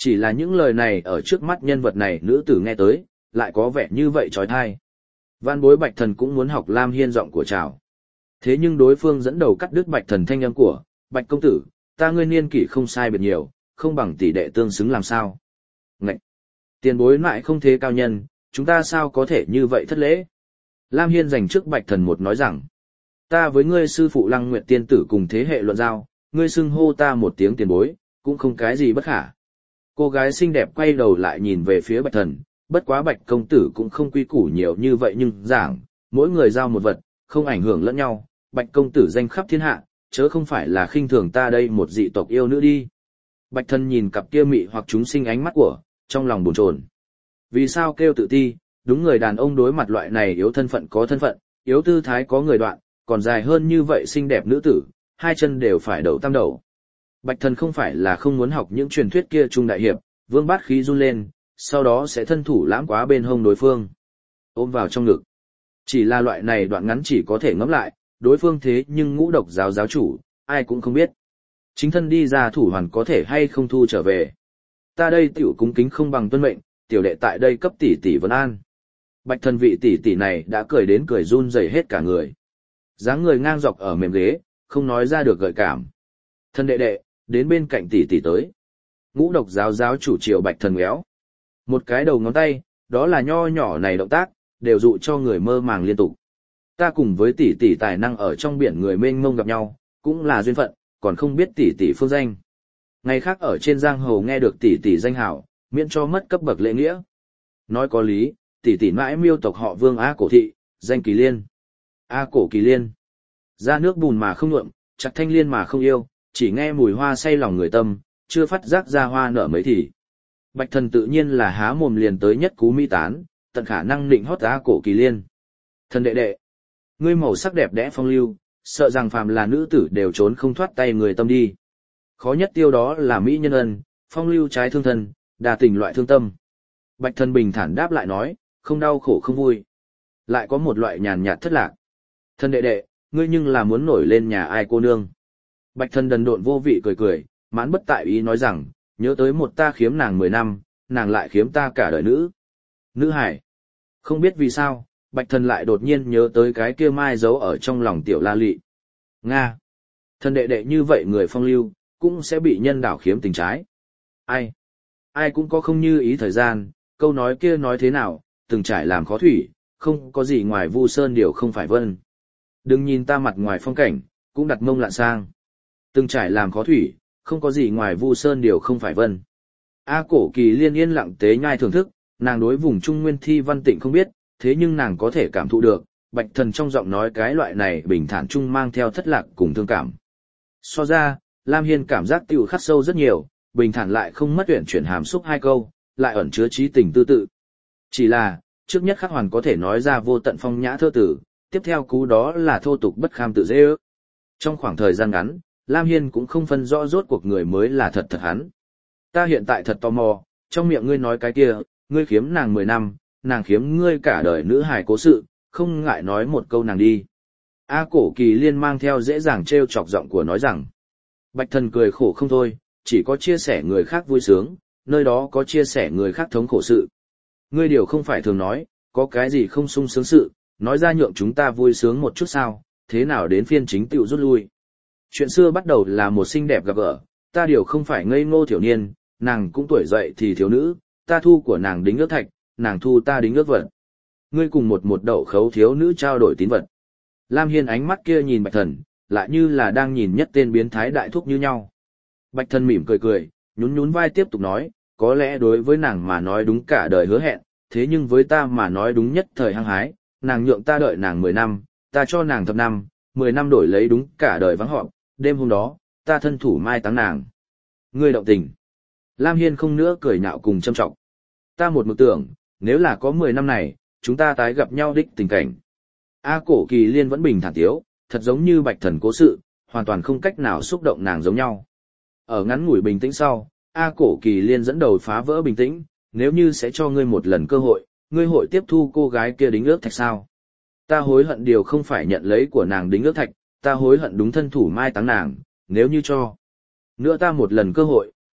Chỉ là những lời này ở trước mắt nhân vật này nữ tử nghe tới, lại có vẻ như vậy trói thai. Vạn bối Bạch Thần cũng muốn học Lam Hiên giọng của chào. Thế nhưng đối phương dẫn đầu cắt đứt Bạch Thần thanh âm của, Bạch công tử, ta ngươi niên kỷ không sai biệt nhiều, không bằng tỷ đệ tương xứng làm sao. Ngậy! Tiền bối lại không thế cao nhân, chúng ta sao có thể như vậy thất lễ. Lam Hiên dành trước Bạch Thần một nói rằng, ta với ngươi sư phụ Lăng Nguyệt tiên tử cùng thế hệ luận giao, ngươi xưng hô ta một tiếng tiền bối, cũng không cái gì bất khả. Cô gái xinh đẹp quay đầu lại nhìn về phía Bạch Thần, bất quá Bạch công tử cũng không quy củ nhiều như vậy nhưng giảng, mỗi người giao một vật, không ảnh hưởng lẫn nhau, Bạch công tử danh khắp thiên hạ, chớ không phải là khinh thường ta đây một dị tộc yêu nữ đi. Bạch Thần nhìn cặp kia mị hoặc chúng sinh ánh mắt của, trong lòng bồn chồn. Vì sao kêu tự ti, đúng người đàn ông đối mặt loại này yếu thân phận có thân phận, yếu tư thái có người đoạn, còn dài hơn như vậy xinh đẹp nữ tử, hai chân đều phải đậu tam đầu. Bạch Thần không phải là không muốn học những truyền thuyết kia trung đại hiệp, vương bát khí run lên, sau đó sẽ thân thủ lãm quá bên hông đối phương, ôm vào trong ngực. Chỉ là loại này đoạn ngắn chỉ có thể ngẫm lại, đối phương thế nhưng ngũ độc giáo giáo chủ, ai cũng không biết. Chính thân đi ra thủ hoàn có thể hay không thu trở về. Ta đây tiểu cung kính không bằng tuân mệnh, tiểu đệ tại đây cấp tỷ tỷ vấn an. Bạch Thần vị tỷ tỷ này đã cười đến cười run rẩy hết cả người. Dáng người ngang dọc ở mềm ghế, không nói ra được gợi cảm. Thân đệ đệ, đến bên cạnh tỷ tỷ tới. Ngũ độc giáo giáo chủ triều Bạch Thần ngéo. Một cái đầu ngón tay, đó là nho nhỏ này động tác, đều dụ cho người mơ màng liên tục. Ta cùng với tỷ tỷ tài năng ở trong biển người mênh mông gặp nhau, cũng là duyên phận, còn không biết tỷ tỷ phương danh. Ngày khác ở trên giang hồ nghe được tỷ tỷ danh hảo, miễn cho mất cấp bậc lễ nghĩa. Nói có lý, tỷ tỷ mãi miêu tộc họ Vương A Cổ Thị, danh Kỳ Liên. A Cổ Kỳ Liên. Ra nước bùn mà không nhuộm, chặt thanh liên mà không yêu, chỉ nghe mùi hoa say lòng người tâm, chưa phát giác ra hoa nở mấy thì. Bạch Thần tự nhiên là há mồm liền tới nhất cú mỹ tán, tận khả năng định hót A Cổ Kỳ Liên. Thần đệ đệ, ngươi màu sắc đẹp đẽ phong lưu, sợ rằng phàm là nữ tử đều trốn không thoát tay người tâm đi. Khó nhất tiêu đó là mỹ nhân ân, phong lưu trái thương thân, đa tình loại thương tâm. Bạch Thần bình thản đáp lại nói, không đau khổ không vui. Lại có một loại nhàn nhạt thất lạc. Thần đệ đệ, ngươi nhưng là muốn nổi lên nhà ai cô nương. Bạch Thần đần độn vô vị cười cười, mãn bất tại ý nói rằng, nhớ tới một ta khiếm nàng mười năm, nàng lại khiếm ta cả đời nữ. Nữ hải. Không biết vì sao, Bạch Thần lại đột nhiên nhớ tới cái kia mai giấu ở trong lòng tiểu la lị. Nga. Thần đệ đệ như vậy người phong lưu, cũng sẽ bị nhân đảo khiếm tình trái. Ai? Ai cũng có không như ý thời gian, câu nói kia nói thế nào, từng trải làm khó thủy, không có gì ngoài vu sơn điều không phải vân. Đừng nhìn ta mặt ngoài phong cảnh, cũng đặt mông lạn sang. Từng trải làm khó thủy, không có gì ngoài vu sơn điều không phải vân. A Cổ Kỳ Liên yên lặng tế nhai thưởng thức, nàng đối vùng Trung Nguyên thi văn tịnh không biết, thế nhưng nàng có thể cảm thụ được, Bạch Thần trong giọng nói cái loại này bình thản chung mang theo thất lạc cùng thương cảm. So ra, Lam Hiên cảm giác tiêu khắc sâu rất nhiều, bình thản lại không mất uyển chuyển hàm xúc hai câu, lại ẩn chứa trí tình tư tự. Chỉ là, trước nhất khắc hoàn có thể nói ra vô tận phong nhã thơ tử, tiếp theo cú đó là thô tục bất kham tự dễ ước. Trong khoảng thời gian ngắn, Lam Hiên cũng không phân rõ rốt cuộc người mới là thật thật hắn. Ta hiện tại thật tò mò, trong miệng ngươi nói cái kia, ngươi khiếm nàng mười năm, nàng khiếm ngươi cả đời nữ hài cố sự, không ngại nói một câu nàng đi. A Cổ Kỳ Liên mang theo dễ dàng trêu chọc giọng của nói rằng. Bạch Thần cười khổ không thôi, chỉ có chia sẻ người khác vui sướng, nơi đó có chia sẻ người khác thống khổ sự. Ngươi điều không phải thường nói, có cái gì không sung sướng sự, nói ra nhượng chúng ta vui sướng một chút sao, thế nào đến phiên chính tiểu rút lui. Chuyện xưa bắt đầu là một xinh đẹp gặp gỡ, ta điều không phải ngây ngô thiểu niên, nàng cũng tuổi dậy thì thiếu nữ, ta thu của nàng đính ước thạch, nàng thu ta đính ước vật. Ngươi cùng một một đậu khấu thiếu nữ trao đổi tín vật. Lam Hiên ánh mắt kia nhìn Bạch Thần, lại như là đang nhìn nhất tên biến thái đại thúc như nhau. Bạch Thần mỉm cười cười, nhún nhún vai tiếp tục nói, có lẽ đối với nàng mà nói đúng cả đời hứa hẹn, thế nhưng với ta mà nói đúng nhất thời hăng hái, nàng nhượng ta đợi nàng mười năm, ta cho nàng thập năm, mười năm đổi lấy đúng cả đời vắng họp, đêm hôm đó, ta thân thủ mai táng nàng. Ngươi động tình. Lam Hiên không nữa cười nhạo cùng châm trọng. Ta một mực tưởng, nếu là có mười năm này, chúng ta tái gặp nhau đích tình cảnh. A Cổ Kỳ Liên vẫn bình thản tiếu, thật giống như Bạch Thần cố sự, hoàn toàn không cách nào xúc động nàng giống nhau. Ở ngắn ngủi bình tĩnh sau, A Cổ Kỳ Liên dẫn đầu phá vỡ bình tĩnh, nếu như sẽ cho ngươi một lần cơ hội, ngươi hội tiếp thu cô gái kia đính ước thạch sao? Ta hối hận điều không phải nhận lấy của nàng đính ước thạch, ta hối hận đúng thân thủ mai táng nàng, nếu như cho nữa ta một lần cơ hội,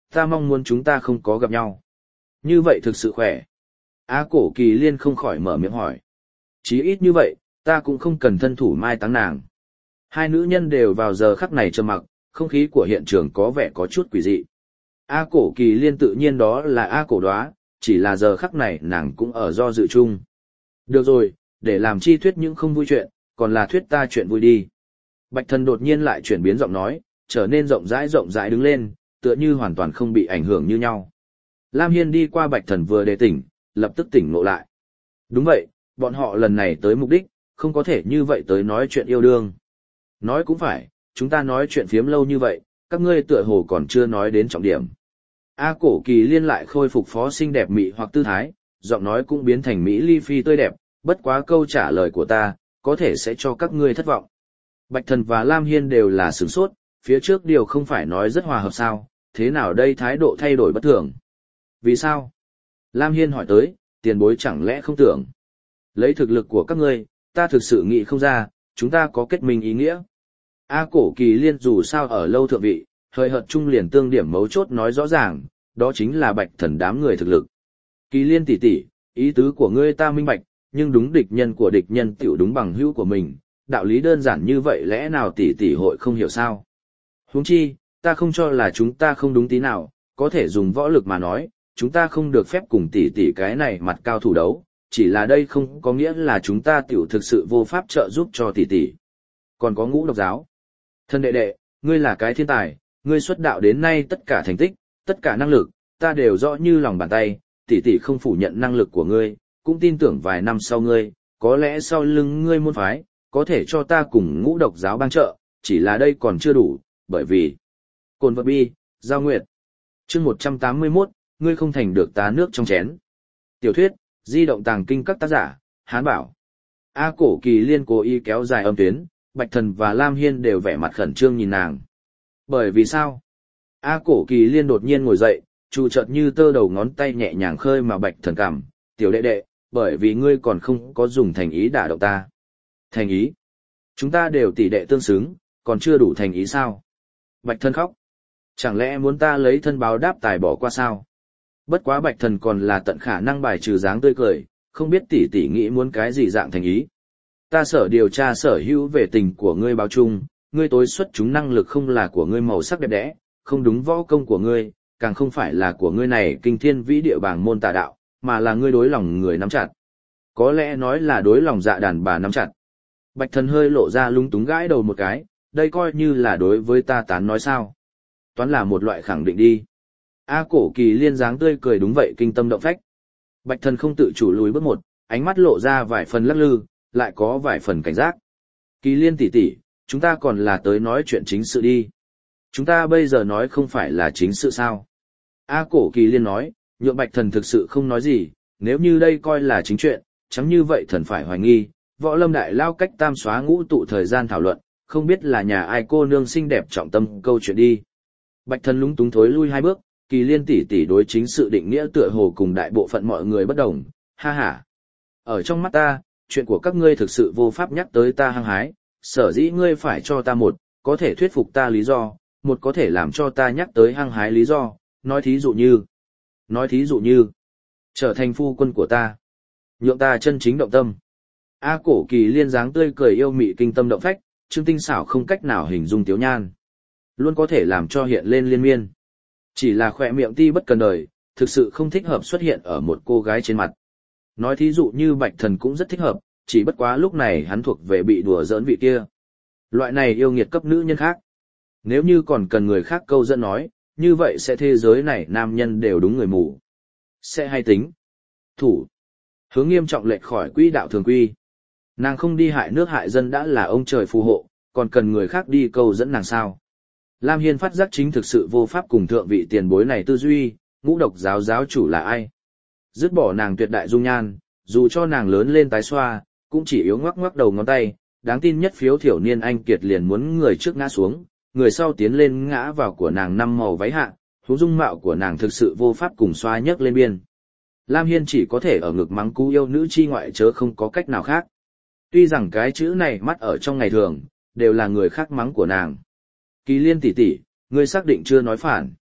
Ta mong muốn chúng ta không có gặp nhau. Như vậy thực sự khỏe. A Cổ Kỳ Liên không khỏi mở miệng hỏi. Chí ít như vậy, ta cũng không cần thân thủ mai táng nàng. Hai nữ nhân đều vào giờ khắc này trầm mặc, không khí của hiện trường có vẻ có chút quỷ dị. A Cổ Kỳ Liên tự nhiên đó là A Cổ Đóa, chỉ là giờ khắc này nàng cũng ở do dự chung. Được rồi, để làm chi thuyết những không vui chuyện, còn là thuyết ta chuyện vui đi. Bạch Thần đột nhiên lại chuyển biến giọng nói, trở nên rộng rãi rộng rãi đứng lên, tựa như hoàn toàn không bị ảnh hưởng như nhau. Lam Hiên đi qua Bạch Thần vừa đề tỉnh, lập tức tỉnh ngộ lại. Đúng vậy, bọn họ lần này tới mục đích, không có thể như vậy tới nói chuyện yêu đương. Nói cũng phải, chúng ta nói chuyện phiếm lâu như vậy, các ngươi tựa hồ còn chưa nói đến trọng điểm. A Cổ Kỳ Liên lại khôi phục phó xinh đẹp mị hoặc tư thái, giọng nói cũng biến thành mỹ ly phi tươi đẹp, bất quá câu trả lời của ta, có thể sẽ cho các ngươi thất vọng. Bạch Thần và Lam Hiên đều là sửng sốt, phía trước điều không phải nói rất hòa hợp sao, thế nào đây thái độ thay đổi bất thường. Vì sao? Lam Hiên hỏi tới, tiền bối chẳng lẽ không tưởng. Lấy thực lực của các ngươi, ta thực sự nghĩ không ra, chúng ta có kết minh ý nghĩa. A Cổ Kỳ Liên dù sao ở lâu thượng vị, hơi hợt trung liền tương điểm mấu chốt nói rõ ràng, đó chính là Bạch Thần đám người thực lực. Kỳ Liên tỷ tỷ, ý tứ của ngươi ta minh bạch, nhưng đúng địch nhân của địch nhân tiểu đúng bằng hữu của mình, đạo lý đơn giản như vậy lẽ nào tỷ tỷ hội không hiểu sao? Huống chi, ta không cho là chúng ta không đúng tí nào, có thể dùng võ lực mà nói, chúng ta không được phép cùng tỷ tỷ cái này mặt cao thủ đấu, chỉ là đây không có nghĩa là chúng ta tiểu thực sự vô pháp trợ giúp cho tỷ tỷ. Còn có Ngũ Độc giáo. Thân đệ đệ, ngươi là cái thiên tài, ngươi xuất đạo đến nay tất cả thành tích, tất cả năng lực, ta đều rõ như lòng bàn tay, tỷ tỷ không phủ nhận năng lực của ngươi, cũng tin tưởng vài năm sau ngươi, có lẽ sau lưng ngươi môn phái, có thể cho ta cùng Ngũ Độc giáo bang trợ, chỉ là đây còn chưa đủ, bởi vì Cồn vật bi, Giao Nguyệt. Chương một trăm tám mươi mốt, ngươi không thành được tá nước trong chén. Tiểu thuyết, di động tàng kinh các tác giả, Hán Bảo. A Cổ Kỳ Liên cố ý kéo dài âm tuyến, Bạch Thần và Lam Hiên đều vẻ mặt khẩn trương nhìn nàng. Bởi vì sao? A Cổ Kỳ Liên đột nhiên ngồi dậy, trụ chợt như tơ đầu ngón tay nhẹ nhàng khơi mà Bạch Thần cảm, tiểu đệ đệ, bởi vì ngươi còn không có dùng thành ý đả động ta. Thành ý? Chúng ta đều tỷ đệ tương xứng, còn chưa đủ thành ý sao? Bạch Thần khóc. Chẳng lẽ muốn ta lấy thân báo đáp tài bỏ qua sao? Bất quá Bạch Thần còn là tận khả năng bài trừ dáng tươi cười, không biết tỷ tỷ nghĩ muốn cái gì dạng thành ý. Ta sở điều tra sở hữu về tình của ngươi báo chung, ngươi tối xuất chúng năng lực không là của ngươi màu sắc đẹp đẽ, không đúng võ công của ngươi, càng không phải là của ngươi này kinh thiên vĩ địa bảng môn tà đạo, mà là ngươi đối lòng người nắm chặt. Có lẽ nói là đối lòng dạ đàn bà nắm chặt. Bạch Thần hơi lộ ra lung túng gãi đầu một cái, đây coi như là đối với ta tán nói sao. Toán là một loại khẳng định đi. A Cổ Kỳ Liên dáng tươi cười đúng vậy kinh tâm động phách. Bạch Thần không tự chủ lùi bước một, ánh mắt lộ ra vài phần lắc lư, lại có vài phần cảnh giác. Kỳ Liên tỷ tỷ, chúng ta còn là tới nói chuyện chính sự đi. Chúng ta bây giờ nói không phải là chính sự sao? A Cổ Kỳ Liên nói, nhượng Bạch Thần thực sự không nói gì, nếu như đây coi là chính chuyện, chẳng như vậy thần phải hoài nghi, Võ Lâm đại lao cách tam xóa ngũ tụ thời gian thảo luận, không biết là nhà ai cô nương xinh đẹp trọng tâm câu chuyện đi. Bạch Thần lúng túng thối lui hai bước, Kỳ Liên tỷ tỷ đối chính sự định nghĩa tựa hồ cùng đại bộ phận mọi người bất đồng, ha ha. Ở trong mắt ta, chuyện của các ngươi thực sự vô pháp nhắc tới ta hăng hái, sở dĩ ngươi phải cho ta một, có thể thuyết phục ta lý do, một có thể làm cho ta nhắc tới hăng hái lý do, nói thí dụ như, nói thí dụ như, trở thành phu quân của ta, nhượng ta chân chính động tâm. A Cổ Kỳ Liên dáng tươi cười yêu mị kinh tâm động phách, Trương tinh xảo không cách nào hình dung tiếu nhan, luôn có thể làm cho hiện lên liên miên. Chỉ là khỏe miệng ti bất cần đời, thực sự không thích hợp xuất hiện ở một cô gái trên mặt. Nói thí dụ như Bạch Thần cũng rất thích hợp, chỉ bất quá lúc này hắn thuộc về bị đùa giỡn vị kia. Loại này yêu nghiệt cấp nữ nhân khác. Nếu như còn cần người khác câu dẫn nói, như vậy sẽ thế giới này nam nhân đều đúng người mù. Sẽ hay tính. Thủ. Hướng nghiêm trọng lệch khỏi quỹ đạo thường quy. Nàng không đi hại nước hại dân đã là ông trời phù hộ, còn cần người khác đi câu dẫn nàng sao. Lam Hiên phát giác chính thực sự vô pháp cùng thượng vị tiền bối này tư duy, Ngũ Độc giáo giáo chủ là ai. Dứt bỏ nàng tuyệt đại dung nhan, dù cho nàng lớn lên tái xoa, cũng chỉ yếu ngoắc ngoắc đầu ngón tay, đáng tin nhất phiếu thiểu niên anh kiệt liền muốn người trước ngã xuống, người sau tiến lên ngã vào của nàng năm màu váy hạ, huống dung mạo của nàng thực sự vô pháp cùng xoa nhấc lên biên. Lam Hiên chỉ có thể ở ngực mắng cú yêu nữ chi ngoại chớ không có cách nào khác. Tuy rằng cái chữ này mắt ở trong ngày thường, đều là người khác mắng của nàng. Kỳ Liên tỷ tỷ, ngươi xác định chưa nói phản.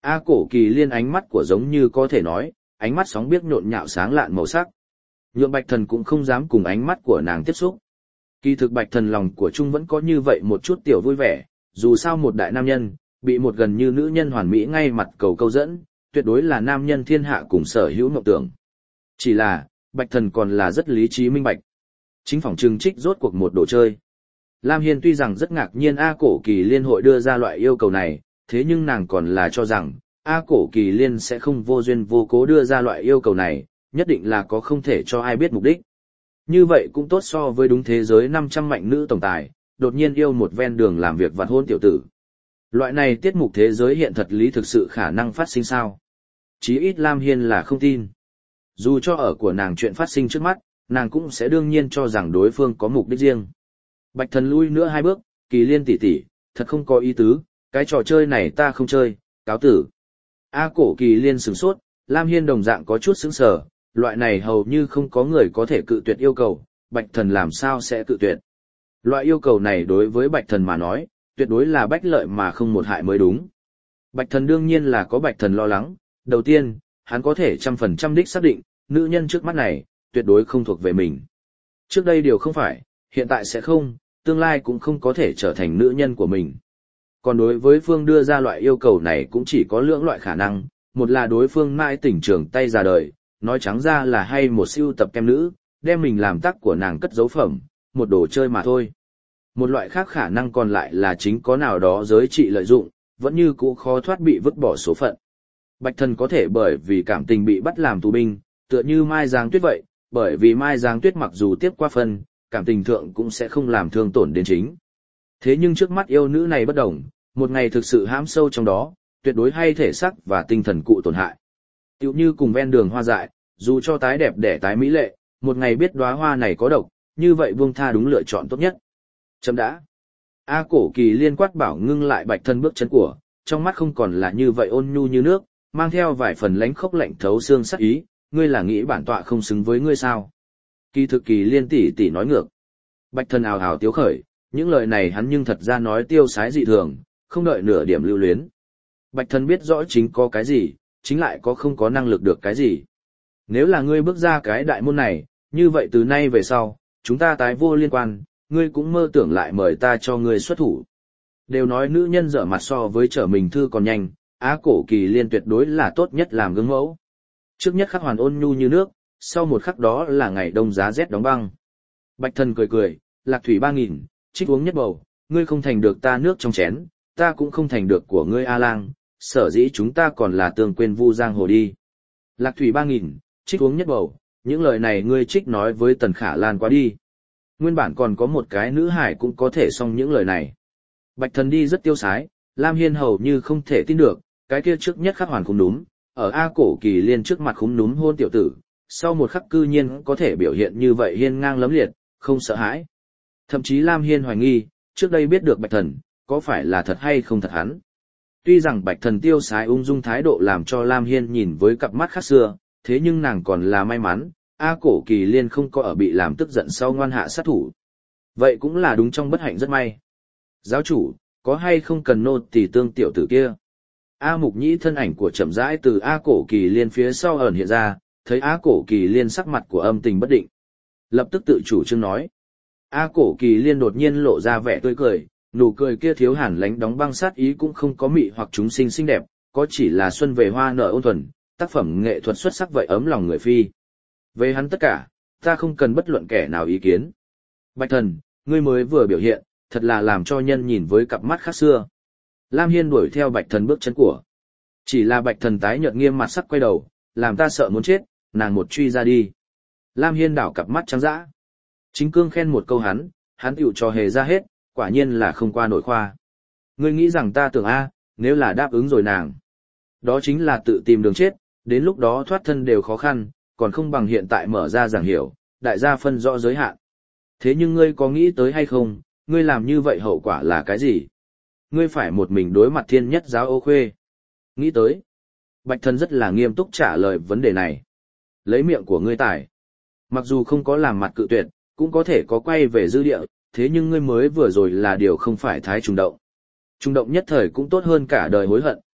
A Cổ Kỳ Liên ánh mắt của giống như có thể nói, ánh mắt sóng biếc nhộn nhạo sáng lạn màu sắc. Nhượng Bạch Thần cũng không dám cùng ánh mắt của nàng tiếp xúc. Kỳ thực Bạch Thần lòng của Trung vẫn có như vậy một chút tiểu vui vẻ, dù sao một đại nam nhân, bị một gần như nữ nhân hoàn mỹ ngay mặt cầu câu dẫn, tuyệt đối là nam nhân thiên hạ cùng sở hữu mộng tưởng. Chỉ là, Bạch Thần còn là rất lý trí minh bạch. Chính phỏng trừng trích rốt cuộc một đồ chơi. Lam Hiên tuy rằng rất ngạc nhiên A Cổ Kỳ Liên hội đưa ra loại yêu cầu này, thế nhưng nàng còn là cho rằng, A Cổ Kỳ Liên sẽ không vô duyên vô cố đưa ra loại yêu cầu này, nhất định là có không thể cho ai biết mục đích. Như vậy cũng tốt so với đúng thế giới năm trăm mạnh nữ tổng tài, đột nhiên yêu một ven đường làm việc vặt hôn tiểu tử. Loại này tiết mục thế giới hiện thật lý thực sự khả năng phát sinh sao? Chí ít Lam Hiên là không tin. Dù cho ở của nàng chuyện phát sinh trước mắt, nàng cũng sẽ đương nhiên cho rằng đối phương có mục đích riêng. Bạch Thần lui nữa hai bước, Kỳ Liên tỷ tỷ, thật không có ý tứ, cái trò chơi này ta không chơi, cáo tử. A Cổ Kỳ Liên sửng sốt, Lam Hiên đồng dạng có chút sững sờ, loại này hầu như không có người có thể cự tuyệt yêu cầu, Bạch Thần làm sao sẽ cự tuyệt. Loại yêu cầu này đối với Bạch Thần mà nói, tuyệt đối là bách lợi mà không một hại mới đúng. Bạch Thần đương nhiên là có Bạch Thần lo lắng, đầu tiên, hắn có thể trăm phần trăm đích xác định, nữ nhân trước mắt này, tuyệt đối không thuộc về mình. Trước đây điều không phải, hiện tại sẽ không, tương lai cũng không có thể trở thành nữ nhân của mình. Còn đối với Phương đưa ra loại yêu cầu này cũng chỉ có lưỡng loại khả năng, một là đối phương mãi tỉnh trường tay ra đời, nói trắng ra là hay một siêu tập kem nữ, đem mình làm tắc của nàng cất dấu phẩm, một đồ chơi mà thôi. Một loại khác khả năng còn lại là chính có nào đó giới trị lợi dụng, vẫn như cũ khó thoát bị vứt bỏ số phận. Bạch Thần có thể bởi vì cảm tình bị bắt làm tù binh, tựa như Mai Giang Tuyết vậy, bởi vì Mai Giang Tuyết mặc dù tiếp qua phân, cảm tình thượng cũng sẽ không làm thương tổn đến chính. Thế nhưng trước mắt yêu nữ này bất đồng, một ngày thực sự hãm sâu trong đó, tuyệt đối hay thể xác và tinh thần cụ tổn hại. Tiểu như cùng ven đường hoa dại, dù cho tái đẹp đẻ tái mỹ lệ, một ngày biết đóa hoa này có độc, như vậy buông tha đúng lựa chọn tốt nhất. Chấm đã. A Cổ Kỳ Liên quát bảo ngưng lại Bạch Thần bước chân của, trong mắt không còn là như vậy ôn nhu như nước, mang theo vài phần lánh khốc lạnh thấu xương sắc ý, ngươi là nghĩ bản tọa không xứng với ngươi sao? Kỳ thực Kỳ Liên tỷ tỷ nói ngược. Bạch Thần ào ào tiếu khởi, những lời này hắn nhưng thật ra nói tiêu sái dị thường, không đợi nửa điểm lưu luyến. Bạch Thần biết rõ chính có cái gì, chính lại có không có năng lực được cái gì. Nếu là ngươi bước ra cái đại môn này, như vậy từ nay về sau, chúng ta tái vô liên quan, ngươi cũng mơ tưởng lại mời ta cho ngươi xuất thủ. Đều nói nữ nhân dở mặt so với trở mình thư còn nhanh, Á Cổ Kỳ Liên tuyệt đối là tốt nhất làm gương mẫu. Trước nhất khắc hoàn ôn nhu như nước, sau một khắc đó là ngày đông giá rét đóng băng. Bạch Thần cười cười, lạc thủy ba nghìn, trích uống nhất bầu, ngươi không thành được ta nước trong chén, ta cũng không thành được của ngươi A Lang, sở dĩ chúng ta còn là tương quên vu giang hồ đi. Lạc thủy ba nghìn, trích uống nhất bầu, những lời này ngươi trích nói với Tần Khả Lan quá đi. Nguyên bản còn có một cái nữ hải cũng có thể xong những lời này. Bạch Thần đi rất tiêu sái, Lam Hiên hầu như không thể tin được, cái kia trước nhất khắc hoàn khung núm, ở A Cổ Kỳ Liên trước mặt khung núm hôn tiểu tử, sau một khắc cư nhiên có thể biểu hiện như vậy hiên ngang lấm liệt, không sợ hãi. Thậm chí Lam Hiên hoài nghi, trước đây biết được Bạch Thần, có phải là thật hay không thật hắn. Tuy rằng Bạch Thần tiêu sái ung dung thái độ làm cho Lam Hiên nhìn với cặp mắt khác xưa, thế nhưng nàng còn là may mắn, A Cổ Kỳ Liên không có ở bị làm tức giận sau ngoan hạ sát thủ. Vậy cũng là đúng trong bất hạnh rất may. Giáo chủ, có hay không cần nô tỳ tương tiểu tử kia? A Mục Nhĩ thân ảnh của chậm rãi từ A Cổ Kỳ Liên phía sau ẩn hiện ra, thấy A Cổ Kỳ Liên sắc mặt của âm tình bất định. Lập tức tự chủ trương nói. A Cổ Kỳ Liên đột nhiên lộ ra vẻ tươi cười, nụ cười kia thiếu hàn lánh đóng băng sát ý cũng không có mị hoặc chúng sinh xinh đẹp, có chỉ là xuân về hoa nở ôn thuần, tác phẩm nghệ thuật xuất sắc vậy ấm lòng người phi. Về hắn tất cả, ta không cần bất luận kẻ nào ý kiến. Bạch Thần, ngươi mới vừa biểu hiện, thật là làm cho nhân nhìn với cặp mắt khác xưa. Lam Hiên đuổi theo Bạch Thần bước chân của. Chỉ là Bạch Thần tái nhợt nghiêm mặt sắc quay đầu, làm ta sợ muốn chết, nàng một truy ra đi. Lam Hiên đảo cặp mắt trắng dã. Chính cương khen một câu hắn, hắn tiểu cho hề ra hết, quả nhiên là không qua nổi khoa. Ngươi nghĩ rằng ta tưởng A, nếu là đáp ứng rồi nàng. Đó chính là tự tìm đường chết, đến lúc đó thoát thân đều khó khăn, còn không bằng hiện tại mở ra giảng hiểu, đại gia phân rõ giới hạn. Thế nhưng ngươi có nghĩ tới hay không, ngươi làm như vậy hậu quả là cái gì? Ngươi phải một mình đối mặt thiên nhất giáo ô khuê. Nghĩ tới. Bạch Thần rất là nghiêm túc trả lời vấn đề này. Lấy miệng của ngươi tải. Mặc dù không có làm mặt cự tuyệt, cũng có thể có quay về dư địa, thế nhưng ngươi mới vừa rồi là điều không phải thái trùng động. Trùng động nhất thời cũng tốt hơn cả đời hối hận,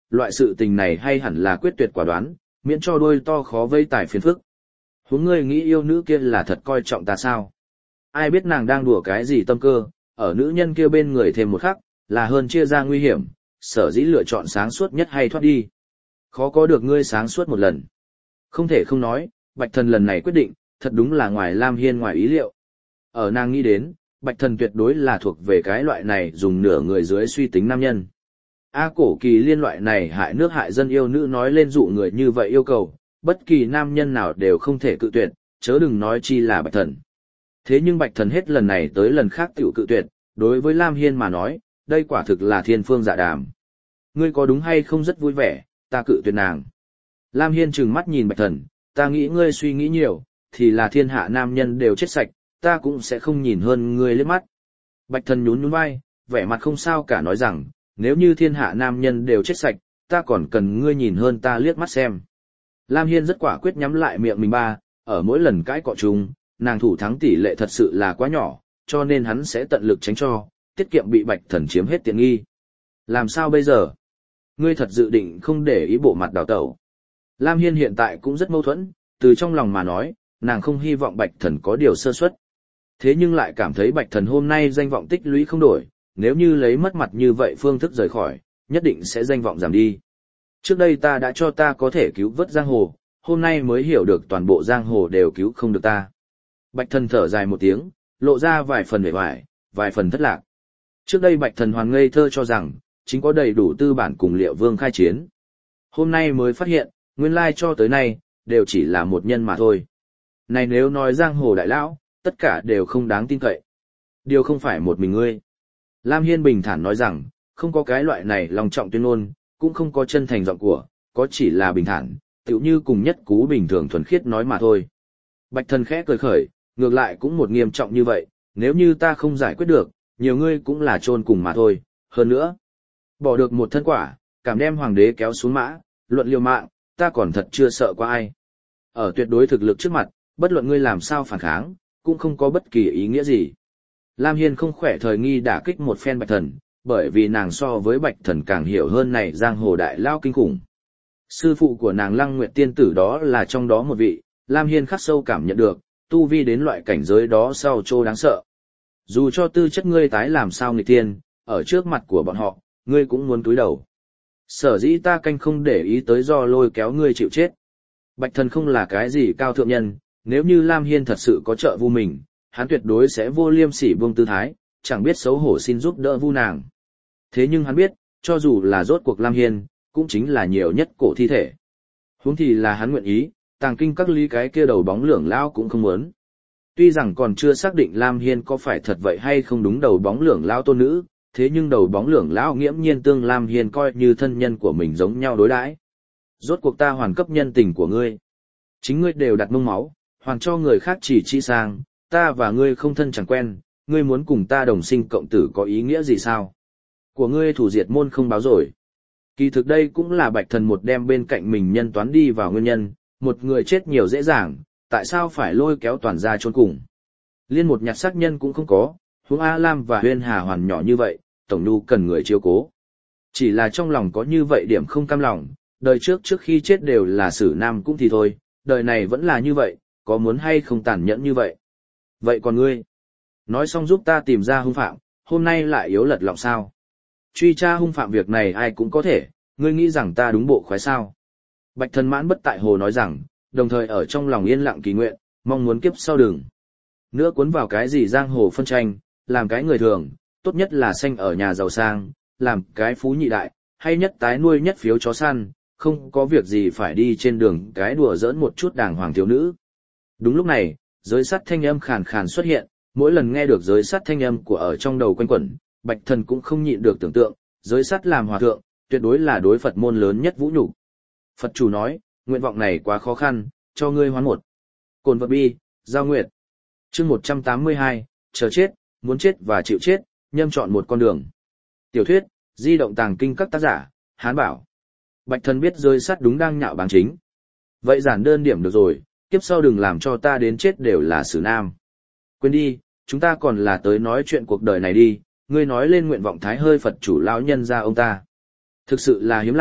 loại sự tình này hay hẳn là quyết tuyệt quả đoán, miễn cho đôi to khó vây tài phiền phức. Huống ngươi nghĩ yêu nữ kia là thật coi trọng ta sao? Ai biết nàng đang đùa cái gì tâm cơ, ở nữ nhân kia bên người thêm một khắc, là hơn chia ra nguy hiểm, sở dĩ lựa chọn sáng suốt nhất hay thoát đi. Khó có được ngươi sáng suốt một lần. Không thể không nói, Bạch Thần lần này quyết định, thật đúng là ngoài Lam Hiên ngoài ý liệu. Ở nàng nghĩ đến, Bạch Thần tuyệt đối là thuộc về cái loại này dùng nửa người dưới suy tính nam nhân. A Cổ Kỳ Liên loại này hại nước hại dân yêu nữ nói lên dụ người như vậy yêu cầu, bất kỳ nam nhân nào đều không thể cự tuyệt, chớ đừng nói chi là Bạch Thần. Thế nhưng Bạch Thần hết lần này tới lần khác tiểu cự tuyệt, đối với Lam Hiên mà nói, đây quả thực là thiên phương dạ đàm. Ngươi có đúng hay không rất vui vẻ, ta cự tuyệt nàng. Lam Hiên trừng mắt nhìn Bạch Thần, ta nghĩ ngươi suy nghĩ nhiều, thì là thiên hạ nam nhân đều chết sạch, ta cũng sẽ không nhìn hơn ngươi liếc mắt. Bạch Thần nhún nhún vai, vẻ mặt không sao cả nói rằng, nếu như thiên hạ nam nhân đều chết sạch, ta còn cần ngươi nhìn hơn ta liếc mắt xem. Lam Hiên rất quả quyết nhắm lại miệng mình ba, ở mỗi lần cãi cọ chung, nàng thủ thắng tỷ lệ thật sự là quá nhỏ, cho nên hắn sẽ tận lực tránh cho, tiết kiệm bị Bạch Thần chiếm hết tiện nghi. Làm sao bây giờ? Ngươi thật dự định không để ý bộ mặt đào tẩu. Lam Hiên hiện tại cũng rất mâu thuẫn, từ trong lòng mà nói, nàng không hy vọng Bạch Thần có điều sơ suất. Thế nhưng lại cảm thấy Bạch Thần hôm nay danh vọng tích lũy không đổi, nếu như lấy mất mặt như vậy phương thức rời khỏi, nhất định sẽ danh vọng giảm đi. Trước đây ta đã cho ta có thể cứu vớt giang hồ, hôm nay mới hiểu được toàn bộ giang hồ đều cứu không được ta. Bạch Thần thở dài một tiếng, lộ ra vài phần vẻ vải, vài phần thất lạc. Trước đây Bạch Thần hoàn ngây thơ cho rằng, chính có đầy đủ tư bản cùng Liệu Vương khai chiến. Hôm nay mới phát hiện, nguyên lai cho tới nay, đều chỉ là một nhân mà thôi. Này nếu nói giang hồ đại lão, tất cả đều không đáng tin cậy. Điều không phải một mình ngươi. Lam Hiên bình thản nói rằng, không có cái loại này lòng trọng tuyên ngôn, cũng không có chân thành giọng của, có chỉ là bình thản, tựu như cùng nhất cú bình thường thuần khiết nói mà thôi. Bạch Thần khẽ cười khởi, ngược lại cũng một nghiêm trọng như vậy, nếu như ta không giải quyết được, nhiều ngươi cũng là chôn cùng mà thôi, hơn nữa. Bỏ được một thân quả, cảm đem hoàng đế kéo xuống mã, luận liều mạng, ta còn thật chưa sợ qua ai. Ở tuyệt đối thực lực trước mặt, bất luận ngươi làm sao phản kháng, cũng không có bất kỳ ý nghĩa gì. Lam Hiên không khỏe thời nghi đả kích một phen Bạch Thần, bởi vì nàng so với Bạch Thần càng hiểu hơn này giang hồ đại lao kinh khủng. Sư phụ của nàng Lăng Nguyệt tiên tử đó là trong đó một vị, Lam Hiên khắc sâu cảm nhận được, tu vi đến loại cảnh giới đó sau trô đáng sợ. Dù cho tư chất ngươi tái làm sao nghịch tiên, ở trước mặt của bọn họ, ngươi cũng muốn túi đầu. Sở dĩ ta canh không để ý tới do lôi kéo ngươi chịu chết. Bạch Thần không là cái gì cao thượng nhân, nếu như Lam Hiên thật sự có trợ vu mình, hắn tuyệt đối sẽ vô liêm sỉ buông tư thái, chẳng biết xấu hổ xin giúp đỡ vu nàng. Thế nhưng hắn biết, cho dù là rốt cuộc Lam Hiên, cũng chính là nhiều nhất cổ thi thể. Huống thì là hắn nguyện ý, tàng kinh các lý cái kia đầu bóng lưỡng lão cũng không muốn. Tuy rằng còn chưa xác định Lam Hiên có phải thật vậy hay không đúng đầu bóng lưỡng lão tôn nữ, thế nhưng đầu bóng lưỡng lão nghiễm nhiên tương Lam Hiên coi như thân nhân của mình giống nhau đối đãi. Rốt cuộc ta hoàn cấp nhân tình của ngươi. Chính ngươi đều đặt mông máu, hoàn cho người khác chỉ chi sang, ta và ngươi không thân chẳng quen, ngươi muốn cùng ta đồng sinh cộng tử có ý nghĩa gì sao? Của ngươi thủ diệt môn không báo rồi. Kỳ thực đây cũng là Bạch Thần một đem bên cạnh mình nhân toán đi vào nguyên nhân, một người chết nhiều dễ dàng, tại sao phải lôi kéo toàn gia chôn cùng. Liên một nhặt xác nhân cũng không có, huống A Lam và Huyên Hà Hoàn nhỏ như vậy, tổng nhu cần người chiếu cố. Chỉ là trong lòng có như vậy điểm không cam lòng, đời trước trước khi chết đều là xử nam cũng thì thôi, đời này vẫn là như vậy, có muốn hay không tàn nhẫn như vậy. Vậy còn ngươi? Nói xong giúp ta tìm ra hung phạm, hôm nay lại yếu lật lọng sao? Truy tra hung phạm việc này ai cũng có thể, ngươi nghĩ rằng ta đúng bộ khoái sao? Bạch Thần mãn bất tại hồ nói rằng, đồng thời ở trong lòng yên lặng kỳ nguyện, mong muốn kiếp sau đừng nữa cuốn vào cái gì giang hồ phân tranh, làm cái người thường, tốt nhất là sanh ở nhà giàu sang, làm cái phú nhị đại, hay nhất tái nuôi nhất phiếu chó săn, không có việc gì phải đi trên đường cái đùa giỡn một chút đàng hoàng thiếu nữ. Đúng lúc này, giới sắt thanh âm khàn khàn xuất hiện, mỗi lần nghe được giới sắt thanh âm của ở trong đầu quanh quẩn, Bạch Thần cũng không nhịn được tưởng tượng, giới sắt làm hòa thượng, tuyệt đối là đối Phật môn lớn nhất vũ nhục. Phật chủ nói, nguyện vọng này quá khó khăn, cho ngươi hoán một. Cồn vật bi, giao nguyện. Chương một trăm tám mươi hai, chờ chết, muốn chết và chịu chết, nhâm chọn một con đường. Tiểu thuyết, di động tàng kinh các tác giả, Hán Bảo. Bạch Thần biết giới sắt đúng đang nhạo báng chính. Vậy giản đơn điểm được rồi, kiếp sau đừng làm cho ta đến chết đều là xử nam. Quên đi, chúng ta còn là tới nói chuyện cuộc đời này đi, ngươi nói lên nguyện vọng thái hơi Phật chủ lão nhân ra ông ta. Thực sự là hiếm lạ,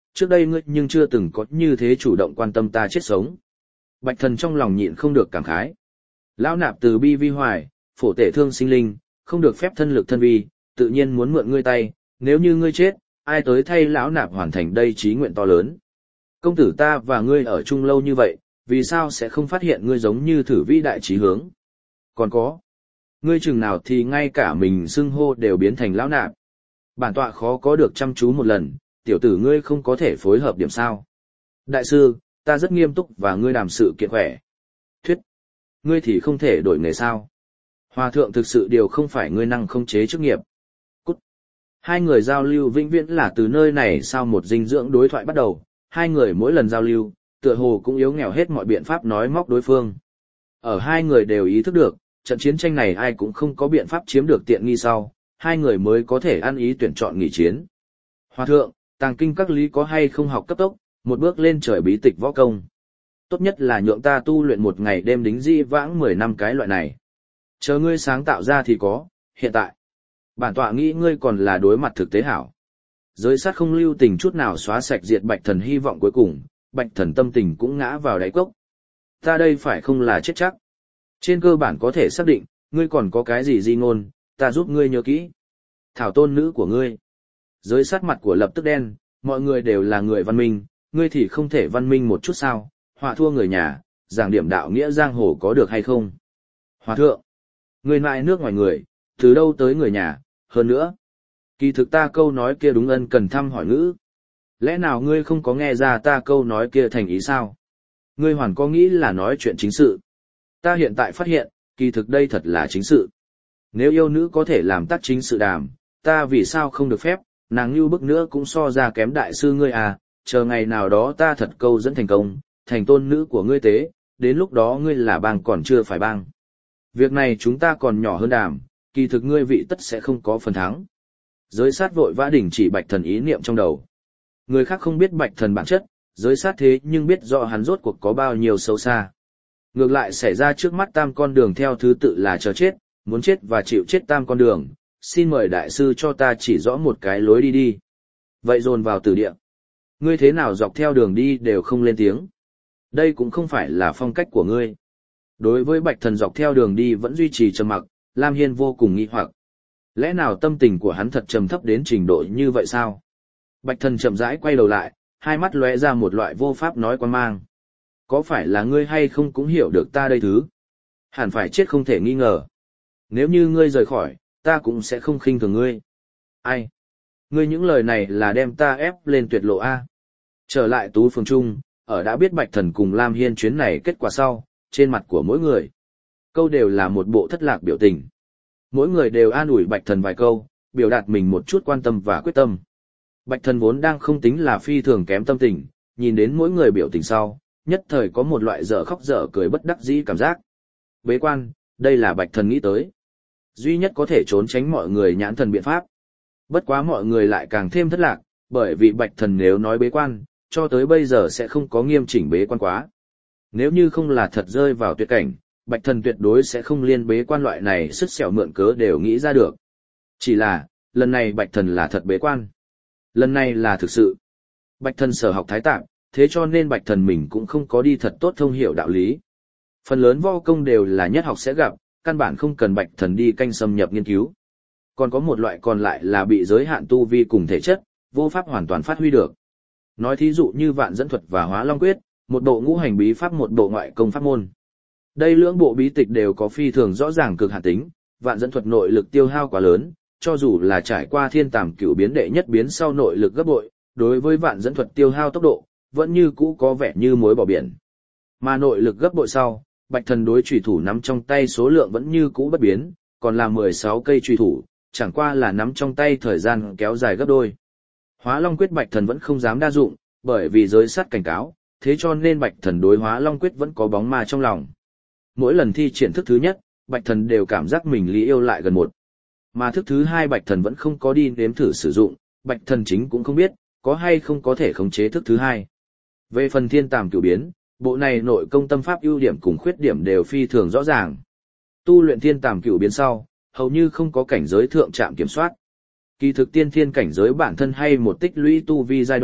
trước đây ngươi nhưng chưa từng có như thế chủ động quan tâm ta chết sống. Bạch thần trong lòng nhịn không được cảm khái. Lão nạp từ bi vi hoài, phổ tể thương sinh linh, không được phép thân lực thân vi, tự nhiên muốn mượn ngươi tay, nếu như ngươi chết, ai tới thay lão nạp hoàn thành đây chí nguyện to lớn. Công tử ta và ngươi ở chung lâu như vậy, vì sao sẽ không phát hiện ngươi giống như thử vĩ đại chí hướng? Còn có, ngươi chừng nào thì ngay cả mình xưng hô đều biến thành lão nạp. Bản tọa khó có được chăm chú một lần, tiểu tử ngươi không có thể phối hợp điểm sao? Đại sư, ta rất nghiêm túc và ngươi đàm sự kiện khỏe. Thuyết, ngươi thì không thể đổi nghề sao? Hòa thượng thực sự điều không phải ngươi năng không chế chức nghiệp. Cút. Hai người giao lưu vĩnh viễn là từ nơi này sau một dinh dưỡng đối thoại bắt đầu, hai người mỗi lần giao lưu, tựa hồ cũng yếu nghèo hết mọi biện pháp nói móc đối phương. Ở hai người đều ý thức được, trận chiến tranh này ai cũng không có biện pháp chiếm được tiện nghi sau, hai người mới có thể ăn ý tuyển chọn nghỉ chiến. Hòa thượng, tàng kinh các lý có hay không học cấp tốc, một bước lên trời bí tịch võ công. Tốt nhất là nhượng ta tu luyện một ngày đêm đính di vãng mười năm cái loại này. Chờ ngươi sáng tạo ra thì có, hiện tại. Bản tọa nghĩ ngươi còn là đối mặt thực tế hảo. Giới sát không lưu tình chút nào xóa sạch diệt bạch thần hy vọng cuối cùng, bạch thần tâm tình cũng ngã vào đáy cốc. Ta đây phải không là chết chắc. Trên cơ bản có thể xác định, ngươi còn có cái gì di ngôn, ta giúp ngươi nhớ kỹ. Thảo tôn nữ của ngươi. Giới sát mặt của lập tức đen, mọi người đều là người văn minh, ngươi thì không thể văn minh một chút sao, họa thua người nhà, giảng điểm đạo nghĩa giang hồ có được hay không? Hòa thượng, ngươi mại nước ngoài người, từ đâu tới người nhà, hơn nữa. Kỳ thực ta câu nói kia đúng ân cần thăm hỏi ngữ. Lẽ nào ngươi không có nghe ra ta câu nói kia thành ý sao? Ngươi hoàn có nghĩ là nói chuyện chính sự. Ta hiện tại phát hiện, kỳ thực đây thật là chính sự. Nếu yêu nữ có thể làm tác chính sự đàm, ta vì sao không được phép, nàng như bức nữa cũng so ra kém đại sư ngươi à, chờ ngày nào đó ta thật câu dẫn thành công, thành tôn nữ của ngươi tế, đến lúc đó ngươi là bang còn chưa phải bang. Việc này chúng ta còn nhỏ hơn đàm, kỳ thực ngươi vị tất sẽ không có phần thắng. Giới sát vội vã đình chỉ bạch thần ý niệm trong đầu. Người khác không biết bạch thần bản chất, giới sát thế nhưng biết rõ hắn rốt cuộc có bao nhiêu sâu xa. Ngược lại xảy ra trước mắt tam con đường theo thứ tự là chờ chết, muốn chết và chịu chết tam con đường, xin mời đại sư cho ta chỉ rõ một cái lối đi đi. Vậy dồn vào tử địa. Ngươi thế nào dọc theo đường đi đều không lên tiếng. Đây cũng không phải là phong cách của ngươi. Đối với bạch thần dọc theo đường đi vẫn duy trì trầm mặc, Lam Hiên vô cùng nghi hoặc. Lẽ nào tâm tình của hắn thật trầm thấp đến trình độ như vậy sao? Bạch thần chậm rãi quay đầu lại, hai mắt lóe ra một loại vô pháp nói quan mang. Có phải là ngươi hay không cũng hiểu được ta đây thứ? Hẳn phải chết không thể nghi ngờ. Nếu như ngươi rời khỏi, ta cũng sẽ không khinh thường ngươi. Ai? Ngươi những lời này là đem ta ép lên tuyệt lộ A. Trở lại Tú Phường Trung, ở đã biết Bạch Thần cùng Lam Hiên chuyến này kết quả sau, trên mặt của mỗi người. Câu đều là một bộ thất lạc biểu tình. Mỗi người đều an ủi Bạch Thần vài câu, biểu đạt mình một chút quan tâm và quyết tâm. Bạch Thần vốn đang không tính là phi thường kém tâm tình, nhìn đến mỗi người biểu tình sau, nhất thời có một loại dở khóc dở cười bất đắc dĩ cảm giác. Bế quan, đây là Bạch Thần nghĩ tới. Duy nhất có thể trốn tránh mọi người nhãn thần biện pháp. Bất quá mọi người lại càng thêm thất lạc, bởi vì Bạch Thần nếu nói bế quan, cho tới bây giờ sẽ không có nghiêm chỉnh bế quan quá. Nếu như không là thật rơi vào tuyệt cảnh, Bạch Thần tuyệt đối sẽ không liên bế quan loại này sứt sẹo mượn cớ đều nghĩ ra được. Chỉ là, lần này Bạch Thần là thật bế quan. Lần này là thực sự. Bạch Thần sở học thái tạng, thế cho nên Bạch Thần mình cũng không có đi thật tốt thông hiểu đạo lý. Phần lớn võ công đều là nhất học sẽ gặp, căn bản không cần Bạch Thần đi canh xâm nhập nghiên cứu. Còn có một loại còn lại là bị giới hạn tu vi cùng thể chất, vô pháp hoàn toàn phát huy được. Nói thí dụ như Vạn Dẫn Thuật và Hóa Long Quyết, một bộ ngũ hành bí pháp một bộ ngoại công pháp môn. Đây lưỡng bộ bí tịch đều có phi thường rõ ràng cực hạn tính, Vạn Dẫn Thuật nội lực tiêu hao quá lớn, cho dù là trải qua thiên tàm cửu biến đệ nhất biến sau nội lực gấp bội, đối với Vạn Dẫn Thuật tiêu hao tốc độ, vẫn như cũ có vẻ như muối bỏ biển. Mà nội lực gấp bội sau, Bạch Thần đối chủy thủ nắm trong tay số lượng vẫn như cũ bất biến, còn là mười sáu cây chủy thủ, chẳng qua là nắm trong tay thời gian kéo dài gấp đôi. Hóa Long Quyết Bạch Thần vẫn không dám đa dụng, bởi vì giới sát cảnh cáo, thế cho nên Bạch Thần đối Hóa Long Quyết vẫn có bóng ma trong lòng. Mỗi lần thi triển thức thứ nhất, Bạch Thần đều cảm giác mình lý yêu lại gần một. Mà thức thứ hai Bạch Thần vẫn không có đi nếm thử sử dụng, Bạch Thần chính cũng không biết, có hay không có thể khống chế thức thứ hai. Về phần thiên tàm cửu biến, bộ này nội công tâm pháp ưu điểm cùng khuyết điểm đều phi thường rõ ràng. Tu luyện thiên tàm cửu biến sau, hầu như không có cảnh giới thượng trạm kiểm soát. Kỳ thực tiên thiên cảnh giới bản thân hay một tích lũy tu vi giai đoạn,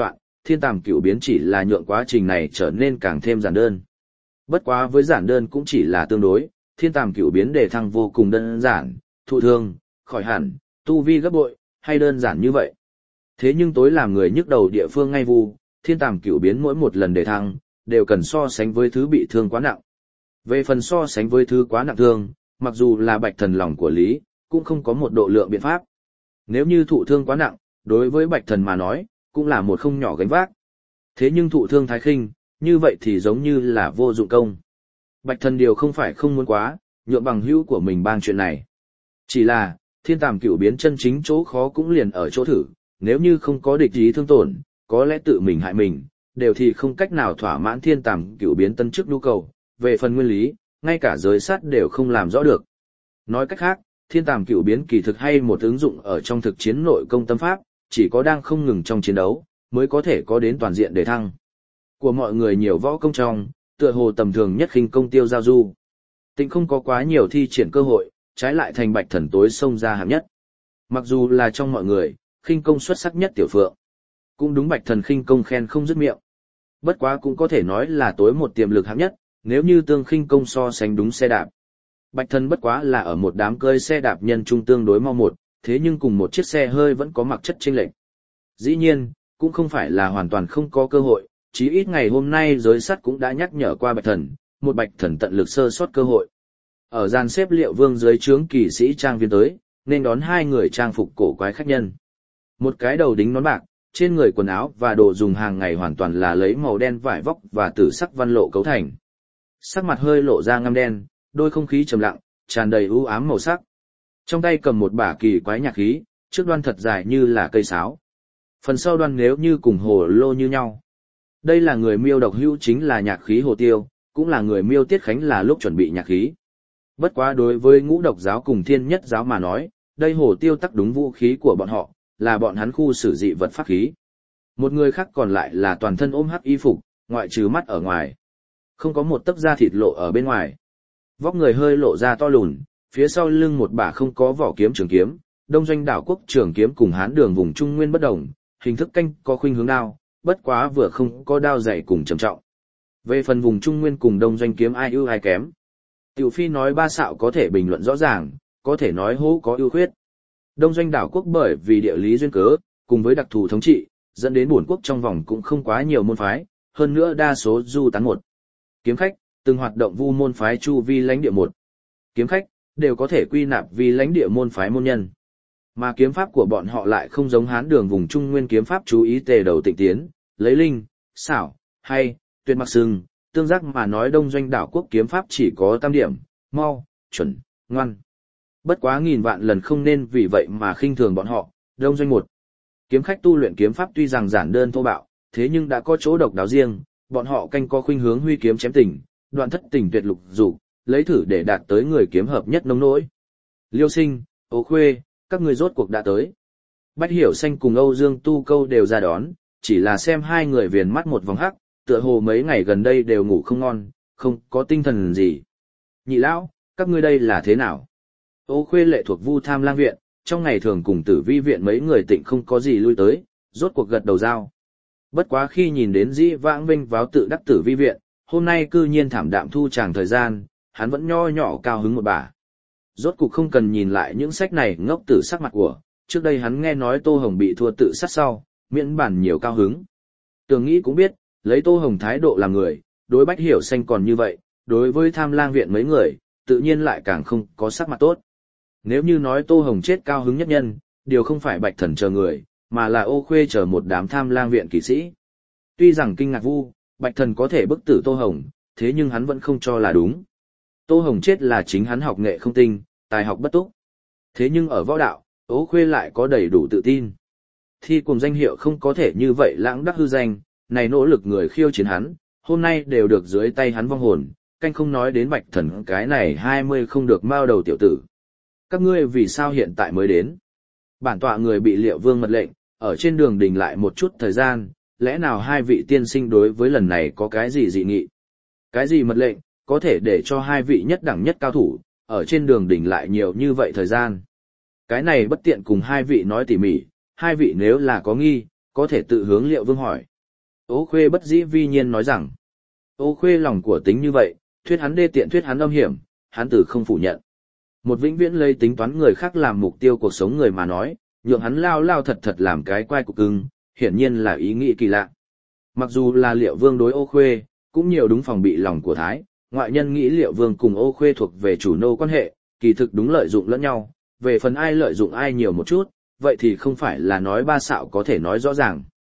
thiên tàm cửu biến chỉ là nhượng quá trình này trở nên càng thêm giản đơn. Bất quá với giản đơn cũng chỉ là tương đối, thiên tàm cửu biến đề thăng vô cùng đơn giản, thụ thương, khỏi hẳn, tu vi gấp bội, hay đơn giản như vậy. Thế nhưng tối làm người nhức đầu địa phương ngay vu, thiên tàm cửu biến mỗi một lần đề thăng, đều cần so sánh với thứ bị thương quá nặng. Về phần so sánh với thứ quá nặng thương, mặc dù là bạch thần lòng của Lý, cũng không có một độ lượng biện pháp. Nếu như thụ thương quá nặng, đối với bạch thần mà nói, cũng là một không nhỏ gánh vác. Thế nhưng thụ thương thái khinh, như vậy thì giống như là vô dụng công. Bạch thần điều không phải không muốn quá, nhượng bằng hữu của mình bang chuyện này. Chỉ là, thiên tàm cửu biến chân chính chỗ khó cũng liền ở chỗ thử, nếu như không có địch ý thương tổn, có lẽ tự mình hại mình, đều thì không cách nào thỏa mãn thiên tàm cửu biến tân chức nhu cầu, về phần nguyên lý, ngay cả giới sát đều không làm rõ được. Nói cách khác, thiên tàm cửu biến kỳ thực hay một ứng dụng ở trong thực chiến nội công tâm pháp, chỉ có đang không ngừng trong chiến đấu, mới có thể có đến toàn diện đề thăng. Của mọi người nhiều võ công trong, tựa hồ tầm thường nhất khinh công Tiêu Giao Du. Tịnh không có quá nhiều thi triển cơ hội, trái lại thành bạch thần tối xông ra hạng nhất. Mặc dù là trong mọi người, khinh công xuất sắc nhất Tiểu Phượng. Cũng đúng bạch thần khinh công khen không dứt miệng. Bất quá cũng có thể nói là tối một tiềm lực hạng nhất, nếu như tương khinh công so sánh đúng xe đạp. Bạch thần bất quá là ở một đám cơi xe đạp nhân trung tương đối mau một, thế nhưng cùng một chiếc xe hơi vẫn có mặc chất chênh lệch. Dĩ nhiên, cũng không phải là hoàn toàn không có cơ hội, chí ít ngày hôm nay giới sắt cũng đã nhắc nhở qua bạch thần, một bạch thần tận lực sơ sót cơ hội. Ở gian xếp Liệu Vương dưới trướng kỳ sĩ trang viên tới, nên đón hai người trang phục cổ quái khách nhân. Một cái đầu đính nón bạc, trên người quần áo và đồ dùng hàng ngày hoàn toàn là lấy màu đen vải vóc và tử sắc văn lộ cấu thành. Sắc mặt hơi lộ ra ngăm đen, đôi không khí trầm lặng, tràn đầy u ám màu sắc. Trong tay cầm một bả kỳ quái nhạc khí, trước đoan thật dài như là cây sáo. Phần sau đoan nếu như cùng hồ lô như nhau. Đây là người Miêu độc hữu chính là nhạc khí hồ tiêu, cũng là người Miêu Tiết Khánh là lúc chuẩn bị nhạc khí. Bất quá đối với ngũ độc giáo cùng thiên nhất giáo mà nói, đây hồ tiêu tắc đúng vũ khí của bọn họ, là bọn hắn khu sử dị vật pháp khí. Một người khác còn lại là toàn thân ôm hắc y phục, ngoại trừ mắt ở ngoài. Không có một tấc da thịt lộ ở bên ngoài. Vóc người hơi lộ ra to lùn, phía sau lưng một bả không có vỏ kiếm trường kiếm, Đông Doanh đảo quốc trường kiếm cùng Hán Đường vùng Trung Nguyên bất đồng, hình thức canh có khuynh hướng đao, bất quá vừa không có đao dày cùng trầm trọng. Về phần vùng Trung Nguyên cùng Đông Doanh kiếm ai ưu ai kém. Tiểu Phi nói ba xạo có thể bình luận rõ ràng, có thể nói hố có ưu khuyết. Đông Doanh đảo quốc bởi vì địa lý duyên cớ, cùng với đặc thù thống trị, dẫn đến bổn quốc trong vòng cũng không quá nhiều môn phái, hơn nữa đa số du tán một. Kiếm khách, từng hoạt động vu môn phái chu vi lãnh địa một. Kiếm khách, đều có thể quy nạp vì lãnh địa môn phái môn nhân. Mà kiếm pháp của bọn họ lại không giống Hán Đường vùng Trung Nguyên kiếm pháp chú ý tề đầu tịnh tiến, lấy linh, xảo, hay, tuyệt mặc sừng, tương giác mà nói Đông Doanh đảo quốc kiếm pháp chỉ có tam điểm, mau, chuẩn, ngoan. Bất quá nghìn vạn lần không nên vì vậy mà khinh thường bọn họ, Đông Doanh một. Kiếm khách tu luyện kiếm pháp tuy rằng giản đơn thô bạo, thế nhưng đã có chỗ độc đáo riêng, bọn họ canh có khuynh hướng huy kiếm chém tình, đoạn thất tình tuyệt lục dục, lấy thử để đạt tới người kiếm hợp nhất nông nỗi. Liêu Sinh, Ố Khuê, các người rốt cuộc đã tới. Bách Hiểu Xanh cùng Âu Dương Tu Câu đều ra đón, chỉ là xem hai người viền mắt một vòng hắc, tựa hồ mấy ngày gần đây đều ngủ không ngon, không có tinh thần gì. Nhị lão, các ngươi đây là thế nào? Ố Khuê lệ thuộc Vu Tham Lang viện, trong ngày thường cùng Tử Vi viện mấy người tịnh không có gì lui tới, rốt cuộc gật đầu giao. Bất quá khi nhìn đến Dĩ Vãng vinh váo tự đắc Tử Vi viện, hôm nay cư nhiên thảm đạm thu chàng thời gian, hắn vẫn nho nhỏ cao hứng một bà. Rốt cuộc không cần nhìn lại những sách này ngốc tử sắc mặt của, trước đây hắn nghe nói Tô Hồng bị thua tự sát sau, miễn bản nhiều cao hứng. Tường nghĩ cũng biết, lấy Tô Hồng thái độ làm người, đối Bách Hiểu Xanh còn như vậy, đối với Tham Lang viện mấy người, tự nhiên lại càng không có sắc mặt tốt. Nếu như nói Tô Hồng chết cao hứng nhất nhân, điều không phải Bạch Thần chờ người, mà là Ô Khuê chờ một đám Tham Lang viện kỵ sĩ. Tuy rằng kinh ngạc vu, Bạch Thần có thể bức tử Tô Hồng, thế nhưng hắn vẫn không cho là đúng. Tô Hồng chết là chính hắn học nghệ không tinh, tài học bất túc. Thế nhưng ở võ đạo, Ô Khuê lại có đầy đủ tự tin. Thi cùng danh hiệu không có thể như vậy lãng đắc hư danh, này nỗ lực người khiêu chiến hắn, hôm nay đều được dưới tay hắn vong hồn, canh không nói đến Bạch Thần cái này hai mươi không được mao đầu tiểu tử. Các ngươi vì sao hiện tại mới đến? Bản tọa người bị Liệu Vương mật lệnh, ở trên đường đình lại một chút thời gian, lẽ nào hai vị tiên sinh đối với lần này có cái gì dị nghị? Cái gì mật lệnh, có thể để cho hai vị nhất đẳng nhất cao thủ, ở trên đường đỉnh lại nhiều như vậy thời gian. Cái này bất tiện cùng hai vị nói tỉ mỉ, hai vị nếu là có nghi, có thể tự hướng Liệu Vương hỏi. Ô Khuê bất dĩ vi nhiên nói rằng, Ô Khuê lòng của tính như vậy, thuyết hắn đê tiện thuyết hắn âm hiểm, hắn từ không phủ nhận. Một vĩnh viễn lấy tính toán người khác làm mục tiêu cuộc sống người mà nói, nhượng hắn lao lao thật thật làm cái quai cục cưng, hiển nhiên là ý nghĩ kỳ lạ. Mặc dù là Liệu Vương đối Ô Khuê, cũng nhiều đúng phòng bị lòng của Thái, ngoại nhân nghĩ Liệu Vương cùng Ô Khuê thuộc về chủ nô quan hệ, kỳ thực đúng lợi dụng lẫn nhau, về phần ai lợi dụng ai nhiều một chút, vậy thì không phải là nói ba xạo có thể nói rõ ràng.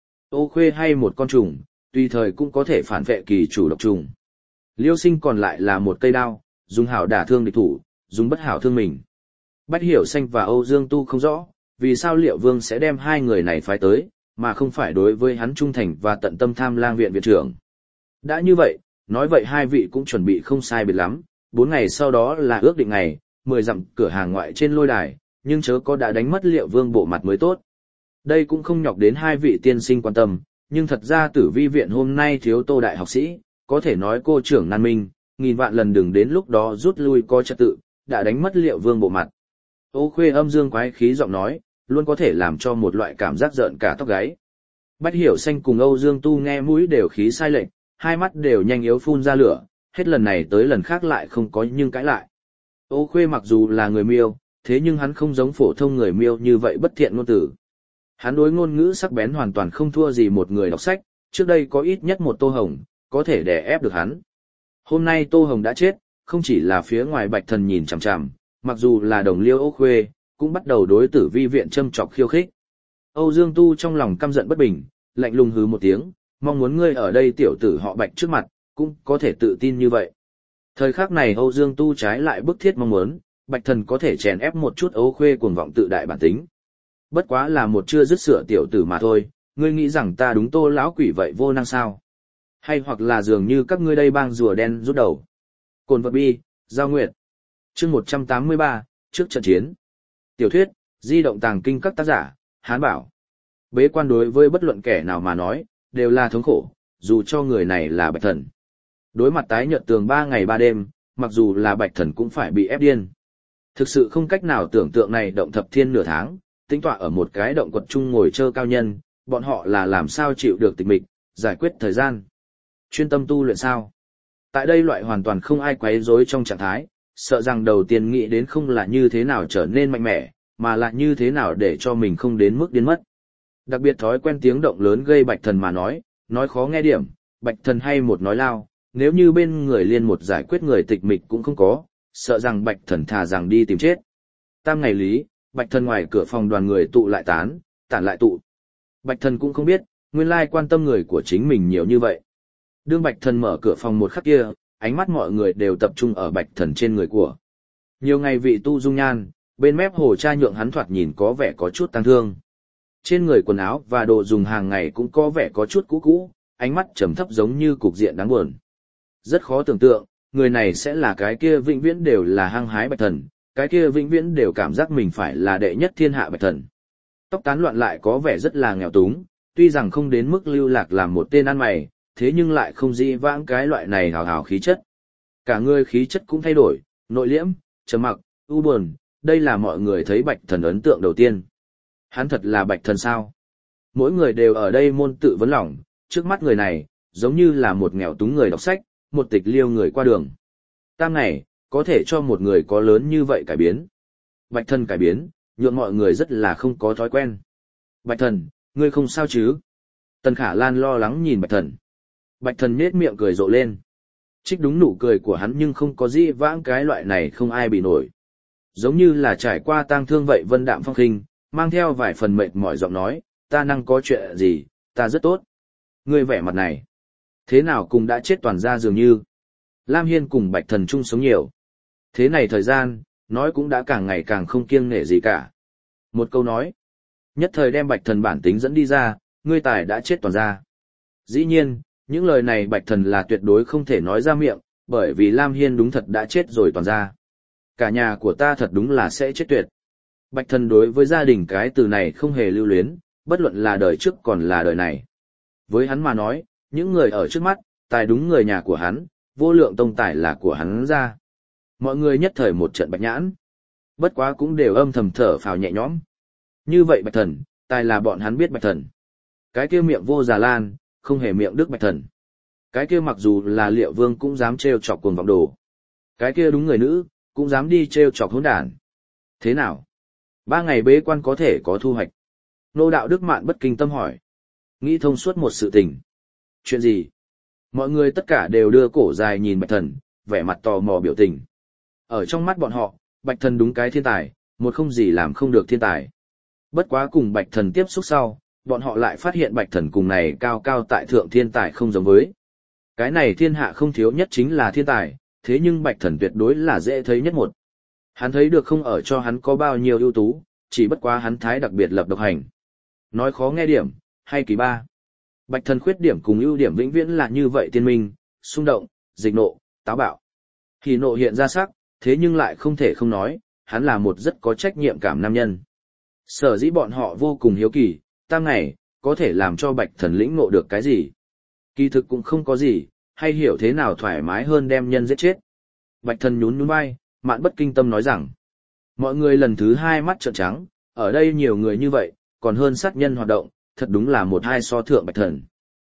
Ô Khuê hay một con trùng, tùy thời cũng có thể phản vệ kỳ chủ độc trùng. Liêu Sinh còn lại là một cây đao, dùng hảo đả thương địch thủ, dùng bất hảo thương mình. Bách Hiểu Xanh và Âu Dương Tu không rõ, vì sao Liệu Vương sẽ đem hai người này phái tới, mà không phải đối với hắn trung thành và tận tâm tham lang viện viện trưởng. Đã như vậy, nói vậy hai vị cũng chuẩn bị không sai biệt lắm, bốn ngày sau đó là ước định ngày, mười dặm cửa hàng ngoại trên lôi đài, nhưng chớ có đã đánh mất Liệu Vương bộ mặt mới tốt. Đây cũng không nhọc đến hai vị tiên sinh quan tâm, nhưng thật ra Tử Vi viện hôm nay thiếu Tô đại học sĩ, có thể nói cô trưởng nan minh, nghìn vạn lần đừng đến lúc đó rút lui coi trật tự, đã đánh mất Liệu Vương bộ mặt. Ô Khuê âm dương quái khí giọng nói, luôn có thể làm cho một loại cảm giác rợn cả tóc gáy. Bách Hiểu Xanh cùng Âu Dương Tu nghe mũi đều khí sai lệch, hai mắt đều nhanh yếu phun ra lửa, hết lần này tới lần khác lại không có nhưng cãi lại. Ô Khuê mặc dù là người Miêu, thế nhưng hắn không giống phổ thông người Miêu như vậy bất thiện ngôn từ. Hắn đối ngôn ngữ sắc bén hoàn toàn không thua gì một người đọc sách, trước đây có ít nhất một Tô Hồng, có thể đè ép được hắn. Hôm nay Tô Hồng đã chết, không chỉ là phía ngoài Bạch Thần nhìn chằm chằm, mặc dù là đồng liêu Ô Khuê, cũng bắt đầu đối Tử Vi viện châm chọc khiêu khích. Âu Dương Tu trong lòng căm giận bất bình, lạnh lùng hứ một tiếng, mong muốn ngươi ở đây tiểu tử họ Bạch trước mặt, cũng có thể tự tin như vậy. Thời khắc này Âu Dương Tu trái lại bức thiết mong muốn, Bạch Thần có thể chèn ép một chút Ô Khuê cuồng vọng tự đại bản tính. Bất quá là một chưa dứt sửa tiểu tử mà thôi, ngươi nghĩ rằng ta đúng Tô lão quỷ vậy vô năng sao? Hay hoặc là dường như các ngươi đây bang rùa đen rút đầu. Cồn vật bi, Giao Nguyệt. Chương một trăm tám mươi ba, trước trận chiến. Tiểu thuyết, di động tàng kinh các tác giả, Hán Bảo. Bế quan đối với bất luận kẻ nào mà nói, đều là thống khổ, dù cho người này là Bạch Thần. Đối mặt tái nhợt tường ba ngày ba đêm, mặc dù là Bạch Thần cũng phải bị ép điên. Thực sự không cách nào tưởng tượng này động thập thiên nửa tháng, tính tọa ở một cái động quật chung ngồi chơ cao nhân, bọn họ là làm sao chịu được tịch mịch, giải quyết thời gian. Chuyên tâm tu luyện sao? Tại đây loại hoàn toàn không ai quấy rối trong trạng thái, sợ rằng đầu tiên nghĩ đến không là như thế nào trở nên mạnh mẽ, mà là như thế nào để cho mình không đến mức điên mất. Đặc biệt thói quen tiếng động lớn gây Bạch Thần mà nói, nói khó nghe điểm, Bạch Thần hay một nói lao, nếu như bên người liên một giải quyết người tịch mịch cũng không có, sợ rằng Bạch Thần thà rằng đi tìm chết. Tam ngày lý, Bạch Thần ngoài cửa phòng đoàn người tụ lại tán, tản lại tụ. Bạch Thần cũng không biết, nguyên lai quan tâm người của chính mình nhiều như vậy. Đương Bạch Thần mở cửa phòng một khắc kia, ánh mắt mọi người đều tập trung ở Bạch Thần trên người của. Nhiều ngày vị tu dung nhan, bên mép hồ cha nhượng hắn thoạt nhìn có vẻ có chút tăng thương. Trên người quần áo và đồ dùng hàng ngày cũng có vẻ có chút cũ cũ, ánh mắt trầm thấp giống như cục diện đáng buồn. Rất khó tưởng tượng, người này sẽ là cái kia vĩnh viễn đều là hăng hái Bạch Thần, cái kia vĩnh viễn đều cảm giác mình phải là đệ nhất thiên hạ Bạch Thần. Tóc tán loạn lại có vẻ rất là nghèo túng, tuy rằng không đến mức lưu lạc làm một tên ăn mày, thế nhưng lại không dĩ vãng cái loại này hào hào khí chất. Cả người khí chất cũng thay đổi, nội liễm, trầm mặc, u buồn, đây là mọi người thấy Bạch Thần ấn tượng đầu tiên. Hắn thật là Bạch Thần sao? Mỗi người đều ở đây môn tự vấn lòng, trước mắt người này, giống như là một nghèo túng người đọc sách, một tịch liêu người qua đường. Tam ngày, có thể cho một người có lớn như vậy cải biến. Bạch Thần cải biến, nhượng mọi người rất là không có thói quen. Bạch Thần, ngươi không sao chứ? Tần Khả Lan lo lắng nhìn Bạch Thần. Bạch Thần nhếch miệng cười rộ lên. Trích đúng nụ cười của hắn nhưng không có gì vãng cái loại này không ai bị nổi. Giống như là trải qua tang thương vậy vân đạm phong khinh, mang theo vài phần mệt mỏi giọng nói, ta năng có chuyện gì, ta rất tốt. Ngươi vẻ mặt này, thế nào cùng đã chết toàn ra dường như. Lam Hiên cùng Bạch Thần chung sống nhiều. Thế này thời gian, nói cũng đã càng ngày càng không kiêng nể gì cả. Một câu nói, nhất thời đem Bạch Thần bản tính dẫn đi ra, ngươi tài đã chết toàn ra. Dĩ nhiên, những lời này Bạch Thần là tuyệt đối không thể nói ra miệng, bởi vì Lam Hiên đúng thật đã chết rồi toàn ra. Cả nhà của ta thật đúng là sẽ chết tuyệt. Bạch Thần đối với gia đình cái từ này không hề lưu luyến, bất luận là đời trước còn là đời này. Với hắn mà nói, những người ở trước mắt, tài đúng người nhà của hắn, vô lượng tông tài là của hắn ra. Mọi người nhất thời một trận bạch nhãn. Bất quá cũng đều âm thầm thở phào nhẹ nhõm. Như vậy Bạch Thần, tài là bọn hắn biết Bạch Thần. Cái kia miệng vô già lan, không hề miệng đức Bạch Thần. Cái kia mặc dù là Liệu Vương cũng dám trêu chọc cuồng vọng đồ. Cái kia đúng người nữ, cũng dám đi trêu chọc hỗn đản. Thế nào? Ba ngày bế quan có thể có thu hoạch. Nô đạo đức mạn bất kinh tâm hỏi. Nghĩ thông suốt một sự tình. Chuyện gì? Mọi người tất cả đều đưa cổ dài nhìn Bạch Thần, vẻ mặt tò mò biểu tình. Ở trong mắt bọn họ, Bạch Thần đúng cái thiên tài, một không gì làm không được thiên tài. Bất quá cùng Bạch Thần tiếp xúc sau, bọn họ lại phát hiện Bạch Thần cùng này cao cao tại thượng thiên tài không giống với. Cái này thiên hạ không thiếu nhất chính là thiên tài, thế nhưng Bạch Thần tuyệt đối là dễ thấy nhất một. Hắn thấy được không ở cho hắn có bao nhiêu ưu tú, chỉ bất quá hắn thái đặc biệt lập độc hành. Nói khó nghe điểm, hay kỳ ba. Bạch Thần khuyết điểm cùng ưu điểm vĩnh viễn là như vậy tiên minh, xung động, dịch nộ, táo bạo. Thì nộ hiện ra sắc, thế nhưng lại không thể không nói, hắn là một rất có trách nhiệm cảm nam nhân. Sở dĩ bọn họ vô cùng hiếu kỳ, tam ngày, có thể làm cho Bạch Thần lĩnh ngộ được cái gì. Kỳ thực cũng không có gì, hay hiểu thế nào thoải mái hơn đem nhân giết chết. Bạch Thần nhún nhún vai, Mạn Bất Kinh Tâm nói rằng, mọi người lần thứ hai mắt trợn trắng, ở đây nhiều người như vậy, còn hơn sát nhân hoạt động, thật đúng là một hai so thượng Bạch Thần.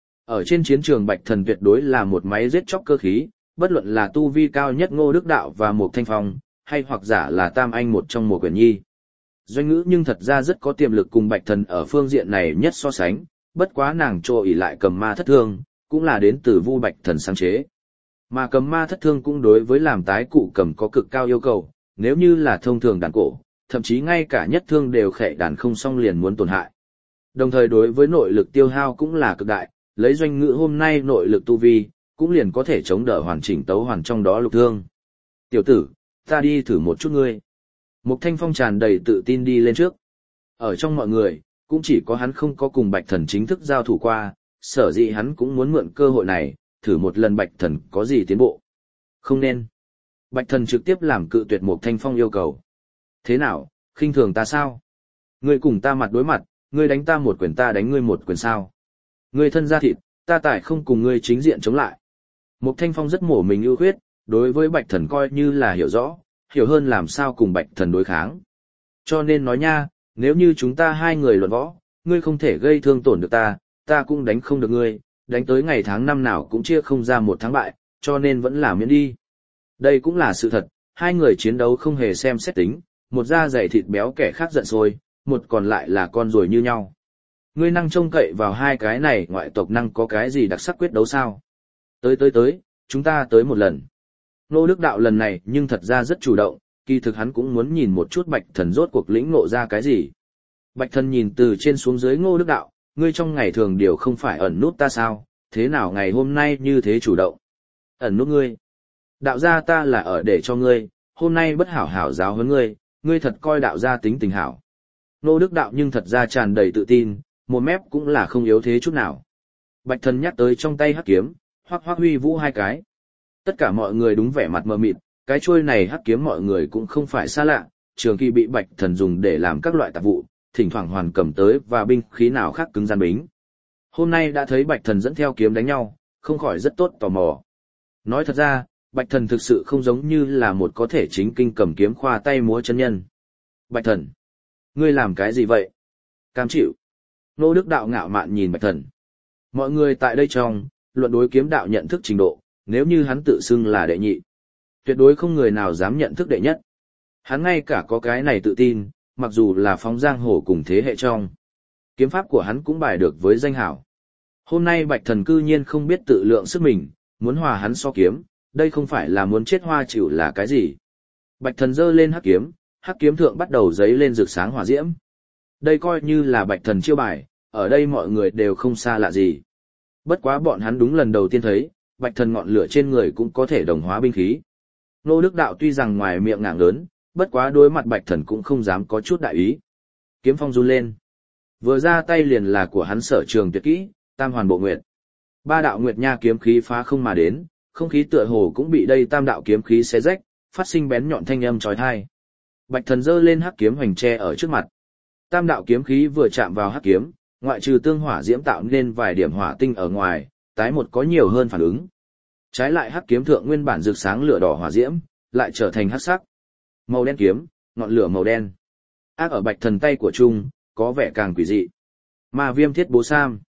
Ở trên chiến trường Bạch Thần tuyệt đối là một máy giết chóc cơ khí, bất luận là tu vi cao nhất Ngô Đức Đạo và Mục Thanh Phong, hay hoặc giả là Tam Anh một trong một quyển nhi. Doanh Ngữ nhưng thật ra rất có tiềm lực cùng Bạch Thần ở phương diện này nhất so sánh, bất quá nàng trô ỷ lại cầm ma thất thương, cũng là đến từ Vu Bạch Thần sáng chế. Mà cầm ma thất thương cũng đối với làm tái cụ cầm có cực cao yêu cầu, nếu như là thông thường đàn cổ, thậm chí ngay cả nhất thương đều khệ đàn không xong liền muốn tổn hại. Đồng thời đối với nội lực tiêu hao cũng là cực đại, lấy Doanh Ngữ hôm nay nội lực tu vi, cũng liền có thể chống đỡ hoàn chỉnh tấu hoàn trong đó lục thương. Tiểu tử, ta đi thử một chút ngươi. Mục Thanh Phong tràn đầy tự tin đi lên trước. Ở trong mọi người, cũng chỉ có hắn không có cùng Bạch Thần chính thức giao thủ qua, sở dĩ hắn cũng muốn mượn cơ hội này, thử một lần Bạch Thần có gì tiến bộ. Không nên. Bạch Thần trực tiếp làm cự tuyệt Mục Thanh Phong yêu cầu. Thế nào, khinh thường ta sao? Ngươi cùng ta mặt đối mặt, ngươi đánh ta một quyền ta đánh ngươi một quyền sao? Ngươi thân ra thịt, ta tại không cùng ngươi chính diện chống lại. Mục Thanh Phong rất mổ mình ưu khuyết, đối với Bạch Thần coi như là hiểu rõ, hiểu hơn làm sao cùng Bạch Thần đối kháng. Cho nên nói nha, nếu như chúng ta hai người luận võ, ngươi không thể gây thương tổn được ta, ta cũng đánh không được ngươi, đánh tới ngày tháng năm nào cũng chia không ra một thắng bại, cho nên vẫn là miễn đi. Đây cũng là sự thật, hai người chiến đấu không hề xem xét tính, một da dày thịt béo kẻ khác giận sôi, một còn lại là con ruồi như nhau. Ngươi năng trông cậy vào hai cái này ngoại tộc năng có cái gì đặc sắc quyết đấu sao? Tới tới tới, chúng ta tới một lần. Nô Đức Đạo lần này nhưng thật ra rất chủ động, kỳ thực hắn cũng muốn nhìn một chút Bạch Thần rốt cuộc lĩnh ngộ ra cái gì. Bạch Thần nhìn từ trên xuống dưới Ngô Đức Đạo, ngươi trong ngày thường điều không phải ẩn nút ta sao, thế nào ngày hôm nay như thế chủ động? Ẩn nút ngươi. Đạo gia ta là ở để cho ngươi, hôm nay bất hảo hảo giáo huấn ngươi, ngươi thật coi đạo gia tính tình hảo. Ngô Đức Đạo nhưng thật ra tràn đầy tự tin, một mép cũng là không yếu thế chút nào. Bạch Thần nhắc tới trong tay hắc kiếm, hoắc hoắc huy vũ hai cái. Tất cả mọi người đúng vẻ mặt mờ mịt, cái chuôi này hắc kiếm mọi người cũng không phải xa lạ, trường kỳ bị Bạch Thần dùng để làm các loại tạp vụ, thỉnh thoảng hoàn cầm tới và binh khí nào khác cứng gian bính. Hôm nay đã thấy Bạch Thần dẫn theo kiếm đánh nhau, không khỏi rất tốt tò mò. Nói thật ra, Bạch Thần thực sự không giống như là một có thể chính kinh cầm kiếm khoa tay múa chân nhân. Bạch Thần, ngươi làm cái gì vậy? Cam chịu. Nô Đức Đạo ngạo mạn nhìn Bạch Thần. Mọi người tại đây trong, luận đối kiếm đạo nhận thức trình độ, nếu như hắn tự xưng là đệ nhị, tuyệt đối không người nào dám nhận thức đệ nhất. Hắn ngay cả có cái này tự tin, mặc dù là phóng giang hồ cùng thế hệ trong. Kiếm pháp của hắn cũng bài được với danh hảo. Hôm nay Bạch Thần cư nhiên không biết tự lượng sức mình, muốn hòa hắn so kiếm, đây không phải là muốn chết hoa chịu là cái gì. Bạch Thần giơ lên hắc kiếm, hắc kiếm thượng bắt đầu giấy lên rực sáng hỏa diễm. Đây coi như là Bạch Thần chiêu bài, ở đây mọi người đều không xa lạ gì. Bất quá bọn hắn đúng lần đầu tiên thấy, Bạch Thần ngọn lửa trên người cũng có thể đồng hóa binh khí. Nô Đức Đạo tuy rằng ngoài miệng ngạng lớn, bất quá đối mặt Bạch Thần cũng không dám có chút đại ý. Kiếm phong run lên. Vừa ra tay liền là của hắn sở trường tuyệt kỹ, Tam Hoàn Bộ Nguyệt. Ba đạo nguyệt nha kiếm khí phá không mà đến, không khí tựa hồ cũng bị đây tam đạo kiếm khí xé rách, phát sinh bén nhọn thanh âm chói tai. Bạch Thần giơ lên hắc kiếm hoành tre ở trước mặt. Tam đạo kiếm khí vừa chạm vào hắc kiếm, ngoại trừ tương hỏa diễm tạo nên vài điểm hỏa tinh ở ngoài, tái một có nhiều hơn phản ứng. Trái lại hắc kiếm thượng nguyên bản rực sáng lửa đỏ hỏa diễm, lại trở thành hắc sắc. Màu đen kiếm, ngọn lửa màu đen. Ác ở Bạch Thần tay của Trung, có vẻ càng quỷ dị. Ma Viêm Thiết Bố Sam.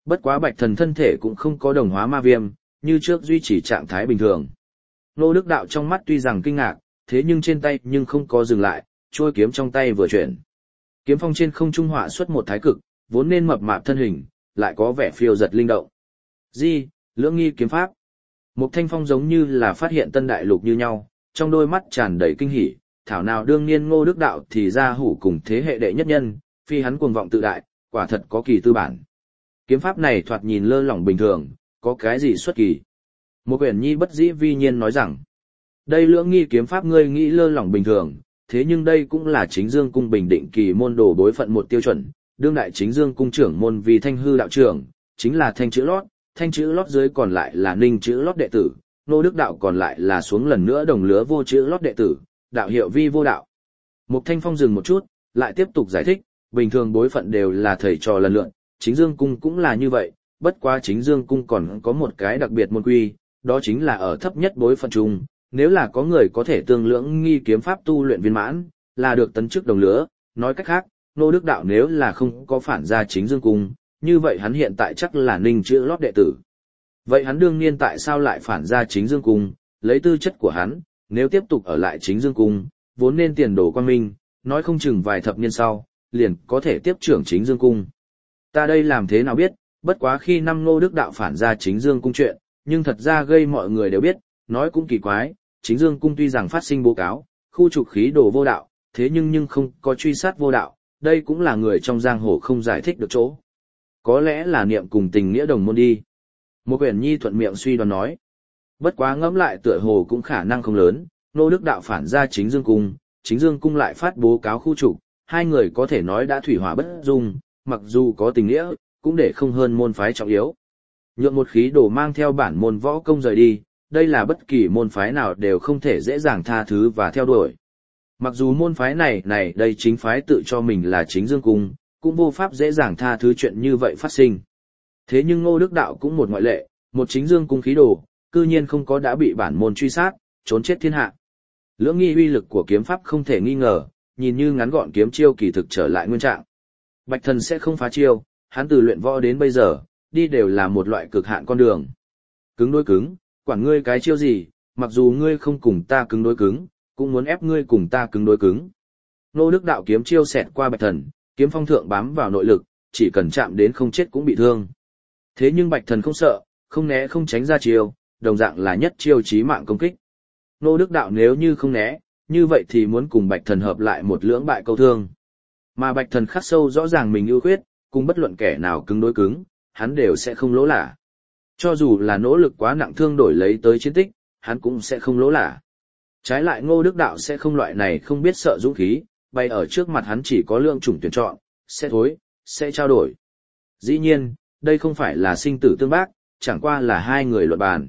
Bất quá Bạch Thần thân thể cũng không có đồng hóa ma viêm, như trước duy trì trạng thái bình thường. Ngô Đức Đạo trong mắt tuy rằng kinh ngạc, thế nhưng trên tay nhưng không có dừng lại, trôi kiếm trong tay vừa chuyển. Kiếm phong trên không trung họa xuất một thái cực, vốn nên mập mạp thân hình, lại có vẻ phiêu giật linh động. Di, lưỡng nghi kiếm pháp. Một thanh phong giống như là phát hiện tân đại lục như nhau, trong đôi mắt tràn đầy kinh hỉ, thảo nào đương nhiên Ngô Đức Đạo thì ra hủ cùng thế hệ đệ nhất nhân, phi hắn cuồng vọng tự đại, quả thật có kỳ tư bản. Kiếm pháp này thoạt nhìn lơ lỏng bình thường, có cái gì xuất kỳ. Một quyển nhi bất dĩ vi nhiên nói rằng, đây lưỡng nghi kiếm pháp ngươi nghĩ lơ lỏng bình thường, thế nhưng đây cũng là chính dương cung bình định kỳ môn đồ bối phận một tiêu chuẩn, đương đại chính dương cung trưởng môn vì thanh hư đạo trưởng, chính là thanh chữ lót, thanh chữ lót dưới còn lại là ninh chữ lót đệ tử, Ngô Đức Đạo còn lại là xuống lần nữa đồng lứa vô chữ lót đệ tử, đạo hiệu vi vô đạo. Mục Thanh Phong dừng một chút, lại tiếp tục giải thích, bình thường bối phận đều là thầy trò lần lượt, chính dương cung cũng là như vậy, bất quá chính dương cung còn có một cái đặc biệt môn quy, đó chính là ở thấp nhất bối phận chung, nếu là có người có thể tương lưỡng nghi kiếm pháp tu luyện viên mãn, là được tấn chức đồng lứa, nói cách khác, Ngô Đức Đạo nếu là không có phản ra chính dương cung, như vậy hắn hiện tại chắc là ninh chữ lót đệ tử. Vậy hắn đương nhiên tại sao lại phản ra chính dương cung, lấy tư chất của hắn, nếu tiếp tục ở lại chính dương cung, vốn nên tiền đồ quang minh, nói không chừng vài thập niên sau, liền có thể tiếp trưởng chính dương cung. Ta đây làm thế nào biết, bất quá khi năm Ngô Đức Đạo phản ra chính dương cung chuyện, nhưng thật ra gây mọi người đều biết, nói cũng kỳ quái, chính dương cung tuy rằng phát sinh báo cáo, khu trục khí đồ vô đạo, thế nhưng nhưng không có truy sát vô đạo, đây cũng là người trong giang hồ không giải thích được chỗ. Có lẽ là niệm cùng tình nghĩa đồng môn đi. Một quyển nhi thuận miệng suy đoán nói. Bất quá ngẫm lại tựa hồ cũng khả năng không lớn, Ngô Đức Đạo phản ra chính dương cung, chính dương cung lại phát bố cáo khu trục, hai người có thể nói đã thủy hỏa bất dung, mặc dù có tình nghĩa, cũng để không hơn môn phái trọng yếu. Nhượng một khí đồ mang theo bản môn võ công rời đi, đây là bất kỳ môn phái nào đều không thể dễ dàng tha thứ và theo đuổi. Mặc dù môn phái này này đây chính phái tự cho mình là chính dương cung, cũng vô pháp dễ dàng tha thứ chuyện như vậy phát sinh. Thế nhưng Ngô Đức Đạo cũng một ngoại lệ, một chính dương cung khí đồ, cư nhiên không có đã bị bản môn truy sát, trốn chết thiên hạ. Lưỡng nghi uy lực của kiếm pháp không thể nghi ngờ, nhìn như ngắn gọn kiếm chiêu kỳ thực trở lại nguyên trạng. Bạch Thần sẽ không phá chiêu, hắn từ luyện võ đến bây giờ, đi đều là một loại cực hạn con đường. Cứng đối cứng, quản ngươi cái chiêu gì, mặc dù ngươi không cùng ta cứng đối cứng, cũng muốn ép ngươi cùng ta cứng đối cứng. Ngô Đức Đạo kiếm chiêu xẹt qua Bạch Thần, kiếm phong thượng bám vào nội lực, chỉ cần chạm đến không chết cũng bị thương. Thế nhưng Bạch Thần không sợ, không né không tránh ra chiêu, đồng dạng là nhất chiêu chí mạng công kích. Ngô Đức Đạo nếu như không né, như vậy thì muốn cùng Bạch Thần hợp lại một lưỡng bại câu thương. Mà Bạch Thần khắc sâu rõ ràng mình ưu khuyết, cùng bất luận kẻ nào cứng đối cứng, hắn đều sẽ không lỗ lả. Cho dù là nỗ lực quá nặng thương đổi lấy tới chiến tích, hắn cũng sẽ không lỗ lả. Trái lại Ngô Đức Đạo sẽ không loại này không biết sợ dũng khí, bay ở trước mặt hắn chỉ có lượng chủng tuyển chọn, sẽ thối, sẽ trao đổi. Dĩ nhiên, đây không phải là sinh tử tương bác, chẳng qua là hai người luận bàn.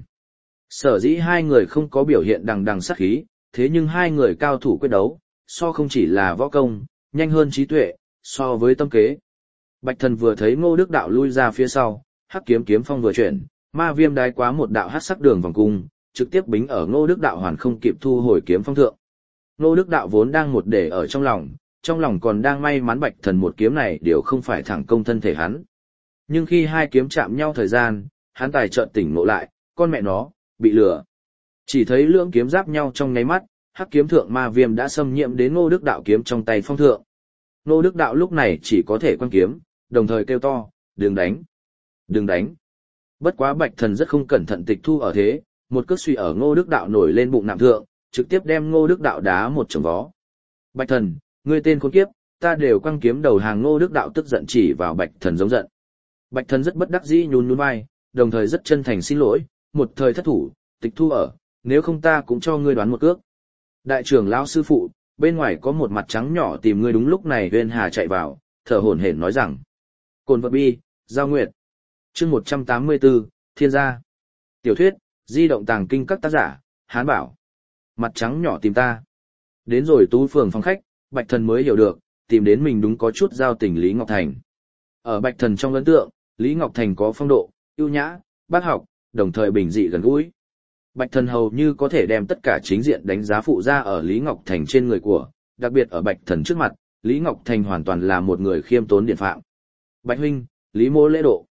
Sở dĩ hai người không có biểu hiện đằng đằng sát khí, thế nhưng hai người cao thủ quyết đấu, so không chỉ là võ công, nhanh hơn trí tuệ, so với tâm kế. Bạch Thần vừa thấy Ngô Đức Đạo lui ra phía sau, hắc kiếm kiếm phong vừa chuyển, ma viêm đái quá một đạo hắc sắc đường vòng cung, trực tiếp bính ở Ngô Đức Đạo hoàn không kịp thu hồi kiếm phong thượng. Ngô Đức Đạo vốn đang một để ở trong lòng, trong lòng còn đang may mắn Bạch Thần một kiếm này đều không phải thẳng công thân thể hắn. Nhưng khi hai kiếm chạm nhau thời gian, hắn tài chợt tỉnh ngộ lại, con mẹ nó, bị lừa. Chỉ thấy lưỡng kiếm giáp nhau trong nháy mắt, hắc kiếm thượng ma viêm đã xâm nhiễm đến Ngô Đức Đạo kiếm trong tay phong thượng. Ngô Đức Đạo lúc này chỉ có thể quăng kiếm, đồng thời kêu to, đừng đánh, đừng đánh. Bất quá Bạch Thần rất không cẩn thận tịch thu ở thế, một cước suy ở Ngô Đức Đạo nổi lên bụng nạm thượng, trực tiếp đem Ngô Đức Đạo đá một chồng vó. Bạch Thần, ngươi tên khốn kiếp, ta đều quăng kiếm đầu hàng. Ngô Đức Đạo tức giận chỉ vào Bạch Thần giống giận. Bạch Thần rất bất đắc dĩ nhún nhún vai, đồng thời rất chân thành xin lỗi, một thời thất thủ, tịch thu ở, nếu không ta cũng cho ngươi đoán một cước. Đại trưởng lão sư phụ, bên ngoài có một mặt trắng nhỏ tìm ngươi. Đúng lúc này Uyên Hà chạy vào, thở hổn hển nói rằng: Cồn vật bi, Giao Nguyệt. Chương một trăm tám mươi tư, Thiên gia. Tiểu thuyết, di động tàng kinh các tác giả, Hán Bảo. Mặt trắng nhỏ tìm ta. Đến rồi Tú Phường phòng khách, Bạch Thần mới hiểu được, tìm đến mình đúng có chút giao tình Lý Ngọc Thành. Ở Bạch Thần trong ấn tượng, Lý Ngọc Thành có phong độ, ưu nhã, bác học, đồng thời bình dị gần gũi. Bạch Thần hầu như có thể đem tất cả chính diện đánh giá phụ ra ở Lý Ngọc Thành trên người của, đặc biệt ở Bạch Thần trước mặt, Lý Ngọc Thành hoàn toàn là một người khiêm tốn điển phạm. Bạch huynh, Lý mô lễ độ.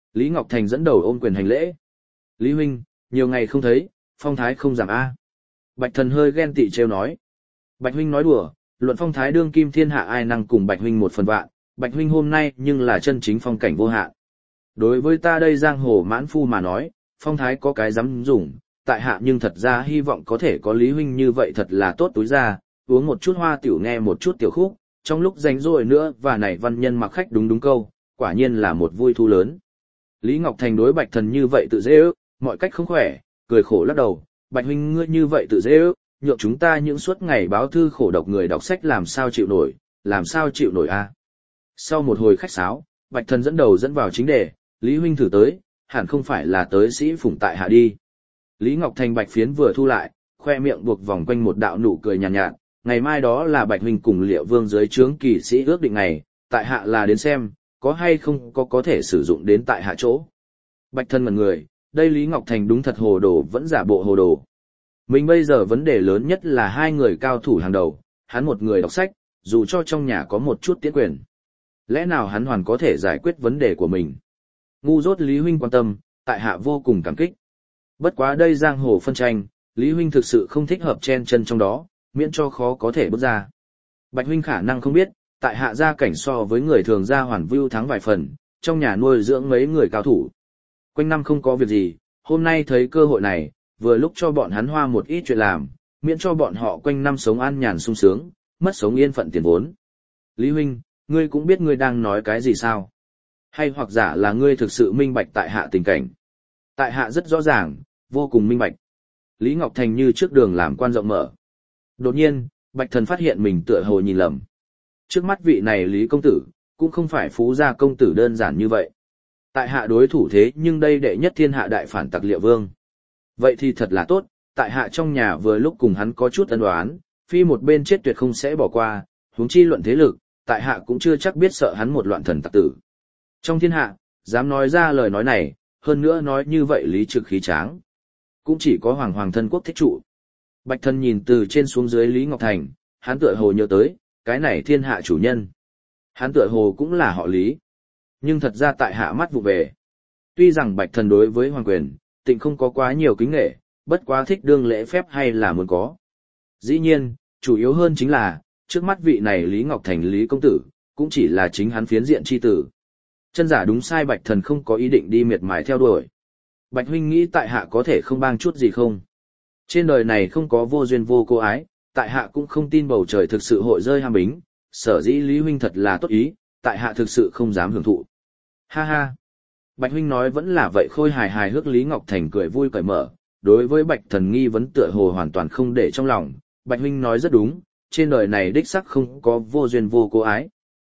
Lý Ngọc Thành dẫn đầu ôm quyền hành lễ. Lý huynh, nhiều ngày không thấy, phong thái không giảm a. Bạch Thần hơi ghen tị trêu nói. Bạch huynh nói đùa, luận phong thái đương kim thiên hạ ai năng cùng Bạch huynh một phần vạn, Bạch huynh hôm nay nhưng là chân chính phong cảnh vô hạn. Đối với ta đây giang hồ mãn phu mà nói, phong thái có cái dám dùng, tại hạ nhưng thật ra hy vọng có thể có Lý huynh như vậy thật là tốt túi ra, uống một chút hoa tiểu nghe một chút tiểu khúc, trong lúc rảnh rỗi nữa và nảy văn nhân mặc khách đúng đúng câu, quả nhiên là một vui thu lớn. Lý Ngọc Thành đối Bạch Thần như vậy tự dễ ước, mọi cách không khỏe, cười khổ lắc đầu, Bạch huynh ngươi như vậy tự dễ ước, nhượng chúng ta những suốt ngày báo thư khổ độc người đọc sách làm sao chịu nổi, làm sao chịu nổi a. Sau một hồi khách sáo, Bạch Thần dẫn đầu dẫn vào chính đề, Lý huynh thử tới, hẳn không phải là tới sĩ phụng tại hạ đi. Lý Ngọc Thành bạch phiến vừa thu lại, khoe miệng buộc vòng quanh một đạo nụ cười nhàn nhạt, nhạt, ngày mai đó là Bạch huynh cùng Liệu Vương dưới trướng kỳ sĩ ước định ngày, tại hạ là đến xem, có hay không có có thể sử dụng đến tại hạ chỗ. Bạch thân ngẩn người, đây Lý Ngọc Thành đúng thật hồ đồ vẫn giả bộ hồ đồ. Mình bây giờ vấn đề lớn nhất là hai người cao thủ hàng đầu, hắn một người đọc sách, dù cho trong nhà có một chút tiết quyền. Lẽ nào hắn hoàn có thể giải quyết vấn đề của mình? Ngu dốt Lý huynh quan tâm, tại hạ vô cùng cảm kích. Bất quá đây giang hồ phân tranh, Lý huynh thực sự không thích hợp chen chân trong đó, miễn cho khó có thể bước ra. Bạch huynh khả năng không biết, tại hạ gia cảnh so với người thường gia hoàn view thắng vài phần, trong nhà nuôi dưỡng mấy người cao thủ. Quanh năm không có việc gì, hôm nay thấy cơ hội này, vừa lúc cho bọn hắn hoa một ít chuyện làm, miễn cho bọn họ quanh năm sống an nhàn sung sướng, mất sống yên phận tiền vốn. Lý huynh, ngươi cũng biết ngươi đang nói cái gì sao? Hay hoặc giả là ngươi thực sự minh bạch tại hạ tình cảnh? Tại hạ rất rõ ràng, vô cùng minh bạch. Lý Ngọc Thành như trước đường làm quan rộng mở. Đột nhiên, Bạch Thần phát hiện mình tựa hồ nhìn lầm. Trước mắt vị này Lý công tử, cũng không phải phú gia công tử đơn giản như vậy. Tại hạ đối thủ thế nhưng đây đệ nhất thiên hạ đại phản tặc Liệu Vương. Vậy thì thật là tốt, tại hạ trong nhà vừa lúc cùng hắn có chút ân oán, phi một bên chết tuyệt không sẽ bỏ qua, huống chi luận thế lực, tại hạ cũng chưa chắc biết sợ hắn một loạn thần tặc tử. Trong thiên hạ, dám nói ra lời nói này, hơn nữa nói như vậy lý trực khí tráng. Cũng chỉ có Hoàng Hoàng thân quốc thích trụ. Bạch Thần nhìn từ trên xuống dưới Lý Ngọc Thành, hắn tựa hồ nhớ tới, cái này thiên hạ chủ nhân. Hắn tựa hồ cũng là họ Lý. Nhưng thật ra tại hạ mắt vụ về. Tuy rằng Bạch Thần đối với Hoàng quyền, tịnh không có quá nhiều kính nghệ, bất quá thích đương lễ phép hay là muốn có. Dĩ nhiên, chủ yếu hơn chính là, trước mắt vị này Lý Ngọc Thành Lý công tử, cũng chỉ là chính hắn phiến diện chi tử. Chân giả đúng sai Bạch Thần không có ý định đi miệt mài theo đuổi. Bạch huynh nghĩ tại hạ có thể không bang chút gì không? Trên đời này không có vô duyên vô cô ái, tại hạ cũng không tin bầu trời thực sự hội rơi ham bính, sở dĩ Lý huynh thật là tốt ý, tại hạ thực sự không dám hưởng thụ. Ha ha! Bạch huynh nói vẫn là vậy khôi hài hài hước Lý Ngọc Thành cười vui cởi mở, đối với Bạch Thần nghi vấn tựa hồ hoàn toàn không để trong lòng, Bạch huynh nói rất đúng, trên đời này đích sắc không có vô duyên vô cô ái.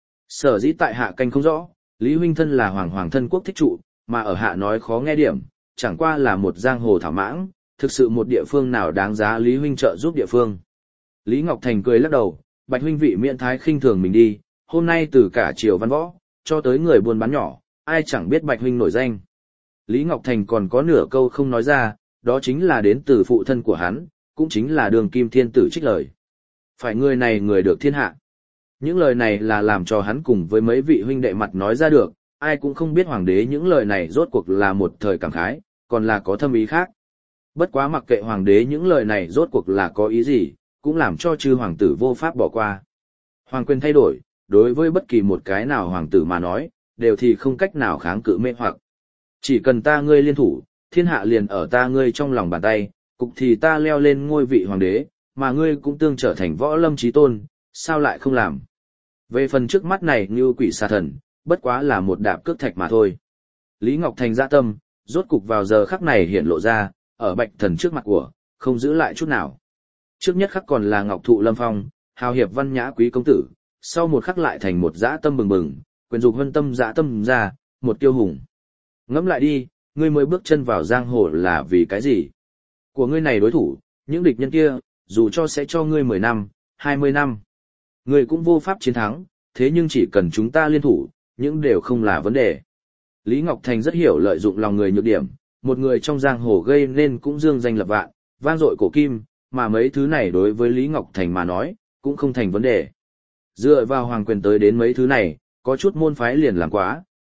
Sở dĩ tại hạ canh không rõ, Lý huynh thân là hoàng hoàng thân quốc thích trụ, mà ở hạ nói khó nghe điểm, chẳng qua là một giang hồ thảo mãng, thực sự một địa phương nào đáng giá Lý huynh trợ giúp địa phương. Lý Ngọc Thành cười lắc đầu, Bạch huynh vị miễn thái khinh thường mình đi, hôm nay từ cả triều văn võ, cho tới người buôn bán nhỏ, ai chẳng biết Bạch huynh nổi danh. Lý Ngọc Thành còn có nửa câu không nói ra, đó chính là đến từ phụ thân của hắn, cũng chính là Đường Kim Thiên Tử trích lời. Phải người này người được thiên hạ. Những lời này là làm cho hắn cùng với mấy vị huynh đệ mặt nói ra được, ai cũng không biết hoàng đế những lời này rốt cuộc là một thời cảm khái, còn là có thâm ý khác. Bất quá mặc kệ hoàng đế những lời này rốt cuộc là có ý gì, cũng làm cho chư hoàng tử vô pháp bỏ qua. Hoàng quyền thay đổi, đối với bất kỳ một cái nào hoàng tử mà nói, đều thì không cách nào kháng cự mê hoặc. Chỉ cần ta ngươi liên thủ, thiên hạ liền ở ta ngươi trong lòng bàn tay, cục thì ta leo lên ngôi vị hoàng đế, mà ngươi cũng tương trở thành võ lâm chí tôn, sao lại không làm. Về phần trước mắt này như quỷ xà thần, bất quá là một đạp cước thạch mà thôi. Lý Ngọc Thành dạ tâm, rốt cục vào giờ khắc này hiện lộ ra, ở Bạch Thần trước mặt của, không giữ lại chút nào. Trước nhất khắc còn là Ngọc Thụ Lâm Phong, hào hiệp văn nhã quý công tử, sau một khắc lại thành một dã tâm bừng bừng, quyền dục hân tâm dã tâm ra, một tiêu hùng. Ngẫm lại đi, ngươi mới bước chân vào giang hồ là vì cái gì? Của ngươi này đối thủ, những địch nhân kia, dù cho sẽ cho ngươi mười năm, hai mươi năm, ngươi cũng vô pháp chiến thắng, thế nhưng chỉ cần chúng ta liên thủ, những đều không là vấn đề. Lý Ngọc Thành rất hiểu lợi dụng lòng người nhược điểm, một người trong giang hồ gây nên cũng dương danh lập vạn, vang dội cổ kim, mà mấy thứ này đối với Lý Ngọc Thành mà nói, cũng không thành vấn đề. Dựa vào hoàng quyền tới đến mấy thứ này, có chút môn phái liền làm quá,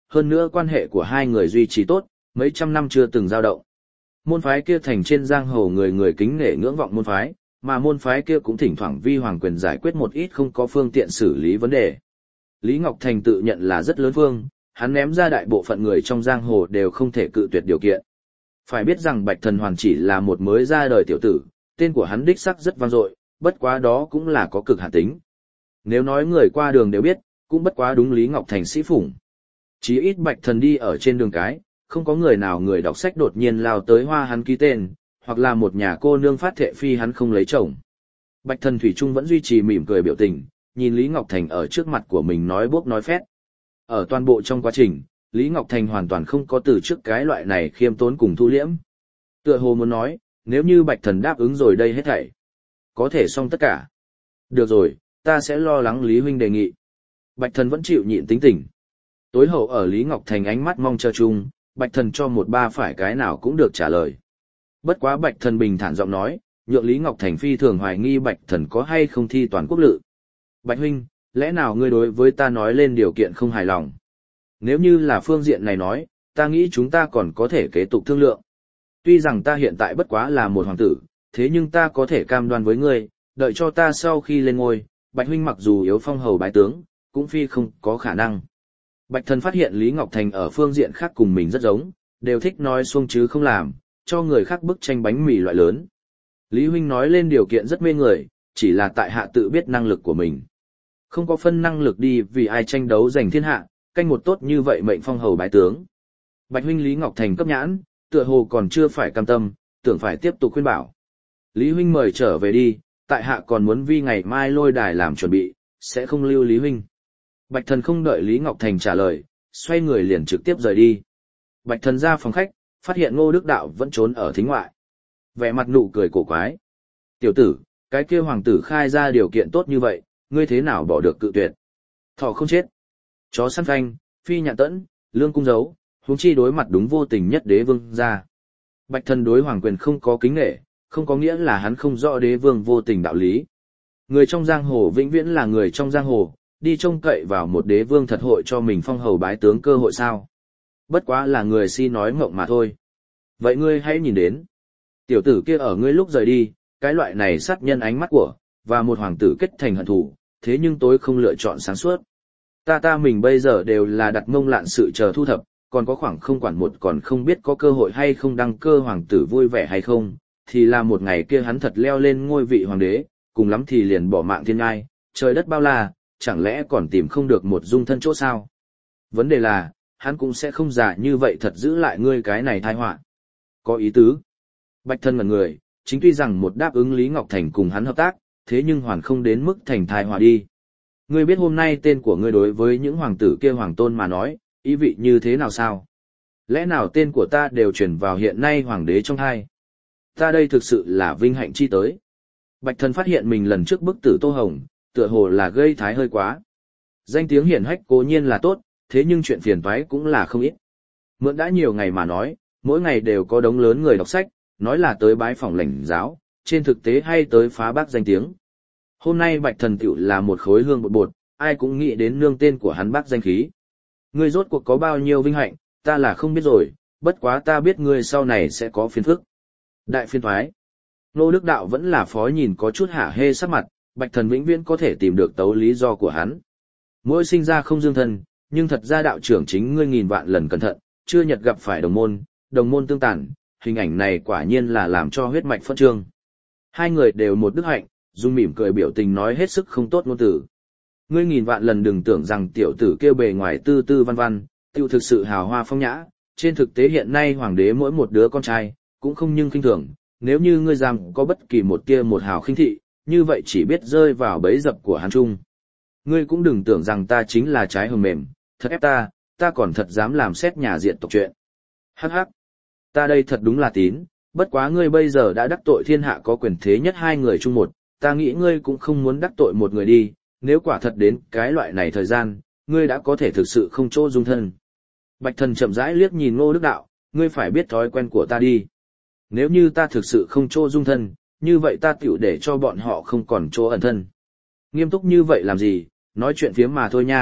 hơn nữa quan hệ của hai người duy trì tốt, mấy trăm năm chưa từng dao động. Môn phái kia thành trên giang hồ người người kính nể ngưỡng vọng môn phái, mà môn phái kia cũng thỉnh thoảng vi hoàng quyền giải quyết một ít không có phương tiện xử lý vấn đề. Lý Ngọc Thành tự nhận là rất lớn phương, hắn ném ra đại bộ phận người trong giang hồ đều không thể cự tuyệt điều kiện. Phải biết rằng Bạch Thần Hoàn chỉ là một mới ra đời tiểu tử, tên của hắn đích sắc rất vang dội, bất quá đó cũng là có cực hạn tính. Nếu nói người qua đường đều biết, cũng bất quá đúng Lý Ngọc Thành sĩ phủng. Chí ít Bạch Thần đi ở trên đường cái, không có người nào người đọc sách đột nhiên lao tới hoa hắn ký tên, hoặc là một nhà cô nương phát thệ phi hắn không lấy chồng. Bạch Thần thủy chung vẫn duy trì mỉm cười biểu tình, nhìn Lý Ngọc Thành ở trước mặt của mình nói bốc nói phét. Ở toàn bộ trong quá trình, Lý Ngọc Thành hoàn toàn không có từ trước cái loại này khiêm tốn cùng thu liễm. Tựa hồ muốn nói, nếu như Bạch Thần đáp ứng rồi đây hết thảy, có thể xong tất cả. Được rồi, ta sẽ lo lắng Lý huynh đề nghị. Bạch Thần vẫn chịu nhịn tính tình. Tối hậu ở Lý Ngọc Thành ánh mắt mong chờ chung, Bạch Thần cho một ba phải cái nào cũng được trả lời. Bất quá Bạch Thần bình thản giọng nói, nhượng Lý Ngọc Thành phi thường hoài nghi Bạch Thần có hay không thi toàn quốc lự. Bạch huynh, lẽ nào ngươi đối với ta nói lên điều kiện không hài lòng? Nếu như là phương diện này nói, ta nghĩ chúng ta còn có thể kế tục thương lượng. Tuy rằng ta hiện tại bất quá là một hoàng tử, thế nhưng ta có thể cam đoan với ngươi, đợi cho ta sau khi lên ngôi, Bạch huynh mặc dù yếu phong hầu bái tướng, cũng phi không có khả năng. Bạch Thần phát hiện Lý Ngọc Thành ở phương diện khác cùng mình rất giống, đều thích nói xuông chứ không làm, cho người khác bức tranh bánh mì loại lớn. Lý huynh nói lên điều kiện rất mê người, chỉ là tại hạ tự biết năng lực của mình. Không có phân năng lực đi vì ai tranh đấu giành thiên hạ, canh một tốt như vậy mệnh phong hầu bái tướng. Bạch huynh Lý Ngọc Thành cấp nhãn, tựa hồ còn chưa phải cam tâm, tưởng phải tiếp tục khuyên bảo. Lý huynh mời trở về đi, tại hạ còn muốn vi ngày mai lôi đài làm chuẩn bị, sẽ không lưu Lý huynh. Bạch Thần không đợi Lý Ngọc Thành trả lời, xoay người liền trực tiếp rời đi. Bạch Thần ra phòng khách, phát hiện Ngô Đức Đạo vẫn trốn ở thính ngoại. Vẻ mặt nụ cười cổ quái. Tiểu tử, cái kia hoàng tử khai ra điều kiện tốt như vậy, ngươi thế nào bỏ được cự tuyệt? Thỏ không chết. Chó săn phanh, phi nhạn tẫn, lương cung giấu, huống chi đối mặt đúng vô tình nhất đế vương ra. Bạch Thần đối hoàng quyền không có kính nghệ, không có nghĩa là hắn không rõ đế vương vô tình đạo lý. Người trong giang hồ vĩnh viễn là người trong giang hồ, đi trông cậy vào một đế vương thật hội cho mình phong hầu bái tướng cơ hội sao. Bất quá là người si nói ngọng mà thôi. Vậy ngươi hãy nhìn đến. Tiểu tử kia ở ngươi lúc rời đi, cái loại này sát nhân ánh mắt của, và một hoàng tử kết thành hận thù, thế nhưng tôi không lựa chọn sáng suốt. Ta ta mình bây giờ đều là đặt mông lạn sự chờ thu thập, còn có khoảng không quản một còn không biết có cơ hội hay không đăng cơ hoàng tử vui vẻ hay không, thì là một ngày kia hắn thật leo lên ngôi vị hoàng đế, cùng lắm thì liền bỏ mạng thiên ngai, trời đất bao la, chẳng lẽ còn tìm không được một dung thân chỗ sao? Vấn đề là, hắn cũng sẽ không giả như vậy thật giữ lại ngươi cái này tai họa. Có ý tứ. Bạch Thân ngẩn người, chính tuy rằng một đáp ứng Lý Ngọc Thành cùng hắn hợp tác, thế nhưng hoàn không đến mức thành tai họa đi. Ngươi biết hôm nay tên của ngươi đối với những hoàng tử kia hoàng tôn mà nói, ý vị như thế nào sao? Lẽ nào tên của ta đều chuyển vào hiện nay hoàng đế trong hai? Ta đây thực sự là vinh hạnh chi tới. Bạch Thần phát hiện mình lần trước bức tử Tô Hồng, tựa hồ là gây thái hơi quá. Danh tiếng hiển hách cố nhiên là tốt, thế nhưng chuyện phiền toái cũng là không ít. Mượn đã nhiều ngày mà nói, mỗi ngày đều có đống lớn người đọc sách, nói là tới bái phỏng lãnh giáo, trên thực tế hay tới phá bác danh tiếng. Hôm nay Bạch Thần tiểu là một khối hương bột bột, ai cũng nghĩ đến nương tên của hắn bác danh khí. Ngươi rốt cuộc có bao nhiêu vinh hạnh, ta là không biết rồi, bất quá ta biết ngươi sau này sẽ có phiền phức. Đại phiền thoái. Nô Đức Đạo vẫn là phó nhìn có chút hả hê sắc mặt, Bạch Thần vĩnh viễn có thể tìm được tấu lý do của hắn. Mỗi sinh ra không dương thân, nhưng thật ra đạo trưởng chính ngươi nghìn vạn lần cẩn thận, chưa nhật gặp phải đồng môn, đồng môn tương tàn, hình ảnh này quả nhiên là làm cho huyết mạch phân trương. Hai người đều một đức hạnh, dung mỉm cười biểu tình nói hết sức không tốt ngôn tử. Ngươi nghìn vạn lần đừng tưởng rằng tiểu tử kêu bề ngoài tư tư văn văn, tiêu thực sự hào hoa phong nhã, trên thực tế hiện nay hoàng đế mỗi một đứa con trai, cũng không nhưng khinh thường, nếu như ngươi rằng có bất kỳ một tia một hào khinh thị, như vậy chỉ biết rơi vào bẫy dập của hắn trung. Ngươi cũng đừng tưởng rằng ta chính là trái hồng mềm, thật ép ta, ta còn thật dám làm xét nhà diện tộc chuyện. Hắc hắc, ta đây thật đúng là tín, bất quá ngươi bây giờ đã đắc tội thiên hạ có quyền thế nhất hai người chung một, ta nghĩ ngươi cũng không muốn đắc tội một người đi, nếu quả thật đến cái loại này thời gian, ngươi đã có thể thực sự không chỗ dung thân. Bạch Thần chậm rãi liếc nhìn Ngô Đức Đạo, ngươi phải biết thói quen của ta đi. Nếu như ta thực sự không chỗ dung thân, như vậy ta tiểu để cho bọn họ không còn chỗ ẩn thân. Nghiêm túc như vậy làm gì, nói chuyện phiếm mà thôi nha,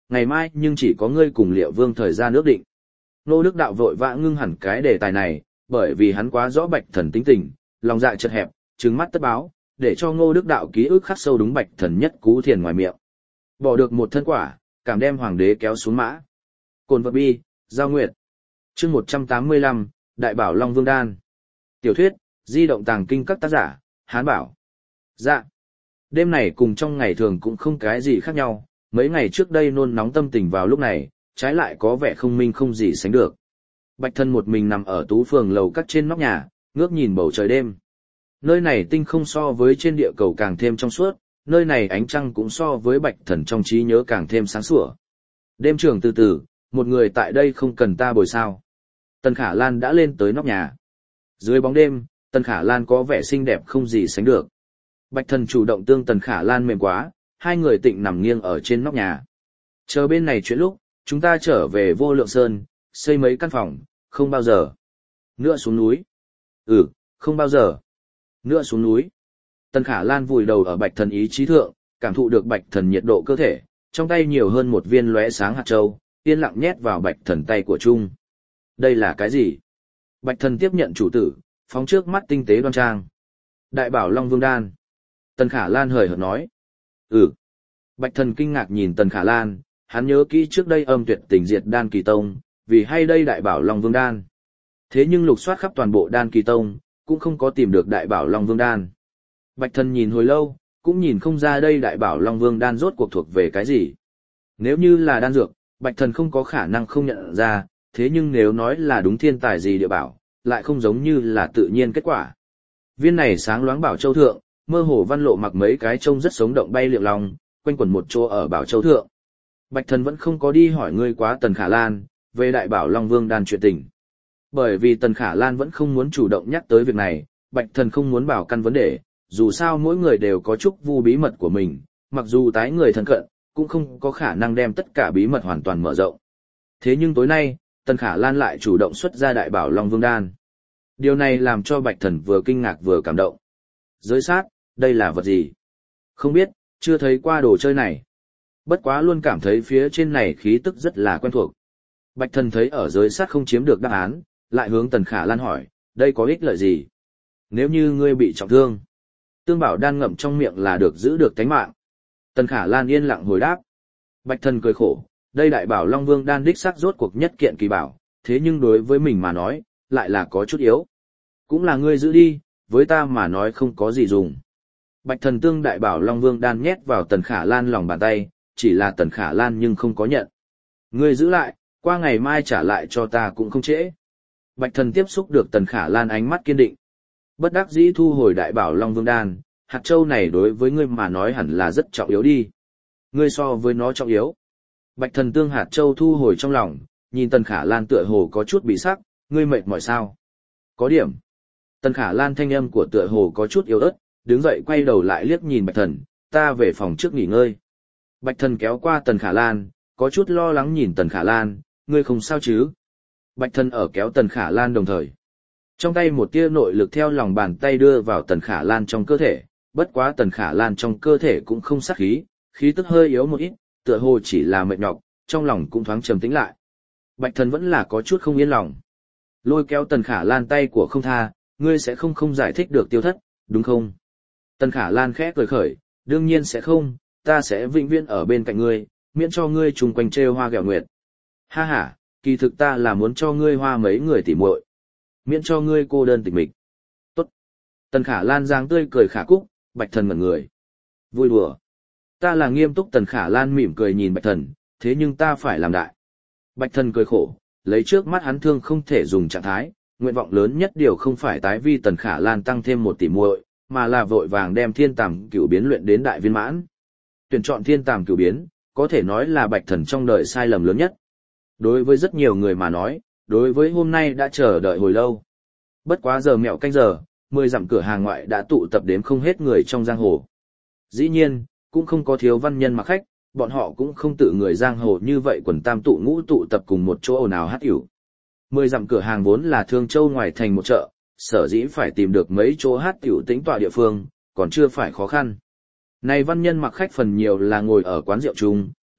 ngày mai nhưng chỉ có ngươi cùng Liệu Vương thời gian ước định. Ngô Đức Đạo vội vã ngưng hẳn cái đề tài này, bởi vì hắn quá rõ Bạch Thần tính tình, lòng dạ chật hẹp, trừng mắt tất báo, để cho Ngô Đức Đạo ký ức khắc sâu đúng Bạch Thần nhất cú thiền ngoài miệng. Bỏ được một thân quả, cảm đem hoàng đế kéo xuống mã. Cồn vật bi, Giao Nguyệt. Chương một trăm tám mươi lăm, Đại Bảo Long Vương Đan. Tiểu thuyết, di động tàng kinh các tác giả, Hán Bảo. Dạ. Đêm này cùng trong ngày thường cũng không cái gì khác nhau, mấy ngày trước đây nôn nóng tâm tình vào lúc này, trái lại có vẻ không minh không gì sánh được. Bạch Thần một mình nằm ở tú phường lầu các trên nóc nhà, ngước nhìn bầu trời đêm. Nơi này tinh không so với trên địa cầu càng thêm trong suốt, nơi này ánh trăng cũng so với Bạch Thần trong trí nhớ càng thêm sáng sủa. Đêm trường từ từ, một người tại đây không cần ta bồi sao. Tần Khả Lan đã lên tới nóc nhà. Dưới bóng đêm, Tần Khả Lan có vẻ xinh đẹp không gì sánh được. Bạch Thần chủ động tương Tần Khả Lan mềm quá, hai người tịnh nằm nghiêng ở trên nóc nhà. Chờ bên này chuyện lúc, chúng ta trở về Vô Lượng Sơn, xây mấy căn phòng, không bao giờ. Nữa xuống núi. Ừ, không bao giờ. Nữa xuống núi. Tần Khả Lan vùi đầu ở Bạch Thần ý chí thượng, cảm thụ được Bạch Thần nhiệt độ cơ thể, trong tay nhiều hơn một viên lóe sáng hạt châu, yên lặng nhét vào Bạch Thần tay của Trung. Đây là cái gì? Bạch Thần tiếp nhận chủ tử, phóng trước mắt tinh tế đoan trang. Đại Bảo Long Vương Đan. Tần Khả Lan hời hợt nói. Ừ. Bạch Thần kinh ngạc nhìn Tần Khả Lan, hắn nhớ kỹ trước đây âm tuyệt tình diệt Đan Kỳ Tông, vì hay đây Đại Bảo Long Vương Đan. Thế nhưng lục soát khắp toàn bộ Đan Kỳ Tông, cũng không có tìm được Đại Bảo Long Vương Đan. Bạch Thần nhìn hồi lâu, cũng nhìn không ra đây Đại Bảo Long Vương Đan rốt cuộc thuộc về cái gì. Nếu như là đan dược, Bạch Thần không có khả năng không nhận ra, thế nhưng nếu nói là đúng thiên tài gì địa bảo, lại không giống như là tự nhiên kết quả. Viên này sáng loáng Bảo Châu thượng, mơ hồ văn lộ mặc mấy cái trông rất sống động bay liệng lòng, quanh quẩn một chỗ ở Bảo Châu thượng. Bạch Thần vẫn không có đi hỏi ngươi quá Tần Khả Lan, về Đại Bảo Long Vương Đan chuyện tình. Bởi vì Tần Khả Lan vẫn không muốn chủ động nhắc tới việc này, Bạch Thần không muốn bảo căn vấn đề, dù sao mỗi người đều có chút vu bí mật của mình, mặc dù tái người thân cận, cũng không có khả năng đem tất cả bí mật hoàn toàn mở rộng. Thế nhưng tối nay, Tần Khả Lan lại chủ động xuất ra Đại Bảo Long Vương Đan. Điều này làm cho Bạch Thần vừa kinh ngạc vừa cảm động. Giới sát, đây là vật gì? Không biết, chưa thấy qua đồ chơi này. Bất quá luôn cảm thấy phía trên này khí tức rất là quen thuộc. Bạch Thần thấy ở giới sát không chiếm được đáp án, lại hướng Tần Khả Lan hỏi, đây có ích lợi gì? Nếu như ngươi bị trọng thương, Tương Bảo Đan ngậm trong miệng là được giữ được tánh mạng. Tần Khả Lan yên lặng hồi đáp. Bạch Thần cười khổ, đây Đại Bảo Long Vương Đan đích xác rốt cuộc nhất kiện kỳ bảo, thế nhưng đối với mình mà nói, lại là có chút yếu. Cũng là ngươi giữ đi, với ta mà nói không có gì dùng. Bạch Thần tương Đại Bảo Long Vương Đan nhét vào Tần Khả Lan lòng bàn tay, chỉ là Tần Khả Lan nhưng không có nhận. Ngươi giữ lại, qua ngày mai trả lại cho ta cũng không trễ. Bạch Thần tiếp xúc được Tần Khả Lan ánh mắt kiên định. Bất đắc dĩ thu hồi Đại Bảo Long Vương Đan, hạt châu này đối với ngươi mà nói hẳn là rất trọng yếu đi. Ngươi so với nó trọng yếu. Bạch Thần tương hạt châu thu hồi trong lòng, nhìn Tần Khả Lan tựa hồ có chút bị sắc, ngươi mệt mỏi sao? Có điểm. Tần Khả Lan thanh âm của tựa hồ có chút yếu ớt, đứng dậy quay đầu lại liếc nhìn Bạch Thần, ta về phòng trước nghỉ ngơi. Bạch Thần kéo qua Tần Khả Lan, có chút lo lắng nhìn Tần Khả Lan, ngươi không sao chứ? Bạch Thần ở kéo Tần Khả Lan đồng thời. Trong tay một tia nội lực theo lòng bàn tay đưa vào Tần Khả Lan trong cơ thể, bất quá Tần Khả Lan trong cơ thể cũng không sát khí, khí tức hơi yếu một ít, tựa hồ chỉ là mệt nhọc, trong lòng cũng thoáng trầm tĩnh lại. Bạch Thần vẫn là có chút không yên lòng. Lôi kéo Tần Khả Lan tay của không tha, ngươi sẽ không không giải thích được Tiêu Thất, đúng không? Tần Khả Lan khẽ cười khởi, đương nhiên sẽ không, ta sẽ vĩnh viễn ở bên cạnh ngươi, miễn cho ngươi trùng quanh trêu hoa ghẹo nguyệt. Ha ha, kỳ thực ta là muốn cho ngươi hoa mấy người tỉ muội, miễn cho ngươi cô đơn tịch mịch. Tốt. Tần Khả Lan giang tươi cười khả cúc, Bạch Thần ngẩn người. Vui đùa. Ta là nghiêm túc. Tần Khả Lan mỉm cười nhìn Bạch Thần, thế nhưng ta phải làm đại. Bạch Thần cười khổ, lấy trước mắt hắn thương không thể dùng trạng thái, nguyện vọng lớn nhất điều không phải tái vi Tần Khả Lan tăng thêm một tỷ muội, mà là vội vàng đem Thiên Tàm Cửu Biến luyện đến đại viên mãn. Tuyển chọn Thiên Tàm Cửu Biến, có thể nói là Bạch Thần trong đời sai lầm lớn nhất. Đối với rất nhiều người mà nói, đối với hôm nay đã chờ đợi hồi lâu. Bất quá giờ mẹo canh giờ, mười dặm cửa hàng ngoại đã tụ tập đến không hết người trong giang hồ. Dĩ nhiên, cũng không có thiếu văn nhân mặc khách, bọn họ cũng không tự người giang hồ như vậy quần tam tụ ngũ tụ tập cùng một chỗ ồn ào hát yểu. Mười dặm cửa hàng vốn là Thương Châu ngoài thành một chợ, sở dĩ phải tìm được mấy chỗ hát tiểu tính tọa địa phương, còn chưa phải khó khăn. Này văn nhân mặc khách phần nhiều là ngồi ở quán rượu chung,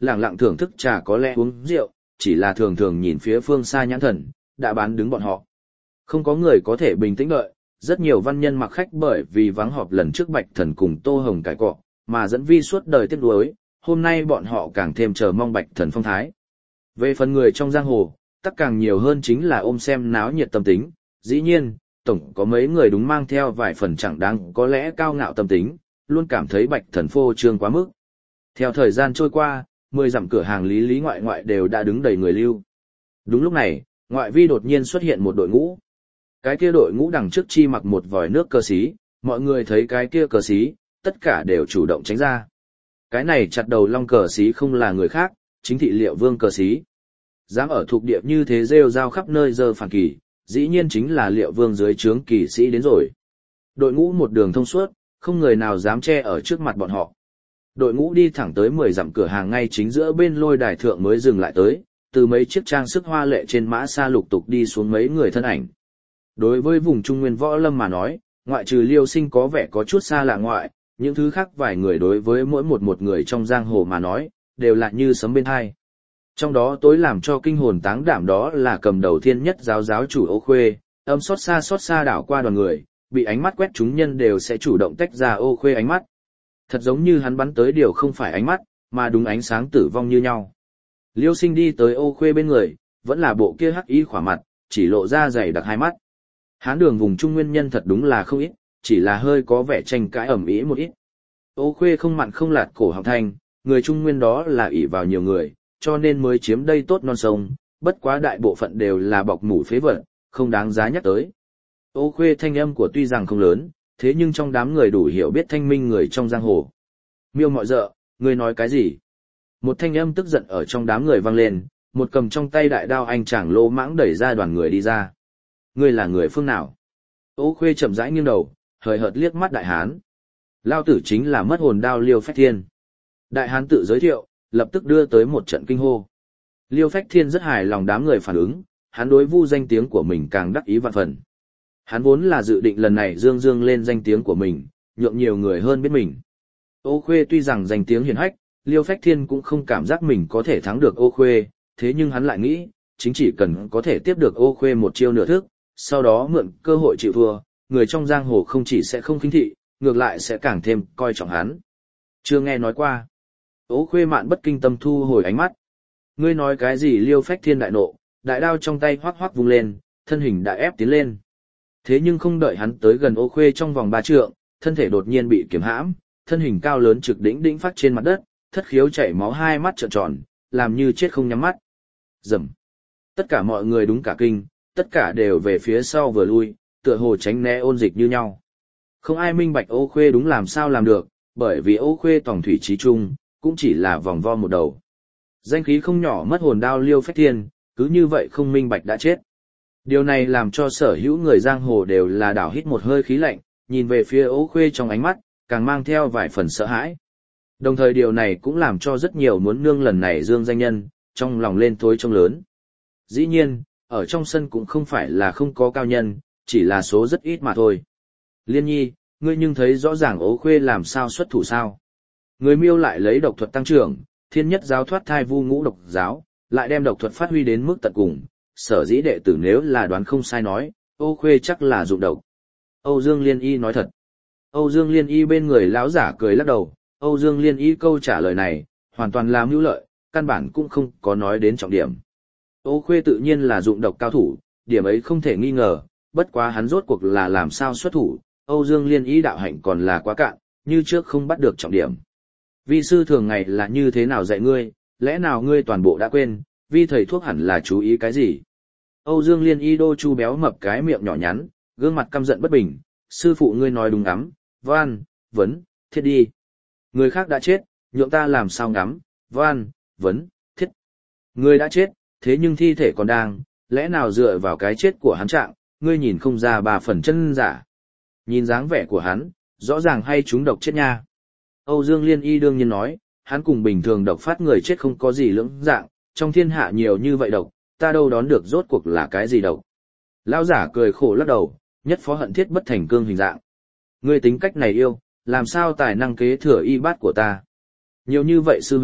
lẳng lặng thưởng thức trà có lẽ uống rượu, chỉ là thường thường nhìn phía phương xa nhãn thần, đã bán đứng bọn họ. Không có người có thể bình tĩnh đợi, rất nhiều văn nhân mặc khách bởi vì vắng họp lần trước Bạch Thần cùng Tô Hồng cãi cọ, mà dẫn vi suốt đời tiếc nuối, hôm nay bọn họ càng thêm chờ mong Bạch Thần phong thái. Về phần người trong giang hồ, tất càng nhiều hơn chính là ôm xem náo nhiệt tâm tính, dĩ nhiên, tổng có mấy người đúng mang theo vài phần chẳng đáng có lẽ cao ngạo tâm tính, luôn cảm thấy Bạch Thần phô trương quá mức. Theo thời gian trôi qua, mười dặm cửa hàng lý lý ngoại ngoại đều đã đứng đầy người lưu. Đúng lúc này, ngoại vi đột nhiên xuất hiện một đội ngũ. Cái kia đội ngũ đằng trước chi mặc một vòi nước cờ xí, mọi người thấy cái kia cờ xí, tất cả đều chủ động tránh ra. Cái này chặt đầu long cờ xí không là người khác, chính thị Liệu Vương cờ xí. Dám ở thuộc địa như thế rêu rao khắp nơi giờ phản kỳ, dĩ nhiên chính là Liệu Vương dưới trướng kỳ sĩ đến rồi. Đội ngũ một đường thông suốt, không người nào dám che ở trước mặt bọn họ. Đội ngũ đi thẳng tới mười dặm cửa hàng ngay chính giữa bên lôi đài thượng mới dừng lại tới, từ mấy chiếc trang sức hoa lệ trên mã xa lục tục đi xuống mấy người thân ảnh. Đối với vùng Trung Nguyên võ lâm mà nói, ngoại trừ Liêu Sinh có vẻ có chút xa lạ ngoại, những thứ khác vài người đối với mỗi một một người trong giang hồ mà nói, đều là như sấm bên hai. Trong đó tối làm cho kinh hồn táng đảm đó là cầm đầu thiên nhất giáo giáo chủ Ô Khuê, âm xót xa xót xa đảo qua đoàn người, bị ánh mắt quét chúng nhân đều sẽ chủ động tách ra Ô Khuê ánh mắt. Thật giống như hắn bắn tới điều không phải ánh mắt, mà đúng ánh sáng tử vong như nhau. Liêu Sinh đi tới Ô Khuê bên người, vẫn là bộ kia hắc y khỏa mặt, chỉ lộ ra dày đặc hai mắt. Hán đường vùng Trung Nguyên nhân thật đúng là không ít, chỉ là hơi có vẻ tranh cãi ẩm ý một ít. Ô Khuê không mặn không lạt cổ họng thanh, người Trung Nguyên đó là ỷ vào nhiều người, cho nên mới chiếm đây tốt non sông, bất quá đại bộ phận đều là bọc mủ phế vật, không đáng giá nhắc tới. Ô Khuê thanh âm của tuy rằng không lớn, thế nhưng trong đám người đủ hiểu biết thanh minh người trong giang hồ. Miêu mọi dợ, ngươi nói cái gì? Một thanh âm tức giận ở trong đám người vang lên, một cầm trong tay đại đao anh chàng lô mãng đẩy ra đoàn người đi ra. Ngươi là người phương nào? Ô Khuê chậm rãi nghiêng đầu, hời hợt liếc mắt đại hán. Lao tử chính là mất hồn đao Liêu Phách Thiên. Đại hán tự giới thiệu, lập tức đưa tới một trận kinh hô. Liêu Phách Thiên rất hài lòng đám người phản ứng, hắn đối vu danh tiếng của mình càng đắc ý vạn phần. Hắn vốn là dự định lần này dương dương lên danh tiếng của mình, nhượng nhiều người hơn biết mình. Ô Khuê tuy rằng danh tiếng hiển hách, Liêu Phách Thiên cũng không cảm giác mình có thể thắng được Ô Khuê, thế nhưng hắn lại nghĩ, chính chỉ cần có thể tiếp được Ô Khuê một chiêu nửa thức, sau đó mượn cơ hội chịu thua, người trong giang hồ không chỉ sẽ không khinh thị, ngược lại sẽ càng thêm coi trọng hắn. Chưa nghe nói qua. Ô Khuê mạn bất kinh tâm thu hồi ánh mắt. Ngươi nói cái gì? Liêu Phách Thiên đại nộ, đại đao trong tay hoắc hoắc vung lên, thân hình đã ép tiến lên. Thế nhưng không đợi hắn tới gần Ô Khuê trong vòng ba trượng, thân thể đột nhiên bị kiềm hãm, thân hình cao lớn trực đỉnh đỉnh phát trên mặt đất, thất khiếu chảy máu, hai mắt trợn tròn, làm như chết không nhắm mắt. Rầm. Tất cả mọi người đúng cả kinh, tất cả đều về phía sau vừa lui, tựa hồ tránh né ôn dịch như nhau. Không ai minh bạch Ô Khuê đúng làm sao làm được, bởi vì Ô Khuê tòng thủy trí trung, cũng chỉ là vòng vo một đầu. Danh khí không nhỏ mất hồn đao Liêu Phách Thiên, cứ như vậy không minh bạch đã chết. Điều này làm cho sở hữu người giang hồ đều là đảo hít một hơi khí lạnh, nhìn về phía Ô Khuê trong ánh mắt, càng mang theo vài phần sợ hãi. Đồng thời điều này cũng làm cho rất nhiều muốn nương lần này dương danh nhân, trong lòng lên thối trông lớn. Dĩ nhiên, ở trong sân cũng không phải là không có cao nhân, chỉ là số rất ít mà thôi. Liên Nhi, ngươi nhưng thấy rõ ràng Ô Khuê làm sao xuất thủ sao? Người Miêu lại lấy độc thuật tăng trưởng, thiên nhất giáo thoát thai vu ngũ độc giáo, lại đem độc thuật phát huy đến mức tận cùng, sở dĩ đệ tử nếu là đoán không sai nói, Ô Khuê chắc là dụng độc. Âu Dương Liên Y nói thật. Âu Dương Liên Y bên người lão giả cười lắc đầu, Âu Dương Liên Y câu trả lời này, hoàn toàn là mưu lợi, căn bản cũng không có nói đến trọng điểm. Ô Khuê tự nhiên là dụng độc cao thủ, điểm ấy không thể nghi ngờ, bất quá hắn rốt cuộc là làm sao xuất thủ, Âu Dương Liên Y đạo hạnh còn là quá cạn, như trước không bắt được trọng điểm. Vi sư thường ngày là như thế nào dạy ngươi, lẽ nào ngươi toàn bộ đã quên, vi thầy thuốc hẳn là chú ý cái gì? Âu Dương Liên Y đô chu béo mập cái miệng nhỏ nhắn, gương mặt căm giận bất bình, sư phụ ngươi nói đúng lắm, van, vấn, thiết đi. Người khác đã chết, nhượng ta làm sao ngắm, van, vấn, thiết. Người đã chết, thế nhưng thi thể còn đang, lẽ nào dựa vào cái chết của hắn trạng, ngươi nhìn không ra ba phần chân giả. Nhìn dáng vẻ của hắn, rõ ràng hay chúng độc chết nha. Âu Dương Liên Y đương nhiên nói, hắn cùng bình thường độc phát người chết không có gì lưỡng dạng, trong thiên hạ nhiều như vậy độc, ta đâu đón được rốt cuộc là cái gì độc. Lão giả cười khổ lắc đầu, nhất phó hận thiết bất thành cương hình dạng. Ngươi tính cách này yêu, làm sao tài năng kế thừa y bát của ta. Nhiều như vậy sư huynh,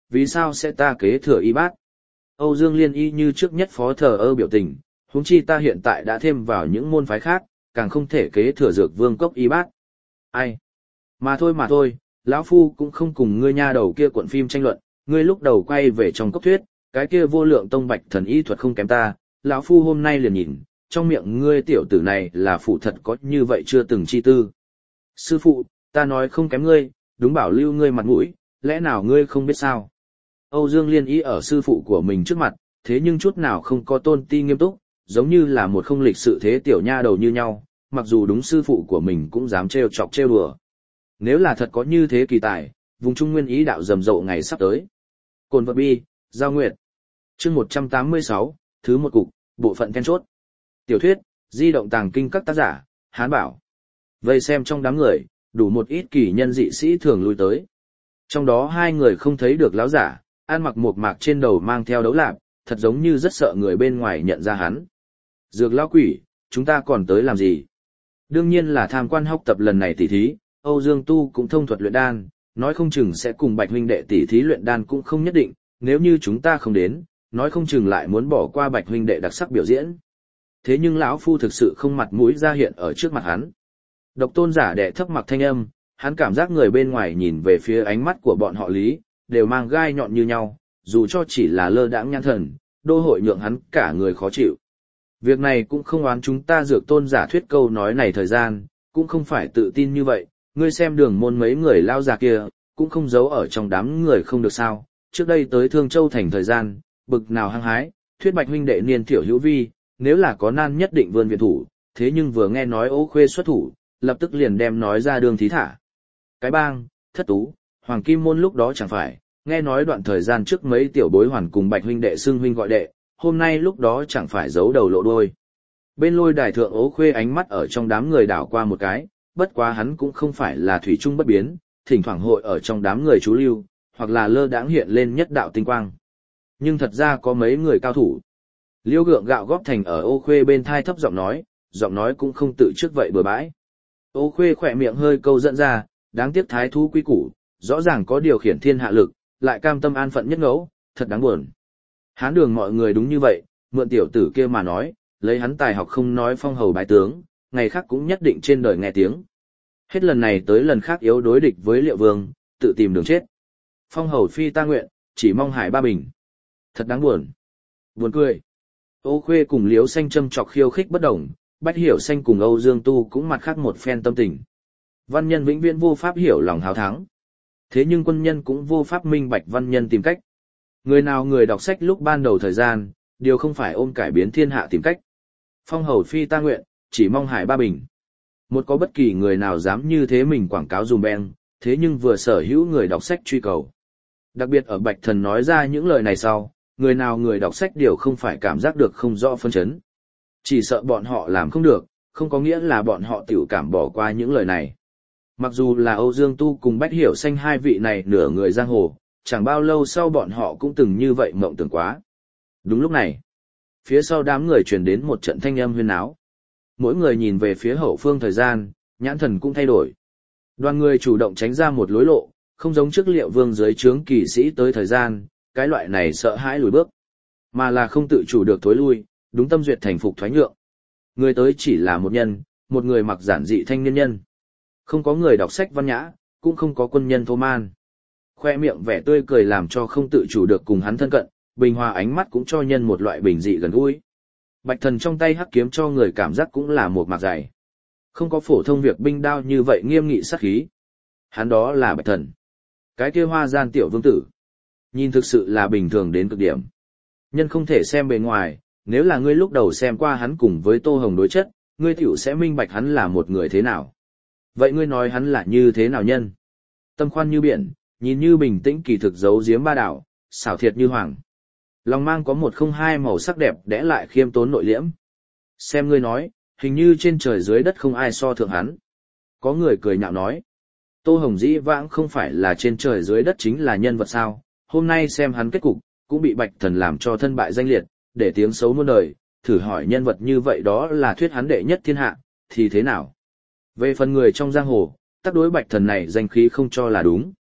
vì sao sẽ ta kế thừa y bát? Âu Dương Liên y như trước nhất phó thờ ơ biểu tình, huống chi ta hiện tại đã thêm vào những môn phái khác, càng không thể kế thừa dược vương cốc y bát. Ai? Mà thôi mà thôi, lão phu cũng không cùng ngươi nha đầu kia cuộn phim tranh luận, ngươi lúc đầu quay về trong cốc thuyết, cái kia vô lượng tông bạch thần y thuật không kém ta, lão phu hôm nay liền nhìn, trong miệng ngươi tiểu tử này là phụ thật có như vậy chưa từng chi tư. Sư phụ, ta nói không kém ngươi, đúng bảo lưu ngươi mặt mũi, lẽ nào ngươi không biết sao? Âu Dương Liên y ở sư phụ của mình trước mặt, thế nhưng chút nào không có tôn ti nghiêm túc, giống như là một không lịch sự thế tiểu nha đầu như nhau, mặc dù đúng sư phụ của mình cũng dám trêu chọc trêu đùa. Nếu là thật có như thế kỳ tài, vùng Trung Nguyên ý đạo rầm rộ ngày sắp tới. Cồn vật bi, Giao Nguyệt. Chương một trăm tám mươi sáu, thứ một cục, bộ phận then chốt. Tiểu thuyết, di động tàng kinh các tác giả, Hán Bảo. Vây xem trong đám người, đủ một ít kỳ nhân dị sĩ thường lui tới. Trong đó hai người không thấy được lão giả, ăn mặc một mạc trên đầu mang theo đấu lạp, thật giống như rất sợ người bên ngoài nhận ra hắn. Dược lão quỷ, chúng ta còn tới làm gì? Đương nhiên là tham quan học tập lần này tỉ thí, Âu Dương Tu cũng thông thuật luyện đan, nói không chừng sẽ cùng Bạch huynh đệ tỉ thí luyện đan cũng không nhất định, nếu như chúng ta không đến, nói không chừng lại muốn bỏ qua Bạch huynh đệ đặc sắc biểu diễn. Thế nhưng lão phu thực sự không mặt mũi ra hiện ở trước mặt hắn. Độc tôn giả đệ thấp mặc thanh âm, hắn cảm giác người bên ngoài nhìn về phía ánh mắt của bọn họ lý, đều mang gai nhọn như nhau, dù cho chỉ là lơ đãng nhãn thần, đô hội nhượng hắn cả người khó chịu. Việc này cũng không oán chúng ta dược tôn giả thuyết câu nói này thời gian, cũng không phải tự tin như vậy, ngươi xem đường môn mấy người lao già kia, cũng không giấu ở trong đám người không được sao, trước đây tới Thương Châu thành thời gian, bực nào hăng hái, thuyết Bạch huynh đệ niên tiểu hữu vi, nếu là có nan nhất định vươn viện thủ, thế nhưng vừa nghe nói Ô Khuê xuất thủ, lập tức liền đem nói ra đường thí thả. Cái bang, thất tú, Hoàng Kim môn lúc đó chẳng phải, nghe nói đoạn thời gian trước mấy tiểu bối hoàn cùng Bạch huynh đệ xưng huynh gọi đệ, hôm nay lúc đó chẳng phải giấu đầu lộ đuôi. Bên lôi đài thượng Ô Khuê ánh mắt ở trong đám người đảo qua một cái, bất quá hắn cũng không phải là thủy chung bất biến, thỉnh thoảng hội ở trong đám người chú lưu, hoặc là lơ đãng hiện lên nhất đạo tinh quang. Nhưng thật ra có mấy người cao thủ. Liêu Gượng gạo góp thành ở Ô Khuê bên thai thấp giọng nói, giọng nói cũng không tự trước vậy bừa bãi. Ô Khuê khỏe miệng hơi câu dẫn ra, đáng tiếc thái thú quý củ, rõ ràng có điều khiển thiên hạ lực, lại cam tâm an phận nhất ngẫu, thật đáng buồn. Hán đường mọi người đúng như vậy, mượn tiểu tử kia mà nói, lấy hắn tài học không nói phong hầu bái tướng, ngày khác cũng nhất định trên đời nghe tiếng. Hết lần này tới lần khác yếu đối địch với Liệu Vương, tự tìm đường chết. Phong hầu phi ta nguyện, chỉ mong hải ba bình. Thật đáng buồn. Buồn cười. Ô Khuê cùng Liếu Xanh châm chọc khiêu khích bất đồng, Bách Hiểu Xanh cùng Âu Dương Tu cũng mặt khác một phen tâm tình. Văn nhân vĩnh viễn vô pháp hiểu lòng hào thắng. Thế nhưng quân nhân cũng vô pháp minh bạch văn nhân tìm cách. Người nào người đọc sách lúc ban đầu thời gian, điều không phải ôm cải biến thiên hạ tìm cách. Phong hầu phi ta nguyện, chỉ mong hải ba bình. Một có bất kỳ người nào dám như thế mình quảng cáo dùm beng, thế nhưng vừa sở hữu người đọc sách truy cầu. Đặc biệt ở Bạch Thần nói ra những lời này sau, người nào người đọc sách đều không phải cảm giác được không rõ phân chấn. Chỉ sợ bọn họ làm không được, không có nghĩa là bọn họ tiểu cảm bỏ qua những lời này. Mặc dù là Âu Dương Tu cùng Bách Hiểu Xanh hai vị này nửa người giang hồ, chẳng bao lâu sau bọn họ cũng từng như vậy mộng tưởng quá. Đúng lúc này, phía sau đám người truyền đến một trận thanh âm huyên náo. Mỗi người nhìn về phía hậu phương thời gian, nhãn thần cũng thay đổi. Đoàn người chủ động tránh ra một lối lộ, không giống trước Liệu Vương dưới trướng kỳ sĩ tới thời gian, cái loại này sợ hãi lùi bước, mà là không tự chủ được thối lui, đúng tâm duyệt thành phục thoái nhượng. Người tới chỉ là một nhân, một người mặc giản dị thanh niên nhân. Không có người đọc sách văn nhã, cũng không có quân nhân thô man. Khoe miệng vẻ tươi cười làm cho không tự chủ được cùng hắn thân cận, bình hòa ánh mắt cũng cho nhân một loại bình dị gần gũi. Bạch Thần trong tay hắc kiếm cho người cảm giác cũng là một mạc dày. Không có phổ thông việc binh đao như vậy nghiêm nghị sát khí. Hắn đó là Bạch Thần. Cái kia hoa gian tiểu vương tử. Nhìn thực sự là bình thường đến cực điểm. Nhân không thể xem bề ngoài, nếu là ngươi lúc đầu xem qua hắn cùng với Tô Hồng đối chất, ngươi tiểu sẽ minh bạch hắn là một người thế nào. Vậy ngươi nói hắn là như thế nào nhân? Tâm khoan như biển, nhìn như bình tĩnh kỳ thực giấu giếm ba đảo, xảo thiệt như hoàng. Lòng mang có một không hai màu sắc đẹp đẽ lại khiêm tốn nội liễm. Xem ngươi nói, hình như trên trời dưới đất không ai so thượng hắn. Có người cười nhạo nói. Tô Hồng dĩ vãng không phải là trên trời dưới đất chính là nhân vật sao, hôm nay xem hắn kết cục, cũng bị Bạch Thần làm cho thân bại danh liệt, để tiếng xấu muôn đời, thử hỏi nhân vật như vậy đó là thuyết hắn đệ nhất thiên hạ, thì thế nào? Về phần người trong giang hồ, tác đối Bạch Thần này danh khí không cho là đúng.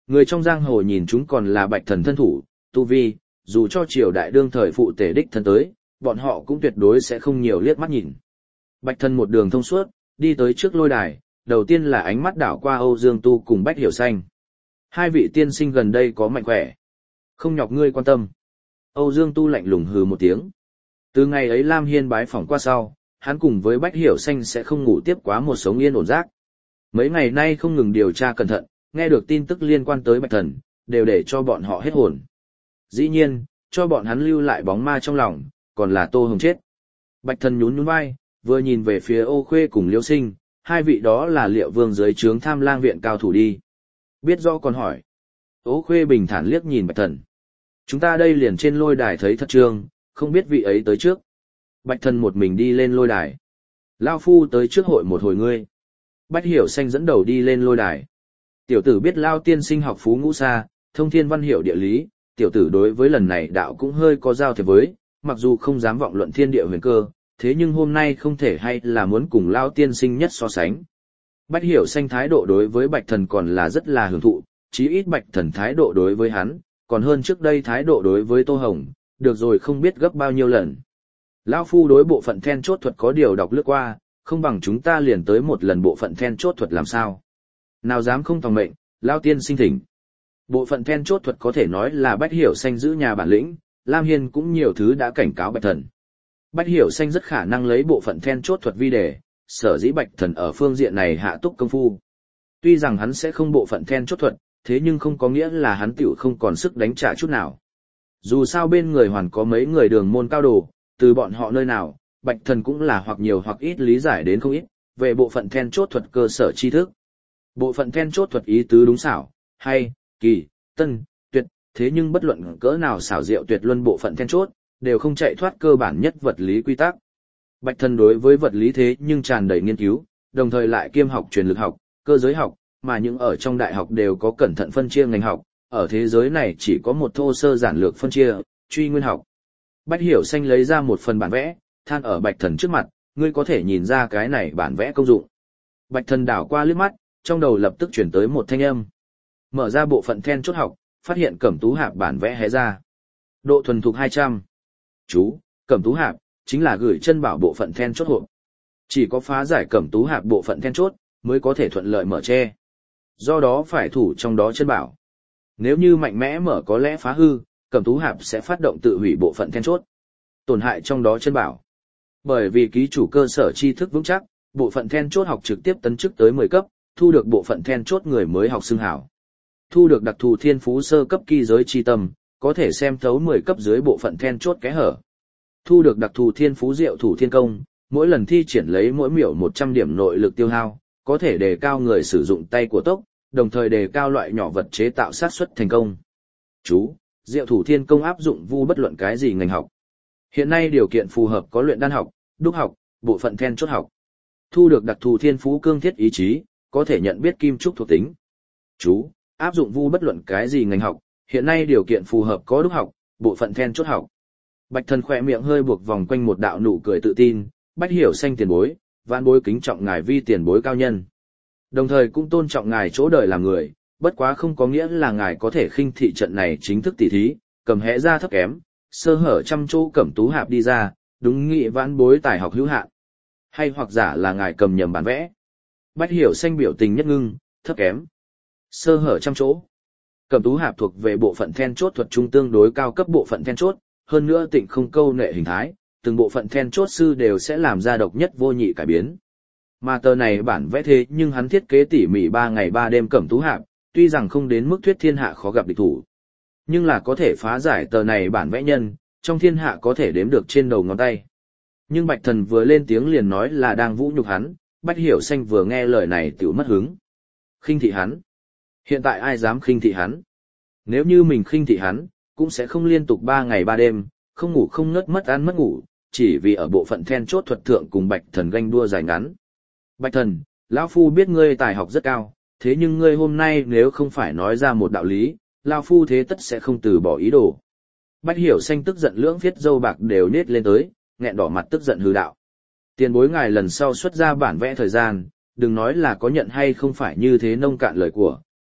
Người trong giang hồ nhìn chúng còn là Bạch Thần thân thủ, tu vi, dù cho triều đại đương thời phụ tể đích thân tới, bọn họ cũng tuyệt đối sẽ không nhiều liếc mắt nhìn. Bạch Thần một đường thông suốt, đi tới trước lôi đài, đầu tiên là ánh mắt đảo qua Âu Dương Tu cùng Bách Hiểu Xanh. Hai vị tiên sinh gần đây có mạnh khỏe. Không nhọc ngươi quan tâm. Âu Dương Tu lạnh lùng hừ một tiếng. Từ ngày ấy Lam Hiên bái phỏng qua sau, hắn cùng với Bách Hiểu Xanh sẽ không ngủ tiếp quá một sống yên ổn giấc. Mấy ngày nay không ngừng điều tra cẩn thận, nghe được tin tức liên quan tới Bạch Thần, đều để cho bọn họ hết hồn. Dĩ nhiên, cho bọn hắn lưu lại bóng ma trong lòng, còn là Tô Hồng chết. Bạch Thần nhún nhún vai, vừa nhìn về phía Ô Khuê cùng Liêu Sinh, hai vị đó là Liệu Vương dưới trướng Tham Lang viện cao thủ đi. Biết rõ còn hỏi. Ô Khuê bình thản liếc nhìn Bạch Thần. Chúng ta đây liền trên lôi đài thấy thật trương, không biết vị ấy tới trước. Bạch Thần một mình đi lên lôi đài. Lao phu tới trước hội một hồi ngươi. Bách Hiểu Xanh dẫn đầu đi lên lôi đài. Tiểu tử biết Lao tiên sinh học phú ngũ xa, thông thiên văn hiểu địa lý, tiểu tử đối với lần này đạo cũng hơi có giao thiệp với, mặc dù không dám vọng luận thiên địa huyền cơ, thế nhưng hôm nay không thể hay là muốn cùng Lao tiên sinh nhất so sánh. Bách Hiểu Xanh thái độ đối với Bạch Thần còn là rất là hưởng thụ, chí ít Bạch Thần thái độ đối với hắn, còn hơn trước đây thái độ đối với Tô Hồng, được rồi không biết gấp bao nhiêu lần. Lão phu đối bộ phận then chốt thuật có điều đọc lướt qua, không bằng chúng ta liền tới một lần bộ phận then chốt thuật làm sao. Nào dám không tòng mệnh, Lão tiên sinh thỉnh. Bộ phận then chốt thuật có thể nói là Bách Hiểu Xanh giữ nhà bản lĩnh, Lam Hiên cũng nhiều thứ đã cảnh cáo Bạch Thần. Bách Hiểu Xanh rất khả năng lấy bộ phận then chốt thuật vi đề, sở dĩ Bạch Thần ở phương diện này hạ túc công phu. Tuy rằng hắn sẽ không bộ phận then chốt thuật, thế nhưng không có nghĩa là hắn tiểu không còn sức đánh trả chút nào. Dù sao bên người hoàn có mấy người đường môn cao đồ, từ bọn họ nơi nào, Bạch Thần cũng là hoặc nhiều hoặc ít lý giải đến không ít, về bộ phận then chốt thuật cơ sở tri thức. Bộ phận then chốt thuật ý tứ đúng xảo, hay, kỳ, tân, tuyệt, thế nhưng bất luận cỡ nào xảo diệu tuyệt luân bộ phận then chốt, đều không chạy thoát cơ bản nhất vật lý quy tắc. Bạch Thần đối với vật lý thế nhưng tràn đầy nghiên cứu, đồng thời lại kiêm học truyền lực học, cơ giới học, mà những ở trong đại học đều có cẩn thận phân chia ngành học, ở thế giới này chỉ có một thô sơ giản lược phân chia, truy nguyên học. Bách Hiểu Xanh lấy ra một phần bản vẽ, than ở Bạch Thần trước mặt, ngươi có thể nhìn ra cái này bản vẽ công dụng. Bạch Thần đảo qua liếc mắt, trong đầu lập tức chuyển tới một thanh âm. Mở ra bộ phận then chốt học, phát hiện Cẩm Tú Hạp bản vẽ hé ra. Độ thuần thục hai trăm. Chú, Cẩm Tú Hạp, chính là gửi chân bảo bộ phận then chốt hộp. Chỉ có phá giải Cẩm Tú Hạp bộ phận then chốt, mới có thể thuận lợi mở che. Do đó phải thủ trong đó chân bảo. Nếu như mạnh mẽ mở có lẽ phá hư, Cẩm Tú Hạp sẽ phát động tự hủy bộ phận then chốt, tổn hại trong đó chân bảo. Bởi vì ký chủ cơ sở tri thức vững chắc, bộ phận then chốt học trực tiếp tấn chức tới mười cấp, thu được bộ phận then chốt người mới học xưng hảo. Thu được đặc thù thiên phú sơ cấp kỳ giới chi tâm, có thể xem thấu mười cấp dưới bộ phận then chốt kẽ hở. Thu được đặc thù thiên phú diệu thủ thiên công, mỗi lần thi triển lấy mỗi miểu một trăm điểm nội lực tiêu hao, có thể đề cao người sử dụng tay của tốc, đồng thời đề cao loại nhỏ vật chế tạo sát suất thành công. Chú, diệu thủ thiên công áp dụng vu bất luận cái gì ngành học. Hiện nay điều kiện phù hợp có luyện đan học, đúc học, bộ phận then chốt học. Thu được đặc thù thiên phú cương thiết ý chí, có thể nhận biết kim trúc thuộc tính. Chú, áp dụng vu bất luận cái gì ngành học, hiện nay điều kiện phù hợp có đúc học, bộ phận then chốt học. Bạch Thần khỏe miệng hơi buộc vòng quanh một đạo nụ cười tự tin, Bách Hiểu Xanh tiền bối, vạn bối kính trọng ngài vi tiền bối cao nhân. Đồng thời cũng tôn trọng ngài chỗ đời làm người, bất quá không có nghĩa là ngài có thể khinh thị trận này chính thức tỉ thí, cầm hẽ ra thấp kém, sơ hở trăm chỗ Cẩm Tú Hạp đi ra, đúng nghị vãn bối tài học hữu hạn. Hay hoặc giả là ngài cầm nhầm bản vẽ. Bách Hiểu Xanh biểu tình nhất ngưng, thấp kém, sơ hở trăm chỗ. Cẩm Tú Hạp thuộc về bộ phận then chốt thuật trung tương đối cao cấp bộ phận then chốt, hơn nữa Tịnh không câu nệ hình thái, từng bộ phận then chốt sư đều sẽ làm ra độc nhất vô nhị cải biến. Mà tờ này bản vẽ thế nhưng hắn thiết kế tỉ mỉ ba ngày ba đêm Cẩm Tú Hạp, tuy rằng không đến mức thuyết thiên hạ khó gặp địch thủ, nhưng là có thể phá giải tờ này bản vẽ nhân, trong thiên hạ có thể đếm được trên đầu ngón tay. Nhưng Bạch Thần vừa lên tiếng liền nói là đang vũ nhục hắn, Bách Hiểu Xanh vừa nghe lời này tiểu mất hứng. Khinh thị hắn? Hiện tại ai dám khinh thị hắn? Nếu như mình khinh thị hắn, cũng sẽ không liên tục ba ngày ba đêm, không ngủ không ngớt mất ăn mất ngủ, chỉ vì ở bộ phận then chốt thuật thượng cùng Bạch Thần ganh đua dài ngắn. Bạch Thần, lão phu biết ngươi tài học rất cao, thế nhưng ngươi hôm nay nếu không phải nói ra một đạo lý, lão phu thế tất sẽ không từ bỏ ý đồ. Bách Hiểu Xanh tức giận lưỡng viết dâu bạc đều nết lên tới, nghẹn đỏ mặt tức giận hừ đạo. Tiền bối ngài lần sau xuất ra bản vẽ thời gian, đừng nói là có nhận hay không phải như thế nông cạn lời của,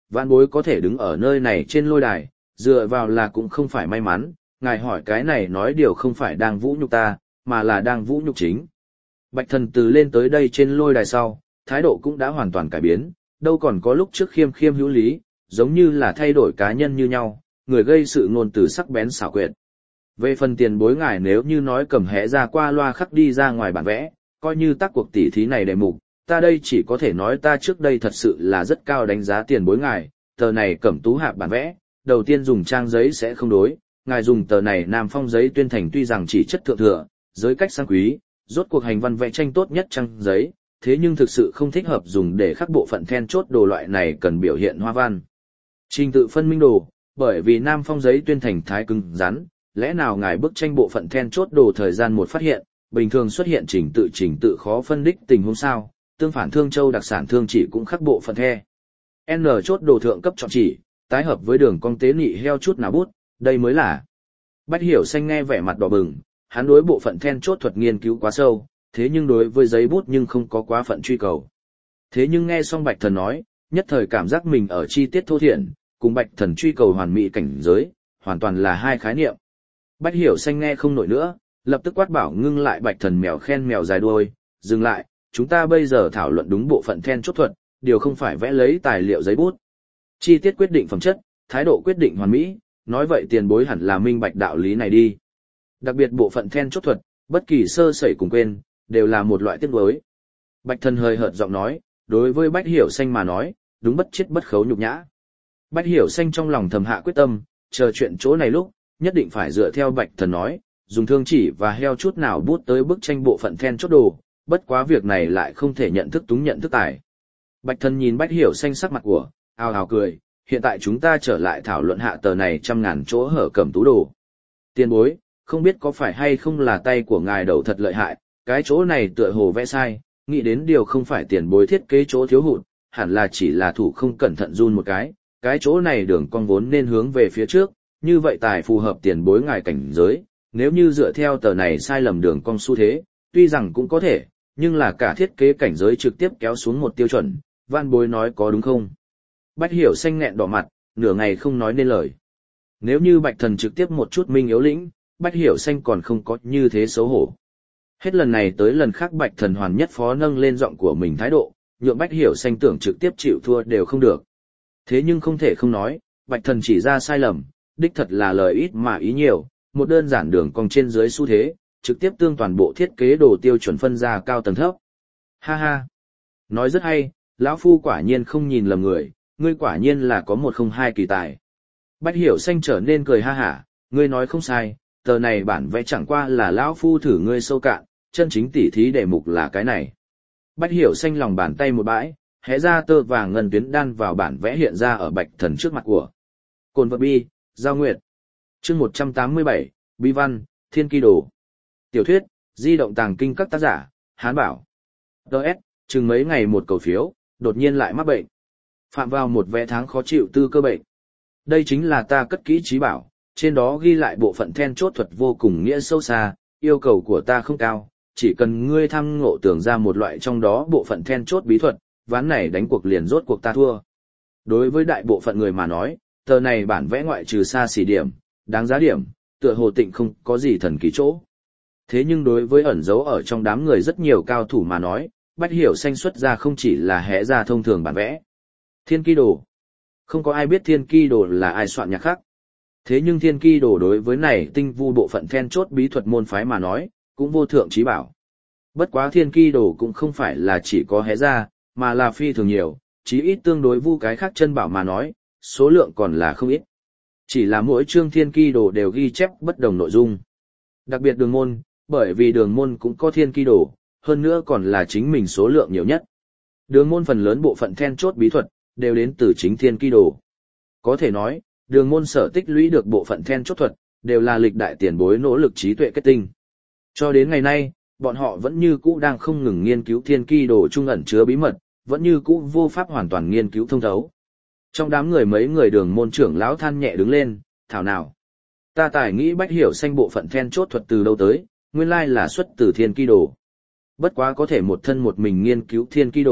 vạn bối có thể đứng ở nơi này trên lôi đài, dựa vào là cũng không phải may mắn, ngài hỏi cái này nói điều không phải đang vũ nhục ta, mà là đang vũ nhục chính. Bạch thần từ lên tới đây trên lôi đài sau, thái độ cũng đã hoàn toàn cải biến, đâu còn có lúc trước khiêm khiêm hữu lý, giống như là thay đổi cá nhân như nhau, người gây sự ngôn từ sắc bén xảo quyệt. Về phần tiền bối ngài nếu như nói cầm hẽ ra qua loa khắc đi ra ngoài bản vẽ, coi như tác cuộc tỉ thí này đề mục, ta đây chỉ có thể nói ta trước đây thật sự là rất cao đánh giá tiền bối ngài, tờ này cẩm tú hạp bản vẽ, đầu tiên dùng trang giấy sẽ không đối, ngài dùng tờ này Nam Phong giấy tuyên thành tuy rằng chỉ chất thượng thừa, giới cách sang quý, rốt cuộc hành văn vẽ tranh tốt nhất trang giấy, thế nhưng thực sự không thích hợp dùng để khắc bộ phận then chốt đồ loại này cần biểu hiện hoa văn. Trình tự phân minh đồ, bởi vì Nam Phong giấy tuyên thành thái cứng rắn, lẽ nào ngài bức tranh bộ phận then chốt đồ thời gian một phát hiện, bình thường xuất hiện trình tự trình tự khó phân đích tình huống sao, tương phản Thương Châu đặc sản thương chỉ cũng khắc bộ phận the. N chốt đồ thượng cấp chọn chỉ, tái hợp với đường cong tế nị heo chút nào bút, đây mới là. Bách Hiểu Xanh nghe vẻ mặt đỏ bừng, hắn đối bộ phận then chốt thuật nghiên cứu quá sâu, thế nhưng đối với giấy bút nhưng không có quá phận truy cầu. Thế nhưng nghe xong Bạch Thần nói, nhất thời cảm giác mình ở chi tiết thô thiển, cùng Bạch Thần truy cầu hoàn mỹ cảnh giới, hoàn toàn là hai khái niệm. Bách Hiểu Xanh nghe không nổi nữa, lập tức quát bảo ngưng lại Bạch Thần mèo khen mèo dài đuôi, dừng lại, chúng ta bây giờ thảo luận đúng bộ phận then chốt thuật, điều không phải vẽ lấy tài liệu giấy bút. Chi tiết quyết định phẩm chất, thái độ quyết định hoàn mỹ, nói vậy tiền bối hẳn là minh bạch đạo lý này đi. Đặc biệt bộ phận then chốt thuật, bất kỳ sơ sẩy cùng quên, đều là một loại tiếc nuối. Bạch Thần hơi hợt giọng nói, đối với Bách Hiểu Xanh mà nói, đúng bất chết bất khấu nhục nhã. Bách Hiểu Xanh trong lòng thầm hạ quyết tâm, chờ chuyện chỗ này lúc, nhất định phải dựa theo Bạch Thần nói, dùng thương chỉ và heo chút nào bút tới bức tranh bộ phận then chốt đồ, bất quá việc này lại không thể nhận thức túng nhận thức tài. Bạch Thần nhìn Bách Hiểu Xanh sắc mặt của, ào ào cười, hiện tại chúng ta trở lại thảo luận hạ tờ này trăm ngàn chỗ hở cẩm tú đồ. Tiền bối, không biết có phải hay không là tay của ngài đầu thật lợi hại, cái chỗ này tựa hồ vẽ sai, nghĩ đến điều không phải tiền bối thiết kế chỗ thiếu hụt, hẳn là chỉ là thủ không cẩn thận run một cái, cái chỗ này đường cong vốn nên hướng về phía trước, như vậy tài phù hợp tiền bối ngài cảnh giới, nếu như dựa theo tờ này sai lầm đường cong xu thế, tuy rằng cũng có thể, nhưng là cả thiết kế cảnh giới trực tiếp kéo xuống một tiêu chuẩn, van bối nói có đúng không? Bách Hiểu Xanh nghẹn đỏ mặt, nửa ngày không nói nên lời. Nếu như Bạch Thần trực tiếp một chút minh yếu lĩnh, Bách Hiểu Xanh còn không có như thế xấu hổ. Hết lần này tới lần khác Bạch Thần hoàn nhất phó nâng lên giọng của mình thái độ, nhượng Bách Hiểu Xanh tưởng trực tiếp chịu thua đều không được. Thế nhưng không thể không nói, Bạch Thần chỉ ra sai lầm, đích thật là lời ít mà ý nhiều, một đơn giản đường cong trên dưới xu thế, trực tiếp tương toàn bộ thiết kế đồ tiêu chuẩn phân ra cao tầng thấp. Ha ha! Nói rất hay, lão phu quả nhiên không nhìn lầm người, ngươi quả nhiên là có một không hai kỳ tài. Bách Hiểu Xanh trở nên cười ha hả, ngươi nói không sai, tờ này bản vẽ chẳng qua là lão phu thử ngươi sâu cạn, chân chính tỉ thí đề mục là cái này. Bách Hiểu Xanh lòng bàn tay một bãi, hé ra tơ vàng ngân tuyến đan vào bản vẽ hiện ra ở Bạch Thần trước mặt của. Cồn vật bi, Giao Nguyệt. Chương một trăm tám mươi bảy, Bi văn, Thiên Kỳ Đồ. Tiểu thuyết, di động tàng kinh các tác giả, Hán Bảo. đê ét, chừng mấy ngày một cầu phiếu, đột nhiên lại mắc bệnh. Phạm vào một vẽ tháng khó chịu tư cơ bệnh. Đây chính là ta cất kỹ trí bảo, trên đó ghi lại bộ phận then chốt thuật vô cùng nghĩa sâu xa, yêu cầu của ta không cao, chỉ cần ngươi thăm ngộ tưởng ra một loại trong đó bộ phận then chốt bí thuật, ván này đánh cuộc liền rốt cuộc ta thua. Đối với đại bộ phận người mà nói, tờ này bản vẽ ngoại trừ xa xỉ điểm, đáng giá điểm, tựa hồ tịnh không có gì thần kỳ chỗ. Thế nhưng đối với ẩn dấu ở trong đám người rất nhiều cao thủ mà nói, Bách Hiểu Xanh xuất ra không chỉ là hẽ ra thông thường bản vẽ. Thiên Kỳ Đồ. Không có ai biết Thiên Kỳ Đồ là ai soạn nhạc khác. Thế nhưng Thiên Kỳ Đồ đối với này tinh vu bộ phận then chốt bí thuật môn phái mà nói, cũng vô thượng trí bảo. Bất quá Thiên Kỳ Đồ cũng không phải là chỉ có hẽ ra, mà là phi thường nhiều, chí ít tương đối vu cái khác chân bảo mà nói, số lượng còn là không ít. Chỉ là mỗi chương Thiên Kỳ Đồ đều ghi chép bất đồng nội dung. Đặc biệt đường môn, bởi vì đường môn cũng có Thiên Kỳ Đồ, hơn nữa còn là chính mình số lượng nhiều nhất. Đường môn phần lớn bộ phận then chốt bí thuật, đều đến từ chính Thiên Kỳ Đồ. Có thể nói, đường môn sở tích lũy được bộ phận then chốt thuật, đều là lịch đại tiền bối nỗ lực trí tuệ kết tinh. Cho đến ngày nay, bọn họ vẫn như cũ đang không ngừng nghiên cứu Thiên Kỳ Đồ trung ẩn chứa bí mật, vẫn như cũ vô pháp hoàn toàn nghiên cứu thông thấu. Trong đám người mấy người đường môn trưởng lão than nhẹ đứng lên, thảo nào. Ta tài nghĩ Bách Hiểu Xanh bộ phận then chốt thuật từ đâu tới, nguyên lai là xuất từ Thiên Kỳ Đồ. Bất quá có thể một thân một mình nghiên cứu Thiên Kỳ Đồ,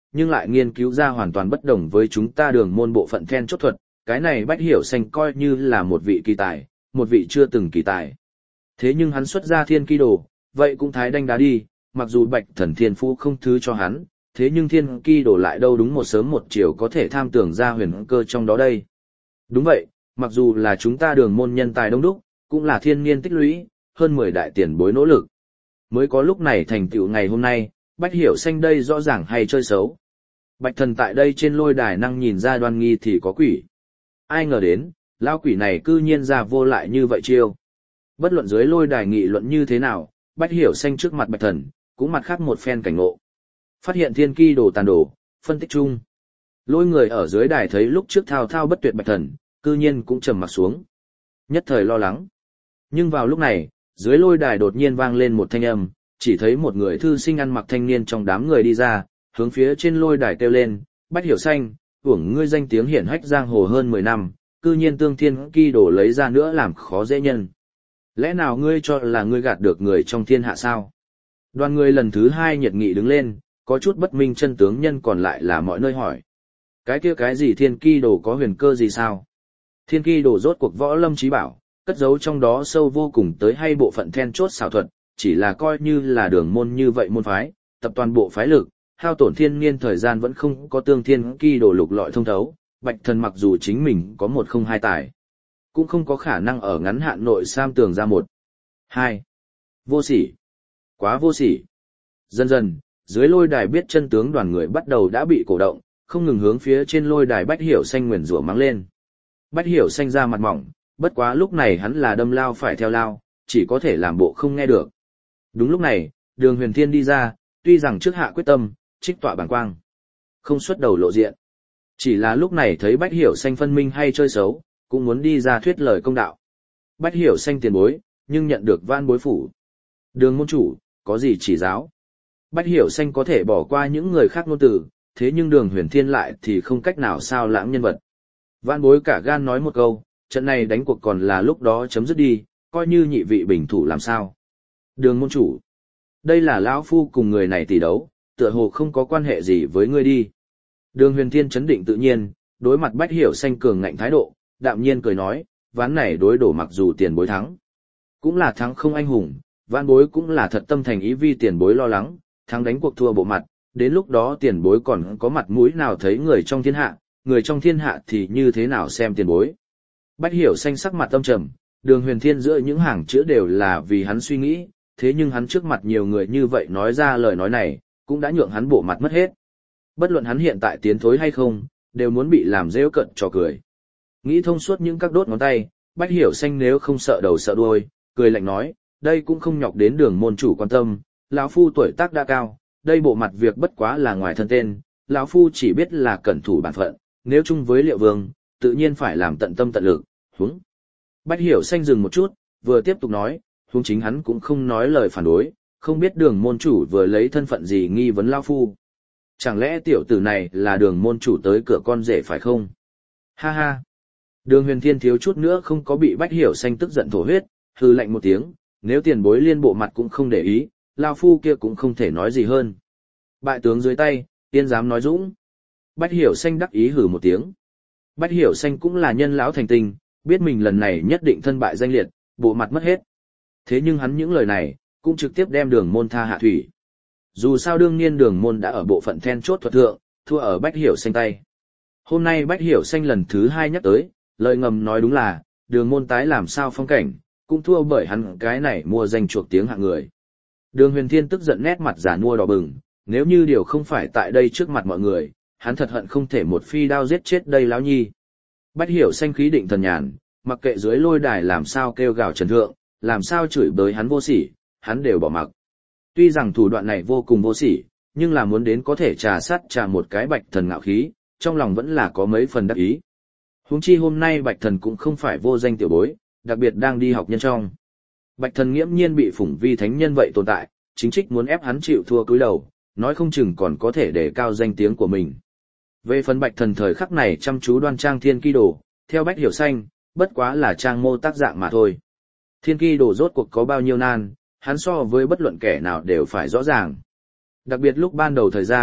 nhưng lại nghiên cứu ra hoàn toàn bất đồng với chúng ta đường môn bộ phận then chốt thuật, cái này Bách Hiểu Xanh coi như là một vị kỳ tài, một vị chưa từng kỳ tài. Thế nhưng hắn xuất ra thiên kỳ đồ, vậy cũng thái đanh đá đi, mặc dù Bạch Thần thiên phú không thứ cho hắn, thế nhưng thiên kỳ đồ lại đâu đúng một sớm một chiều có thể tham tưởng ra huyền cơ trong đó đây. Đúng vậy, mặc dù là chúng ta đường môn nhân tài đông đúc, cũng là thiên niên tích lũy, hơn mười đại tiền bối nỗ lực. Mới có lúc này thành tựu ngày hôm nay, Bách Hiểu Xanh đây rõ ràng hay chơi xấu. Bạch Thần tại đây trên lôi đài năng nhìn ra Đoan Nghi thì có quỷ. Ai ngờ đến, lao quỷ này cư nhiên ra vô lại như vậy chiêu. Bất luận dưới lôi đài nghị luận như thế nào, Bách Hiểu Xanh trước mặt Bạch Thần, cũng mặt khác một phen cảnh ngộ. Phát hiện thiên kỳ đồ tàn đổ, phân tích chung. Lôi người ở dưới đài thấy lúc trước thao thao bất tuyệt Bạch Thần, cư nhiên cũng trầm mặt xuống. Nhất thời lo lắng. Nhưng vào lúc này, dưới lôi đài đột nhiên vang lên một thanh âm, chỉ thấy một người thư sinh ăn mặc thanh niên trong đám người đi ra, hướng phía trên lôi đài kêu lên, Bách Hiểu Xanh, uổng ngươi danh tiếng hiển hách giang hồ hơn mười năm, cư nhiên tương thiên kỳ đồ lấy ra nữa làm khó dễ nhân. Lẽ nào ngươi cho là ngươi gạt được người trong thiên hạ sao? Đoàn người lần thứ hai nhiệt nghị đứng lên, có chút bất minh chân tướng nhân còn lại là mọi nơi hỏi. Cái kia cái gì thiên kỳ đồ có huyền cơ gì sao? Thiên kỳ đồ rốt cuộc võ lâm trí bảo, cất giấu trong đó sâu vô cùng tới hay bộ phận then chốt xảo thuật, chỉ là coi như là đường môn như vậy môn phái, tập toàn bộ phái lực, hao tổn thiên niên thời gian vẫn không có tương thiên kỳ đồ lục lọi thông thấu, Bạch Thần mặc dù chính mình có một không hai tài, cũng không có khả năng ở ngắn hạn nội sam tường ra một. Hai. Vô sỉ. Quá vô sỉ. Dần dần, dưới lôi đài biết chân tướng đoàn người bắt đầu đã bị cổ động, không ngừng hướng phía trên lôi đài Bách Hiểu Xanh nguyền rủa mắng lên. Bách Hiểu Xanh ra mặt mỏng, bất quá lúc này hắn là đâm lao phải theo lao, chỉ có thể làm bộ không nghe được. Đúng lúc này, Đường Huyền Thiên đi ra, tuy rằng trước hạ quyết tâm, trích tọa bàng quang, không xuất đầu lộ diện. Chỉ là lúc này thấy Bách Hiểu Xanh phân minh hay chơi xấu, cũng muốn đi ra thuyết lời công đạo. Bách Hiểu Xanh tiền bối, nhưng nhận được van bối phủ. Đường môn chủ, có gì chỉ giáo? Bách Hiểu Xanh có thể bỏ qua những người khác ngôn từ, thế nhưng Đường Huyền Thiên lại thì không cách nào sao lãng nhân vật. Van bối cả gan nói một câu, trận này đánh cuộc còn là lúc đó chấm dứt đi, coi như nhị vị bình thủ làm sao. Đường môn chủ, đây là lão phu cùng người này tỷ đấu, tựa hồ không có quan hệ gì với ngươi đi. Đường Huyền Thiên chấn định tự nhiên, đối mặt Bách Hiểu Xanh cường ngạnh thái độ, đạm nhiên cười nói, ván này đối đổ mặc dù tiền bối thắng, cũng là thắng không anh hùng, ván bối cũng là thật tâm thành ý vì tiền bối lo lắng, thắng đánh cuộc thua bộ mặt, đến lúc đó tiền bối còn có mặt mũi nào thấy người trong thiên hạ, người trong thiên hạ thì như thế nào xem tiền bối. Bách Hiểu Xanh sắc mặt âm trầm, Đường Huyền Thiên giữa những hàng chữ đều là vì hắn suy nghĩ, thế nhưng hắn trước mặt nhiều người như vậy nói ra lời nói này, cũng đã nhượng hắn bộ mặt mất hết. Bất luận hắn hiện tại tiến thối hay không, đều muốn bị làm rêu cận trò cười. Nghĩ thông suốt những các đốt ngón tay, Bách Hiểu Xanh nếu không sợ đầu sợ đuôi, cười lạnh nói, đây cũng không nhọc đến Đường môn chủ quan tâm, lão phu tuổi tác đã cao, đây bộ mặt việc bất quá là ngoài thân tên, lão phu chỉ biết là cẩn thủ bản phận, nếu chung với Liệu Vương, tự nhiên phải làm tận tâm tận lực, huống. Bách Hiểu Xanh dừng một chút, vừa tiếp tục nói, huống chính hắn cũng không nói lời phản đối, không biết Đường môn chủ vừa lấy thân phận gì nghi vấn lão phu. Chẳng lẽ tiểu tử này là Đường môn chủ tới cửa con rể phải không? Ha ha. Đường Huyền Thiên thiếu chút nữa không có bị Bách Hiểu Xanh tức giận thổ huyết, hừ lạnh một tiếng, nếu tiền bối liên bộ mặt cũng không để ý, lão phu kia cũng không thể nói gì hơn. Bại tướng dưới tay, tiên dám nói dũng. Bách Hiểu Xanh đắc ý hừ một tiếng. Bách Hiểu Xanh cũng là nhân lão thành tinh, biết mình lần này nhất định thân bại danh liệt, bộ mặt mất hết. Thế nhưng hắn những lời này, cũng trực tiếp đem Đường môn tha hạ thủy. Dù sao đương nhiên Đường môn đã ở bộ phận then chốt thuật thượng, thua ở Bách Hiểu Xanh tay. Hôm nay Bách Hiểu Xanh lần thứ hai nhắc tới, lời ngầm nói đúng là, Đường môn tái làm sao phong cảnh, cũng thua bởi hắn cái này mua danh chuộc tiếng hạng người. Đường Huyền Thiên tức giận nét mặt giả nua đỏ bừng, nếu như điều không phải tại đây trước mặt mọi người, hắn thật hận không thể một phi đao giết chết đây lão nhi. Bách Hiểu Xanh khí định thần nhàn, mặc kệ dưới lôi đài làm sao kêu gào trần thượng, làm sao chửi bới hắn vô sỉ, hắn đều bỏ mặc. Tuy rằng thủ đoạn này vô cùng vô sỉ, nhưng là muốn đến có thể trà sát trà một cái Bạch Thần ngạo khí, trong lòng vẫn là có mấy phần đắc ý. Huống chi hôm nay Bạch Thần cũng không phải vô danh tiểu bối, đặc biệt đang đi học nhân trong. Bạch Thần nghiễm nhiên bị phủng vi thánh nhân vậy tồn tại, chính trích muốn ép hắn chịu thua cúi đầu, nói không chừng còn có thể để cao danh tiếng của mình. Về phần Bạch Thần thời khắc này chăm chú đoan trang thiên kỳ đồ, theo Bách Hiểu Xanh, bất quá là trang mô tác dạng mà thôi. Thiên kỳ đồ rốt cuộc có bao nhiêu nan, hắn so với bất luận kẻ nào đều phải rõ ràng. Đặc biệt lúc ban đầu thời gian,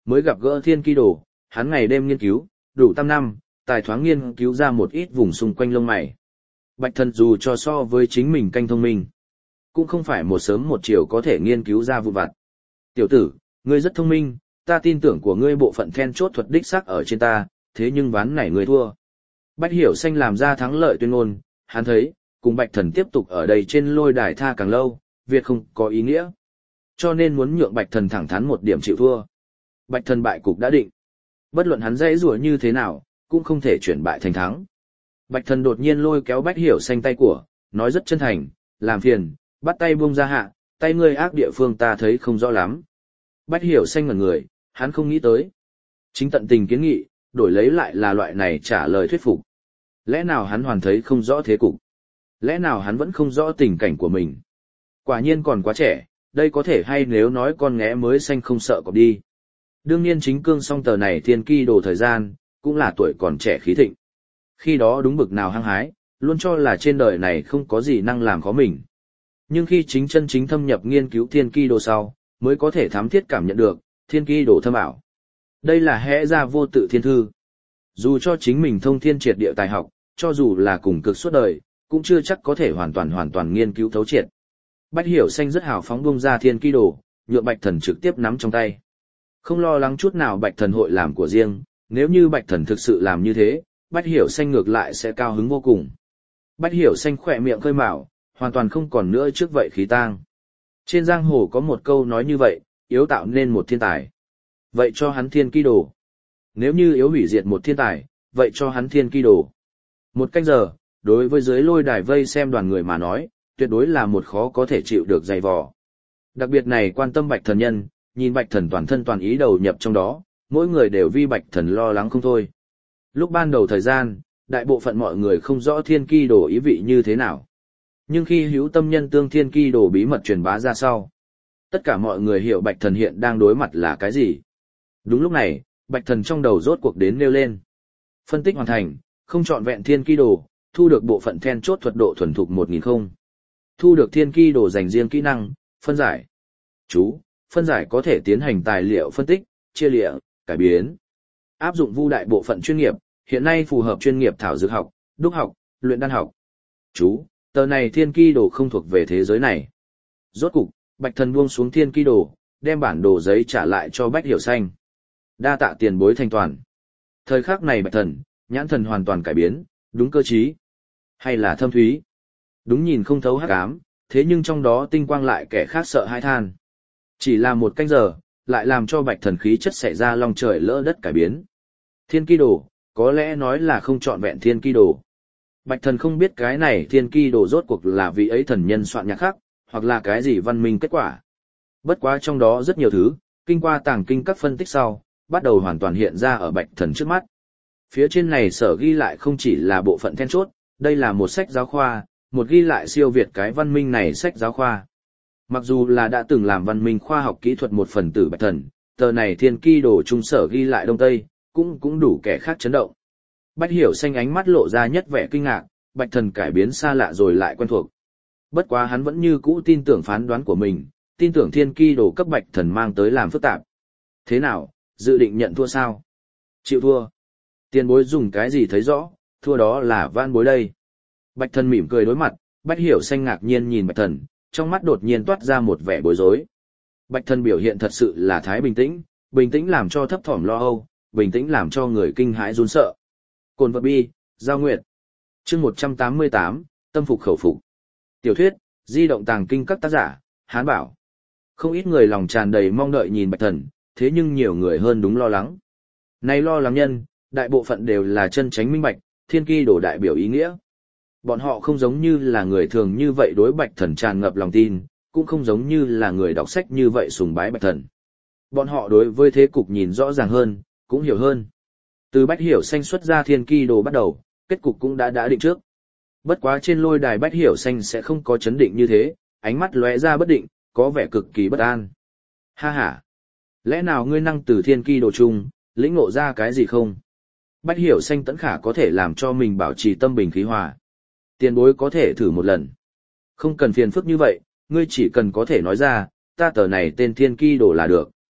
mới gặp gỡ thiên ki đồ, hắn ngày đêm nghiên cứu, đủ tam năm, tài thoáng nghiên cứu ra một ít vùng xung quanh lông mày. Bạch thần dù cho so với chính mình canh thông minh, cũng không phải một sớm một chiều có thể nghiên cứu ra vụn vặt. Tiểu tử, ngươi rất thông minh, ta tin tưởng của ngươi bộ phận then chốt thuật đích xác ở trên ta, thế nhưng ván này ngươi thua. Bách Hiểu Xanh làm ra thắng lợi tuyên ngôn, hắn thấy, cùng Bạch Thần tiếp tục ở đây trên lôi đài tha càng lâu, việc không có ý nghĩa. Cho nên muốn nhượng Bạch Thần thẳng thắn một điểm chịu thua. Bạch Thần bại cục đã định. Bất luận hắn dãy rủa như thế nào, cũng không thể chuyển bại thành thắng. Bạch Thần đột nhiên lôi kéo Bách Hiểu Xanh tay của, nói rất chân thành, làm phiền, bắt tay buông ra hạ, tay ngươi ác địa phương ta thấy không rõ lắm. Bách Hiểu Xanh ngẩn người, hắn không nghĩ tới. Chính tận tình kiến nghị, đổi lấy lại là loại này trả lời thuyết phục. Lẽ nào hắn hoàn thấy không rõ thế cục? Lẽ nào hắn vẫn không rõ tình cảnh của mình? Quả nhiên còn quá trẻ, đây có thể hay nếu nói con nghé mới xanh không sợ cọp đi. Đương nhiên chính cương song tờ này thiên ki đồ thời gian, cũng là tuổi còn trẻ khí thịnh. Khi đó đúng bực nào hăng hái, luôn cho là trên đời này không có gì năng làm khó mình. Nhưng khi chính chân chính thâm nhập nghiên cứu thiên ki đồ sau, mới có thể thám thiết cảm nhận được, thiên ki đồ thâm ảo. Đây là hẽ ra vô tự thiên thư. Dù cho chính mình thông thiên triệt địa tài học, cho dù là cùng cực suốt đời, cũng chưa chắc có thể hoàn toàn hoàn toàn nghiên cứu thấu triệt. Bách Hiểu Xanh rất hào phóng bung ra thiên ki đồ, nhượng Bạch Thần trực tiếp nắm trong tay. Không lo lắng chút nào Bạch Thần hội làm của riêng, nếu như Bạch Thần thực sự làm như thế, Bách Hiểu Xanh ngược lại sẽ cao hứng vô cùng. Bách Hiểu Xanh khỏe miệng khơi mào, hoàn toàn không còn nữa trước vậy khí tang. Trên giang hồ có một câu nói như vậy, yếu tạo nên một thiên tài. Vậy cho hắn thiên ki đồ. Nếu như yếu hủy diệt một thiên tài, vậy cho hắn thiên ki đồ. Một canh giờ, đối với dưới lôi đài vây xem đoàn người mà nói, tuyệt đối là một khó có thể chịu được dày vò. Đặc biệt này quan tâm Bạch Thần nhân, nhìn Bạch Thần toàn thân toàn ý đầu nhập trong đó, mỗi người đều vì Bạch Thần lo lắng không thôi. Lúc ban đầu thời gian, đại bộ phận mọi người không rõ thiên ki đồ ý vị như thế nào. Nhưng khi hữu tâm nhân tương thiên ki đồ bí mật truyền bá ra sau, tất cả mọi người hiểu Bạch Thần hiện đang đối mặt là cái gì. Đúng lúc này, Bạch Thần trong đầu rốt cuộc đến nêu lên. Phân tích hoàn thành, không chọn vẹn thiên ki đồ, thu được bộ phận then chốt thuật độ thuần thục một nghìn không. Thu được thiên ki đồ dành riêng kỹ năng, phân giải. Chú, phân giải có thể tiến hành tài liệu phân tích, chia lịa, cải biến. Áp dụng vu đại bộ phận chuyên nghiệp, hiện nay phù hợp chuyên nghiệp thảo dược học, đúc học, luyện đan học. Chú, tờ này thiên ki đồ không thuộc về thế giới này. Rốt cục, Bạch Thần buông xuống thiên ki đồ, đem bản đồ giấy trả lại cho Bách Hiểu Xanh. Đa tạ tiền bối thanh toàn. Thời khắc này Bạch Thần, nhãn thần hoàn toàn cải biến, đúng cơ trí, hay là thâm thúy. Đúng nhìn không thấu hắc ám, thế nhưng trong đó tinh quang lại kẻ khác sợ hãi than. Chỉ là một canh giờ, lại làm cho Bạch Thần khí chất xảy ra long trời lỡ đất cải biến. Thiên ki đồ, có lẽ nói là không trọn vẹn thiên ki đồ. Bạch Thần không biết cái này thiên ki đồ rốt cuộc là vị ấy thần nhân soạn nhạc khác, hoặc là cái gì văn minh kết quả. Bất quá trong đó rất nhiều thứ, kinh qua tàng kinh các phân tích sau, bắt đầu hoàn toàn hiện ra ở Bạch Thần trước mắt. Phía trên này sở ghi lại không chỉ là bộ phận then chốt, đây là một sách giáo khoa, một ghi lại siêu việt cái văn minh này sách giáo khoa. Mặc dù là đã từng làm văn minh khoa học kỹ thuật một phần tử Bạch Thần, tờ này thiên ki đồ trung sở ghi lại Đông Tây, cũng cũng đủ kẻ khác chấn động. Bách Hiểu Xanh ánh mắt lộ ra nhất vẻ kinh ngạc, Bạch Thần cải biến xa lạ rồi lại quen thuộc. Bất quá hắn vẫn như cũ tin tưởng phán đoán của mình, tin tưởng thiên ki đồ cấp Bạch Thần mang tới làm phức tạp. Thế nào, dự định nhận thua sao? Chịu thua. Tiền bối dùng cái gì thấy rõ, thua đó là van bối đây. Bạch Thần mỉm cười đối mặt, Bách Hiểu Xanh ngạc nhiên nhìn Bạch Thần, trong mắt đột nhiên toát ra một vẻ bối rối. Bạch Thần biểu hiện thật sự là thái bình tĩnh, bình tĩnh làm cho thấp thỏm lo âu, bình tĩnh làm cho người kinh hãi run sợ. Cồn vật bi, Giao Nguyệt. Chương một trăm tám mươi tám, tâm phục khẩu phục. Tiểu thuyết, di động tàng kinh các tác giả, Hán Bảo. Không ít người lòng tràn đầy mong đợi nhìn Bạch Thần, thế nhưng nhiều người hơn đúng lo lắng. Này lo lắng nhân, đại bộ phận đều là chân chánh minh bạch, thiên ki đồ đại biểu ý nghĩa. Bọn họ không giống như là người thường như vậy đối Bạch Thần tràn ngập lòng tin, cũng không giống như là người đọc sách như vậy sùng bái Bạch Thần. Bọn họ đối với thế cục nhìn rõ ràng hơn, cũng hiểu hơn. Từ Bách Hiểu Xanh xuất ra thiên ki đồ bắt đầu, kết cục cũng đã đã định trước. Bất quá trên lôi đài Bách Hiểu Xanh sẽ không có chấn định như thế, ánh mắt lóe ra bất định, có vẻ cực kỳ bất an. Ha ha! Lẽ nào ngươi năng từ thiên ki đồ chung, lĩnh ngộ ra cái gì không? Bách Hiểu Xanh tẫn khả có thể làm cho mình bảo trì tâm bình khí hòa. Tiền bối có thể thử một lần. Không cần phiền phức như vậy, ngươi chỉ cần có thể nói ra, ta tờ này tên thiên ki đồ là được.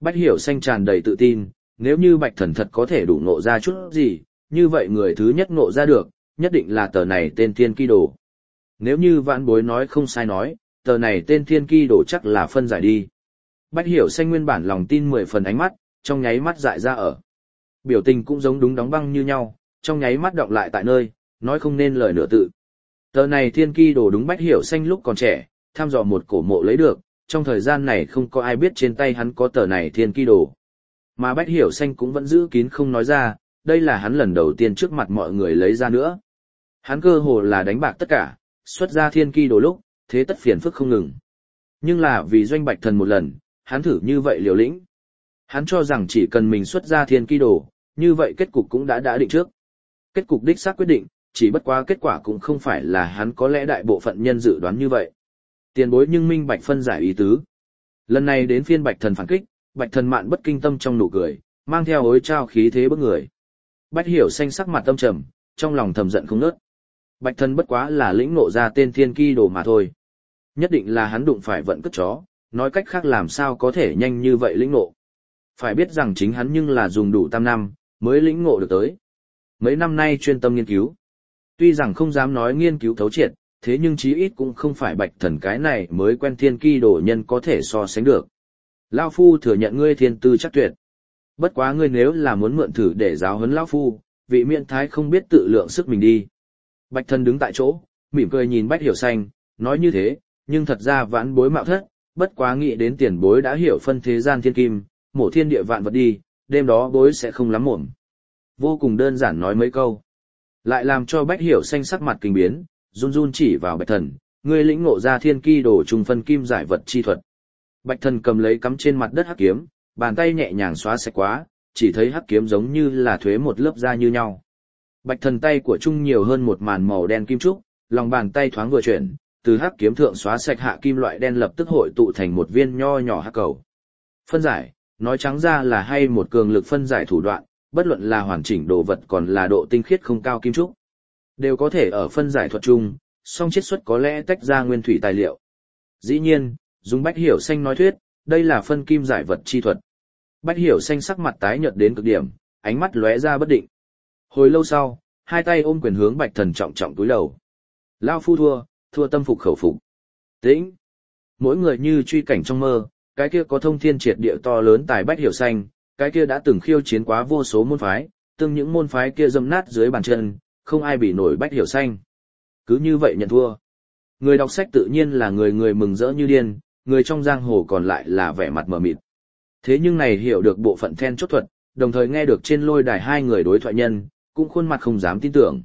Bách Hiểu Xanh tràn đầy tự tin, nếu như Bạch Thần thật có thể đủ ngộ ra chút gì, như vậy người thứ nhất ngộ ra được, nhất định là tờ này tên Thiên Ki Đồ. Nếu như vãn bối nói không sai nói, tờ này tên Thiên Ki Đồ chắc là phân giải đi. Bách Hiểu Xanh nguyên bản lòng tin mười phần ánh mắt, trong nháy mắt dại ra ở. Biểu tình cũng giống đúng đóng băng như nhau, trong nháy mắt đọng lại tại nơi, nói không nên lời nửa tự. Tờ này Thiên Ki Đồ đúng Bách Hiểu Xanh lúc còn trẻ, thăm dò một cổ mộ lấy được, trong thời gian này không có ai biết trên tay hắn có tờ này Thiên Ki Đồ. Mà Bách Hiểu Xanh cũng vẫn giữ kín không nói ra, đây là hắn lần đầu tiên trước mặt mọi người lấy ra nữa. Hắn cơ hồ là đánh bạc tất cả, xuất ra Thiên Ki Đồ lúc, thế tất phiền phức không ngừng. Nhưng là vì doanh Bạch Thần một lần, hắn thử như vậy liều lĩnh. Hắn cho rằng chỉ cần mình xuất ra Thiên Ki Đồ, như vậy kết cục cũng đã đã định trước. Kết cục đích xác quyết định, chỉ bất quá kết quả cũng không phải là hắn có lẽ đại bộ phận nhân dự đoán như vậy. Tiền bối nhưng minh bạch phân giải ý tứ. Lần này đến phiên Bạch Thần phản kích, Bạch Thần mạn bất kinh tâm trong nụ cười, mang theo hối trao khí thế bức người. Bách Hiểu Xanh sắc mặt tâm trầm, trong lòng thầm giận không ngớt. Bạch Thần bất quá là lĩnh ngộ ra tên Thiên Ki Đồ mà thôi. Nhất định là hắn đụng phải vận cất chó, nói cách khác làm sao có thể nhanh như vậy lĩnh ngộ. Phải biết rằng chính hắn nhưng là dùng đủ tam năm, mới lĩnh ngộ được tới. Mấy năm nay chuyên tâm nghiên cứu. Tuy rằng không dám nói nghiên cứu thấu triệt, thế nhưng chí ít cũng không phải Bạch Thần cái này mới quen Thiên Ki Đồ nhân có thể so sánh được. Lão Phu thừa nhận ngươi thiên tư chắc tuyệt. Bất quá ngươi nếu là muốn mượn thử để giáo huấn Lão Phu, vị miễn thái không biết tự lượng sức mình đi. Bạch Thần đứng tại chỗ, mỉm cười nhìn Bách Hiểu Xanh, nói như thế, nhưng thật ra vãn bối mạo thất, bất quá nghĩ đến tiền bối đã hiểu phân thế gian thiên kim, mổ thiên địa vạn vật đi, đêm đó bối sẽ không lắm mồm. Vô cùng đơn giản nói mấy câu, lại làm cho Bách Hiểu Xanh sắc mặt kinh biến, run run chỉ vào Bạch Thần, ngươi lĩnh ngộ ra Thiên Ki Đồ trùng phân kim giải vật chi thuật. Bạch Thần cầm lấy cắm trên mặt đất hắc kiếm, bàn tay nhẹ nhàng xóa sạch quá, chỉ thấy hắc kiếm giống như là thuế một lớp da như nhau. Bạch Thần tay của trung nhiều hơn một màn màu đen kim trúc, lòng bàn tay thoáng vừa chuyển, từ hắc kiếm thượng xóa sạch hạ kim loại đen lập tức hội tụ thành một viên nho nhỏ hắc cầu. Phân giải, nói trắng ra là hay một cường lực phân giải thủ đoạn, bất luận là hoàn chỉnh đồ vật còn là độ tinh khiết không cao kim trúc, đều có thể ở phân giải thuật chung, song chiết xuất có lẽ tách ra nguyên thủy tài liệu. Dĩ nhiên, dùng Bách Hiểu Xanh nói thuyết, đây là phân kim giải vật chi thuật. Bách Hiểu Xanh sắc mặt tái nhợt đến cực điểm, ánh mắt lóe ra bất định. Hồi lâu sau, hai tay ôm quyền hướng Bạch Thần trọng trọng túi đầu. Lao Phu thua, thua tâm phục khẩu phục. Tĩnh. Mỗi người như truy cảnh trong mơ, cái kia có thông thiên triệt địa to lớn tài Bách Hiểu Xanh, cái kia đã từng khiêu chiến quá vô số môn phái, từng những môn phái kia dâm nát dưới bàn chân, không ai bị nổi Bách Hiểu Xanh. Cứ như vậy nhận thua. Người đọc sách tự nhiên là người người mừng rỡ như điên, người trong giang hồ còn lại là vẻ mặt mờ mịt. Thế nhưng này hiểu được bộ phận then chốt thuật, đồng thời nghe được trên lôi đài hai người đối thoại nhân, cũng khuôn mặt không dám tin tưởng.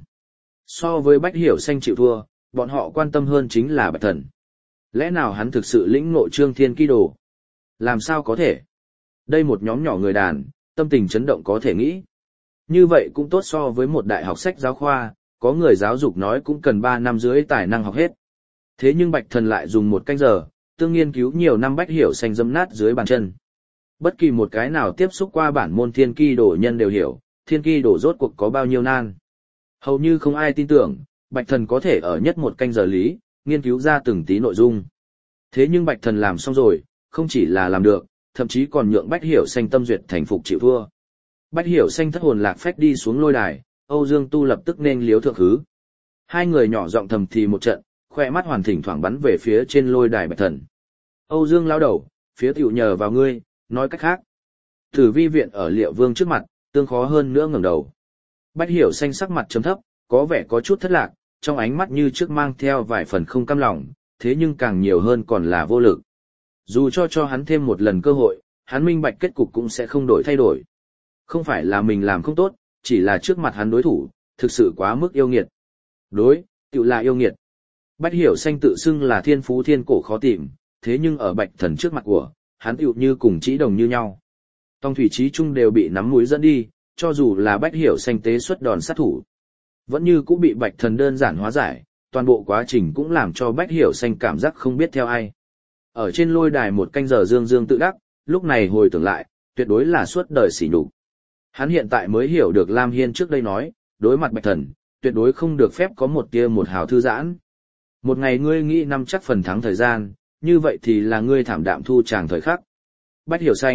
So với Bách Hiểu Xanh chịu thua, bọn họ quan tâm hơn chính là Bạch Thần. Lẽ nào hắn thực sự lĩnh ngộ Trương Thiên Ki Đồ? Làm sao có thể? Đây một nhóm nhỏ người đàn, tâm tình chấn động có thể nghĩ. Như vậy cũng tốt so với một đại học sách giáo khoa, có người giáo dục nói cũng cần ba năm dưới tài năng học hết. Thế nhưng Bạch Thần lại dùng một canh giờ, tương nghiên cứu nhiều năm Bách Hiểu Xanh dâm nát dưới bàn chân. Bất kỳ một cái nào tiếp xúc qua bản môn Thiên Ki Đồ nhân đều hiểu, Thiên Ki Đồ rốt cuộc có bao nhiêu nan. Hầu như không ai tin tưởng, Bạch Thần có thể ở nhất một canh giờ lý, nghiên cứu ra từng tí nội dung. Thế nhưng Bạch Thần làm xong rồi, không chỉ là làm được, thậm chí còn nhượng Bách Hiểu Xanh tâm duyệt thành phục chịu thua. Bách Hiểu Xanh thất hồn lạc phách đi xuống lôi đài, Âu Dương Tu lập tức nên liếu thượng hứ. Hai người nhỏ giọng thầm thì một trận, khoe mắt hoàn thỉnh thoảng bắn về phía trên lôi đài Bạch Thần. Âu Dương lao đầu, phía tiểu nhờ vào ngươi, nói cách khác. Tử vi viện ở Liệu Vương trước mặt, tương khó hơn nữa ngẩng đầu. Bách Hiểu Xanh sắc mặt chấm thấp, có vẻ có chút thất lạc, trong ánh mắt như trước mang theo vài phần không cam lòng, thế nhưng càng nhiều hơn còn là vô lực. Dù cho cho hắn thêm một lần cơ hội, hắn minh bạch kết cục cũng sẽ không đổi thay đổi. Không phải là mình làm không tốt, chỉ là trước mặt hắn đối thủ, thực sự quá mức yêu nghiệt. Đối, tự là yêu nghiệt. Bách Hiểu Xanh tự xưng là thiên phú thiên cổ khó tìm, thế nhưng ở Bạch Thần trước mặt của, hắn tựu như cùng chỉ đồng như nhau. Tông thủy trí trung đều bị nắm mũi dẫn đi, cho dù là Bách Hiểu Xanh tế xuất đòn sát thủ, vẫn như cũng bị Bạch Thần đơn giản hóa giải, toàn bộ quá trình cũng làm cho Bách Hiểu Xanh cảm giác không biết theo ai. Ở trên lôi đài một canh giờ dương dương tự đắc, lúc này hồi tưởng lại, tuyệt đối là suốt đời sỉ nhục. Hắn hiện tại mới hiểu được Lam Hiên trước đây nói, đối mặt Bạch Thần, tuyệt đối không được phép có một tia một hào thư giãn. Một ngày ngươi nghĩ năm chắc phần thắng thời gian, như vậy thì là ngươi thảm đạm thu tràng thời khắc. Bách Hiểu Xanh,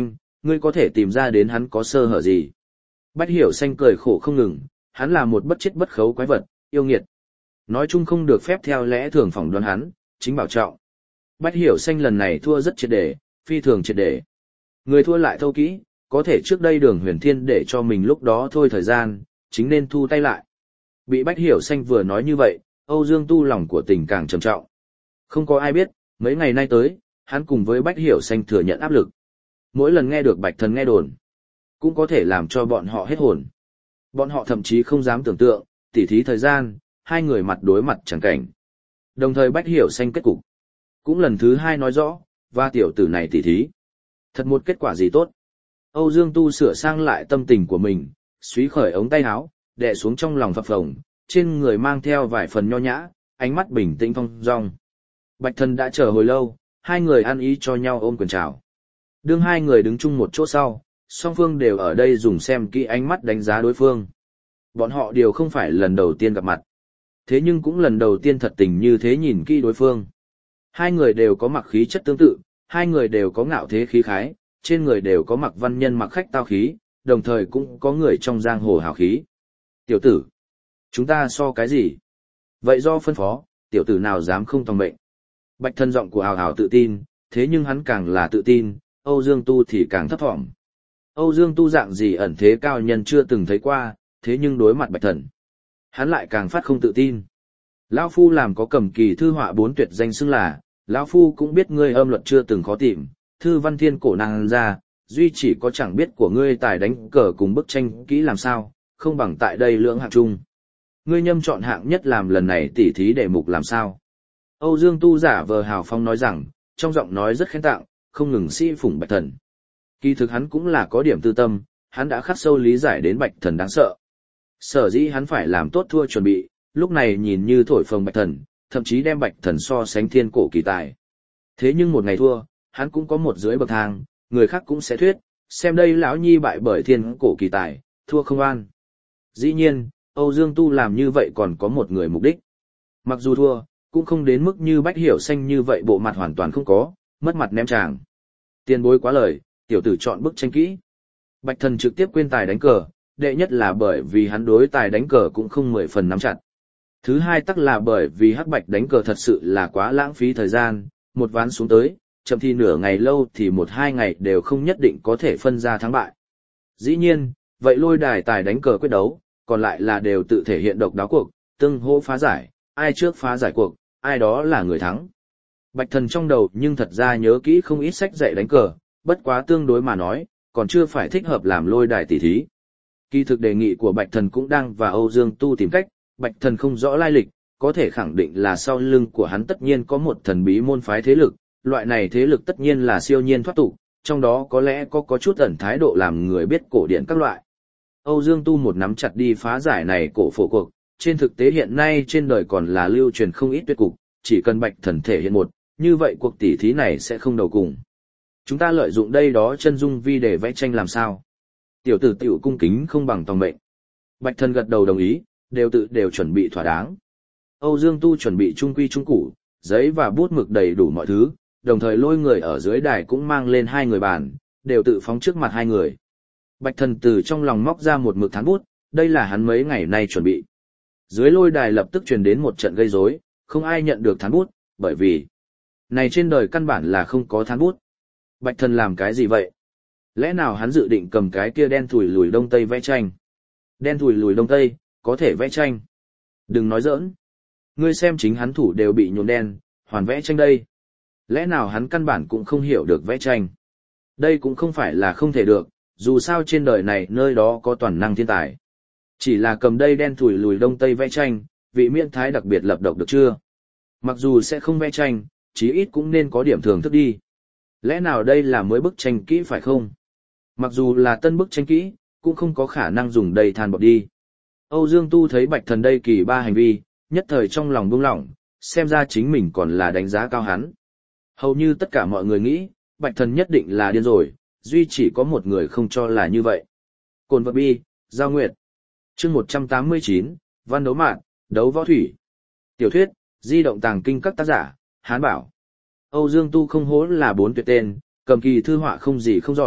ngươi có thể tìm ra đến hắn có sơ hở gì. Bách Hiểu Xanh cười khổ không ngừng, hắn là một bất chết bất khấu quái vật, yêu nghiệt. Nói chung không được phép theo lẽ thường phỏng đoán hắn, chính bảo trọng. Bách Hiểu Xanh lần này thua rất triệt để, phi thường triệt để. Người thua lại thâu kỹ, có thể trước đây Đường Huyền Thiên để cho mình lúc đó thôi thời gian, chính nên thu tay lại. Bị Bách Hiểu Xanh vừa nói như vậy, Âu Dương Tu lòng của tình càng trầm trọng. Không có ai biết, mấy ngày nay tới, hắn cùng với Bách Hiểu Xanh thừa nhận áp lực. Mỗi lần nghe được Bạch Thần nghe đồn, cũng có thể làm cho bọn họ hết hồn. Bọn họ thậm chí không dám tưởng tượng, tỉ thí thời gian, hai người mặt đối mặt chẳng cảnh. Đồng thời Bách Hiểu Xanh kết cục, cũng lần thứ hai nói rõ, và tiểu tử này tỉ thí. Thật một kết quả gì tốt. Âu Dương Tu sửa sang lại tâm tình của mình, suý khởi ống tay áo, đè xuống trong lòng phập phồng, trên người mang theo vài phần nho nhã, ánh mắt bình tĩnh thong dong. Bạch Thần đã chờ hồi lâu, hai người ăn ý cho nhau ôm quyền chào. Đương hai người đứng chung một chỗ sau, song phương đều ở đây dùng xem kỹ ánh mắt đánh giá đối phương. Bọn họ đều không phải lần đầu tiên gặp mặt. Thế nhưng cũng lần đầu tiên thật tình như thế nhìn kỹ đối phương. Hai người đều có mặc khí chất tương tự, hai người đều có ngạo thế khí khái, trên người đều có mặc văn nhân mặc khách tao khí, đồng thời cũng có người trong giang hồ hào khí. Tiểu tử, chúng ta so cái gì? Vậy do phân phó, tiểu tử nào dám không tòng mệnh. Bạch Thần giọng của hào hào tự tin, thế nhưng hắn càng là tự tin, Âu Dương Tu thì càng thấp thỏm. Âu Dương Tu dạng gì ẩn thế cao nhân chưa từng thấy qua, thế nhưng đối mặt Bạch Thần, hắn lại càng phát không tự tin. Lão Phu làm có cầm kỳ thư họa bốn tuyệt danh xưng là, Lão Phu cũng biết ngươi âm luật chưa từng khó tìm, thư văn thiên cổ năng ra, duy chỉ có chẳng biết của ngươi tài đánh cờ cùng bức tranh kỹ làm sao, không bằng tại đây lưỡng hạng chung. Ngươi nhâm chọn hạng nhất làm lần này tỉ thí đề mục làm sao. Âu Dương Tu giả vờ hào phong nói rằng, trong giọng nói rất khen tặng, không ngừng sĩ phủng Bạch Thần. Kỳ thực hắn cũng là có điểm tư tâm, hắn đã khắc sâu lý giải đến Bạch Thần đáng sợ. Sở dĩ hắn phải làm tốt thua chuẩn bị, lúc này nhìn như thổi phồng Bạch Thần, thậm chí đem Bạch Thần so sánh thiên cổ kỳ tài. Thế nhưng một ngày thua, hắn cũng có một dưới bậc thang, người khác cũng sẽ thuyết, xem đây lão nhi bại bởi thiên cổ kỳ tài, thua không an. Dĩ nhiên, Âu Dương Tu làm như vậy còn có một người mục đích. Mặc dù thua, cũng không đến mức như Bách Hiểu Xanh như vậy bộ mặt hoàn toàn không có, mất mặt ném chàng. Tiền bối quá lời, tiểu tử chọn bức tranh kỹ. Bạch Thần trực tiếp quên tài đánh cờ, đệ nhất là bởi vì hắn đối tài đánh cờ cũng không mười phần nắm chặt. Thứ hai tắc là bởi vì hắc bạch đánh cờ thật sự là quá lãng phí thời gian, một ván xuống tới, chậm thì nửa ngày lâu thì một hai ngày đều không nhất định có thể phân ra thắng bại. Dĩ nhiên, vậy lôi đài tài đánh cờ quyết đấu, còn lại là đều tự thể hiện độc đáo cuộc, tương hỗ phá giải, ai trước phá giải cuộc, ai đó là người thắng. Bạch Thần trong đầu nhưng thật ra nhớ kỹ không ít sách dạy đánh cờ, bất quá tương đối mà nói, còn chưa phải thích hợp làm lôi đài tỉ thí. Kỳ thực đề nghị của Bạch Thần cũng đang và Âu Dương Tu tìm cách, Bạch Thần không rõ lai lịch, có thể khẳng định là sau lưng của hắn tất nhiên có một thần bí môn phái thế lực, loại này thế lực tất nhiên là siêu nhiên thoát tục, trong đó có lẽ có có chút ẩn thái độ làm người biết cổ điển các loại. Âu Dương Tu một nắm chặt đi phá giải này cổ phổ cuộc, trên thực tế hiện nay trên đời còn là lưu truyền không ít tuyệt cục, chỉ cần Bạch Thần thể hiện một, như vậy cuộc tỉ thí này sẽ không đầu cùng. Chúng ta lợi dụng đây đó chân dung vi để vẽ tranh làm sao? Tiểu tử tiểu cung kính không bằng tòng mệnh. Bạch Thần gật đầu đồng ý, đều tự đều chuẩn bị thỏa đáng. Âu Dương Tu chuẩn bị trung quy trung củ, giấy và bút mực đầy đủ mọi thứ, đồng thời lôi người ở dưới đài cũng mang lên hai người bàn, đều tự phóng trước mặt hai người. Bạch Thần từ trong lòng móc ra một mực thán bút, đây là hắn mấy ngày nay chuẩn bị. Dưới lôi đài lập tức truyền đến một trận gây rối, không ai nhận được thán bút, bởi vì này trên đời căn bản là không có thán bút. Bạch Thần làm cái gì vậy? Lẽ nào hắn dự định cầm cái kia đen thùi lùi đông tây vẽ tranh? Đen thùi lùi đông tây, có thể vẽ tranh. Đừng nói giỡn. Ngươi xem chính hắn thủ đều bị nhuộm đen, hoàn vẽ tranh đây. Lẽ nào hắn căn bản cũng không hiểu được vẽ tranh? Đây cũng không phải là không thể được, dù sao trên đời này nơi đó có toàn năng thiên tài. Chỉ là cầm đây đen thùi lùi đông tây vẽ tranh, vị miễn thái đặc biệt lập độc được chưa? Mặc dù sẽ không vẽ tranh, chí ít cũng nên có điểm thưởng thức đi. Lẽ nào đây là mới bức tranh kỹ phải không? Mặc dù là tân bức tranh kỹ, cũng không có khả năng dùng đầy than bọt đi. Âu Dương Tu thấy Bạch Thần đây kỳ ba hành vi, nhất thời trong lòng buông lỏng, xem ra chính mình còn là đánh giá cao hắn. Hầu như tất cả mọi người nghĩ, Bạch Thần nhất định là điên rồi, duy chỉ có một người không cho là như vậy. Cồn vật bi, Giao Nguyệt. Chương một trăm tám mươi chín, Văn đấu mạn, đấu võ thủy. Tiểu thuyết, di động tàng kinh các tác giả, Hán Bảo. Âu Dương Tu không hố là bốn tuyệt tên, cầm kỳ thư họa không gì không giỏi,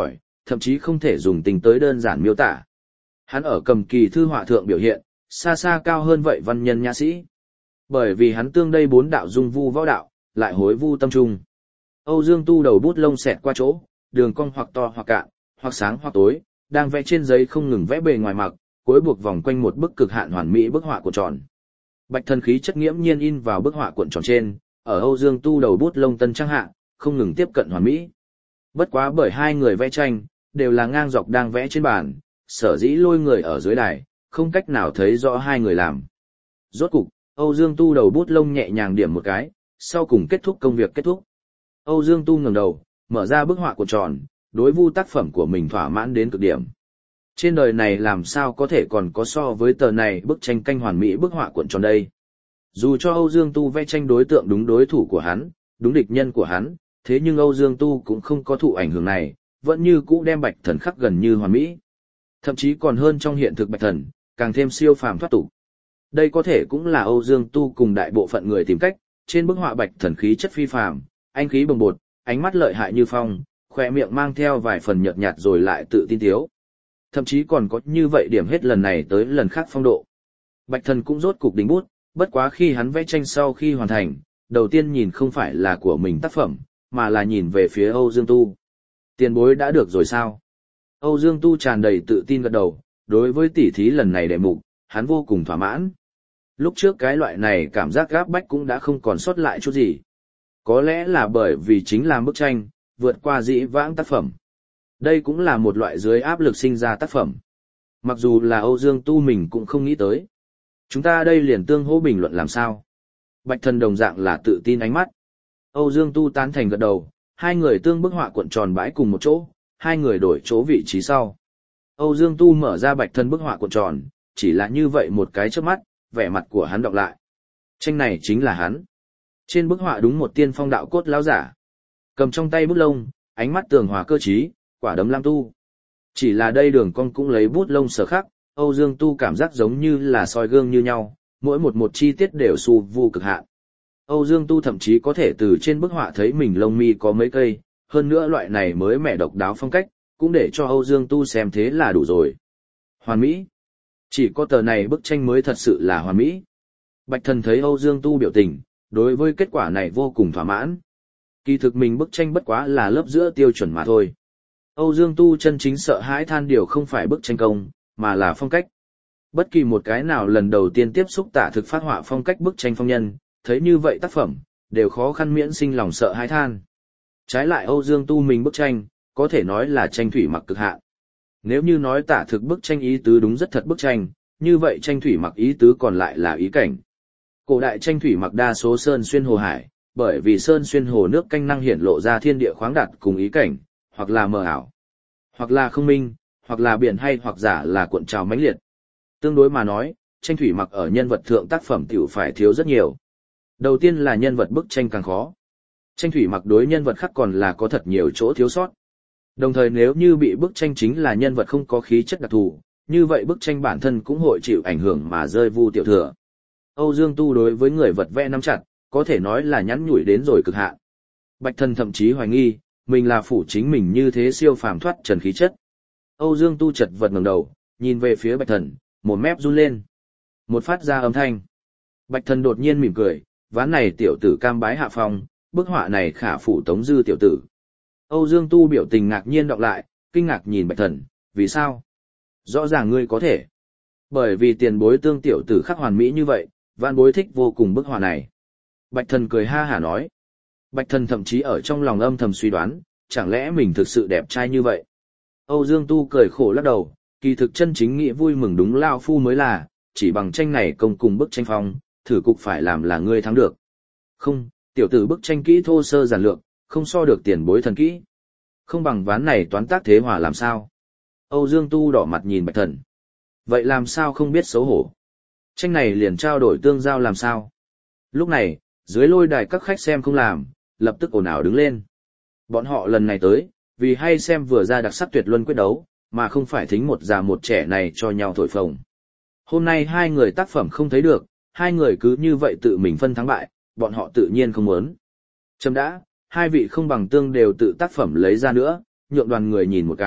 thậm chí không thể dùng tính tới đơn giản miêu tả. Hắn ở cầm kỳ thư họa thượng biểu hiện, xa xa cao hơn vậy văn nhân nhã sĩ. Bởi vì hắn tương đây bốn đạo dung vu võ đạo, lại hối vu tâm trung. Âu Dương Tu đầu bút lông xẹt qua chỗ, đường cong hoặc to hoặc cạn, hoặc sáng hoặc tối, đang vẽ trên giấy không ngừng vẽ bề ngoài mặc, cuối buộc vòng quanh một bức cực hạn hoàn mỹ bức họa cuộn tròn. Bạch thần khí chất nghiễm nhiên in vào bức họa cuộn tròn trên, ở Âu Dương Tu đầu bút lông tân trang hạ, không ngừng tiếp cận hoàn mỹ. Bất quá bởi hai người vẽ tranh, đều là ngang dọc đang vẽ trên bàn, sở dĩ lôi người ở dưới đài, không cách nào thấy rõ hai người làm. Rốt cục, Âu Dương Tu đầu bút lông nhẹ nhàng điểm một cái, sau cùng kết thúc công việc kết thúc. Âu Dương Tu ngẩng đầu, mở ra bức họa cuộn tròn, đối vu tác phẩm của mình thỏa mãn đến cực điểm. Trên đời này làm sao có thể còn có so với tờ này bức tranh canh hoàn mỹ bức họa cuộn tròn đây. Dù cho Âu Dương Tu vẽ tranh đối tượng đúng đối thủ của hắn, đúng địch nhân của hắn, thế nhưng Âu Dương Tu cũng không có thụ ảnh hưởng này, vẫn như cũ đem Bạch Thần khắc gần như hoàn mỹ. Thậm chí còn hơn trong hiện thực Bạch Thần, càng thêm siêu phàm thoát tục. Đây có thể cũng là Âu Dương Tu cùng đại bộ phận người tìm cách, trên bức họa Bạch Thần khí chất phi phàm, anh khí bồng bột, ánh mắt lợi hại như phong, khỏe miệng mang theo vài phần nhợt nhạt rồi lại tự tin thiếu. Thậm chí còn có như vậy điểm hết lần này tới lần khác phong độ. Bạch Thần cũng rốt cục đính bút, bất quá khi hắn vẽ tranh sau khi hoàn thành, đầu tiên nhìn không phải là của mình tác phẩm, mà là nhìn về phía Âu Dương Tu. Tiền bối đã được rồi sao? Âu Dương Tu tràn đầy tự tin gật đầu, đối với tỉ thí lần này đệ mục, hắn vô cùng thỏa mãn. Lúc trước cái loại này cảm giác gáp bách cũng đã không còn sót lại chút gì. Có lẽ là bởi vì chính là bức tranh, vượt qua dĩ vãng tác phẩm. Đây cũng là một loại dưới áp lực sinh ra tác phẩm. Mặc dù là Âu Dương Tu mình cũng không nghĩ tới. Chúng ta đây liền tương hỗ bình luận làm sao? Bạch Thần đồng dạng là tự tin ánh mắt. Âu Dương Tu tán thành gật đầu, hai người tương bức họa cuộn tròn bãi cùng một chỗ, hai người đổi chỗ vị trí sau. Âu Dương Tu mở ra Bạch Thần bức họa cuộn tròn, chỉ là như vậy một cái chớp mắt, vẻ mặt của hắn đọc lại. Tranh này chính là hắn. Trên bức họa đúng một tiên phong đạo cốt lão giả. Cầm trong tay bút lông, ánh mắt tường hòa cơ trí, quả đấm lam tu. Chỉ là đây đường cong cũng lấy bút lông sở khắc, Âu Dương Tu cảm giác giống như là soi gương như nhau, mỗi một một chi tiết đều su vu cực hạn. Âu Dương Tu thậm chí có thể từ trên bức họa thấy mình lông mi có mấy cây, hơn nữa loại này mới mẻ độc đáo phong cách, cũng để cho Âu Dương Tu xem thế là đủ rồi. Hoàn mỹ. Chỉ có tờ này bức tranh mới thật sự là hoàn mỹ. Bạch Thần thấy Âu Dương Tu biểu tình, đối với kết quả này vô cùng thỏa mãn. Kỳ thực mình bức tranh bất quá là lớp giữa tiêu chuẩn mà thôi. Âu Dương Tu chân chính sợ hãi than điều không phải bức tranh công, mà là phong cách. Bất kỳ một cái nào lần đầu tiên tiếp xúc tả thực phát họa phong cách bức tranh phong nhân, thấy như vậy tác phẩm, đều khó khăn miễn sinh lòng sợ hãi than. Trái lại Âu Dương Tu mình bức tranh, có thể nói là tranh thủy mặc cực hạn. Nếu như nói tả thực bức tranh ý tứ đúng rất thật bức tranh, như vậy tranh thủy mặc ý tứ còn lại là ý cảnh. Cổ đại tranh thủy mặc đa số sơn xuyên hồ hải, bởi vì sơn xuyên hồ nước canh năng hiển lộ ra thiên địa khoáng đạt cùng ý cảnh, hoặc là mờ ảo, hoặc là không minh, hoặc là biển hay hoặc giả là cuộn trào mãnh liệt. Tương đối mà nói, tranh thủy mặc ở nhân vật thượng tác phẩm tiểu phải thiếu rất nhiều. Đầu tiên là nhân vật bức tranh càng khó. Tranh thủy mặc đối nhân vật khác còn là có thật nhiều chỗ thiếu sót. Đồng thời nếu như bị bức tranh chính là nhân vật không có khí chất đặc thù, như vậy bức tranh bản thân cũng hội chịu ảnh hưởng mà rơi vu tiểu thừa. Âu Dương Tu đối với người vật vẽ nắm chặt, có thể nói là nhắn nhủi đến rồi cực hạn. Bạch Thần thậm chí hoài nghi, mình là phủ chính mình như thế siêu phàm thoát trần khí chất. Âu Dương Tu chật vật ngẩng đầu, nhìn về phía Bạch Thần, một mép run lên. Một phát ra âm thanh. Bạch Thần đột nhiên mỉm cười, ván này tiểu tử cam bái hạ phong, bức họa này khả phủ Tống Dư tiểu tử. Âu Dương Tu biểu tình ngạc nhiên đọc lại, kinh ngạc nhìn Bạch Thần, vì sao? Rõ ràng ngươi có thể. Bởi vì tiền bối tương tiểu tử khắc hoàn mỹ như vậy, vạn bối thích vô cùng bức họa này. Bạch Thần cười ha hả nói. Bạch Thần thậm chí ở trong lòng âm thầm suy đoán, chẳng lẽ mình thực sự đẹp trai như vậy? Âu Dương Tu cười khổ lắc đầu, kỳ thực chân chính nghĩ vui mừng đúng lao phu mới là, chỉ bằng tranh này công cùng bức tranh phong, thử cục phải làm là ngươi thắng được. Không, tiểu tử bức tranh kỹ thô sơ giản lược, không so được tiền bối thần kỹ. Không bằng ván này toán tác thế hòa làm sao? Âu Dương Tu đỏ mặt nhìn Bạch Thần. Vậy làm sao không biết xấu hổ? Tranh này liền trao đổi tương giao làm sao? Lúc này, dưới lôi đài các khách xem không làm, lập tức ồn ào đứng lên. Bọn họ lần này tới, vì hay xem vừa ra đặc sắc tuyệt luân quyết đấu, mà không phải thính một già một trẻ này cho nhau thổi phồng. Hôm nay hai người tác phẩm không thấy được, hai người cứ như vậy tự mình phân thắng bại, bọn họ tự nhiên không muốn. Chấm đã, hai vị không bằng tương đều tự tác phẩm lấy ra nữa, nhượng đoàn người nhìn một cái,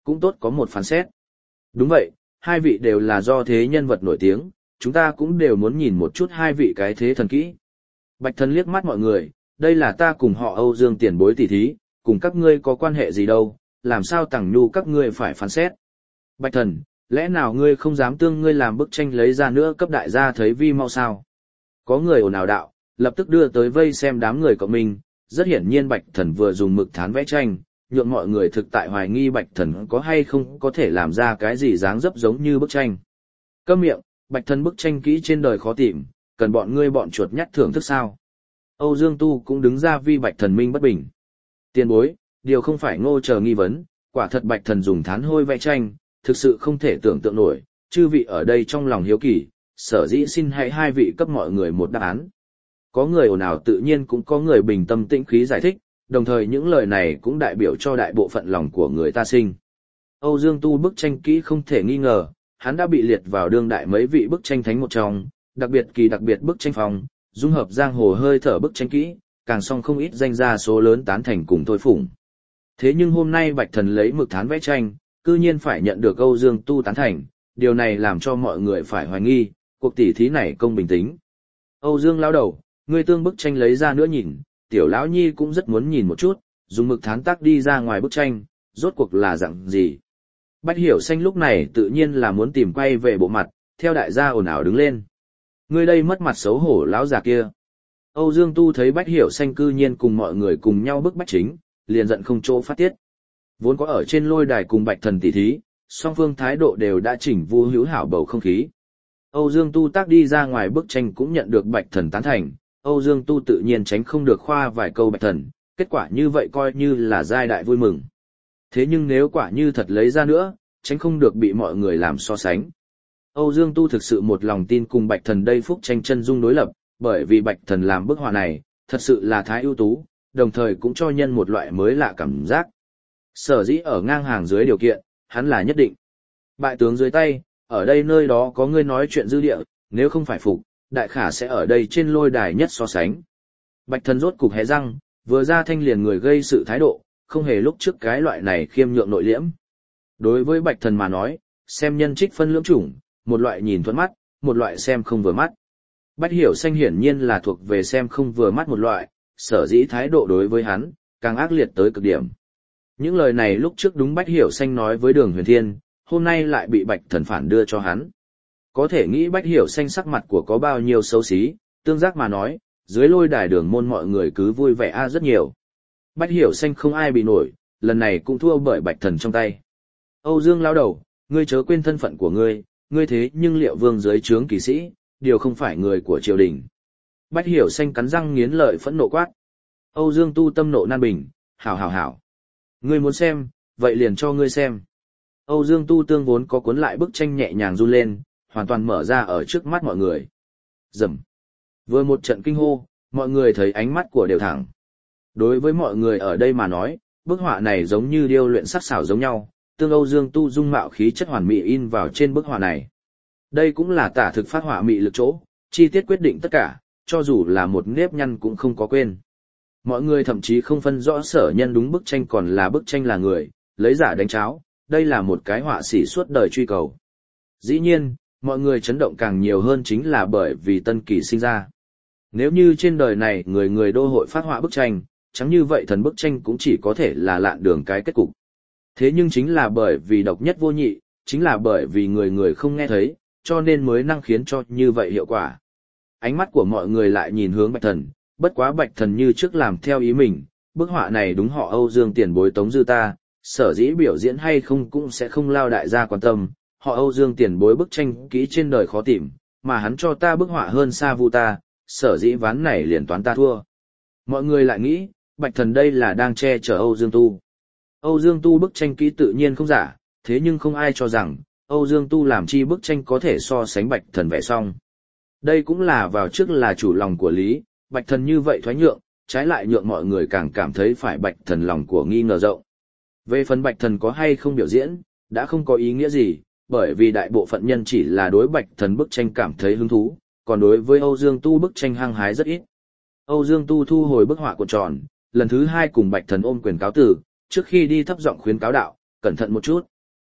cũng tốt có một phán xét. Đúng vậy, hai vị đều là do thế nhân vật nổi tiếng, chúng ta cũng đều muốn nhìn một chút hai vị cái thế thần kỹ. Bạch thần liếc mắt mọi người, đây là ta cùng họ Âu Dương tiền bối tỷ thí, cùng các ngươi có quan hệ gì đâu, làm sao tằng nhu các ngươi phải phán xét. Bạch thần, lẽ nào ngươi không dám tương ngươi làm bức tranh lấy ra nữa cấp đại gia thấy vi mau sao? Có người ồn ào đạo, lập tức đưa tới vây xem đám người của mình, rất hiển nhiên Bạch thần vừa dùng mực thán vẽ tranh, nhượng mọi người thực tại hoài nghi Bạch thần có hay không có thể làm ra cái gì dáng dấp giống như bức tranh. Câm miệng, Bạch thần bức tranh kỹ trên đời khó tìm, cần bọn ngươi bọn chuột nhắt thưởng thức sao? Âu Dương Tu cũng đứng ra vi Bạch thần minh bất bình. Tiền bối, điều không phải ngô chờ nghi vấn, quả thật Bạch thần dùng thán hôi vẽ tranh, thực sự không thể tưởng tượng nổi, chư vị ở đây trong lòng hiếu kỳ, sở dĩ xin hãy hai vị cấp mọi người một đáp án. Có người ồn ào tự nhiên cũng có người bình tâm tĩnh khí giải thích, đồng thời những lời này cũng đại biểu cho đại bộ phận lòng của người ta sinh. Âu Dương Tu bức tranh kỹ không thể nghi ngờ, hắn đã bị liệt vào đương đại mấy vị bức tranh thánh một trong, đặc biệt kỳ đặc biệt bức tranh phòng, dung hợp giang hồ hơi thở bức tranh kỹ, càng song không ít danh gia số lớn tán thành cùng thôi phụng. Thế nhưng hôm nay Bạch thần lấy mực thán vẽ tranh, cư nhiên phải nhận được Âu Dương Tu tán thành, điều này làm cho mọi người phải hoài nghi, cuộc tỷ thí này công bình tính. Âu Dương lão đầu, ngươi tương bức tranh lấy ra nữa nhìn, tiểu lão nhi cũng rất muốn nhìn một chút, dùng mực thán tác đi ra ngoài bức tranh, rốt cuộc là dạng gì. Bách Hiểu Xanh lúc này tự nhiên là muốn tìm quay về bộ mặt, theo đại gia ồn ào đứng lên. Ngươi đây mất mặt xấu hổ lão già kia. Âu Dương Tu thấy Bách Hiểu Xanh cư nhiên cùng mọi người cùng nhau bức bách chính, liền giận không chỗ phát tiết. Vốn có ở trên lôi đài cùng Bạch thần tỷ thí, song phương thái độ đều đã chỉnh vu hữu hảo bầu không khí. Âu Dương Tu tác đi ra ngoài bức tranh cũng nhận được Bạch thần tán thành, Âu Dương Tu tự nhiên tránh không được khoa vài câu Bạch thần, kết quả như vậy coi như là giai đại vui mừng. Thế nhưng nếu quả như thật lấy ra nữa, tránh không được bị mọi người làm so sánh. Âu Dương Tu thực sự một lòng tin cùng Bạch thần đây phúc tranh chân dung đối lập, bởi vì Bạch thần làm bức họa này, thật sự là thái ưu tú, đồng thời cũng cho nhân một loại mới lạ cảm giác. Sở dĩ ở ngang hàng dưới điều kiện, hắn là nhất định. Bại tướng dưới tay, ở đây nơi đó có người nói chuyện dư địa, nếu không phải phục, đại khả sẽ ở đây trên lôi đài nhất so sánh. Bạch thần rốt cục hé răng, vừa ra thanh liền người gây sự thái độ, không hề lúc trước cái loại này khiêm nhượng nội liễm. Đối với Bạch thần mà nói, xem nhân trích phân lưỡng chủng, một loại nhìn thuận mắt, một loại xem không vừa mắt. Bách Hiểu Xanh hiển nhiên là thuộc về xem không vừa mắt một loại, sở dĩ thái độ đối với hắn, càng ác liệt tới cực điểm. Những lời này lúc trước đúng Bách Hiểu Xanh nói với Đường Huyền Thiên, hôm nay lại bị Bạch thần phản đưa cho hắn. Có thể nghĩ Bách Hiểu Xanh sắc mặt của có bao nhiêu xấu xí, tương giác mà nói, dưới lôi đài Đường môn mọi người cứ vui vẻ a rất nhiều. Bách Hiểu Xanh không ai bị nổi, lần này cũng thua bởi Bạch thần trong tay. Âu Dương lão đầu, ngươi chớ quên thân phận của ngươi, ngươi thế nhưng Liệu Vương dưới trướng kỳ sĩ, điều không phải người của triều đình. Bách Hiểu Xanh cắn răng nghiến lợi phẫn nộ quát. Âu Dương Tu tâm nộ nan bình, hảo hảo hảo. Ngươi muốn xem, vậy liền cho ngươi xem. Âu Dương Tu tương vốn có cuốn lại bức tranh nhẹ nhàng run lên, hoàn toàn mở ra ở trước mắt mọi người. Rầm. Vừa một trận kinh hô, mọi người thấy ánh mắt của đều thẳng. Đối với mọi người ở đây mà nói, bức họa này giống như điêu luyện sắc sảo giống nhau, tương Âu Dương Tu dung mạo khí chất hoàn mỹ in vào trên bức họa này. Đây cũng là tả thực phát họa mỹ lực chỗ, chi tiết quyết định tất cả, cho dù là một nếp nhăn cũng không có quên. Mọi người thậm chí không phân rõ sở nhân đúng bức tranh còn là bức tranh là người, lấy giả đánh cháo, đây là một cái họa sĩ suốt đời truy cầu. Dĩ nhiên, mọi người chấn động càng nhiều hơn chính là bởi vì Tân Kỳ sinh ra. Nếu như trên đời này người người đô hội phát họa bức tranh, chẳng như vậy thần bức tranh cũng chỉ có thể là lạn đường cái kết cục. Thế nhưng chính là bởi vì độc nhất vô nhị, chính là bởi vì người người không nghe thấy, cho nên mới năng khiến cho như vậy hiệu quả. Ánh mắt của mọi người lại nhìn hướng Bạch thần, bất quá Bạch thần như trước làm theo ý mình, bức họa này đúng họ Âu Dương tiền bối Tống Dư ta, sở dĩ biểu diễn hay không cũng sẽ không lao đại gia quan tâm, họ Âu Dương tiền bối bức tranh kỹ trên đời khó tìm, mà hắn cho ta bức họa hơn xa vu ta, sở dĩ ván này liền toán ta thua. Mọi người lại nghĩ, Bạch thần đây là đang che chở Âu Dương Tu. Âu Dương Tu bức tranh kỹ tự nhiên không giả, thế nhưng không ai cho rằng, Âu Dương Tu làm chi bức tranh có thể so sánh Bạch thần vẽ xong. Đây cũng là vào trước là chủ lòng của Lý, Bạch thần như vậy thoái nhượng, trái lại nhượng mọi người càng cảm thấy phải Bạch thần lòng của nghi ngờ rộng. Về phần Bạch thần có hay không biểu diễn, đã không có ý nghĩa gì, bởi vì đại bộ phận nhân chỉ là đối Bạch thần bức tranh cảm thấy hứng thú, còn đối với Âu Dương Tu bức tranh hăng hái rất ít. Âu Dương Tu thu hồi bức họa của tròn, lần thứ hai cùng Bạch thần ôm quyền cáo từ, trước khi đi thấp giọng khuyến cáo đạo, cẩn thận một chút,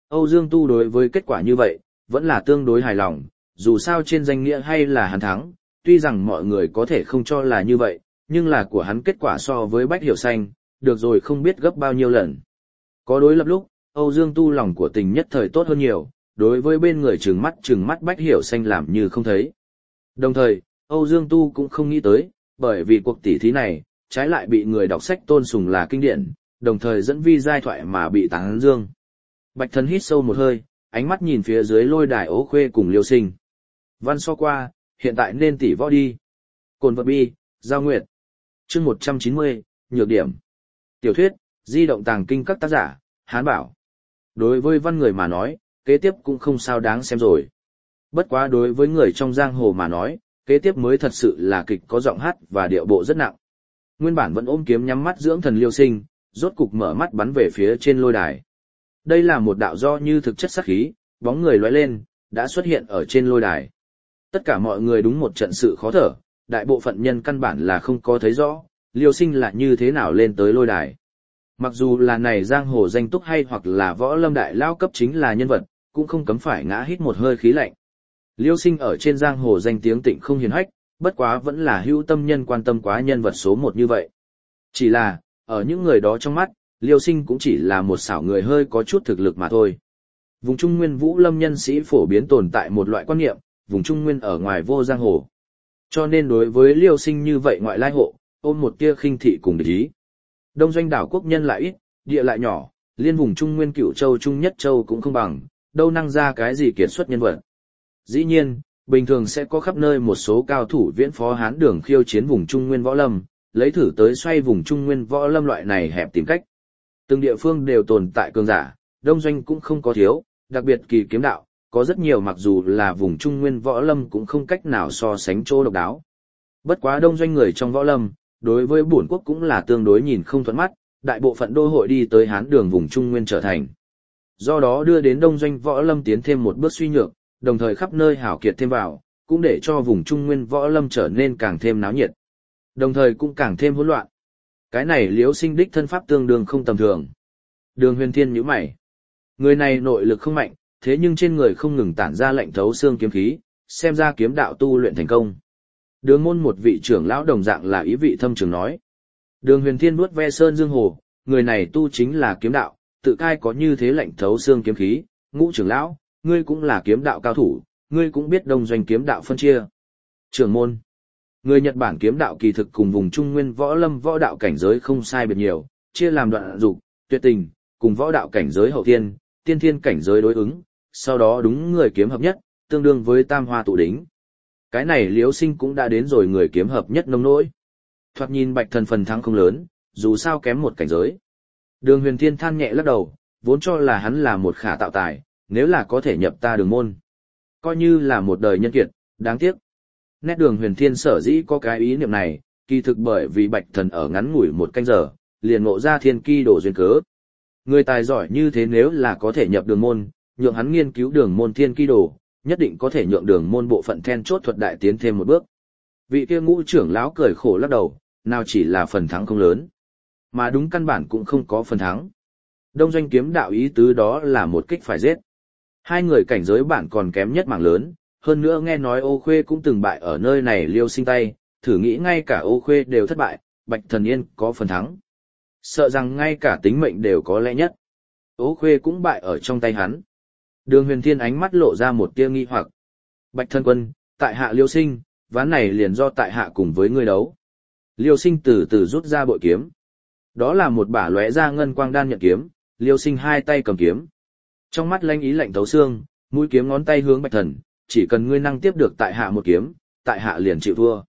Âu Dương Tu đối với kết quả như vậy, vẫn là tương đối hài lòng, dù sao trên danh nghĩa hay là hắn thắng, tuy rằng mọi người có thể không cho là như vậy, nhưng là của hắn kết quả so với Bách Hiểu Xanh, được rồi không biết gấp bao nhiêu lần. Có đối lập lúc, Âu Dương Tu lòng của tình nhất thời tốt hơn nhiều, đối với bên người trừng mắt trừng mắt Bách Hiểu Xanh làm như không thấy. Đồng thời, Âu Dương Tu cũng không nghĩ tới, bởi vì cuộc tỷ thí này, trái lại bị người đọc sách tôn sùng là kinh điển, đồng thời dẫn vi giai thoại mà bị tán dương. Bạch Thần hít sâu một hơi, ánh mắt nhìn phía dưới lôi đài Ố Khuê cùng Liêu Sinh. Văn so qua, hiện tại nên tỷ võ đi. Cồn vật bi, Giao Nguyệt. Chương một trăm chín mươi, nhược điểm. Tiểu thuyết, di động tàng kinh các tác giả, Hán Bảo. Đối với văn người mà nói, kế tiếp cũng không sao đáng xem rồi. Bất quá đối với người trong giang hồ mà nói, kế tiếp mới thật sự là kịch có giọng hát và điệu bộ rất nặng. Nguyên bản vẫn ôm kiếm nhắm mắt dưỡng thần Liêu Sinh, rốt cục mở mắt bắn về phía trên lôi đài. Đây là một đạo do như thực chất sát khí, bóng người lóe lên, đã xuất hiện ở trên lôi đài. Tất cả mọi người đúng một trận sự khó thở, đại bộ phận nhân căn bản là không có thấy rõ, Liêu Sinh là như thế nào lên tới lôi đài. Mặc dù là này giang hồ danh túc hay hoặc là võ lâm đại lao cấp chính là nhân vật, cũng không cấm phải ngã hít một hơi khí lạnh. Liêu Sinh ở trên giang hồ danh tiếng tịnh không hiền hách, bất quá vẫn là hữu tâm nhân quan tâm quá nhân vật số một như vậy. Chỉ là, ở những người đó trong mắt, Liêu Sinh cũng chỉ là một xảo người hơi có chút thực lực mà thôi. Vùng Trung Nguyên Vũ Lâm nhân sĩ phổ biến tồn tại một loại quan niệm, vùng Trung Nguyên ở ngoài vô giang hồ. Cho nên đối với Liêu Sinh như vậy ngoại lai hộ, ôm một tia khinh thị cùng địch ý. Đông doanh đảo quốc nhân lại ít, địa lại nhỏ, liên vùng Trung Nguyên Cửu Châu Trung Nhất Châu cũng không bằng, đâu năng ra cái gì kiệt xuất nhân vật. Dĩ nhiên, bình thường sẽ có khắp nơi một số cao thủ viễn phó Hán Đường khiêu chiến vùng Trung Nguyên võ lâm, lấy thử tới xoay vùng Trung Nguyên võ lâm loại này hẹp tìm cách. Từng địa phương đều tồn tại cường giả, đông doanh cũng không có thiếu, đặc biệt kỳ kiếm đạo, có rất nhiều mặc dù là vùng Trung Nguyên võ lâm cũng không cách nào so sánh chỗ độc đáo. Bất quá đông doanh người trong võ lâm, đối với bổn quốc cũng là tương đối nhìn không thuận mắt, đại bộ phận đô hội đi tới Hán Đường vùng Trung Nguyên trở thành. Do đó đưa đến đông doanh võ lâm tiến thêm một bước suy nhược, đồng thời khắp nơi hảo kiệt thêm vào, cũng để cho vùng Trung Nguyên võ lâm trở nên càng thêm náo nhiệt. Đồng thời cũng càng thêm hỗn loạn. Cái này Liêu Sinh đích thân pháp tương đương không tầm thường. Đường Huyền Thiên nhíu mày. Người này nội lực không mạnh, thế nhưng trên người không ngừng tản ra lạnh thấu xương kiếm khí, xem ra kiếm đạo tu luyện thành công. Đường môn một vị trưởng lão đồng dạng là ý vị thâm trường nói. Đường Huyền Thiên vuốt ve sơn dương hồ, người này tu chính là kiếm đạo, tự cai có như thế lạnh thấu xương kiếm khí, Ngũ trưởng lão, ngươi cũng là kiếm đạo cao thủ, ngươi cũng biết đông doanh kiếm đạo phân chia. Trưởng môn. Người Nhật Bản kiếm đạo kỳ thực cùng vùng Trung Nguyên võ lâm võ đạo cảnh giới không sai biệt nhiều, chia làm đoạn dục, tuyệt tình, cùng võ đạo cảnh giới hậu thiên, tiên thiên cảnh giới đối ứng, sau đó đúng người kiếm hợp nhất, tương đương với tam hoa tụ đính. Cái này Liêu Sinh cũng đã đến rồi người kiếm hợp nhất nông nỗi. Thoạt nhìn Bạch Thần phần thắng không lớn, dù sao kém một cảnh giới. Đường Huyền Thiên than nhẹ lắc đầu, vốn cho là hắn là một khả tạo tài, nếu là có thể nhập ta đường môn. Coi như là một đời nhân kiệt, đáng tiếc. Nét Đường Huyền Thiên sở dĩ có cái ý niệm này, kỳ thực bởi vì Bạch Thần ở ngắn ngủi một canh giờ, liền ngộ ra thiên ki đồ duyên cớ. Người tài giỏi như thế nếu là có thể nhập đường môn, nhượng hắn nghiên cứu đường môn thiên ki đồ, nhất định có thể nhượng đường môn bộ phận then chốt thuật đại tiến thêm một bước. Vị kia Ngũ trưởng lão cười khổ lắc đầu, nào chỉ là phần thắng không lớn, mà đúng căn bản cũng không có phần thắng. Đông doanh kiếm đạo ý tứ đó là một kích phải giết. Hai người cảnh giới bản còn kém nhất mảng lớn, hơn nữa nghe nói Ô Khuê cũng từng bại ở nơi này Liêu Sinh tay, thử nghĩ ngay cả Ô Khuê đều thất bại, Bạch Thần Yên có phần thắng. Sợ rằng ngay cả tính mệnh đều có lẽ nhất. Ô Khuê cũng bại ở trong tay hắn. Đường Huyền Thiên ánh mắt lộ ra một tia nghi hoặc. Bạch Thân Quân, tại hạ Liêu Sinh, ván này liền do tại hạ cùng với ngươi đấu. Liêu Sinh từ từ rút ra bội kiếm. Đó là một bả lóe ra ngân quang đan nhận kiếm, Liêu Sinh hai tay cầm kiếm. Trong mắt lanh ý lạnh thấu xương, mũi kiếm ngón tay hướng Bạch Thần, chỉ cần ngươi năng tiếp được tại hạ một kiếm, tại hạ liền chịu thua.